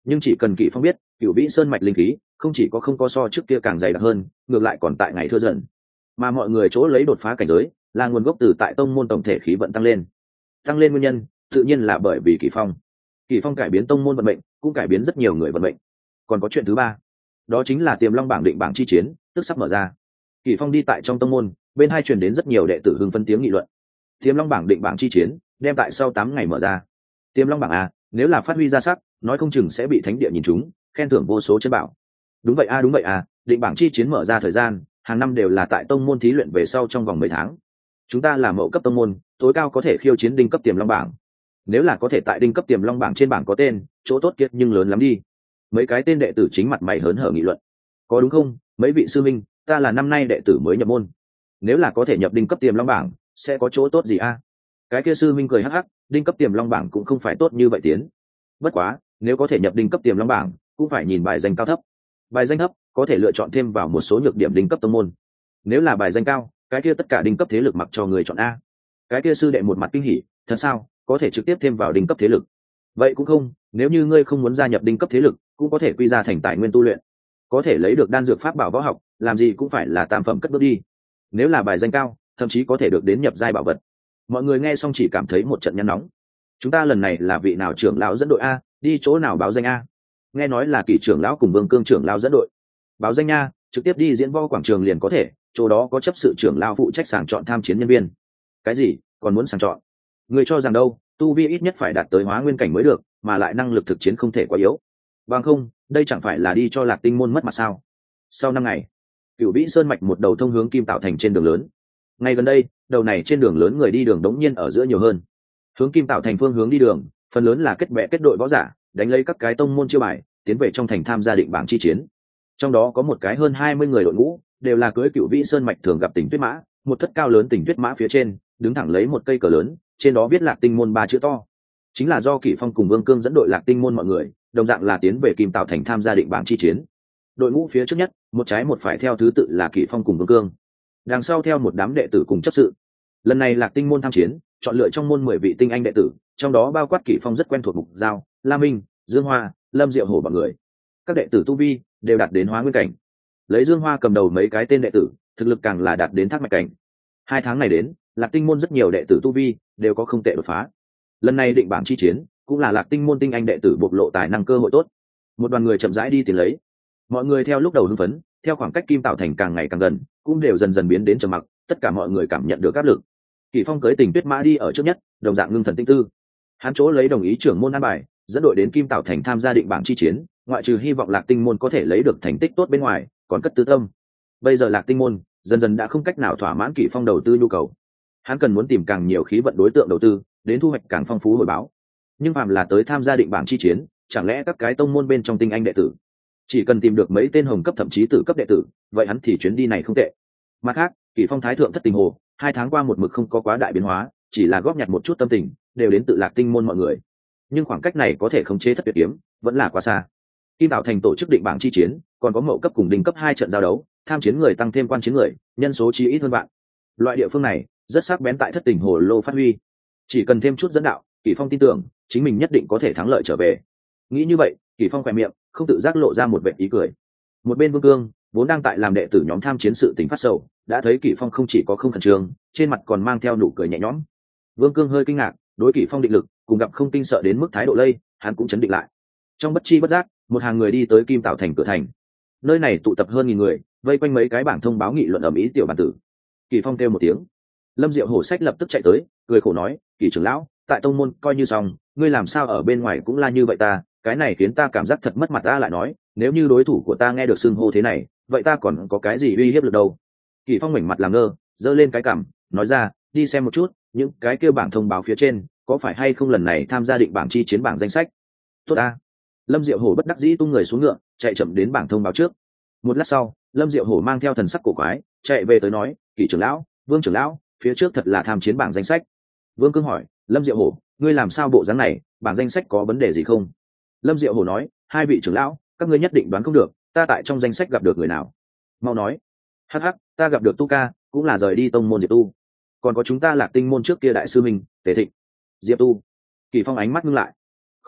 nhưng chỉ cần Kỷ Phong biết Cửu Vĩ Sơn mạch linh khí không chỉ có không có so trước kia càng dày đặc hơn, ngược lại còn tại ngày thưa dần, mà mọi người chỗ lấy đột phá cảnh giới là nguồn gốc từ tại tông môn tổng thể khí vận tăng lên. Tăng lên nguyên nhân tự nhiên là bởi vì Kỷ Phong. Kỷ Phong cải biến tông môn vận mệnh, cũng cải biến rất nhiều người vận mệnh. Còn có chuyện thứ ba, đó chính là Tiềm Long bảng định bảng chi chiến tức sắp mở ra. Kỷ Phong đi tại trong tông môn, bên hai truyền đến rất nhiều đệ tử hưng phấn tiếng nghị luận. Tiềm Long bảng định bảng chi chiến đem tại sau tám ngày mở ra. Tiềm Long bảng a, nếu là phát huy ra sắc, nói không chừng sẽ bị thánh địa nhìn trúng, khen thưởng vô số chân bảo. Đúng vậy a, đúng vậy a, định bảng chi chiến mở ra thời gian, hàng năm đều là tại tông môn thí luyện về sau trong vòng mấy tháng. Chúng ta là mậu cấp tông môn, tối cao có thể khiêu chiến đinh cấp Tiềm Long bảng. Nếu là có thể tại đinh cấp Tiềm Long bảng trên bảng có tên, chỗ tốt kiệt nhưng lớn lắm đi. Mấy cái tên đệ tử chính mặt mày hớn hở nghị luận. Có đúng không, mấy vị sư minh, ta là năm nay đệ tử mới nhập môn. Nếu là có thể nhập đinh cấp Tiềm Long bảng, sẽ có chỗ tốt gì a? Cái kia sư minh cười hắc hắc, đinh cấp Tiềm Long bảng cũng không phải tốt như vậy tiến. Bất quá, nếu có thể nhập đinh cấp Tiềm Long bảng, cũng phải nhìn bài danh cao thấp. Bài danh thấp, có thể lựa chọn thêm vào một số nhược điểm đinh cấp tông môn. Nếu là bài danh cao, cái kia tất cả đinh cấp thế lực mặc cho người chọn a. Cái kia sư đệ một mặt kinh hỉ, thật sao, có thể trực tiếp thêm vào đinh cấp thế lực. Vậy cũng không, nếu như ngươi không muốn gia nhập đinh cấp thế lực, cũng có thể quy ra thành tài nguyên tu luyện, có thể lấy được đan dược pháp bảo võ học, làm gì cũng phải là tam phẩm cất bước đi. Nếu là bài danh cao, thậm chí có thể được đến nhập giai bảo vật. Mọi người nghe xong chỉ cảm thấy một trận nhăn nóng. Chúng ta lần này là vị nào trưởng lão dẫn đội a, đi chỗ nào báo danh a? Nghe nói là Kỷ trưởng lão cùng Vương Cương trưởng lão dẫn đội. Báo danh nha, trực tiếp đi diễn võ quảng trường liền có thể, chỗ đó có chấp sự trưởng lão phụ trách sàng chọn tham chiến nhân viên. Cái gì, còn muốn sàng chọn? Người cho rằng đâu, tu vi ít nhất phải đạt tới hóa nguyên cảnh mới được, mà lại năng lực thực chiến không thể quá yếu. Bằng không, đây chẳng phải là đi cho Lạc Tinh môn mất mặt sao? Sau năm ngày, Cửu Vĩ Sơn mạch một đầu thông hướng Kim Tạo thành trên đường lớn. Ngay gần đây, đầu này trên đường lớn người đi đường đống nhiên ở giữa nhiều hơn. Hướng Kim Tạo thành phương hướng đi đường, phần lớn là kết bè kết đội võ giả, đánh lấy các cái tông môn chiêu bài, tiến về trong thành tham gia định bảng chi chiến. Trong đó có một cái hơn hai mươi người đội ngũ, đều là cưỡi Cửu Vĩ Sơn mạch thường gặp Tình Tuyết mã, một thất cao lớn Tình Tuyết mã phía trên, đứng thẳng lấy một cây cờ lớn, trên đó viết Lạc Tinh môn ba chữ to. Chính là do Kỷ Phong cùng Vương Cương dẫn đội Lạc Tinh môn mọi người, đồng dạng là tiến về Kim Tạo thành tham gia định bảng chi chiến. Đội ngũ phía trước nhất, một trái một phải theo thứ tự là Kỷ Phong cùng Vương Cương, đằng sau theo một đám đệ tử cùng chấp sự. Lần này Lạc Tinh môn tham chiến, chọn lựa trong môn mười vị tinh anh đệ tử, trong đó bao quát Kỷ Phong rất quen thuộc Mục Giao, La Minh, Dương Hoa, Lâm Diệu Hổ bọn người. Các đệ tử tu vi đều đạt đến hóa nguyên cảnh. Lấy Dương Hoa cầm đầu mấy cái tên đệ tử, thực lực càng là đạt đến thác mạch cảnh. Hai tháng này đến, Lạc Tinh môn rất nhiều đệ tử tu vi đều có không tệ đột phá. Lần này định bảng chi chiến, cũng là Lạc Tinh môn tinh anh đệ tử bộc lộ tài năng cơ hội tốt. Một đoàn người chậm rãi đi tiến lấy. Mọi người theo lúc đầu hưng phấn, theo khoảng cách Kim Tạo thành càng ngày càng gần, cũng đều dần dần biến đến trầm mặc, tất cả mọi người cảm nhận được áp lực. Kỷ Phong cưới Tình Tuyết mã đi ở trước nhất, đồng dạng ngưng thần tinh tư. Hắn chỗ lấy đồng ý trưởng môn an bài, dẫn đội đến Kim Tạo thành tham gia định bảng chi chiến, ngoại trừ hy vọng Lạc Tinh môn có thể lấy được thành tích tốt bên ngoài, còn cất tư tâm. Bây giờ Lạc Tinh môn dần dần đã không cách nào thỏa mãn Kỷ Phong đầu tư nhu cầu. Hắn cần muốn tìm càng nhiều khí vận đối tượng đầu tư, đến thu hoạch càng phong phú hồi báo. Nhưng phàm là tới tham gia định bảng chi chiến, chẳng lẽ các cái tông môn bên trong tinh anh đệ tử chỉ cần tìm được mấy tên hồng cấp thậm chí tử cấp đệ tử, vậy hắn thì chuyến đi này không tệ. Mặt khác, Kỷ Phong thái thượng thất tình hồ, hai tháng qua một mực không có quá đại biến hóa, chỉ là góp nhặt một chút tâm tình, đều đến tự Lạc Tinh môn mọi người. Nhưng khoảng cách này có thể khống chế thất tuyệt kiếm, vẫn là quá xa. Kim Tạo thành tổ chức định bảng chi chiến, còn có mậu cấp cùng đỉnh cấp hai trận giao đấu, tham chiến người tăng thêm quan chiến người, nhân số chí ít hơn bạn. Loại địa phương này rất sắc bén tại thất tình hồ lô phát huy. Chỉ cần thêm chút dẫn đạo, Kỷ Phong tin tưởng chính mình nhất định có thể thắng lợi trở về. Nghĩ như vậy, Kỷ Phong khỏe miệng không tự giác lộ ra một vẻ ý cười. Một bên Vương Cương vốn đang tại làm đệ tử nhóm tham chiến sự tình phát sầu, đã thấy Kỷ Phong không chỉ có không khẩn trương, trên mặt còn mang theo nụ cười nhẹ nhõm. Vương Cương hơi kinh ngạc, đối Kỷ Phong định lực cùng gặp không kinh sợ đến mức thái độ lây, hắn cũng chấn định lại. Trong bất chi bất giác, một hàng người đi tới Kim Tạo thành cửa thành. Nơi này tụ tập hơn nghìn người, vây quanh mấy cái bảng thông báo nghị luận ầm ĩ tiểu bản tử. Kỷ Phong kêu một tiếng, Lâm Diệu Hổ sách lập tức chạy tới, cười khổ nói, Kỷ trưởng lão, tại tông môn coi như xong, ngươi làm sao ở bên ngoài cũng la như vậy ta, cái này khiến ta cảm giác thật mất mặt. Ta lại nói, nếu như đối thủ của ta nghe được xưng hô thế này, vậy ta còn có cái gì uy hiếp được đâu. Kỷ Phong mảnh mặt làm ngơ, giơ lên cái cằm, nói ra, đi xem một chút, những cái kêu bảng thông báo phía trên, có phải hay không lần này tham gia định bảng chi chiến bảng danh sách. Tốt a. Lâm Diệu Hổ bất đắc dĩ tung người xuống ngựa, chạy chậm đến bảng thông báo trước. Một lát sau, Lâm Diệu Hổ mang theo thần sắc cổ quái, chạy về tới nói, Kỷ trưởng lão, Vương trưởng lão, phía trước thật là tham chiến bảng danh sách. Vương Cương hỏi, Lâm Diệu Hổ, ngươi làm sao bộ dáng này, bảng danh sách có vấn đề gì không? Lâm Diệu Hổ nói, hai vị trưởng lão, các ngươi nhất định đoán không được, ta tại trong danh sách gặp được người nào. Mau nói. Hắc hắc, ta gặp được Tu Ca, cũng là rời đi tông môn Diệp Tu. Còn có chúng ta Lạc Tinh môn trước kia đại sư mình, Tề Thịnh. Diệp Tu. Kỷ Phong ánh mắt ngưng lại. Khó trách,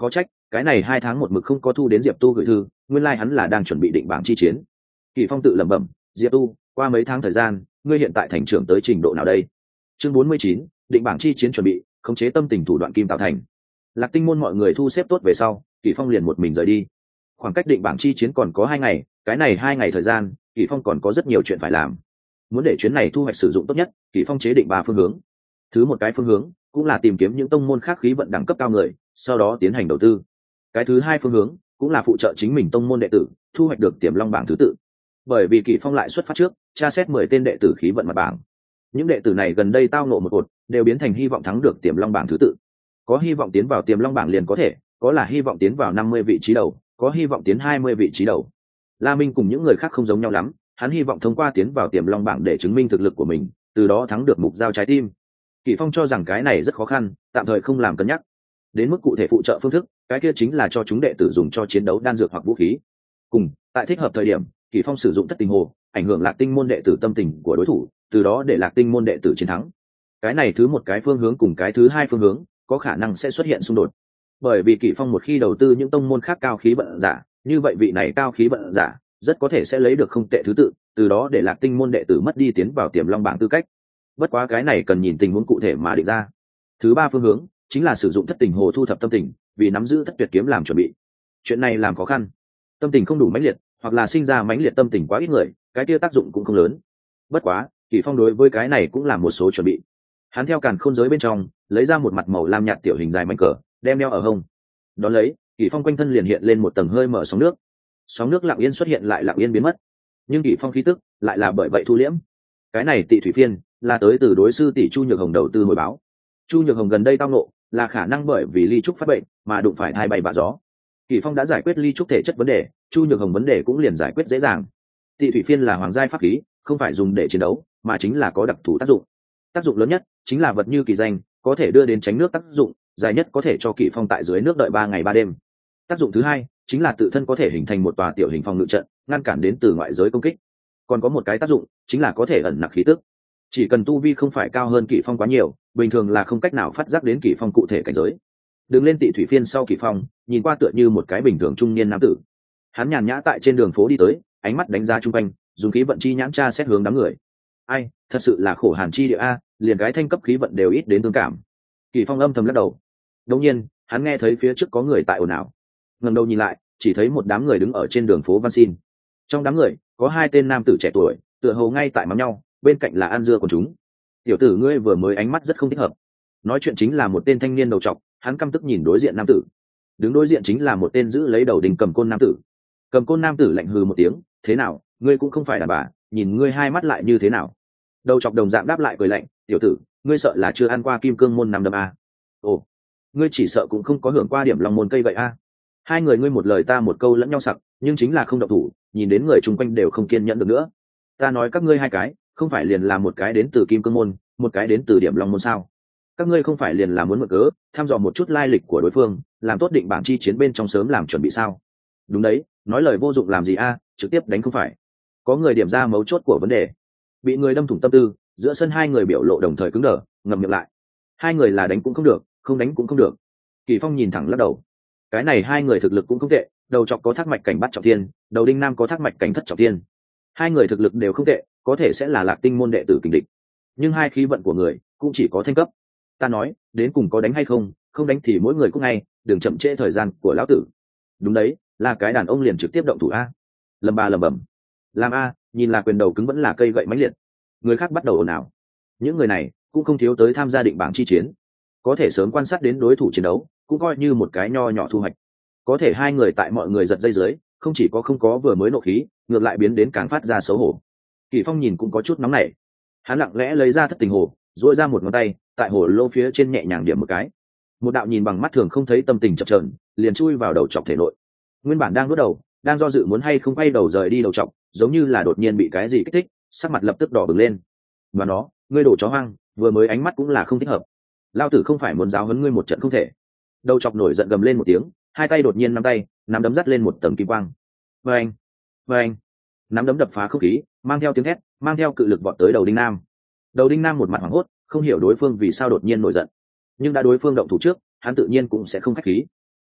cái này hai tháng một mực không có thu đến Diệp Tu gửi thư, nguyên lai hắn là đang chuẩn bị định bảng chi chiến. Kỳ Phong tự lẩm bẩm, Diệp Tu, qua mấy tháng thời gian, ngươi hiện tại thành trưởng tới trình độ nào đây? Chương bốn mươi chín, định bảng chi chiến chuẩn bị, khống chế tâm tình thủ đoạn kim tạo thành. Lạc Tinh môn mọi người thu xếp tốt về sau, Kỳ Phong liền một mình rời đi. Khoảng cách định bảng chi chiến còn có hai ngày, cái này hai ngày thời gian, Kỳ Phong còn có rất nhiều chuyện phải làm. Muốn để chuyến này thu hoạch sử dụng tốt nhất, Kỳ Phong chế định ba phương hướng. Thứ một cái phương hướng cũng là tìm kiếm những tông môn khác khí vận đẳng cấp cao người, sau đó tiến hành đầu tư. Cái thứ hai phương hướng cũng là phụ trợ chính mình tông môn đệ tử thu hoạch được Tiềm Long bảng thứ tự. Bởi vì Kỳ Phong lại xuất phát trước, tra xét mười tên đệ tử khí vận mặt bảng. Những đệ tử này gần đây tao ngộ một cột, đều biến thành hy vọng thắng được Tiềm Long bảng thứ tự. Có hy vọng tiến vào Tiềm Long bảng liền có thể, có là hy vọng tiến vào năm mươi vị trí đầu, có hy vọng tiến hai mươi vị trí đầu. La Minh cùng những người khác không giống nhau lắm, hắn hy vọng thông qua tiến vào Tiềm Long bảng để chứng minh thực lực của mình, từ đó thắng được mục giao trái tim. Kỳ Phong cho rằng cái này rất khó khăn, tạm thời không làm cân nhắc. Đến mức cụ thể phụ trợ phương thức, cái kia chính là cho chúng đệ tử dùng cho chiến đấu đan dược hoặc vũ khí. Cùng, tại thích hợp thời điểm, Kỳ Phong sử dụng thất tình hồ, ảnh hưởng Lạc Tinh môn đệ tử tâm tình của đối thủ, từ đó để Lạc Tinh môn đệ tử chiến thắng. Cái này thứ một cái phương hướng cùng cái thứ hai phương hướng, có khả năng sẽ xuất hiện xung đột. Bởi vì Kỳ Phong một khi đầu tư những tông môn khác cao khí vận giả, như vậy vị này cao khí vận giả rất có thể sẽ lấy được không tệ thứ tự, từ đó để Lạc Tinh môn đệ tử mất đi tiến vào Tiềm Long bảng tư cách. Bất quá cái này cần nhìn tình huống cụ thể mà định ra. Thứ ba phương hướng chính là sử dụng thất tình hồ thu thập tâm tình, vì nắm giữ thất tuyệt kiếm làm chuẩn bị. Chuyện này làm khó khăn, tâm tình không đủ mãnh liệt, hoặc là sinh ra mãnh liệt tâm tình quá ít người, cái kia tác dụng cũng không lớn. Bất quá, Kỳ Phong đối với cái này cũng làm một số chuẩn bị. Hắn theo càn khôn giới bên trong lấy ra một mặt màu lam nhạt tiểu hình dài mảnh cờ, đem đeo ở hông. Đón lấy, Kỳ Phong quanh thân liền hiện lên một tầng hơi mở sóng nước. Sóng nước lặng yên xuất hiện lại lặng yên biến mất, nhưng Kỳ Phong khí tức lại là bởi vậy thu liễm. Cái này Tị Thủy Phiên là tới từ đối sư tỷ Chu Nhược Hồng đầu tư hồi báo. Chu Nhược Hồng gần đây tao ngộ, là khả năng bởi vì ly trúc phát bệnh mà đụng phải hai bay bạ gió. Kỳ Phong đã giải quyết ly trúc thể chất vấn đề, Chu Nhược Hồng vấn đề cũng liền giải quyết dễ dàng. Tị Thủy Phiên là hoàng giai pháp khí, không phải dùng để chiến đấu, mà chính là có đặc thù tác dụng. Tác dụng lớn nhất chính là vật như kỳ danh, có thể đưa đến tránh nước tác dụng, dài nhất có thể cho Kỳ Phong tại dưới nước đợi ba ngày ba đêm. Tác dụng thứ hai chính là tự thân có thể hình thành một tòa tiểu hình phòng ngự trận, ngăn cản đến từ ngoại giới công kích. Còn có một cái tác dụng chính là có thể ẩn nặc khí tức. Chỉ cần tu vi không phải cao hơn Kỳ Phong quá nhiều, bình thường là không cách nào phát giác đến Kỳ Phong cụ thể cảnh giới. Đứng lên Tị Thủy Phiên sau Kỳ Phong, nhìn qua tựa như một cái bình thường trung niên nam tử. Hắn nhàn nhã tại trên đường phố đi tới, ánh mắt đánh giá chung quanh, dùng khí vận chi nhãn tra xét hướng đám người. Ai, thật sự là khổ hàn chi địa a, liền cái thanh cấp khí vận đều ít đến tương cảm. Kỳ Phong âm thầm lắc đầu. Đột nhiên, hắn nghe thấy phía trước có người tại ồn ào. Ngẩng đầu nhìn lại, chỉ thấy một đám người đứng ở trên đường phố Văn Xin. Trong đám người, có hai tên nam tử trẻ tuổi, tựa hồ ngay tại mắm nhau, bên cạnh là An Dưa của chúng. Tiểu tử ngươi vừa mới ánh mắt rất không thích hợp. Nói chuyện chính là một tên thanh niên đầu trọc, hắn căm tức nhìn đối diện nam tử. Đứng đối diện chính là một tên giữ lấy đầu đình cầm côn nam tử. Cầm côn nam tử lạnh hừ một tiếng, thế nào, ngươi cũng không phải đàn bà, nhìn ngươi hai mắt lại như thế nào? Đầu trọc đồng dạng đáp lại cười lạnh, tiểu tử, ngươi sợ là chưa ăn qua kim cương môn năm đâm a? Ồ, ngươi chỉ sợ cũng không có hưởng qua điểm lòng môn cây vậy a? Hai người ngươi một lời ta một câu lẫn nhau sặc, nhưng chính là không động thủ, nhìn đến người chung quanh đều không kiên nhẫn được nữa. Ta nói các ngươi hai cái, không phải liền là một cái đến từ kim cương môn, một cái đến từ điểm long môn sao? Các ngươi không phải liền là muốn mượn cớ thăm dò một chút lai lịch của đối phương, làm tốt định bảng chi chiến bên trong sớm làm chuẩn bị sao? Đúng đấy, nói lời vô dụng làm gì a, trực tiếp đánh không phải? Có người điểm ra mấu chốt của vấn đề. Bị người đâm thủng tâm tư, giữa sân hai người biểu lộ đồng thời cứng đờ, ngậm miệng lại. Hai người là đánh cũng không được, không đánh cũng không được. Kỳ Phong nhìn thẳng lắc đầu. Cái này hai người thực lực cũng không tệ, đầu trọc có thác mạch cảnh bắt trọng thiên, đầu đinh nam có thác mạch cảnh thất trọng thiên. Hai người thực lực đều không tệ, có thể sẽ là Lạc Tinh môn đệ tử kình địch. Nhưng hai khí vận của người cũng chỉ có thanh cấp. Ta nói, đến cùng có đánh hay không, không đánh thì mỗi người cũng ngay, đừng chậm trễ thời gian của lão tử. Đúng đấy, là cái đàn ông liền trực tiếp động thủ a. Lầm ba lầm bầm. Làm a, nhìn là quyền đầu cứng vẫn là cây gậy mãnh liệt. Người khác bắt đầu ồn ào. Những người này cũng không thiếu tới tham gia định bảng chi chiến, có thể sớm quan sát đến đối thủ chiến đấu, cũng coi như một cái nho nhỏ thu hoạch. Có thể hai người tại mọi người giật dây dưới, không chỉ có không có vừa mới nộ khí, ngược lại biến đến càng phát ra xấu hổ. Kỳ Phong nhìn cũng có chút nóng nảy, hắn lặng lẽ lấy ra thất tình hồ, duỗi ra một ngón tay, tại hồ lô phía trên nhẹ nhàng điểm một cái. Một đạo nhìn bằng mắt thường không thấy tâm tình chập chờn, liền chui vào đầu trọc thể nội. Nguyên bản đang nuốt đầu, đang do dự muốn hay không quay đầu rời đi đầu trọc, giống như là đột nhiên bị cái gì kích thích, sắc mặt lập tức đỏ bừng lên. Và nó, ngươi đổ chó hoang, vừa mới ánh mắt cũng là không thích hợp. Lao tử không phải muốn giáo huấn ngươi một trận không thể. Đầu chọc nổi giận gầm lên một tiếng, hai tay đột nhiên nắm tay, nắm đấm dắt lên một tầng kim quang. Vâng, vâng, nắm đấm đập phá không khí, mang theo tiếng thét, mang theo cự lực vọt tới đầu đinh nam. Đầu đinh nam một mặt hoảng hốt, không hiểu đối phương vì sao đột nhiên nổi giận, nhưng đã đối phương động thủ trước, hắn tự nhiên cũng sẽ không khách khí.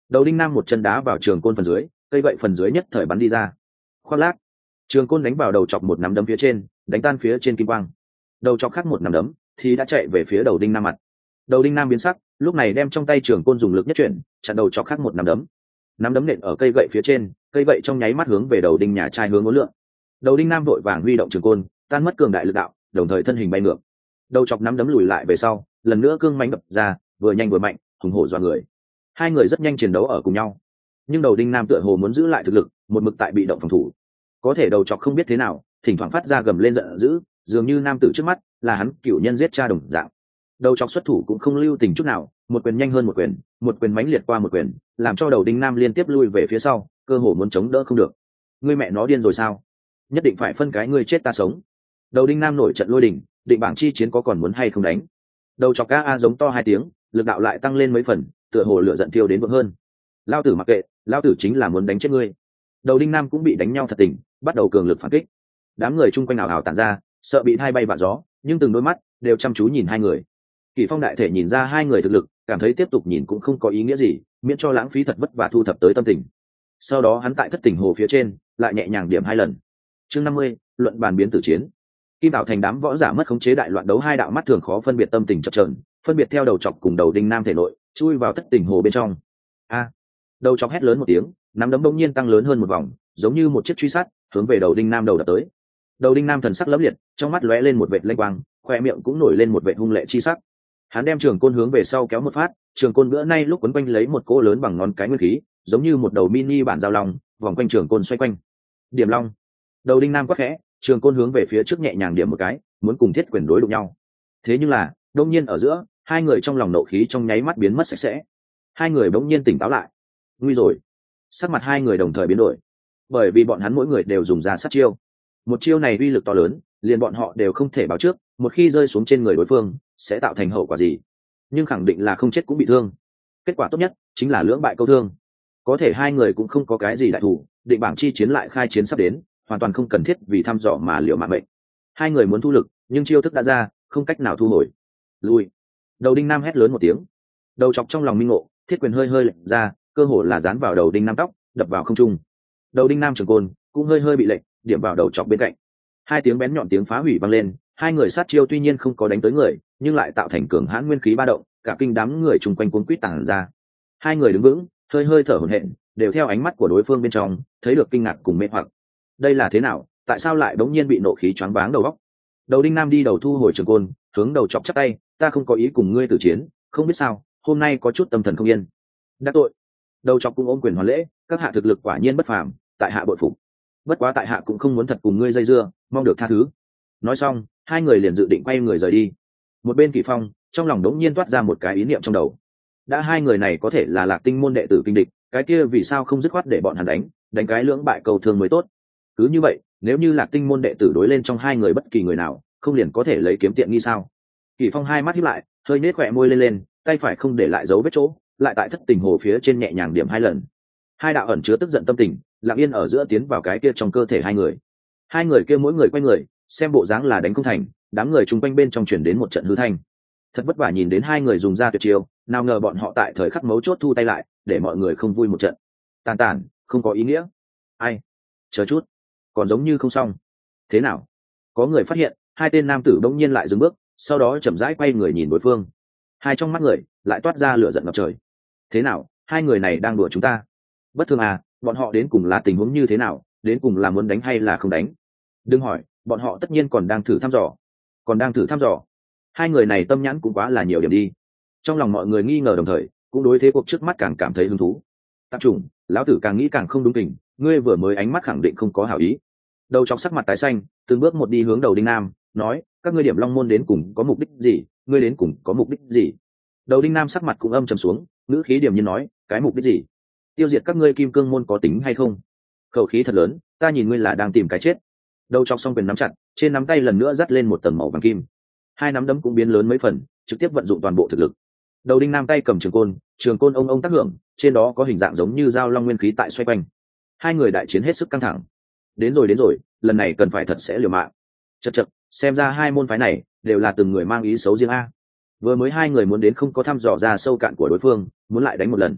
Đầu đinh nam một chân đá vào trường côn phần dưới, cây gậy phần dưới nhất thời bắn đi ra. Khoác lác, trường côn đánh vào đầu chọc một nắm đấm phía trên, đánh tan phía trên kim quang. Đầu chọc khác một nắm đấm thì đã chạy về phía đầu đinh nam mặt. Đầu đinh nam biến sắc, lúc này đem trong tay trường côn dùng lực nhất chuyển, chặn đầu chọc khác một nắm đấm. Nắm đấm nện ở cây gậy phía trên, cây gậy trong nháy mắt hướng về đầu đinh nhà trai hướng ngốn lượng. Đầu đinh nam vội vàng huy động trường côn, tan mất cường đại lực đạo, đồng thời thân hình bay ngược. Đầu chọc nắm đấm lùi lại về sau, lần nữa cương mãnh đập ra, vừa nhanh vừa mạnh, hùng hổ dọa người. Hai người rất nhanh chiến đấu ở cùng nhau, nhưng đầu đinh nam tựa hồ muốn giữ lại thực lực, một mực tại bị động phòng thủ. Có thể đầu chọc không biết thế nào, thỉnh thoảng phát ra gầm lên giận dữ, dường như nam tử trước mắt là hắn cửu nhân giết cha đồng dạng. Đầu chọc xuất thủ cũng không lưu tình chút nào, một quyền nhanh hơn một quyền, một quyền mãnh liệt qua một quyền, làm cho đầu đinh nam liên tiếp lui về phía sau, cơ hồ muốn chống đỡ không được. Ngươi mẹ nó điên rồi sao? Nhất định phải phân cái ngươi chết ta sống. Đầu đinh nam nổi trận lôi đình, định bảng chi chiến có còn muốn hay không đánh. Đầu chọc ca a giống to hai tiếng, lực đạo lại tăng lên mấy phần, tựa hồ lửa giận thiêu đến vượng hơn. Lao tử mặc kệ, lao tử chính là muốn đánh chết ngươi. Đầu đinh nam cũng bị đánh nhau thật tình, bắt đầu cường lực phản kích. Đám người chung quanh ảo ảo tản ra, sợ bị hai bay vạ gió, nhưng từng đôi mắt đều chăm chú nhìn hai người. Kỷ Phong đại thể nhìn ra hai người thực lực, cảm thấy tiếp tục nhìn cũng không có ý nghĩa gì, miễn cho lãng phí thật vất vả thu thập tới tâm tình. Sau đó hắn tại thất tình hồ phía trên lại nhẹ nhàng điểm hai lần. Chương năm mươi, luận bàn biến tử chiến. Kim Tạo thành đám võ giả mất khống chế đại loạn đấu, hai đạo mắt thường khó phân biệt tâm tình chập chờn, phân biệt theo đầu chọc cùng đầu đinh nam thể nội, chui vào thất tình hồ bên trong. A! Đầu chọc hét lớn một tiếng, nắm đấm bỗng nhiên tăng lớn hơn một vòng, giống như một chiếc truy sát, hướng về đầu đinh nam đầu đập tới. Đầu đinh nam thần sắc lẫm liệt, trong mắt lóe lên một vệt lanh quang, khoe miệng cũng nổi lên một vệt hung lệ chi sắc. Hắn đem trường côn hướng về sau kéo một phát, trường côn bữa nay lúc quấn quanh lấy một cỗ lớn bằng ngón cái nguyên khí, giống như một đầu mini bản giao long, vòng quanh trường côn xoay quanh. Điểm long. Đầu đinh nam quát khẽ, trường côn hướng về phía trước nhẹ nhàng điểm một cái, muốn cùng thiết quyền đối đụng nhau. Thế nhưng là, đông nhiên ở giữa, hai người trong lòng nộ khí trong nháy mắt biến mất sạch sẽ. Hai người bỗng nhiên tỉnh táo lại. Nguy rồi. Sắc mặt hai người đồng thời biến đổi, bởi vì bọn hắn mỗi người đều dùng ra sát chiêu. Một chiêu này uy lực to lớn, liền bọn họ đều không thể báo trước, một khi rơi xuống trên người đối phương sẽ tạo thành hậu quả gì, nhưng khẳng định là không chết cũng bị thương. Kết quả tốt nhất chính là lưỡng bại câu thương. Có thể hai người cũng không có cái gì đại thủ, định bảng chi chiến lại khai chiến sắp đến, hoàn toàn không cần thiết vì thăm dò mà liệu mạng mệnh. Hai người muốn thu lực, nhưng chiêu thức đã ra, không cách nào thu hồi. Lui. Đầu đinh nam hét lớn một tiếng. Đầu chọc trong lòng minh ngộ, thiết quyền hơi hơi lệch ra, cơ hồ là dán vào đầu đinh nam tóc, đập vào không trung. Đầu đinh nam trường côn cũng hơi hơi bị lệch, điểm vào đầu chọc bên cạnh. Hai tiếng bén nhọn tiếng phá hủy vang lên, hai người sát chiêu tuy nhiên không có đánh tới người, nhưng lại tạo thành cường hãn nguyên khí ba động, cả kinh đám người chung quanh cuốn quýt tản ra. Hai người đứng vững, hơi hơi thở hổn hển, đều theo ánh mắt của đối phương bên trong thấy được kinh ngạc cùng mê hoặc. Đây là thế nào? Tại sao lại đống nhiên bị nộ khí choáng váng đầu óc? Đầu đinh nam đi đầu thu hồi trường côn, hướng đầu chọc chắp tay, ta không có ý cùng ngươi tử chiến, không biết sao, hôm nay có chút tâm thần không yên. Đắc tội. Đầu chọc cũng ôm quyền hoàn lễ, các hạ thực lực quả nhiên bất phàm, tại hạ bội phục. Bất quá tại hạ cũng không muốn thật cùng ngươi dây dưa, mong được tha thứ. Nói xong, hai người liền dự định quay người rời đi. Một bên Kỷ Phong trong lòng đống nhiên toát ra một cái ý niệm trong đầu. Đã hai người này có thể là Lạc Tinh môn đệ tử kinh địch, cái kia vì sao không dứt khoát để bọn hắn đánh, đánh cái lưỡng bại cầu thương mới tốt. Cứ như vậy, nếu như Lạc Tinh môn đệ tử đối lên trong hai người bất kỳ người nào, không liền có thể lấy kiếm tiện nghi sao? Kỷ Phong hai mắt híp lại, hơi nết khỏe môi lên lên, tay phải không để lại dấu vết chỗ, lại tại thất tình hồ phía trên nhẹ nhàng điểm hai lần. Hai đạo ẩn chứa tức giận tâm tình, lặng yên ở giữa tiến vào cái kia trong cơ thể hai người. Hai người kia mỗi người quay người, xem bộ dáng là đánh không thành, đám người chung quanh bên trong truyền đến một trận hư thanh. Thật vất vả nhìn đến hai người dùng ra tuyệt chiêu, nào ngờ bọn họ tại thời khắc mấu chốt thu tay lại, để mọi người không vui một trận. Tàn tàn, không có ý nghĩa. Ai? Chờ chút, còn giống như không xong. Thế nào? Có người phát hiện, hai tên nam tử bỗng nhiên lại dừng bước, sau đó chậm rãi quay người nhìn đối phương. Hai trong mắt người lại toát ra lửa giận ngập trời. Thế nào? Hai người này đang đùa chúng ta? Bất thường à, bọn họ đến cùng là tình huống như thế nào, đến cùng là muốn đánh hay là không đánh? Đừng hỏi, bọn họ tất nhiên còn đang thử thăm dò. Còn đang thử thăm dò. Hai người này tâm nhãn cũng quá là nhiều điểm đi. Trong lòng mọi người nghi ngờ đồng thời, cũng đối thế cuộc trước mắt càng cảm thấy hứng thú. Tạp trùng, lão tử càng nghĩ càng không đúng tình, ngươi vừa mới ánh mắt khẳng định không có hảo ý. Đầu chọc sắc mặt tái xanh, từng bước một đi hướng đầu đinh nam, nói, các ngươi điểm long môn đến cùng có mục đích gì, ngươi đến cùng có mục đích gì? Đầu đinh nam sắc mặt cũng âm trầm xuống, ngữ khí điềm nhiên nói, cái mục đích gì? Tiêu diệt các ngươi kim cương môn có tính hay không? Khẩu khí thật lớn, ta nhìn ngươi là đang tìm cái chết. Đầu chọc song quyền nắm chặt, trên nắm tay lần nữa dắt lên một tầng màu vàng kim. Hai nắm đấm cũng biến lớn mấy phần, trực tiếp vận dụng toàn bộ thực lực. Đầu đinh nam tay cầm trường côn, trường côn ông ông tác hưởng, trên đó có hình dạng giống như dao long nguyên khí tại xoay quanh. Hai người đại chiến hết sức căng thẳng. Đến rồi đến rồi, lần này cần phải thật sẽ liều mạng. Chậc chậc, xem ra hai môn phái này đều là từng người mang ý xấu riêng a. Vừa mới hai người muốn đến không có thăm dò ra sâu cạn của đối phương, muốn lại đánh một lần.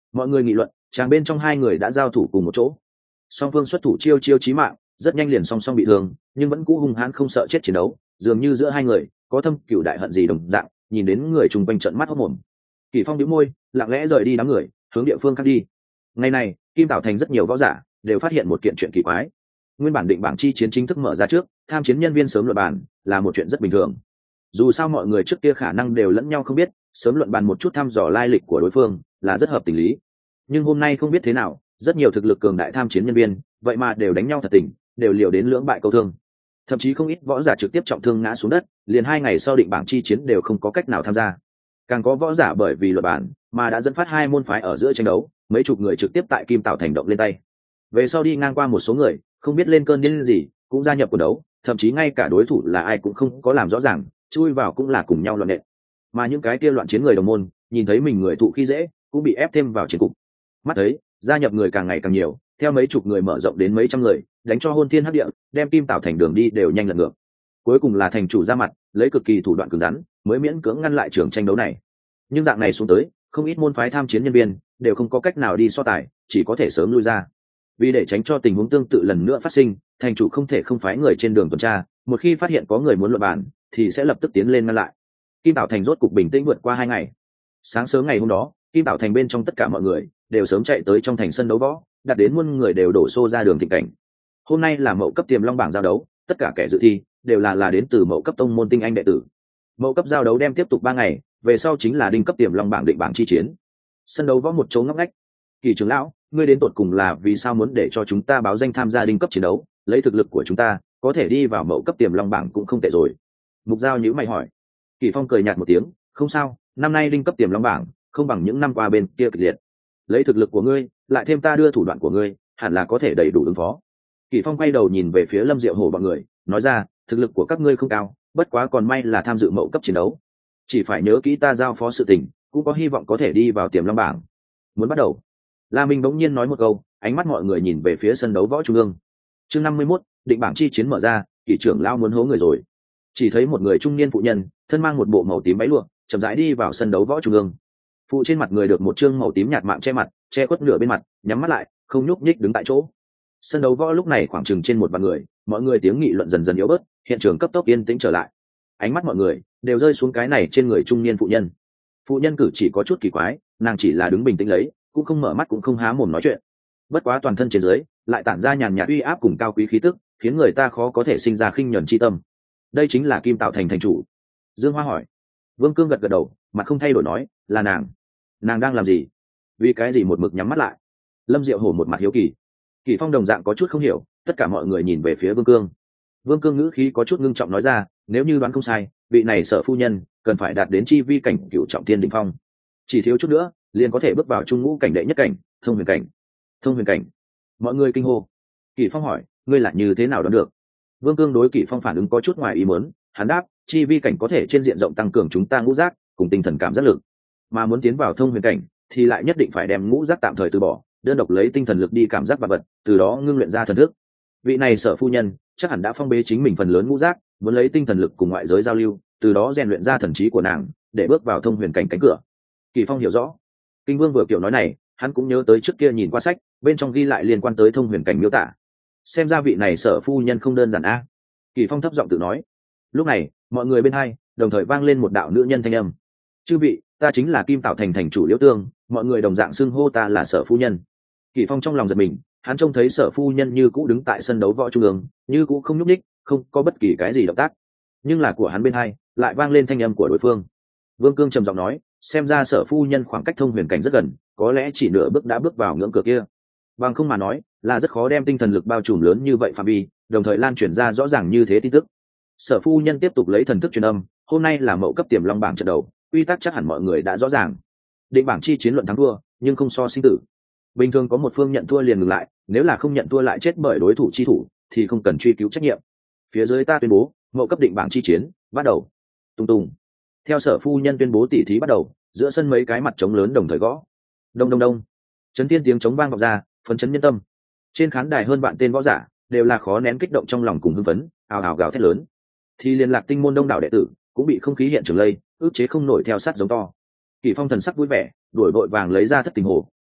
Mọi người nghị luận chàng bên trong hai người đã giao thủ cùng một chỗ, song phương xuất thủ chiêu chiêu chí mạng, rất nhanh liền song song bị thương, nhưng vẫn cũ hung hãn không sợ chết chiến đấu, dường như giữa hai người có thâm cửu đại hận gì đồng dạng, nhìn đến người chung quanh trợn mắt hốt mồm. Kỷ Phong nhíu môi, lặng lẽ rời đi đám người, hướng địa phương khác đi. Ngày này, Kim Tảo Thành rất nhiều võ giả đều phát hiện một kiện chuyện kỳ quái. Nguyên bản định bảng chi chiến chính thức mở ra trước, tham chiến nhân viên sớm luận bàn là một chuyện rất bình thường. Dù sao mọi người trước kia khả năng đều lẫn nhau không biết, sớm luận bàn một chút thăm dò lai lịch của đối phương là rất hợp tình lý. Nhưng hôm nay không biết thế nào, rất nhiều thực lực cường đại tham chiến nhân viên, vậy mà đều đánh nhau thật tình, đều liều đến lưỡng bại câu thương. Thậm chí không ít võ giả trực tiếp trọng thương ngã xuống đất, liền hai ngày sau định bảng chi chiến đều không có cách nào tham gia. Càng có võ giả bởi vì luật bản mà đã dẫn phát hai môn phái ở giữa tranh đấu, mấy chục người trực tiếp tại Kim Tảo Thành động lên tay. Về sau đi ngang qua một số người, không biết lên cơn điên gì, cũng gia nhập cuộc đấu, thậm chí ngay cả đối thủ là ai cũng không có làm rõ ràng, chui vào cũng là cùng nhau loạn nện. Mà những cái kia loạn chiến người đồng môn, nhìn thấy mình người thụ khi dễ, cũng bị ép thêm vào chiến cục. Mắt thấy, gia nhập người càng ngày càng nhiều, theo mấy chục người mở rộng đến mấy trăm người, đánh cho hôn thiên hấp địa, đem Kim Tảo Thành đường đi đều nhanh lật ngược. Cuối cùng là thành chủ ra mặt, lấy cực kỳ thủ đoạn cứng rắn, mới miễn cưỡng ngăn lại trường tranh đấu này. Nhưng dạng này xuống tới, không ít môn phái tham chiến nhân viên đều không có cách nào đi so tài, chỉ có thể sớm lui ra. Vì để tránh cho tình huống tương tự lần nữa phát sinh, thành chủ không thể không phái người trên đường tuần tra, một khi phát hiện có người muốn luận bàn thì sẽ lập tức tiến lên ngăn lại. Kim Tảo Thành rốt cục bình tĩnh vượt qua hai ngày. Sáng sớm ngày hôm đó, Kim Tảo Thành bên trong tất cả mọi người đều sớm chạy tới trong thành sân đấu võ, đặt đến muôn người đều đổ xô ra đường thịnh cảnh. Hôm nay là mậu cấp tiềm long bảng giao đấu, tất cả kẻ dự thi đều là là đến từ mậu cấp tông môn tinh anh đệ tử. Mậu cấp giao đấu đem tiếp tục ba ngày, về sau chính là đinh cấp tiềm long bảng định bảng chi chiến. Sân đấu võ một chỗ ngóc ngách. Kỳ trưởng lão, ngươi đến tột cùng là vì sao muốn để cho chúng ta báo danh tham gia đinh cấp chiến đấu, lấy thực lực của chúng ta có thể đi vào mậu cấp tiềm long bảng cũng không tệ rồi. Mục Giao nhíu mày hỏi. Kỳ Phong cười nhạt một tiếng, không sao, năm nay đinh cấp tiềm long bảng không bằng những năm qua bên kia kịch liệt. Lấy thực lực của ngươi, lại thêm ta đưa thủ đoạn của ngươi, hẳn là có thể đầy đủ ứng phó. Kỳ Phong quay đầu nhìn về phía Lâm Diệu Hổ bọn người, nói ra, thực lực của các ngươi không cao, bất quá còn may là tham dự mậu cấp chiến đấu, chỉ phải nhớ kỹ ta giao phó sự tình, cũng có hy vọng có thể đi vào tiềm long bảng. Muốn bắt đầu. La Minh bỗng nhiên nói một câu, ánh mắt mọi người nhìn về phía sân đấu võ trung ương. Chương năm mươi mốt, định bảng chi chiến mở ra, Kỷ trưởng lão muốn hố người rồi. Chỉ thấy một người trung niên phụ nhân, thân mang một bộ màu tím váy lụa, chậm rãi đi vào sân đấu võ trung ương. Phụ trên mặt người được một trương màu tím nhạt mạng che mặt, che khuất nửa bên mặt, nhắm mắt lại, không nhúc nhích đứng tại chỗ. Sân đấu võ lúc này khoảng chừng trên một vạn người, mọi người tiếng nghị luận dần dần yếu bớt, hiện trường cấp tốc yên tĩnh trở lại. Ánh mắt mọi người đều rơi xuống cái này trên người trung niên phụ nhân. Phụ nhân cử chỉ có chút kỳ quái, nàng chỉ là đứng bình tĩnh lấy, cũng không mở mắt cũng không há mồm nói chuyện. Bất quá toàn thân trên dưới lại tản ra nhàn nhạt uy áp cùng cao quý khí tức, khiến người ta khó có thể sinh ra khinh nhẫn chi tâm. Đây chính là Kim Tảo Thành thành chủ. Dương Hoa hỏi. Vương Cương gật gật đầu, mặt không thay đổi nói, là nàng. Nàng đang làm gì? Vì cái gì một mực nhắm mắt lại? Lâm Diệu Hổ một mặt hiếu kỳ. Kỳ Phong đồng dạng có chút không hiểu, tất cả mọi người nhìn về phía Vương Cương. Vương Cương ngữ khí có chút ngưng trọng nói ra, nếu như đoán không sai, vị này Sở phu nhân cần phải đạt đến chi vi cảnh cửu trọng thiên đỉnh phong, chỉ thiếu chút nữa liền có thể bước vào trung ngũ cảnh đệ nhất cảnh, thông huyền cảnh. Thông huyền cảnh. Mọi người kinh hô. Kỳ Phong hỏi, ngươi là như thế nào đoán được? Vương Cương đối Kỳ Phong phản ứng có chút ngoài ý muốn, hắn đáp, chi vi cảnh có thể trên diện rộng tăng cường chúng ta ngũ giác cùng tinh thần cảm giác lực, mà muốn tiến vào thông huyền cảnh thì lại nhất định phải đem ngũ giác tạm thời từ bỏ, đơn độc lấy tinh thần lực đi cảm giác vật vật, từ đó ngưng luyện ra thần thức. Vị này Sở phu nhân chắc hẳn đã phong bế chính mình phần lớn ngũ giác, muốn lấy tinh thần lực cùng ngoại giới giao lưu, từ đó rèn luyện ra thần trí của nàng, để bước vào thông huyền cảnh cánh cửa. Kỳ Phong hiểu rõ. Kinh Vương vừa kiểu nói này, hắn cũng nhớ tới trước kia nhìn qua sách, bên trong ghi lại liên quan tới thông huyền cảnh miêu tả. Xem ra vị này Sở phu nhân không đơn giản a. Kỳ Phong thấp giọng tự nói. Lúc này, mọi người bên hai đồng thời vang lên một đạo nữ nhân thanh âm. Chư vị, ta chính là Kim Tảo Thành thành chủ Liễu Tương, mọi người đồng dạng xưng hô ta là Sở phu nhân. Kỳ Phong trong lòng giật mình, hắn trông thấy Sở phu nhân như cũ đứng tại sân đấu võ trung ương, như cũ không nhúc nhích, không có bất kỳ cái gì động tác. Nhưng là của hắn bên hai lại vang lên thanh âm của đối phương. Vương Cương trầm giọng nói, xem ra Sở phu nhân khoảng cách thông huyền cảnh rất gần, có lẽ chỉ nửa bước đã bước vào ngưỡng cửa kia. Bằng không mà nói, là rất khó đem tinh thần lực bao trùm lớn như vậy phạm vi, đồng thời lan truyền ra rõ ràng như thế tin tức. Sở phu nhân tiếp tục lấy thần thức truyền âm, hôm nay là mậu cấp tiềm long bảng trận đầu, quy tắc chắc hẳn mọi người đã rõ ràng. Định bảng chi chiến luận thắng thua, nhưng không so sinh tử. Bình thường có một phương nhận thua liền ngừng lại, nếu là không nhận thua lại chết bởi đối thủ chi thủ, thì không cần truy cứu trách nhiệm. Phía dưới ta tuyên bố, mậu cấp định bảng chi chiến bắt đầu. Tung tung. Theo Sở phu nhân tuyên bố tỉ thí bắt đầu, giữa sân mấy cái mặt trống lớn đồng thời gõ. Đông đông đông. Chấn thiên tiếng trống vang vọng ra, phấn chấn nhân tâm. Trên khán đài hơn vạn tên võ giả đều là khó nén kích động trong lòng cùng hưng phấn, ào ào gào thét lớn. Thì liên lạc tinh môn đông đảo đệ tử cũng bị không khí hiện trường lây, ức chế không nổi theo sát giống to. Kỳ Phong thần sắc vui vẻ, đuổi vội vàng lấy ra thất tình hồ,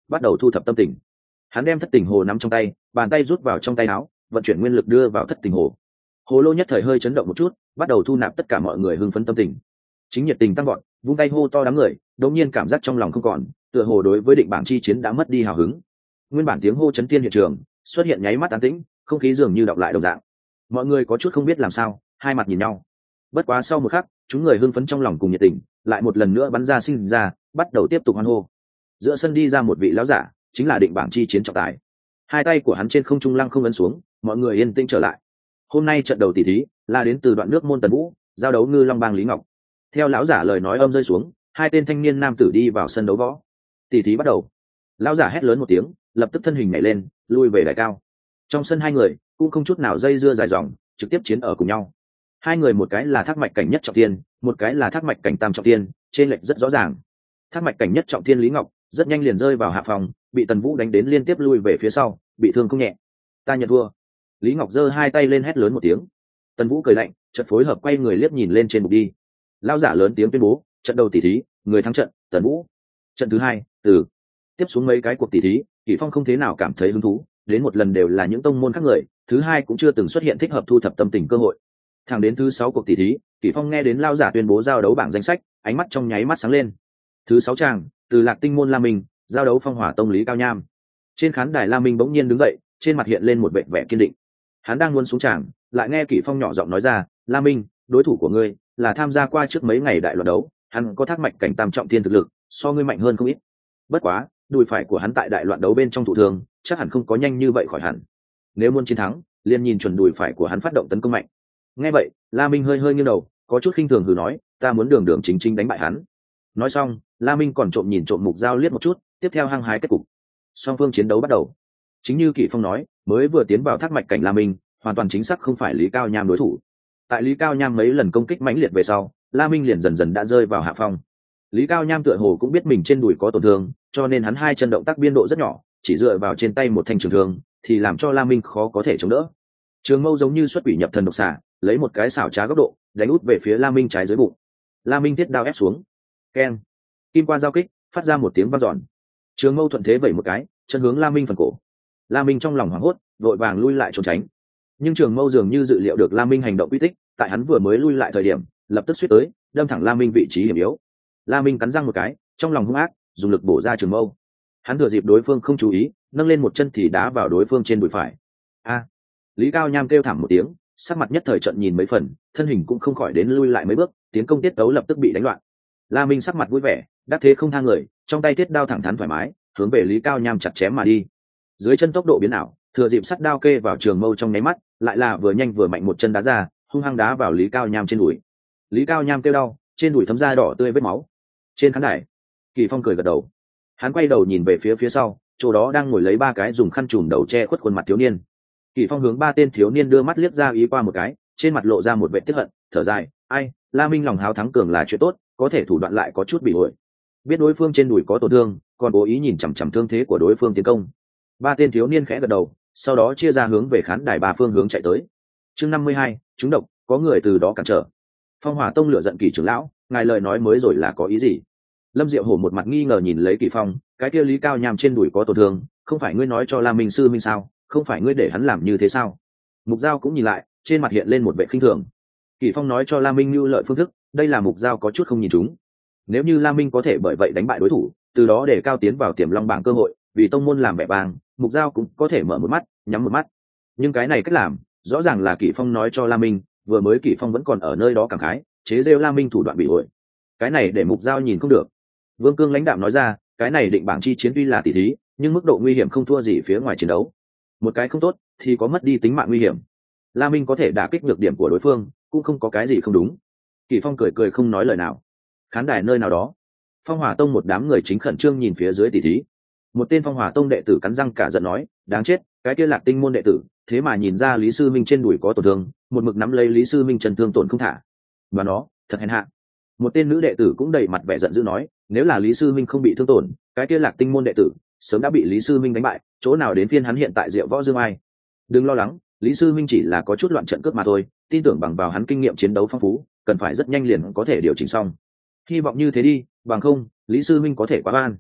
bắt đầu thu thập tâm tình. Hắn đem thất tình hồ nắm trong tay, bàn tay rút vào trong tay áo, vận chuyển nguyên lực đưa vào thất tình hồ. Hồ lô nhất thời hơi chấn động một chút, bắt đầu thu nạp tất cả mọi người hưng phấn tâm tình. Chính nhiệt tình tăng vọt, vung tay hô to đám người, đột nhiên cảm giác trong lòng không còn, tựa hồ đối với định bảng chi chiến đã mất đi hào hứng. Nguyên bản tiếng hô chấn thiên hiện trường, xuất hiện nháy mắt an tĩnh, không khí dường như đọng lại đồng dạng. Mọi người có chút không biết làm sao, hai mặt nhìn nhau. Bất quá sau một khắc, chúng người hưng phấn trong lòng cùng nhiệt tình, lại một lần nữa bắn ra sinh ra, bắt đầu tiếp tục hoan hô. Giữa sân đi ra một vị lão giả, chính là định bảng chi chiến trọng tài. Hai tay của hắn trên không trung lăng không ấn xuống, mọi người yên tĩnh trở lại. Hôm nay trận đầu tỷ thí là đến từ đoạn nước môn Tần Vũ, giao đấu Ngư Long Bang Lý Ngọc. Theo lão giả lời nói âm rơi xuống, hai tên thanh niên nam tử đi vào sân đấu võ. Tỷ thí bắt đầu. Lão giả hét lớn một tiếng, lập tức thân hình nhảy lên, lui về đài cao. Trong sân hai người cũng không chút nào dây dưa dài dòng, trực tiếp chiến ở cùng nhau. Hai người một cái là thác mạch cảnh nhất trọng thiên, một cái là thác mạch cảnh tam trọng thiên, trên lệch rất rõ ràng. Thác mạch cảnh nhất trọng thiên Lý Ngọc rất nhanh liền rơi vào hạ phòng, bị Tần Vũ đánh đến liên tiếp lui về phía sau, bị thương không nhẹ. Ta nhận thua. Lý Ngọc giơ hai tay lên hét lớn một tiếng. Tần Vũ cười lạnh, chợt phối hợp quay người liếc nhìn lên trên bục đi. Lão giả lớn tiếng tuyên bố, trận đầu tỷ thí, người thắng trận, Tần Vũ. Trận thứ hai, từ tiếp xuống mấy cái cuộc tỷ thí, Kỷ Phong không thế nào cảm thấy hứng thú, đến một lần đều là những tông môn khác người, thứ hai cũng chưa từng xuất hiện thích hợp thu thập tâm tình cơ hội. Thẳng đến thứ sáu cuộc tỷ thí, Kỷ Phong nghe đến lão giả tuyên bố giao đấu bảng danh sách, ánh mắt trong nháy mắt sáng lên. Thứ sáu tràng, từ Lạc Tinh môn La Minh, giao đấu Phong Hỏa tông Lý Cao Nham. Trên khán đài La Minh bỗng nhiên đứng dậy, trên mặt hiện lên một vẻ vẻ kiên định. Hắn đang muốn xuống tràng, lại nghe Kỷ Phong nhỏ giọng nói ra, La Minh, đối thủ của ngươi là tham gia qua trước mấy ngày đại loạn đấu, hắn có thác mạch cảnh tam trọng thiên thực lực, so ngươi mạnh hơn không ít. Bất quá, đùi phải của hắn tại đại loạn đấu bên trong thụ thương, chắc hẳn không có nhanh như vậy khỏi hẳn. Nếu muốn chiến thắng, liền nhìn chuẩn đùi phải của hắn phát động tấn công mạnh. Nghe vậy, La Minh hơi hơi nghiêng đầu, có chút khinh thường hừ nói, ta muốn đường đường chính chính đánh bại hắn. Nói xong, La Minh còn trộm nhìn trộm Mục Dao liếc một chút, tiếp theo hăng hái kết cục. Song phương chiến đấu bắt đầu. Chính như Kỷ Phong nói, mới vừa tiến vào thác mạch cảnh La Minh, hoàn toàn chính xác không phải Lý Cao Nham đối thủ. Tại Lý Cao Nham mấy lần công kích mãnh liệt về sau, La Minh liền dần dần đã rơi vào hạ phong. Lý Cao Nham tựa hồ cũng biết mình trên đùi có tổn thương, cho nên hắn hai chân động tác biên độ rất nhỏ, chỉ dựa vào trên tay một thanh trường thương, thì làm cho La Minh khó có thể chống đỡ. Trường mâu giống như xuất quỷ nhập thần độc xà, lấy một cái xảo trá góc độ, đánh út về phía La Minh trái dưới bụng. La Minh thiết đao ép xuống. Keng. Kim qua giao kích, phát ra một tiếng vang dọn. Trường mâu thuận thế vẩy một cái, chân hướng La Minh phần cổ. La Minh trong lòng hoảng hốt, vội vàng lui lại trốn tránh. Nhưng trường mâu dường như dự liệu được La Minh hành động quy tích, tại hắn vừa mới lui lại thời điểm, lập tức suýt tới, đâm thẳng La Minh vị trí hiểm yếu. La Minh cắn răng một cái, trong lòng hung ác, dùng lực bổ ra trường mâu. Hắn thừa dịp đối phương không chú ý, nâng lên một chân thì đá vào đối phương trên đùi phải. A! Lý Cao Nham kêu thảm một tiếng, sắc mặt nhất thời trận nhìn mấy phần, thân hình cũng không khỏi đến lui lại mấy bước, tiến công tiết tấu lập tức bị đánh loạn. La Minh sắc mặt vui vẻ, đắc thế không tha người, trong tay thiết đao thẳng thắn thoải mái, hướng về Lý Cao Nham chặt chém mà đi. Dưới chân tốc độ biến ảo, thừa dịp sắt đao kê vào trường mâu trong nháy mắt, lại là vừa nhanh vừa mạnh một chân đá ra, hung hăng đá vào Lý Cao Nham trên đùi. Lý Cao Nham kêu đau, trên đùi thấm ra đỏ tươi vết máu. Trên khán đài, Kỳ Phong cười gật đầu. Hắn quay đầu nhìn về phía phía sau, chỗ đó đang ngồi lấy ba cái dùng khăn trùm đầu che khuất khuôn mặt thiếu niên. Kỳ Phong hướng ba tên thiếu niên đưa mắt liếc ra ý qua một cái, trên mặt lộ ra một vẻ tiếc hận, thở dài, ai, La Minh lòng háo thắng cường là chuyện tốt, có thể thủ đoạn lại có chút bị ổi. Biết đối phương trên đùi có tổn thương, còn cố ý nhìn chằm chằm thương thế của đối phương tiến công. Ba tên thiếu niên khẽ gật đầu, sau đó chia ra hướng về khán đài ba phương hướng chạy tới. Chương năm mươi hai, chúng độc, có người từ đó cản trở. Phong Hỏa tông lựa giận Kỳ trưởng lão, ngài lời nói mới rồi là có ý gì? Lâm Diệu Hổ một mặt nghi ngờ nhìn lấy Kỳ Phong, cái kia Lý Cao Nham trên đùi có tổn thương, không phải ngươi nói cho La Minh sư minh sao? Không phải ngươi để hắn làm như thế sao? Mục Dao cũng nhìn lại, trên mặt hiện lên một vẻ khinh thường. Kỳ Phong nói cho La Minh lưu lợi phương thức, đây là Mục Dao có chút không nhìn chúng. Nếu như La Minh có thể bởi vậy đánh bại đối thủ, từ đó để cao tiến vào Tiềm Long bảng cơ hội, vì tông môn làm vẻ vang, Mục Dao cũng có thể mở một mắt, nhắm một mắt. Nhưng cái này cách làm, rõ ràng là Kỳ Phong nói cho La Minh, vừa mới Kỳ Phong vẫn còn ở nơi đó cảm khái, chế giễu La Minh thủ đoạn bị ổi. Cái này để Mục Dao nhìn không được. Vương Cương lãnh đạm nói ra, cái này định bảng chi chiến tuy là tỷ thí, nhưng mức độ nguy hiểm không thua gì phía ngoài chiến đấu. Một cái không tốt thì có mất đi tính mạng nguy hiểm. La Minh có thể đả kích nhược điểm của đối phương, cũng không có cái gì không đúng. Kỳ Phong cười cười không nói lời nào. Khán đài nơi nào đó, Phong Hỏa tông một đám người chính khẩn trương nhìn phía dưới tỷ thí. Một tên Phong Hỏa tông đệ tử cắn răng cả giận nói, đáng chết, cái kia Lạc Tinh môn đệ tử, thế mà nhìn ra Lý sư minh trên đùi có tổn thương, một mực nắm lấy Lý sư minh chân thương tổn không thả. Và nó, thật hèn hạ. Một tên nữ đệ tử cũng đầy mặt vẻ giận dữ nói, nếu là Lý sư minh không bị thương tổn, cái kia Lạc Tinh môn đệ tử sớm đã bị Lý sư minh đánh bại, chỗ nào đến phiên hắn hiện tại Diệu Võ Dương Ai. Đừng lo lắng, Lý sư minh chỉ là có chút loạn trận cướp mà thôi, tin tưởng bằng vào hắn kinh nghiệm chiến đấu phong phú, cần phải rất nhanh liền có thể điều chỉnh xong. Hy vọng như thế đi, bằng không Lý sư minh có thể quá oan.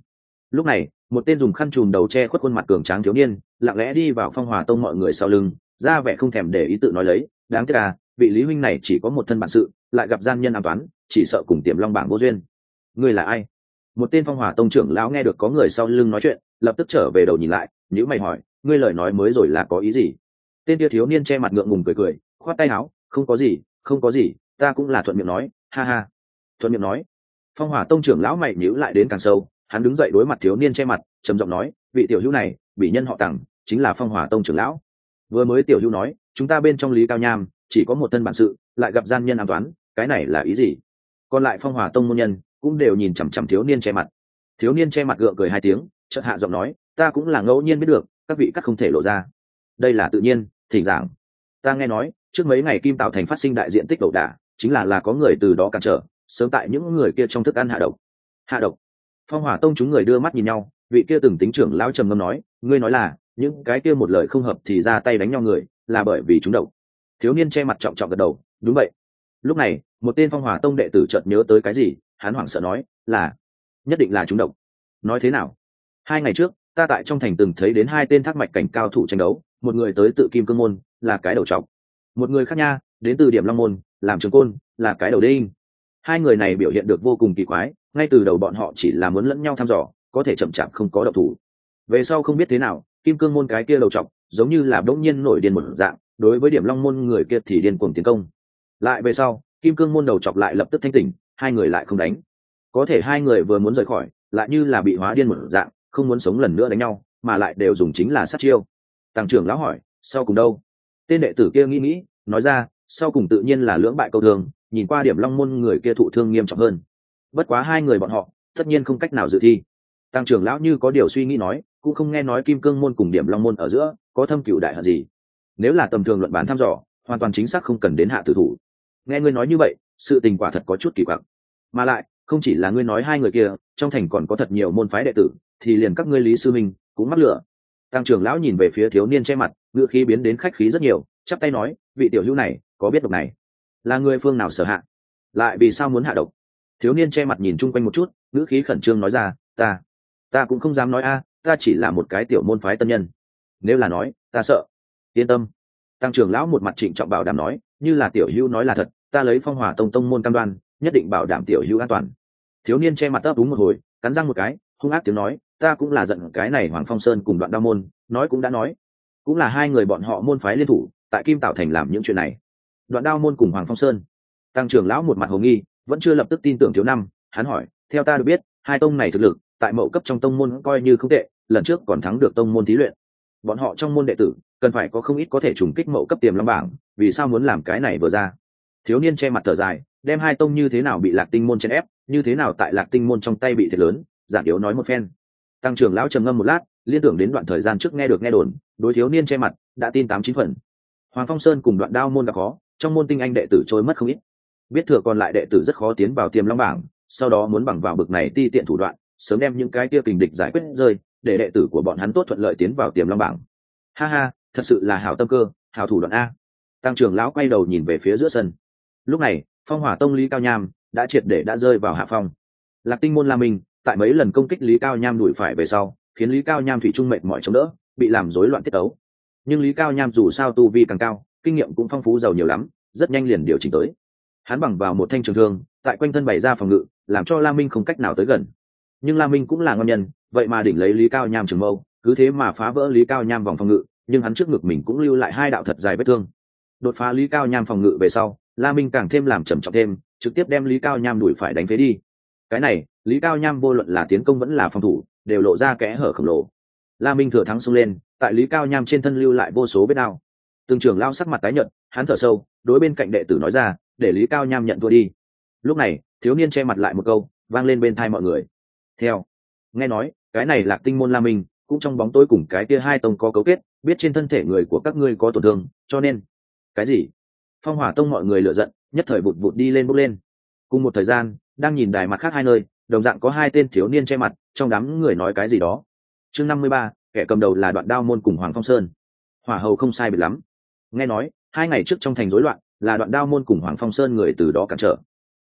Lúc này một tên dùng khăn trùm đầu che khuất khuôn mặt cường tráng thiếu niên lặng lẽ đi vào Phong Hỏa Tông mọi người sau lưng, ra vẻ không thèm để ý tự nói lấy, đáng tiếc à, vị Lý huynh này chỉ có một thân bản sự, lại gặp gian nhân ám toán, chỉ sợ cùng Tiềm Long bảng vô duyên. Ngươi là ai? Một tên Phong Hỏa Tông trưởng lão nghe được có người sau lưng nói chuyện, lập tức trở về đầu nhìn lại, nhíu mày hỏi, ngươi lời nói mới rồi là có ý gì? Tên kia thiếu niên che mặt ngượng ngùng cười cười, khoát tay áo, không có gì, không có gì, ta cũng là thuận miệng nói, ha ha. Thuận miệng nói. Phong Hỏa Tông trưởng lão mày nhíu lại đến càng sâu, hắn đứng dậy đối mặt thiếu niên che mặt, trầm giọng nói, vị tiểu hữu này, bị nhân họ Tằng, chính là Phong Hỏa Tông trưởng lão. Vừa mới tiểu hữu nói, chúng ta bên trong Lý Cao Nham chỉ có một thân bản sự, lại gặp gian nhân ám toán, cái này là ý gì? Còn lại Phong Hỏa Tông môn nhân cũng đều nhìn chằm chằm thiếu niên che mặt. Thiếu niên che mặt gượng cười hai tiếng, chợt hạ giọng nói, ta cũng là ngẫu nhiên biết được, các vị các không thể lộ ra. Đây là tự nhiên, thỉnh giảng. Ta nghe nói, trước mấy ngày Kim Tạo thành phát sinh đại diện tích ẩu đả, chính là là có người từ đó cản trở, sớm tại những người kia trong thức ăn hạ độc. Hạ độc? Phong Hỏa Tông chúng người đưa mắt nhìn nhau, vị kia từng tính trưởng lão trầm ngâm nói, ngươi nói là những cái kia một lời không hợp thì ra tay đánh nhau người, là bởi vì chúng độc. Thiếu niên che mặt trọng trọng gật đầu, đúng vậy. Lúc này, một tên Phong Hỏa Tông đệ tử chợt nhớ tới cái gì, hắn hoảng sợ nói, là nhất định là chúng độc. Nói thế nào? Hai ngày trước, ta tại trong thành từng thấy đến hai tên thác mạch cảnh cao thủ tranh đấu, một người tới tự Kim Cương môn, là cái đầu trọc. Một người khác nha, đến từ Điểm Long môn, làm trường côn, là cái đầu đinh. Hai người này biểu hiện được vô cùng kỳ quái, ngay từ đầu bọn họ chỉ là muốn lẫn nhau thăm dò, có thể chậm chạp không có động thủ. Về sau không biết thế nào, Kim Cương môn cái kia đầu trọc, giống như là đống nhiên nổi điên một dạng, đối với Điểm Long môn người kia thì điên cuồng tiến công. Lại về sau, Kim Cương môn đầu trọc lại lập tức thanh tỉnh, hai người lại không đánh. Có thể hai người vừa muốn rời khỏi, lại như là bị hóa điên một dạng, không muốn sống lần nữa đánh nhau, mà lại đều dùng chính là sát chiêu. Tàng trưởng lão hỏi, sau cùng đâu? Tên đệ tử kia nghĩ nghĩ, nói ra, sau cùng tự nhiên là lưỡng bại câu thương, nhìn qua Điểm Long môn người kia thụ thương nghiêm trọng hơn. Bất quá hai người bọn họ, tất nhiên không cách nào dự thi. Tàng trưởng lão như có điều suy nghĩ nói, cũng không nghe nói Kim Cương môn cùng Điểm Long môn ở giữa có thâm cửu đại hận gì. Nếu là tầm thường luận bán thăm dò, hoàn toàn chính xác không cần đến hạ tử thủ. Nghe ngươi nói như vậy, sự tình quả thật có chút kỳ quặc. Mà lại, không chỉ là ngươi nói hai người kia, trong thành còn có thật nhiều môn phái đệ tử, thì liền các ngươi Lý sư minh cũng mắc lửa. Tăng trưởng lão nhìn về phía thiếu niên che mặt, ngựa khí biến đến khách khí rất nhiều, chắp tay nói, vị tiểu hữu này, có biết độc này là người phương nào sở hạ, lại vì sao muốn hạ độc? Thiếu niên che mặt nhìn chung quanh một chút, ngữ khí khẩn trương nói ra, ta, ta cũng không dám nói a, ta chỉ là một cái tiểu môn phái tân nhân. Nếu là nói, ta sợ. Yên tâm. Tăng trưởng lão một mặt trịnh trọng bảo đảm nói, như là tiểu hữu nói là thật, ta lấy Phong Hỏa Tông tông môn cam đoan, nhất định bảo đảm tiểu hữu an toàn. Thiếu niên che mặt ấp úng một hồi, cắn răng một cái, hung ác tiếng nói, ta cũng là giận cái này Hoàng Phong Sơn cùng Đoạn Đao môn, nói cũng đã nói, cũng là hai người bọn họ môn phái liên thủ, tại Kim Tạo thành làm những chuyện này. Đoạn Đao môn cùng Hoàng Phong Sơn. Tăng trưởng lão một mặt hồ nghi, vẫn chưa lập tức tin tưởng thiếu năm, hắn hỏi, theo ta được biết, hai tông này thực lực, tại mậu cấp trong tông môn coi như không tệ, lần trước còn thắng được tông môn thí luyện. Bọn họ trong môn đệ tử, cần phải có không ít có thể trùng kích mậu cấp Tiềm Long bảng, vì sao muốn làm cái này vừa ra? Thiếu niên che mặt thở dài, đem hai tông như thế nào bị Lạc Tinh môn chèn ép, như thế nào tại Lạc Tinh môn trong tay bị thiệt lớn, giản yếu nói một phen. Tăng trưởng lão trầm ngâm một lát, liên tưởng đến đoạn thời gian trước nghe được nghe đồn, đối thiếu niên che mặt đã tin tám chín phần. Hoàng Phong Sơn cùng Đoạn Đao môn đã khó, trong môn tinh anh đệ tử trôi mất không ít. Biết thừa còn lại đệ tử rất khó tiến vào Tiềm Long bảng, sau đó muốn bằng vào bực này ti tiện thủ đoạn, sớm đem những cái kia kình địch giải quyết rơi, để đệ tử của bọn hắn tốt thuận lợi tiến vào Tiềm Long bảng. Ha ha, thật sự là hảo tâm cơ, hảo thủ đoạn a. Tăng trưởng lão quay đầu nhìn về phía giữa sân. Lúc này, Phong Hỏa Tông Lý Cao Nham đã triệt để đã rơi vào hạ phong. Lạc Tinh môn La Minh tại mấy lần công kích Lý Cao Nham đuổi phải về sau, khiến Lý Cao Nham thủy trung mệt mỏi chống đỡ, bị làm rối loạn tiết tấu. Nhưng Lý Cao Nham dù sao tu vi càng cao, kinh nghiệm cũng phong phú giàu nhiều lắm, rất nhanh liền điều chỉnh tới. Hắn bằng vào một thanh trường thương, tại quanh thân bày ra phòng ngự, làm cho La Minh không cách nào tới gần. Nhưng La Minh cũng là ngon nhân, vậy mà đỉnh lấy Lý Cao Nham trường mâu, cứ thế mà phá vỡ Lý Cao Nham vòng phòng ngự, nhưng hắn trước ngực mình cũng lưu lại hai đạo thật dài vết thương. Đột phá Lý Cao Nham phòng ngự về sau, La Minh càng thêm làm trầm trọng thêm, trực tiếp đem Lý Cao Nham đuổi phải đánh phế đi. Cái này, Lý Cao Nham vô luận là tiến công vẫn là phòng thủ, đều lộ ra kẽ hở khổng lồ. La Minh thừa thắng xông lên, tại Lý Cao Nham trên thân lưu lại vô số vết đao. Từng trưởng lao sắc mặt tái nhợt, hắn thở sâu, đối bên cạnh đệ tử nói ra, để Lý Cao Nham nhận thua đi. Lúc này, thiếu niên che mặt lại một câu, vang lên bên tai mọi người. Theo, nghe nói, cái này Lạc Tinh môn La Minh, cũng trong bóng tối cùng cái kia hai tông có cấu kết, biết trên thân thể người của các ngươi có tổn thương, cho nên cái gì? Phong Hỏa Tông mọi người lựa giận, nhất thời vụt vụt đi lên bốc lên. Cùng một thời gian, đang nhìn đài mặt khác hai nơi, đồng dạng có hai tên thiếu niên che mặt, trong đám người nói cái gì đó. Chương năm mươi ba, kẻ cầm đầu là Đoạn Đao môn cùng Hoàng Phong Sơn. Hỏa hầu không sai biệt lắm. Nghe nói, hai ngày trước trong thành rối loạn, là Đoạn Đao môn cùng Hoàng Phong Sơn người từ đó cản trở.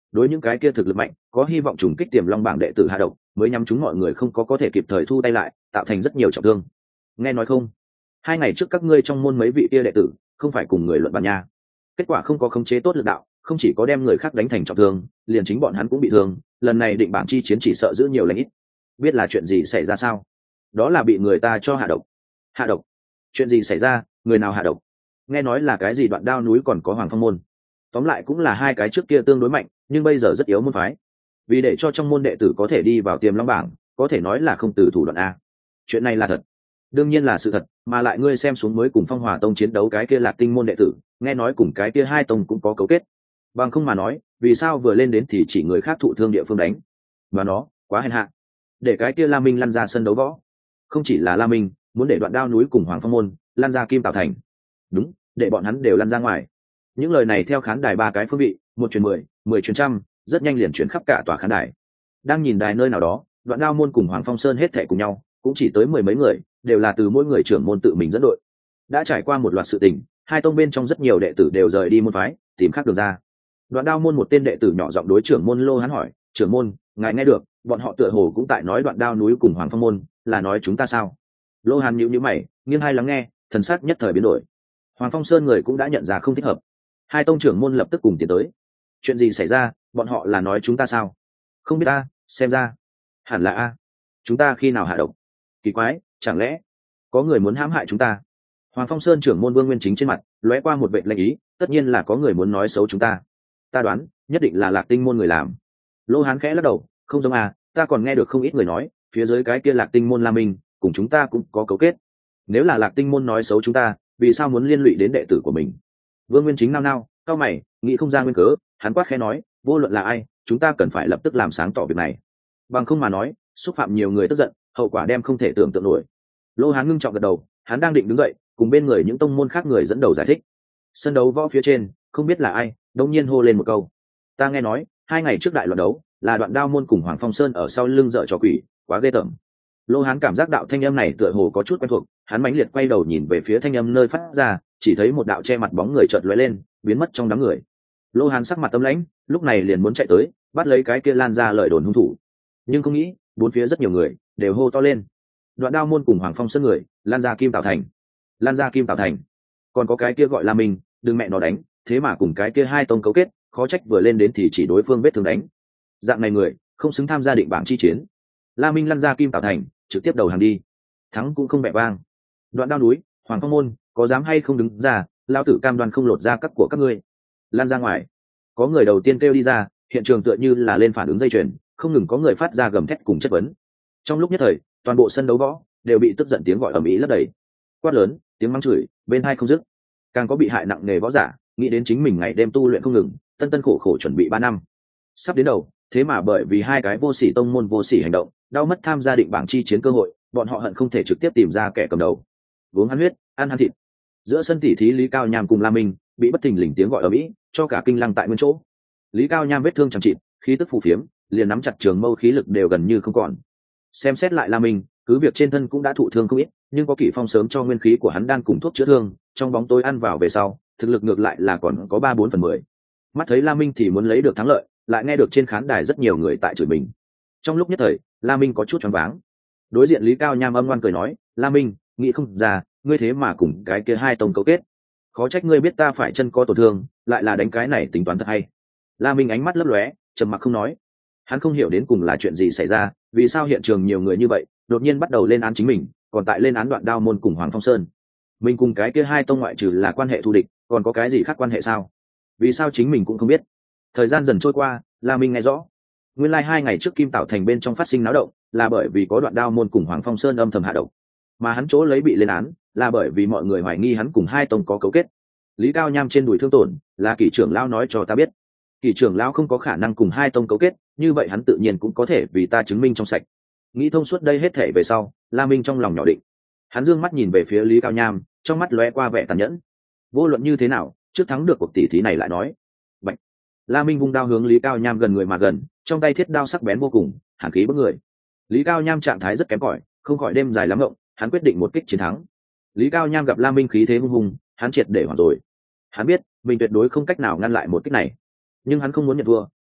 đối những cái kia thực lực mạnh có hy vọng trùng kích tiềm long bảng đệ tử hạ độc, mới nhắm chúng mọi người không có có thể kịp thời thu tay lại, tạo thành rất nhiều trọng thương. Nghe nói không, hai ngày trước các ngươi trong môn mấy vị kia đệ tử không phải cùng người luận bàn nha, kết quả không có khống chế tốt lực đạo, không chỉ có đem người khác đánh thành trọng thương, liền chính bọn hắn cũng bị thương. Lần này định bảng chi chiến chỉ sợ giữ nhiều lãnh ít. Biết là chuyện gì xảy ra sao? Đó là bị người ta cho hạ độc. Hạ độc? Chuyện gì xảy ra? Người nào hạ độc? Nghe nói là cái gì Đoạn Đao núi còn có Hoàng Phong môn, tóm lại cũng là hai cái trước kia tương đối mạnh nhưng bây giờ rất yếu môn phái. Vì để cho trong môn đệ tử có thể đi vào tiềm long bảng, có thể nói là không từ thủ đoạn a. Chuyện này là thật? Đương nhiên là sự thật, mà lại ngươi xem xuống mới cùng Phong Hỏa tông chiến đấu cái kia Lạc Tinh môn đệ tử, nghe nói cùng cái kia hai tông cũng có cấu kết. Bằng không mà nói, vì sao vừa lên đến thì chỉ người khác thụ thương địa phương đánh? Và nó quá hèn hạ, để cái kia La Minh lăn ra sân đấu võ. Không chỉ là La Minh muốn để Đoạn Đao núi cùng Hoàng Phong môn lăn ra Kim Tảo thành, đúng, để bọn hắn đều lăn ra ngoài. Những lời này theo khán đài ba cái phương vị, một truyền mười, mười truyền trăm, rất nhanh liền chuyển khắp cả tòa khán đài. Đang nhìn đài nơi nào đó, Đoạn Đao môn cùng Hoàng Phong sơn hết thảy cùng nhau cũng chỉ tới mười mấy người, đều là từ mỗi người trưởng môn tự mình dẫn đội. Đã trải qua một loạt sự tình, hai tông bên trong rất nhiều đệ tử đều rời đi môn phái, tìm khác đường ra. Đoạn Đao môn một tên đệ tử nhỏ giọng đối trưởng môn Lô Hán hỏi: "Trưởng môn, ngài nghe được, bọn họ tựa hồ cũng tại nói Đoạn Đao núi cùng Hoàng Phong môn, là nói chúng ta sao?" Lô Hán nhíu nhíu mày, nghiêng hai lắng nghe, thần sắc nhất thời biến đổi. Hoàng Phong sơn người cũng đã nhận ra không thích hợp. Hai tông trưởng môn lập tức cùng tiến tới. Chuyện gì xảy ra, bọn họ là nói chúng ta sao? Không biết ta, xem ra hẳn là a. Chúng ta khi nào hạ độc? Kỳ quái, chẳng lẽ có người muốn hãm hại chúng ta? Hoàng Phong sơn trưởng môn Vương Nguyên Chính trên mặt lóe qua một vệt lạnh ý, tất nhiên là có người muốn nói xấu chúng ta. Ta đoán nhất định là Lạc Tinh môn người làm. Lô Hán khẽ lắc đầu, không giống à, ta còn nghe được không ít người nói phía dưới cái kia Lạc Tinh môn La Minh cùng chúng ta cũng có cấu kết. Nếu là Lạc Tinh môn nói xấu chúng ta, vì sao muốn liên lụy đến đệ tử của mình? Vương Nguyên Chính nao nao, cao mày, nghĩ không ra nguyên cớ, hắn quát khẽ nói: vô luận là ai, chúng ta cần phải lập tức làm sáng tỏ việc này, bằng không mà nói xúc phạm nhiều người tức giận, hậu quả đem không thể tưởng tượng nổi. Lô Hán ngưng trọng gật đầu, hắn đang định đứng dậy cùng bên người những tông môn khác người dẫn đầu giải thích. Sân đấu võ phía trên không biết là ai đông nhiên hô lên một câu: ta nghe nói hai ngày trước đại loạn đấu là Đoạn Đao môn cùng Hoàng Phong sơn ở sau lưng dợ trò quỷ, quá ghê tởm. Lô Hán cảm giác đạo thanh âm này tựa hồ có chút quen thuộc, hắn mãnh liệt quay đầu nhìn về phía thanh âm nơi phát ra, chỉ thấy một đạo che mặt bóng người chợt lóe lên, biến mất trong đám người. Lô Hán sắc mặt tâm lãnh, lúc này liền muốn chạy tới bắt lấy cái kia lan ra lời đồn hung thủ, nhưng không nghĩ bốn phía rất nhiều người đều hô to lên: Đoạn Đao môn cùng Hoàng Phong sơn người lan ra Kim Tảo thành, lan ra Kim Tảo thành. Còn có cái kia gọi là mình, đừng mẹ nó đánh, thế mà cùng cái kia hai tông cấu kết, khó trách vừa lên đến thì chỉ đối phương vết thương đánh. Dạng này người không xứng tham gia định bảng chi chiến. La Minh lăn ra Kim Tảo thành, trực tiếp đầu hàng đi, thắng cũng không bẹ vang. Đoạn Đao núi, Hoàng Phong môn, có dám hay không đứng ra, lao tử cam đoan không lột ra các của các ngươi. Lan ra ngoài. Có người đầu tiên kêu đi ra, hiện trường tựa như là lên phản ứng dây chuyền, không ngừng có người phát ra gầm thét cùng chất vấn. Trong lúc nhất thời, toàn bộ sân đấu võ đều bị tức giận tiếng gọi ầm ĩ lấp đầy, quát lớn, tiếng mắng chửi bên hai không dứt. Càng có bị hại nặng nề võ giả nghĩ đến chính mình ngày đêm tu luyện không ngừng, tân tân khổ khổ chuẩn bị ba năm sắp đến đầu, thế mà bởi vì hai cái vô sỉ tông môn vô sỉ hành động, đau mất tham gia định bảng chi chiến cơ hội, bọn họ hận không thể trực tiếp tìm ra kẻ cầm đầu, uống hắn huyết, ăn hắn thịt. Giữa sân tỉ thí Lý Cao Nham cùng La Minh bị bất thình lình tiếng gọi ở mỹ cho cả kinh lăng tại nguyên chỗ. Lý Cao Nham vết thương chẳng chịt, khí tức phù phiếm, liền nắm chặt trường mâu khí lực đều gần như không còn. Xem xét lại La Minh, cứ việc trên thân cũng đã thụ thương không ít, nhưng có Kỷ Phong sớm cho nguyên khí của hắn đang cùng thuốc chữa thương, trong bóng tối ăn vào về sau, thực lực ngược lại là còn có ba bốn phần mười. Mắt thấy La Minh thì muốn lấy được thắng lợi, lại nghe được trên khán đài rất nhiều người tại chửi mình. Trong lúc nhất thời, La Minh có chút choáng váng. Đối diện Lý Cao Nham âm ngoan cười nói: La Minh, nghĩ không ra ngươi thế mà cùng cái kia hai tông cấu kết, khó trách ngươi biết ta phải chân có tổn thương, lại là đánh cái này tính toán thật hay. La Minh ánh mắt lấp lóe, trầm mặc không nói. Hắn không hiểu đến cùng là chuyện gì xảy ra, vì sao hiện trường nhiều người như vậy đột nhiên bắt đầu lên án chính mình, còn tại lên án Đoạn Đao môn cùng Hoàng Phong sơn. Mình cùng cái kia hai tông ngoại trừ là quan hệ thù địch, còn có cái gì khác quan hệ sao? Vì sao chính mình cũng không biết? Thời gian dần trôi qua, La Minh nghe rõ, nguyên lai like hai ngày trước Kim Tảo thành bên trong phát sinh náo động, là bởi vì có Đoạn Đao môn cùng Hoàng Phong sơn âm thầm hạ độc, mà hắn chỗ lấy bị lên án là bởi vì mọi người hoài nghi hắn cùng hai tông có cấu kết. Lý Cao Nham trên đùi thương tổn, là Kỷ trưởng lão nói cho ta biết. Kỷ trưởng lão không có khả năng cùng hai tông cấu kết, như vậy hắn tự nhiên cũng có thể vì ta chứng minh trong sạch. Nghĩ thông suốt đây hết thể về sau, La Minh trong lòng nhỏ định. Hắn dương mắt nhìn về phía Lý Cao Nham, trong mắt lóe qua vẻ tàn nhẫn. Vô luận như thế nào, trước thắng được cuộc tỷ thí này lại nói. Bạch. La Minh vung đao hướng Lý Cao Nham gần người mà gần, trong tay thiết đao sắc bén vô cùng, hàn khí bức người. Lý Cao Nham trạng thái rất kém cỏi, không khỏi đêm dài lắm ngộng, hắn quyết định một kích chiến thắng. Lý Cao Nham gặp La Minh khí thế hung hùng, hắn triệt để hoảng rồi. Hắn biết mình tuyệt đối không cách nào ngăn lại một kích này, nhưng hắn không muốn nhận thua,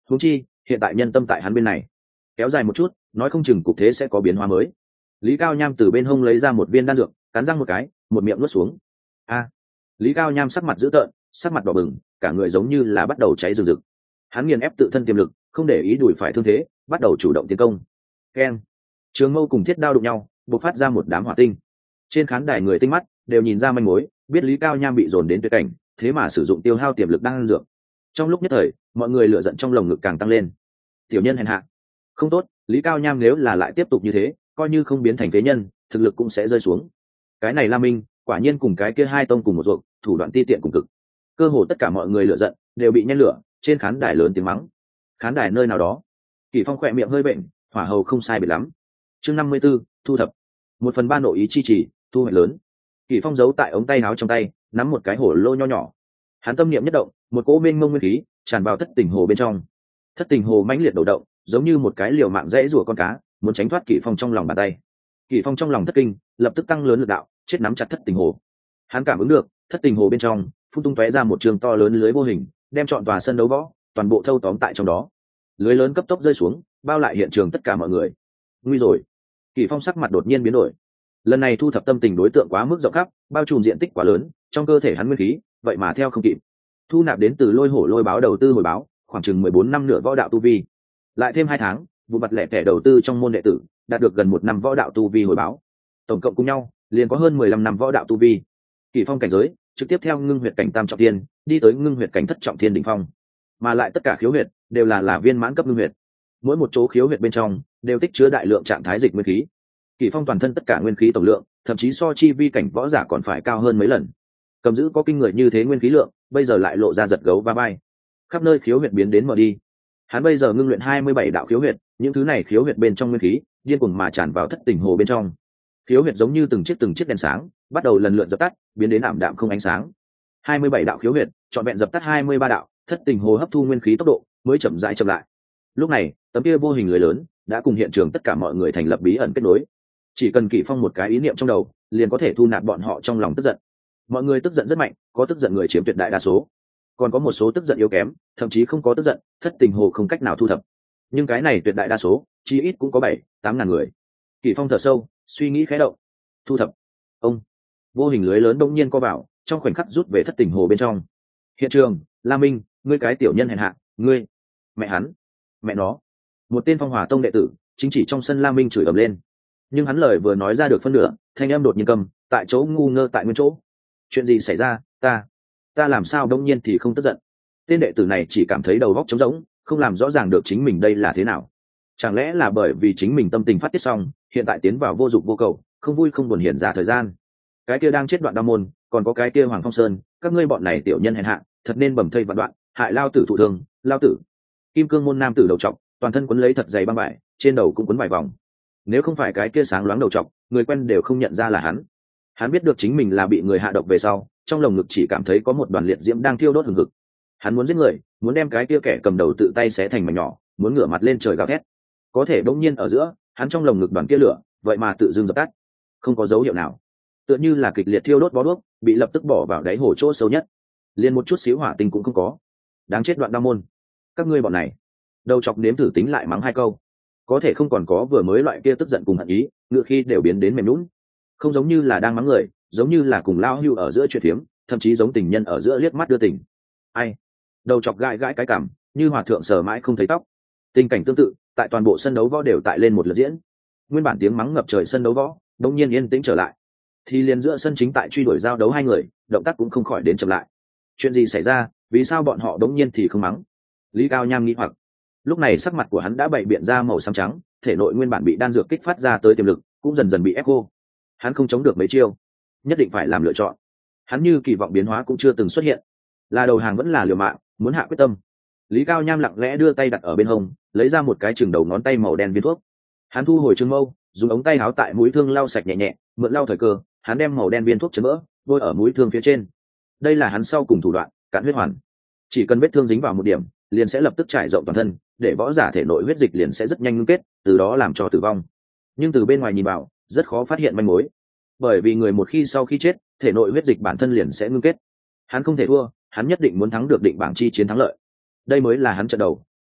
huống chi hiện tại nhân tâm tại hắn bên này, kéo dài một chút nói không chừng cục thế sẽ có biến hóa mới. Lý Cao Nham từ bên hông lấy ra một viên đan dược, cắn răng một cái, một miệng nuốt xuống. A! Lý Cao Nham sắc mặt dữ tợn, sắc mặt đỏ bừng, cả người giống như là bắt đầu cháy rừng rực. Hắn nghiền ép tự thân tiềm lực, không để ý đùi phải thương thế, bắt đầu chủ động tiến công. Keng! Trường mâu cùng thiết đao đụng nhau, bộc phát ra một đám hỏa tinh. Trên khán đài người tinh mắt đều nhìn ra manh mối, biết Lý Cao Nham bị dồn đến tuyệt cảnh, thế mà sử dụng tiêu hao tiềm lực đan dược. Trong lúc nhất thời, mọi người lửa giận trong lồng ngực càng tăng lên. Tiểu nhân hèn hạ, không tốt, Lý Cao Nham nếu là lại tiếp tục như thế, coi như không biến thành phế nhân, thực lực cũng sẽ rơi xuống. Cái này La Minh, quả nhiên cùng cái kia hai tông cùng một ruột, thủ đoạn ti tiện cùng cực. Cơ hồ tất cả mọi người lửa giận đều bị nhen lửa, trên khán đài lớn tiếng mắng. Khán đài nơi nào đó, Kỷ Phong khỏe miệng hơi bệnh, hỏa hầu không sai biệt lắm. Chương năm mươi 54, thu thập. Một phần ba nội ý chi trì, thu hoạch lớn. Kỷ Phong giấu tại ống tay áo trong tay, nắm một cái hổ lô nho nhỏ. Hắn tâm niệm nhất động, một cỗ mênh mông nguyên khí tràn vào thất tình hồ bên trong. Thất tình hồ mãnh liệt đầu động, giống như một cái liều mạng dễ rủa con cá, muốn tránh thoát Kỷ Phong trong lòng bàn tay. Kỷ Phong trong lòng thất kinh, lập tức tăng lớn lực đạo, chết nắm chặt thất tình hồ. Hắn cảm ứng được, thất tình hồ bên trong phun tung tóe ra một trường to lớn lưới vô hình, đem trọn tòa sân đấu võ toàn bộ thâu tóm tại trong đó. Lưới lớn cấp tốc rơi xuống, bao lại hiện trường tất cả mọi người. Nguy rồi! Kỷ Phong sắc mặt đột nhiên biến đổi. Lần này thu thập tâm tình đối tượng quá mức rộng khắp, bao trùm diện tích quá lớn, trong cơ thể hắn nguyên khí vậy mà theo không kịp. Thu nạp đến từ lôi hổ lôi báo đầu tư hồi báo, khoảng chừng mười bốn năm nửa võ đạo tu vi, lại thêm hai tháng vụ mặt lẻ tẻ đầu tư trong môn đệ tử, đạt được gần một năm võ đạo tu vi hồi báo, tổng cộng cùng nhau liền có hơn mười lăm năm võ đạo tu vi. Kỷ Phong cảnh giới trực tiếp theo ngưng huyệt cảnh tam trọng thiên đi tới ngưng huyệt cảnh thất trọng thiên đỉnh phong, mà lại tất cả khiếu huyệt đều là là viên mãn cấp ngưng huyệt, mỗi một chỗ khiếu huyệt bên trong đều tích chứa đại lượng trạng thái dịch nguyên khí. Kỷ Phong toàn thân tất cả nguyên khí tổng lượng thậm chí so chi vi cảnh võ giả còn phải cao hơn mấy lần. Cầm giữ có kinh người như thế nguyên khí lượng, bây giờ lại lộ ra giật gấu va vai, khắp nơi khiếu huyệt biến đến mở đi. Hắn bây giờ ngưng luyện hai mươi bảy đạo khiếu huyệt, những thứ này khiếu huyệt bên trong nguyên khí điên cuồng mà tràn vào thất tình hồ bên trong. Khiếu huyệt giống như từng chiếc từng chiếc đèn sáng, bắt đầu lần lượt dập tắt, biến đến ảm đạm không ánh sáng. hai mươi bảy đạo khiếu huyệt, trọn vẹn dập tắt hai mươi ba đạo, thất tình hồ hấp thu nguyên khí tốc độ mới chậm rãi chậm lại. Lúc này, tấm kia vô hình lưới lớn đã cùng hiện trường tất cả mọi người thành lập bí ẩn kết nối. Chỉ cần Kỷ Phong một cái ý niệm trong đầu, liền có thể thu nạp bọn họ trong lòng tức giận. Mọi người tức giận rất mạnh, có tức giận người chiếm tuyệt đại đa số, còn có một số tức giận yếu kém, thậm chí không có tức giận, thất tình hồ không cách nào thu thập. Nhưng cái này tuyệt đại đa số, chí ít cũng có bảy, tám ngàn người. Kỷ Phong thở sâu, suy nghĩ khẽ động. Thu thập. Ông. Vô hình lưới lớn bỗng nhiên co vào, trong khoảnh khắc rút về thất tình hồ bên trong. Hiện trường, La Minh, ngươi cái tiểu nhân hèn hạ, ngươi, mẹ hắn, mẹ nó. Một tên Phong Hỏa Tông đệ tử, chính chỉ trong sân La Minh chửi ầm lên. Nhưng hắn lời vừa nói ra được phân nửa, thanh âm đột nhiên cầm, tại chỗ ngu ngơ tại nguyên chỗ. Chuyện gì xảy ra, ta, ta làm sao đống nhiên thì không tức giận? Tên đệ tử này chỉ cảm thấy đầu óc trống rỗng, không làm rõ ràng được chính mình đây là thế nào. Chẳng lẽ là bởi vì chính mình tâm tình phát tiết xong, hiện tại tiến vào vô dụng vô cầu, không vui không buồn hiện ra thời gian. Cái kia đang chết đoạn đao môn, còn có cái kia Hoàng Phong Sơn, các ngươi bọn này tiểu nhân hèn hạ, thật nên bầm thây vạn đoạn, hại lao tử thụ thương, lao tử. Kim Cương môn nam tử đầu trọc, toàn thân quấn lấy thật dày băng vải, trên đầu cũng quấn vài vòng. Nếu không phải cái kia sáng loáng đầu trọc, người quen đều không nhận ra là hắn. Hắn biết được chính mình là bị người hạ độc về sau, trong lồng ngực chỉ cảm thấy có một đoàn liệt diễm đang thiêu đốt hừng hực. Hắn muốn giết người, muốn đem cái kia kẻ cầm đầu tự tay xé thành mảnh nhỏ, muốn ngửa mặt lên trời gào thét. Có thể đột nhiên ở giữa, hắn trong lồng ngực đoàn kia lửa, vậy mà tự dưng dập tắt, không có dấu hiệu nào. Tựa như là kịch liệt thiêu đốt bó đuốc, bị lập tức bỏ vào đáy hồ chỗ sâu nhất. Liên một chút xíu hỏa tinh cũng không có. Đáng chết đoạn đao môn. Các ngươi bọn này. Đầu chọc nếm thử tính lại mắng hai câu. Có thể không còn có vừa mới loại kia tức giận cùng hận ý, ngựa khi đều biến đến mềm nhũn. Không giống như là đang mắng người, giống như là cùng lao hưu ở giữa chuyện phiếm, thậm chí giống tình nhân ở giữa liếc mắt đưa tình. Ai? Đầu chọc gãi gãi cái cằm, như hòa thượng sờ mãi không thấy tóc. Tình cảnh tương tự, tại toàn bộ sân đấu võ đều tại lên một lượt diễn. Nguyên bản tiếng mắng ngập trời sân đấu võ, đột nhiên yên tĩnh trở lại. Thì liền giữa sân chính tại truy đuổi giao đấu hai người, động tác cũng không khỏi đến chậm lại. Chuyện gì xảy ra, vì sao bọn họ đột nhiên thì không mắng? Lý Cao Nham nghĩ hoặc. Lúc này sắc mặt của hắn đã bày biện ra màu xám trắng, thể nội nguyên bản bị đan dược kích phát ra tới tiềm lực cũng dần dần bị ép khô. Hắn không chống được mấy chiêu, nhất định phải làm lựa chọn. Hắn như kỳ vọng biến hóa cũng chưa từng xuất hiện, là đầu hàng vẫn là liều mạng, muốn hạ quyết tâm. Lý Cao Nham lặng lẽ đưa tay đặt ở bên hông, lấy ra một cái chừng đầu ngón tay màu đen viên thuốc. Hắn thu hồi trường mâu, dùng ống tay áo tại mũi thương lau sạch nhẹ nhẹ, mượn lau thời cơ, hắn đem màu đen viên thuốc chấn vỡ, bôi ở mũi thương phía trên. Đây là hắn sau cùng thủ đoạn, cạn huyết hoàn. Chỉ cần vết thương dính vào một điểm, liền sẽ lập tức trải rộng toàn thân, để võ giả thể nội huyết dịch liền sẽ rất nhanh ngưng kết, từ đó làm cho tử vong. Nhưng từ bên ngoài nhìn vào, rất khó phát hiện manh mối, bởi vì người một khi sau khi chết, thể nội huyết dịch bản thân liền sẽ ngưng kết. Hắn không thể thua, hắn nhất định muốn thắng được định bảng chi chiến thắng lợi. Đây mới là hắn trận đầu,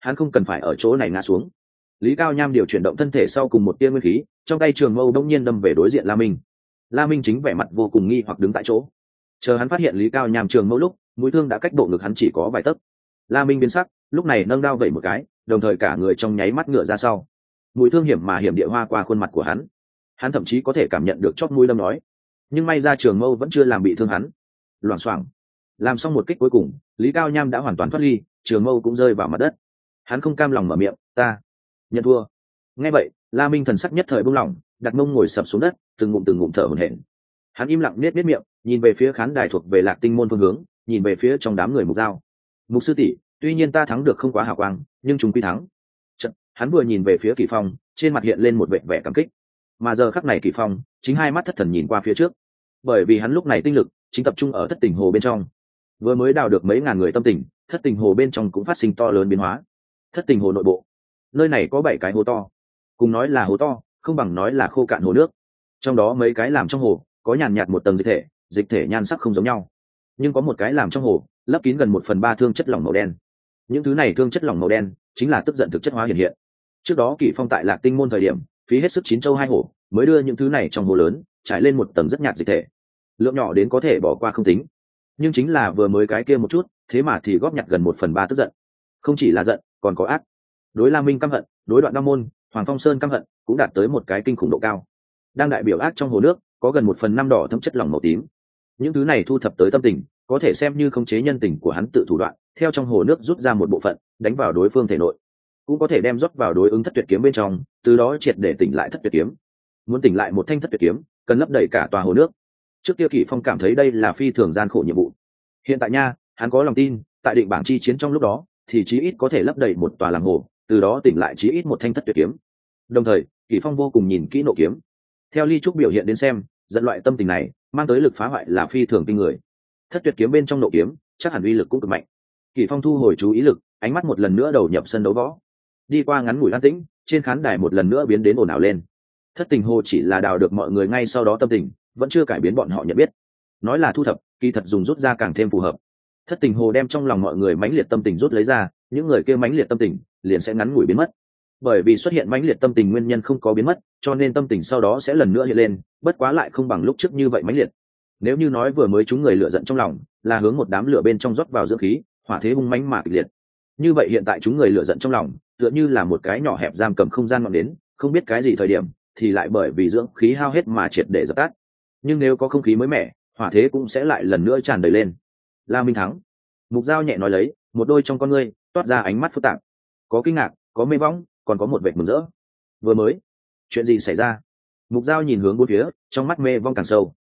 hắn không cần phải ở chỗ này ngã xuống. Lý Cao Nham điều chuyển động thân thể sau cùng một tia nguyên khí, trong tay trường mâu đông nhiên đâm về đối diện La Minh. La Minh chính vẻ mặt vô cùng nghi hoặc đứng tại chỗ, chờ hắn phát hiện Lý Cao Nham trường mâu lúc, mũi thương đã cách bộ ngực hắn chỉ có vài tấc. La Minh biến sắc, lúc này nâng đao vẩy một cái, đồng thời cả người trong nháy mắt ngựa ra sau. Mũi thương hiểm mà hiểm địa hoa qua khuôn mặt của hắn, hắn thậm chí có thể cảm nhận được chót mũi đâm nói, nhưng may ra trường mâu vẫn chưa làm bị thương hắn. Loảng xoảng, làm xong một kích cuối cùng, Lý Cao Nham đã hoàn toàn thoát ly, trường mâu cũng rơi vào mặt đất. Hắn không cam lòng mở miệng, ta nhận thua. Nghe vậy, La Minh thần sắc nhất thời buông lỏng, đặt mông ngồi sập xuống đất, từng ngụm từng ngụm thở hổn hển. Hắn im lặng nết nết miệng, nhìn về phía khán đài thuộc về Lạc Tinh môn phương hướng, nhìn về phía trong đám người Mục Dao. Mục sư tỷ, tuy nhiên ta thắng được không quá hào quang, nhưng chúng quy thắng. Chật, hắn vừa nhìn về phía Kỳ Phong, trên mặt hiện lên một vẻ vẻ cảm kích. Mà giờ khắc này Kỳ Phong chính hai mắt thất thần nhìn qua phía trước, bởi vì hắn lúc này tinh lực chính tập trung ở thất tình hồ bên trong. Vừa mới đào được mấy ngàn người tâm tình, thất tình hồ bên trong cũng phát sinh to lớn biến hóa. Thất tình hồ nội bộ, nơi này có bảy cái hồ to, cùng nói là hồ to, không bằng nói là khô cạn hồ nước. Trong đó mấy cái làm trong hồ có nhàn nhạt một tầng dịch thể, dịch thể nhan sắc không giống nhau, nhưng có một cái làm trong hồ lấp kín gần một phần ba thương chất lỏng màu đen. Những thứ này thương chất lỏng màu đen chính là tức giận thực chất hóa hiện hiện. Trước đó Kỷ Phong tại Lạc Tinh môn thời điểm phí hết sức chín châu hai hổ mới đưa những thứ này trong hồ lớn trải lên một tầng rất nhạt dịch thể, lượng nhỏ đến có thể bỏ qua không tính, nhưng chính là vừa mới cái kia một chút, thế mà thì góp nhặt gần một phần ba tức giận. Không chỉ là giận, còn có ác. Đối La Minh căm hận, đối Đoạn Đao môn, Hoàng Phong Sơn căm hận cũng đạt tới một cái kinh khủng độ cao. Đang đại biểu ác trong hồ nước có gần một phần năm đỏ thấm chất lỏng màu tím. Những thứ này thu thập tới tâm tình, có thể xem như khống chế nhân tình của hắn tự thủ đoạn, theo trong hồ nước rút ra một bộ phận, đánh vào đối phương thể nội, cũng có thể đem rót vào đối ứng thất tuyệt kiếm bên trong, từ đó triệt để tỉnh lại thất tuyệt kiếm. Muốn tỉnh lại một thanh thất tuyệt kiếm, cần lấp đầy cả tòa hồ nước. Trước kia Kỷ Phong cảm thấy đây là phi thường gian khổ nhiệm vụ. Hiện tại nha, hắn có lòng tin, tại định bảng chi chiến trong lúc đó, thì chí ít có thể lấp đầy một tòa làng hồ, từ đó tỉnh lại chí ít một thanh thất tuyệt kiếm. Đồng thời, Kỷ Phong vô cùng nhìn kỹ nộ kiếm. Theo Ly Trúc biểu hiện đến xem, dẫn loại tâm tình này mang tới lực phá hoại là phi thường kinh người. Thất tuyệt kiếm bên trong nộ kiếm, chắc hẳn uy lực cũng cực mạnh. Kỷ Phong thu hồi chú ý lực, ánh mắt một lần nữa đầu nhập sân đấu võ. Đi qua ngắn ngủi an tĩnh, trên khán đài một lần nữa biến đến ồn ào lên. Thất tình hồ chỉ là đào được mọi người ngay sau đó tâm tình, vẫn chưa cải biến bọn họ nhận biết. Nói là thu thập, kỳ thật dùng rút ra càng thêm phù hợp. Thất tình hồ đem trong lòng mọi người mãnh liệt tâm tình rút lấy ra, những người kia mãnh liệt tâm tình liền sẽ ngắn ngủi biến mất. Bởi vì xuất hiện mãnh liệt tâm tình nguyên nhân không có biến mất, cho nên tâm tình sau đó sẽ lần nữa hiện lên, bất quá lại không bằng lúc trước như vậy mãnh liệt. Nếu như nói vừa mới chúng người lửa giận trong lòng là hướng một đám lửa bên trong rót vào dưỡng khí, hỏa thế hung mãnh mà kịch liệt, như vậy hiện tại chúng người lửa giận trong lòng tựa như là một cái nhỏ hẹp giam cầm không gian ngọn đến, không biết cái gì thời điểm thì lại bởi vì dưỡng khí hao hết mà triệt để dập tắt. Nhưng nếu có không khí mới mẻ, hỏa thế cũng sẽ lại lần nữa tràn đầy lên. La Minh thắng. Mục Dao nhẹ nói lấy, một đôi trong con ngươi toát ra ánh mắt phức tạp, có kinh ngạc, có mê võng, còn có một vệt mừng rỡ. Vừa mới chuyện gì xảy ra? Mục Dao nhìn hướng bốn phía, trong mắt mê vong càng sâu.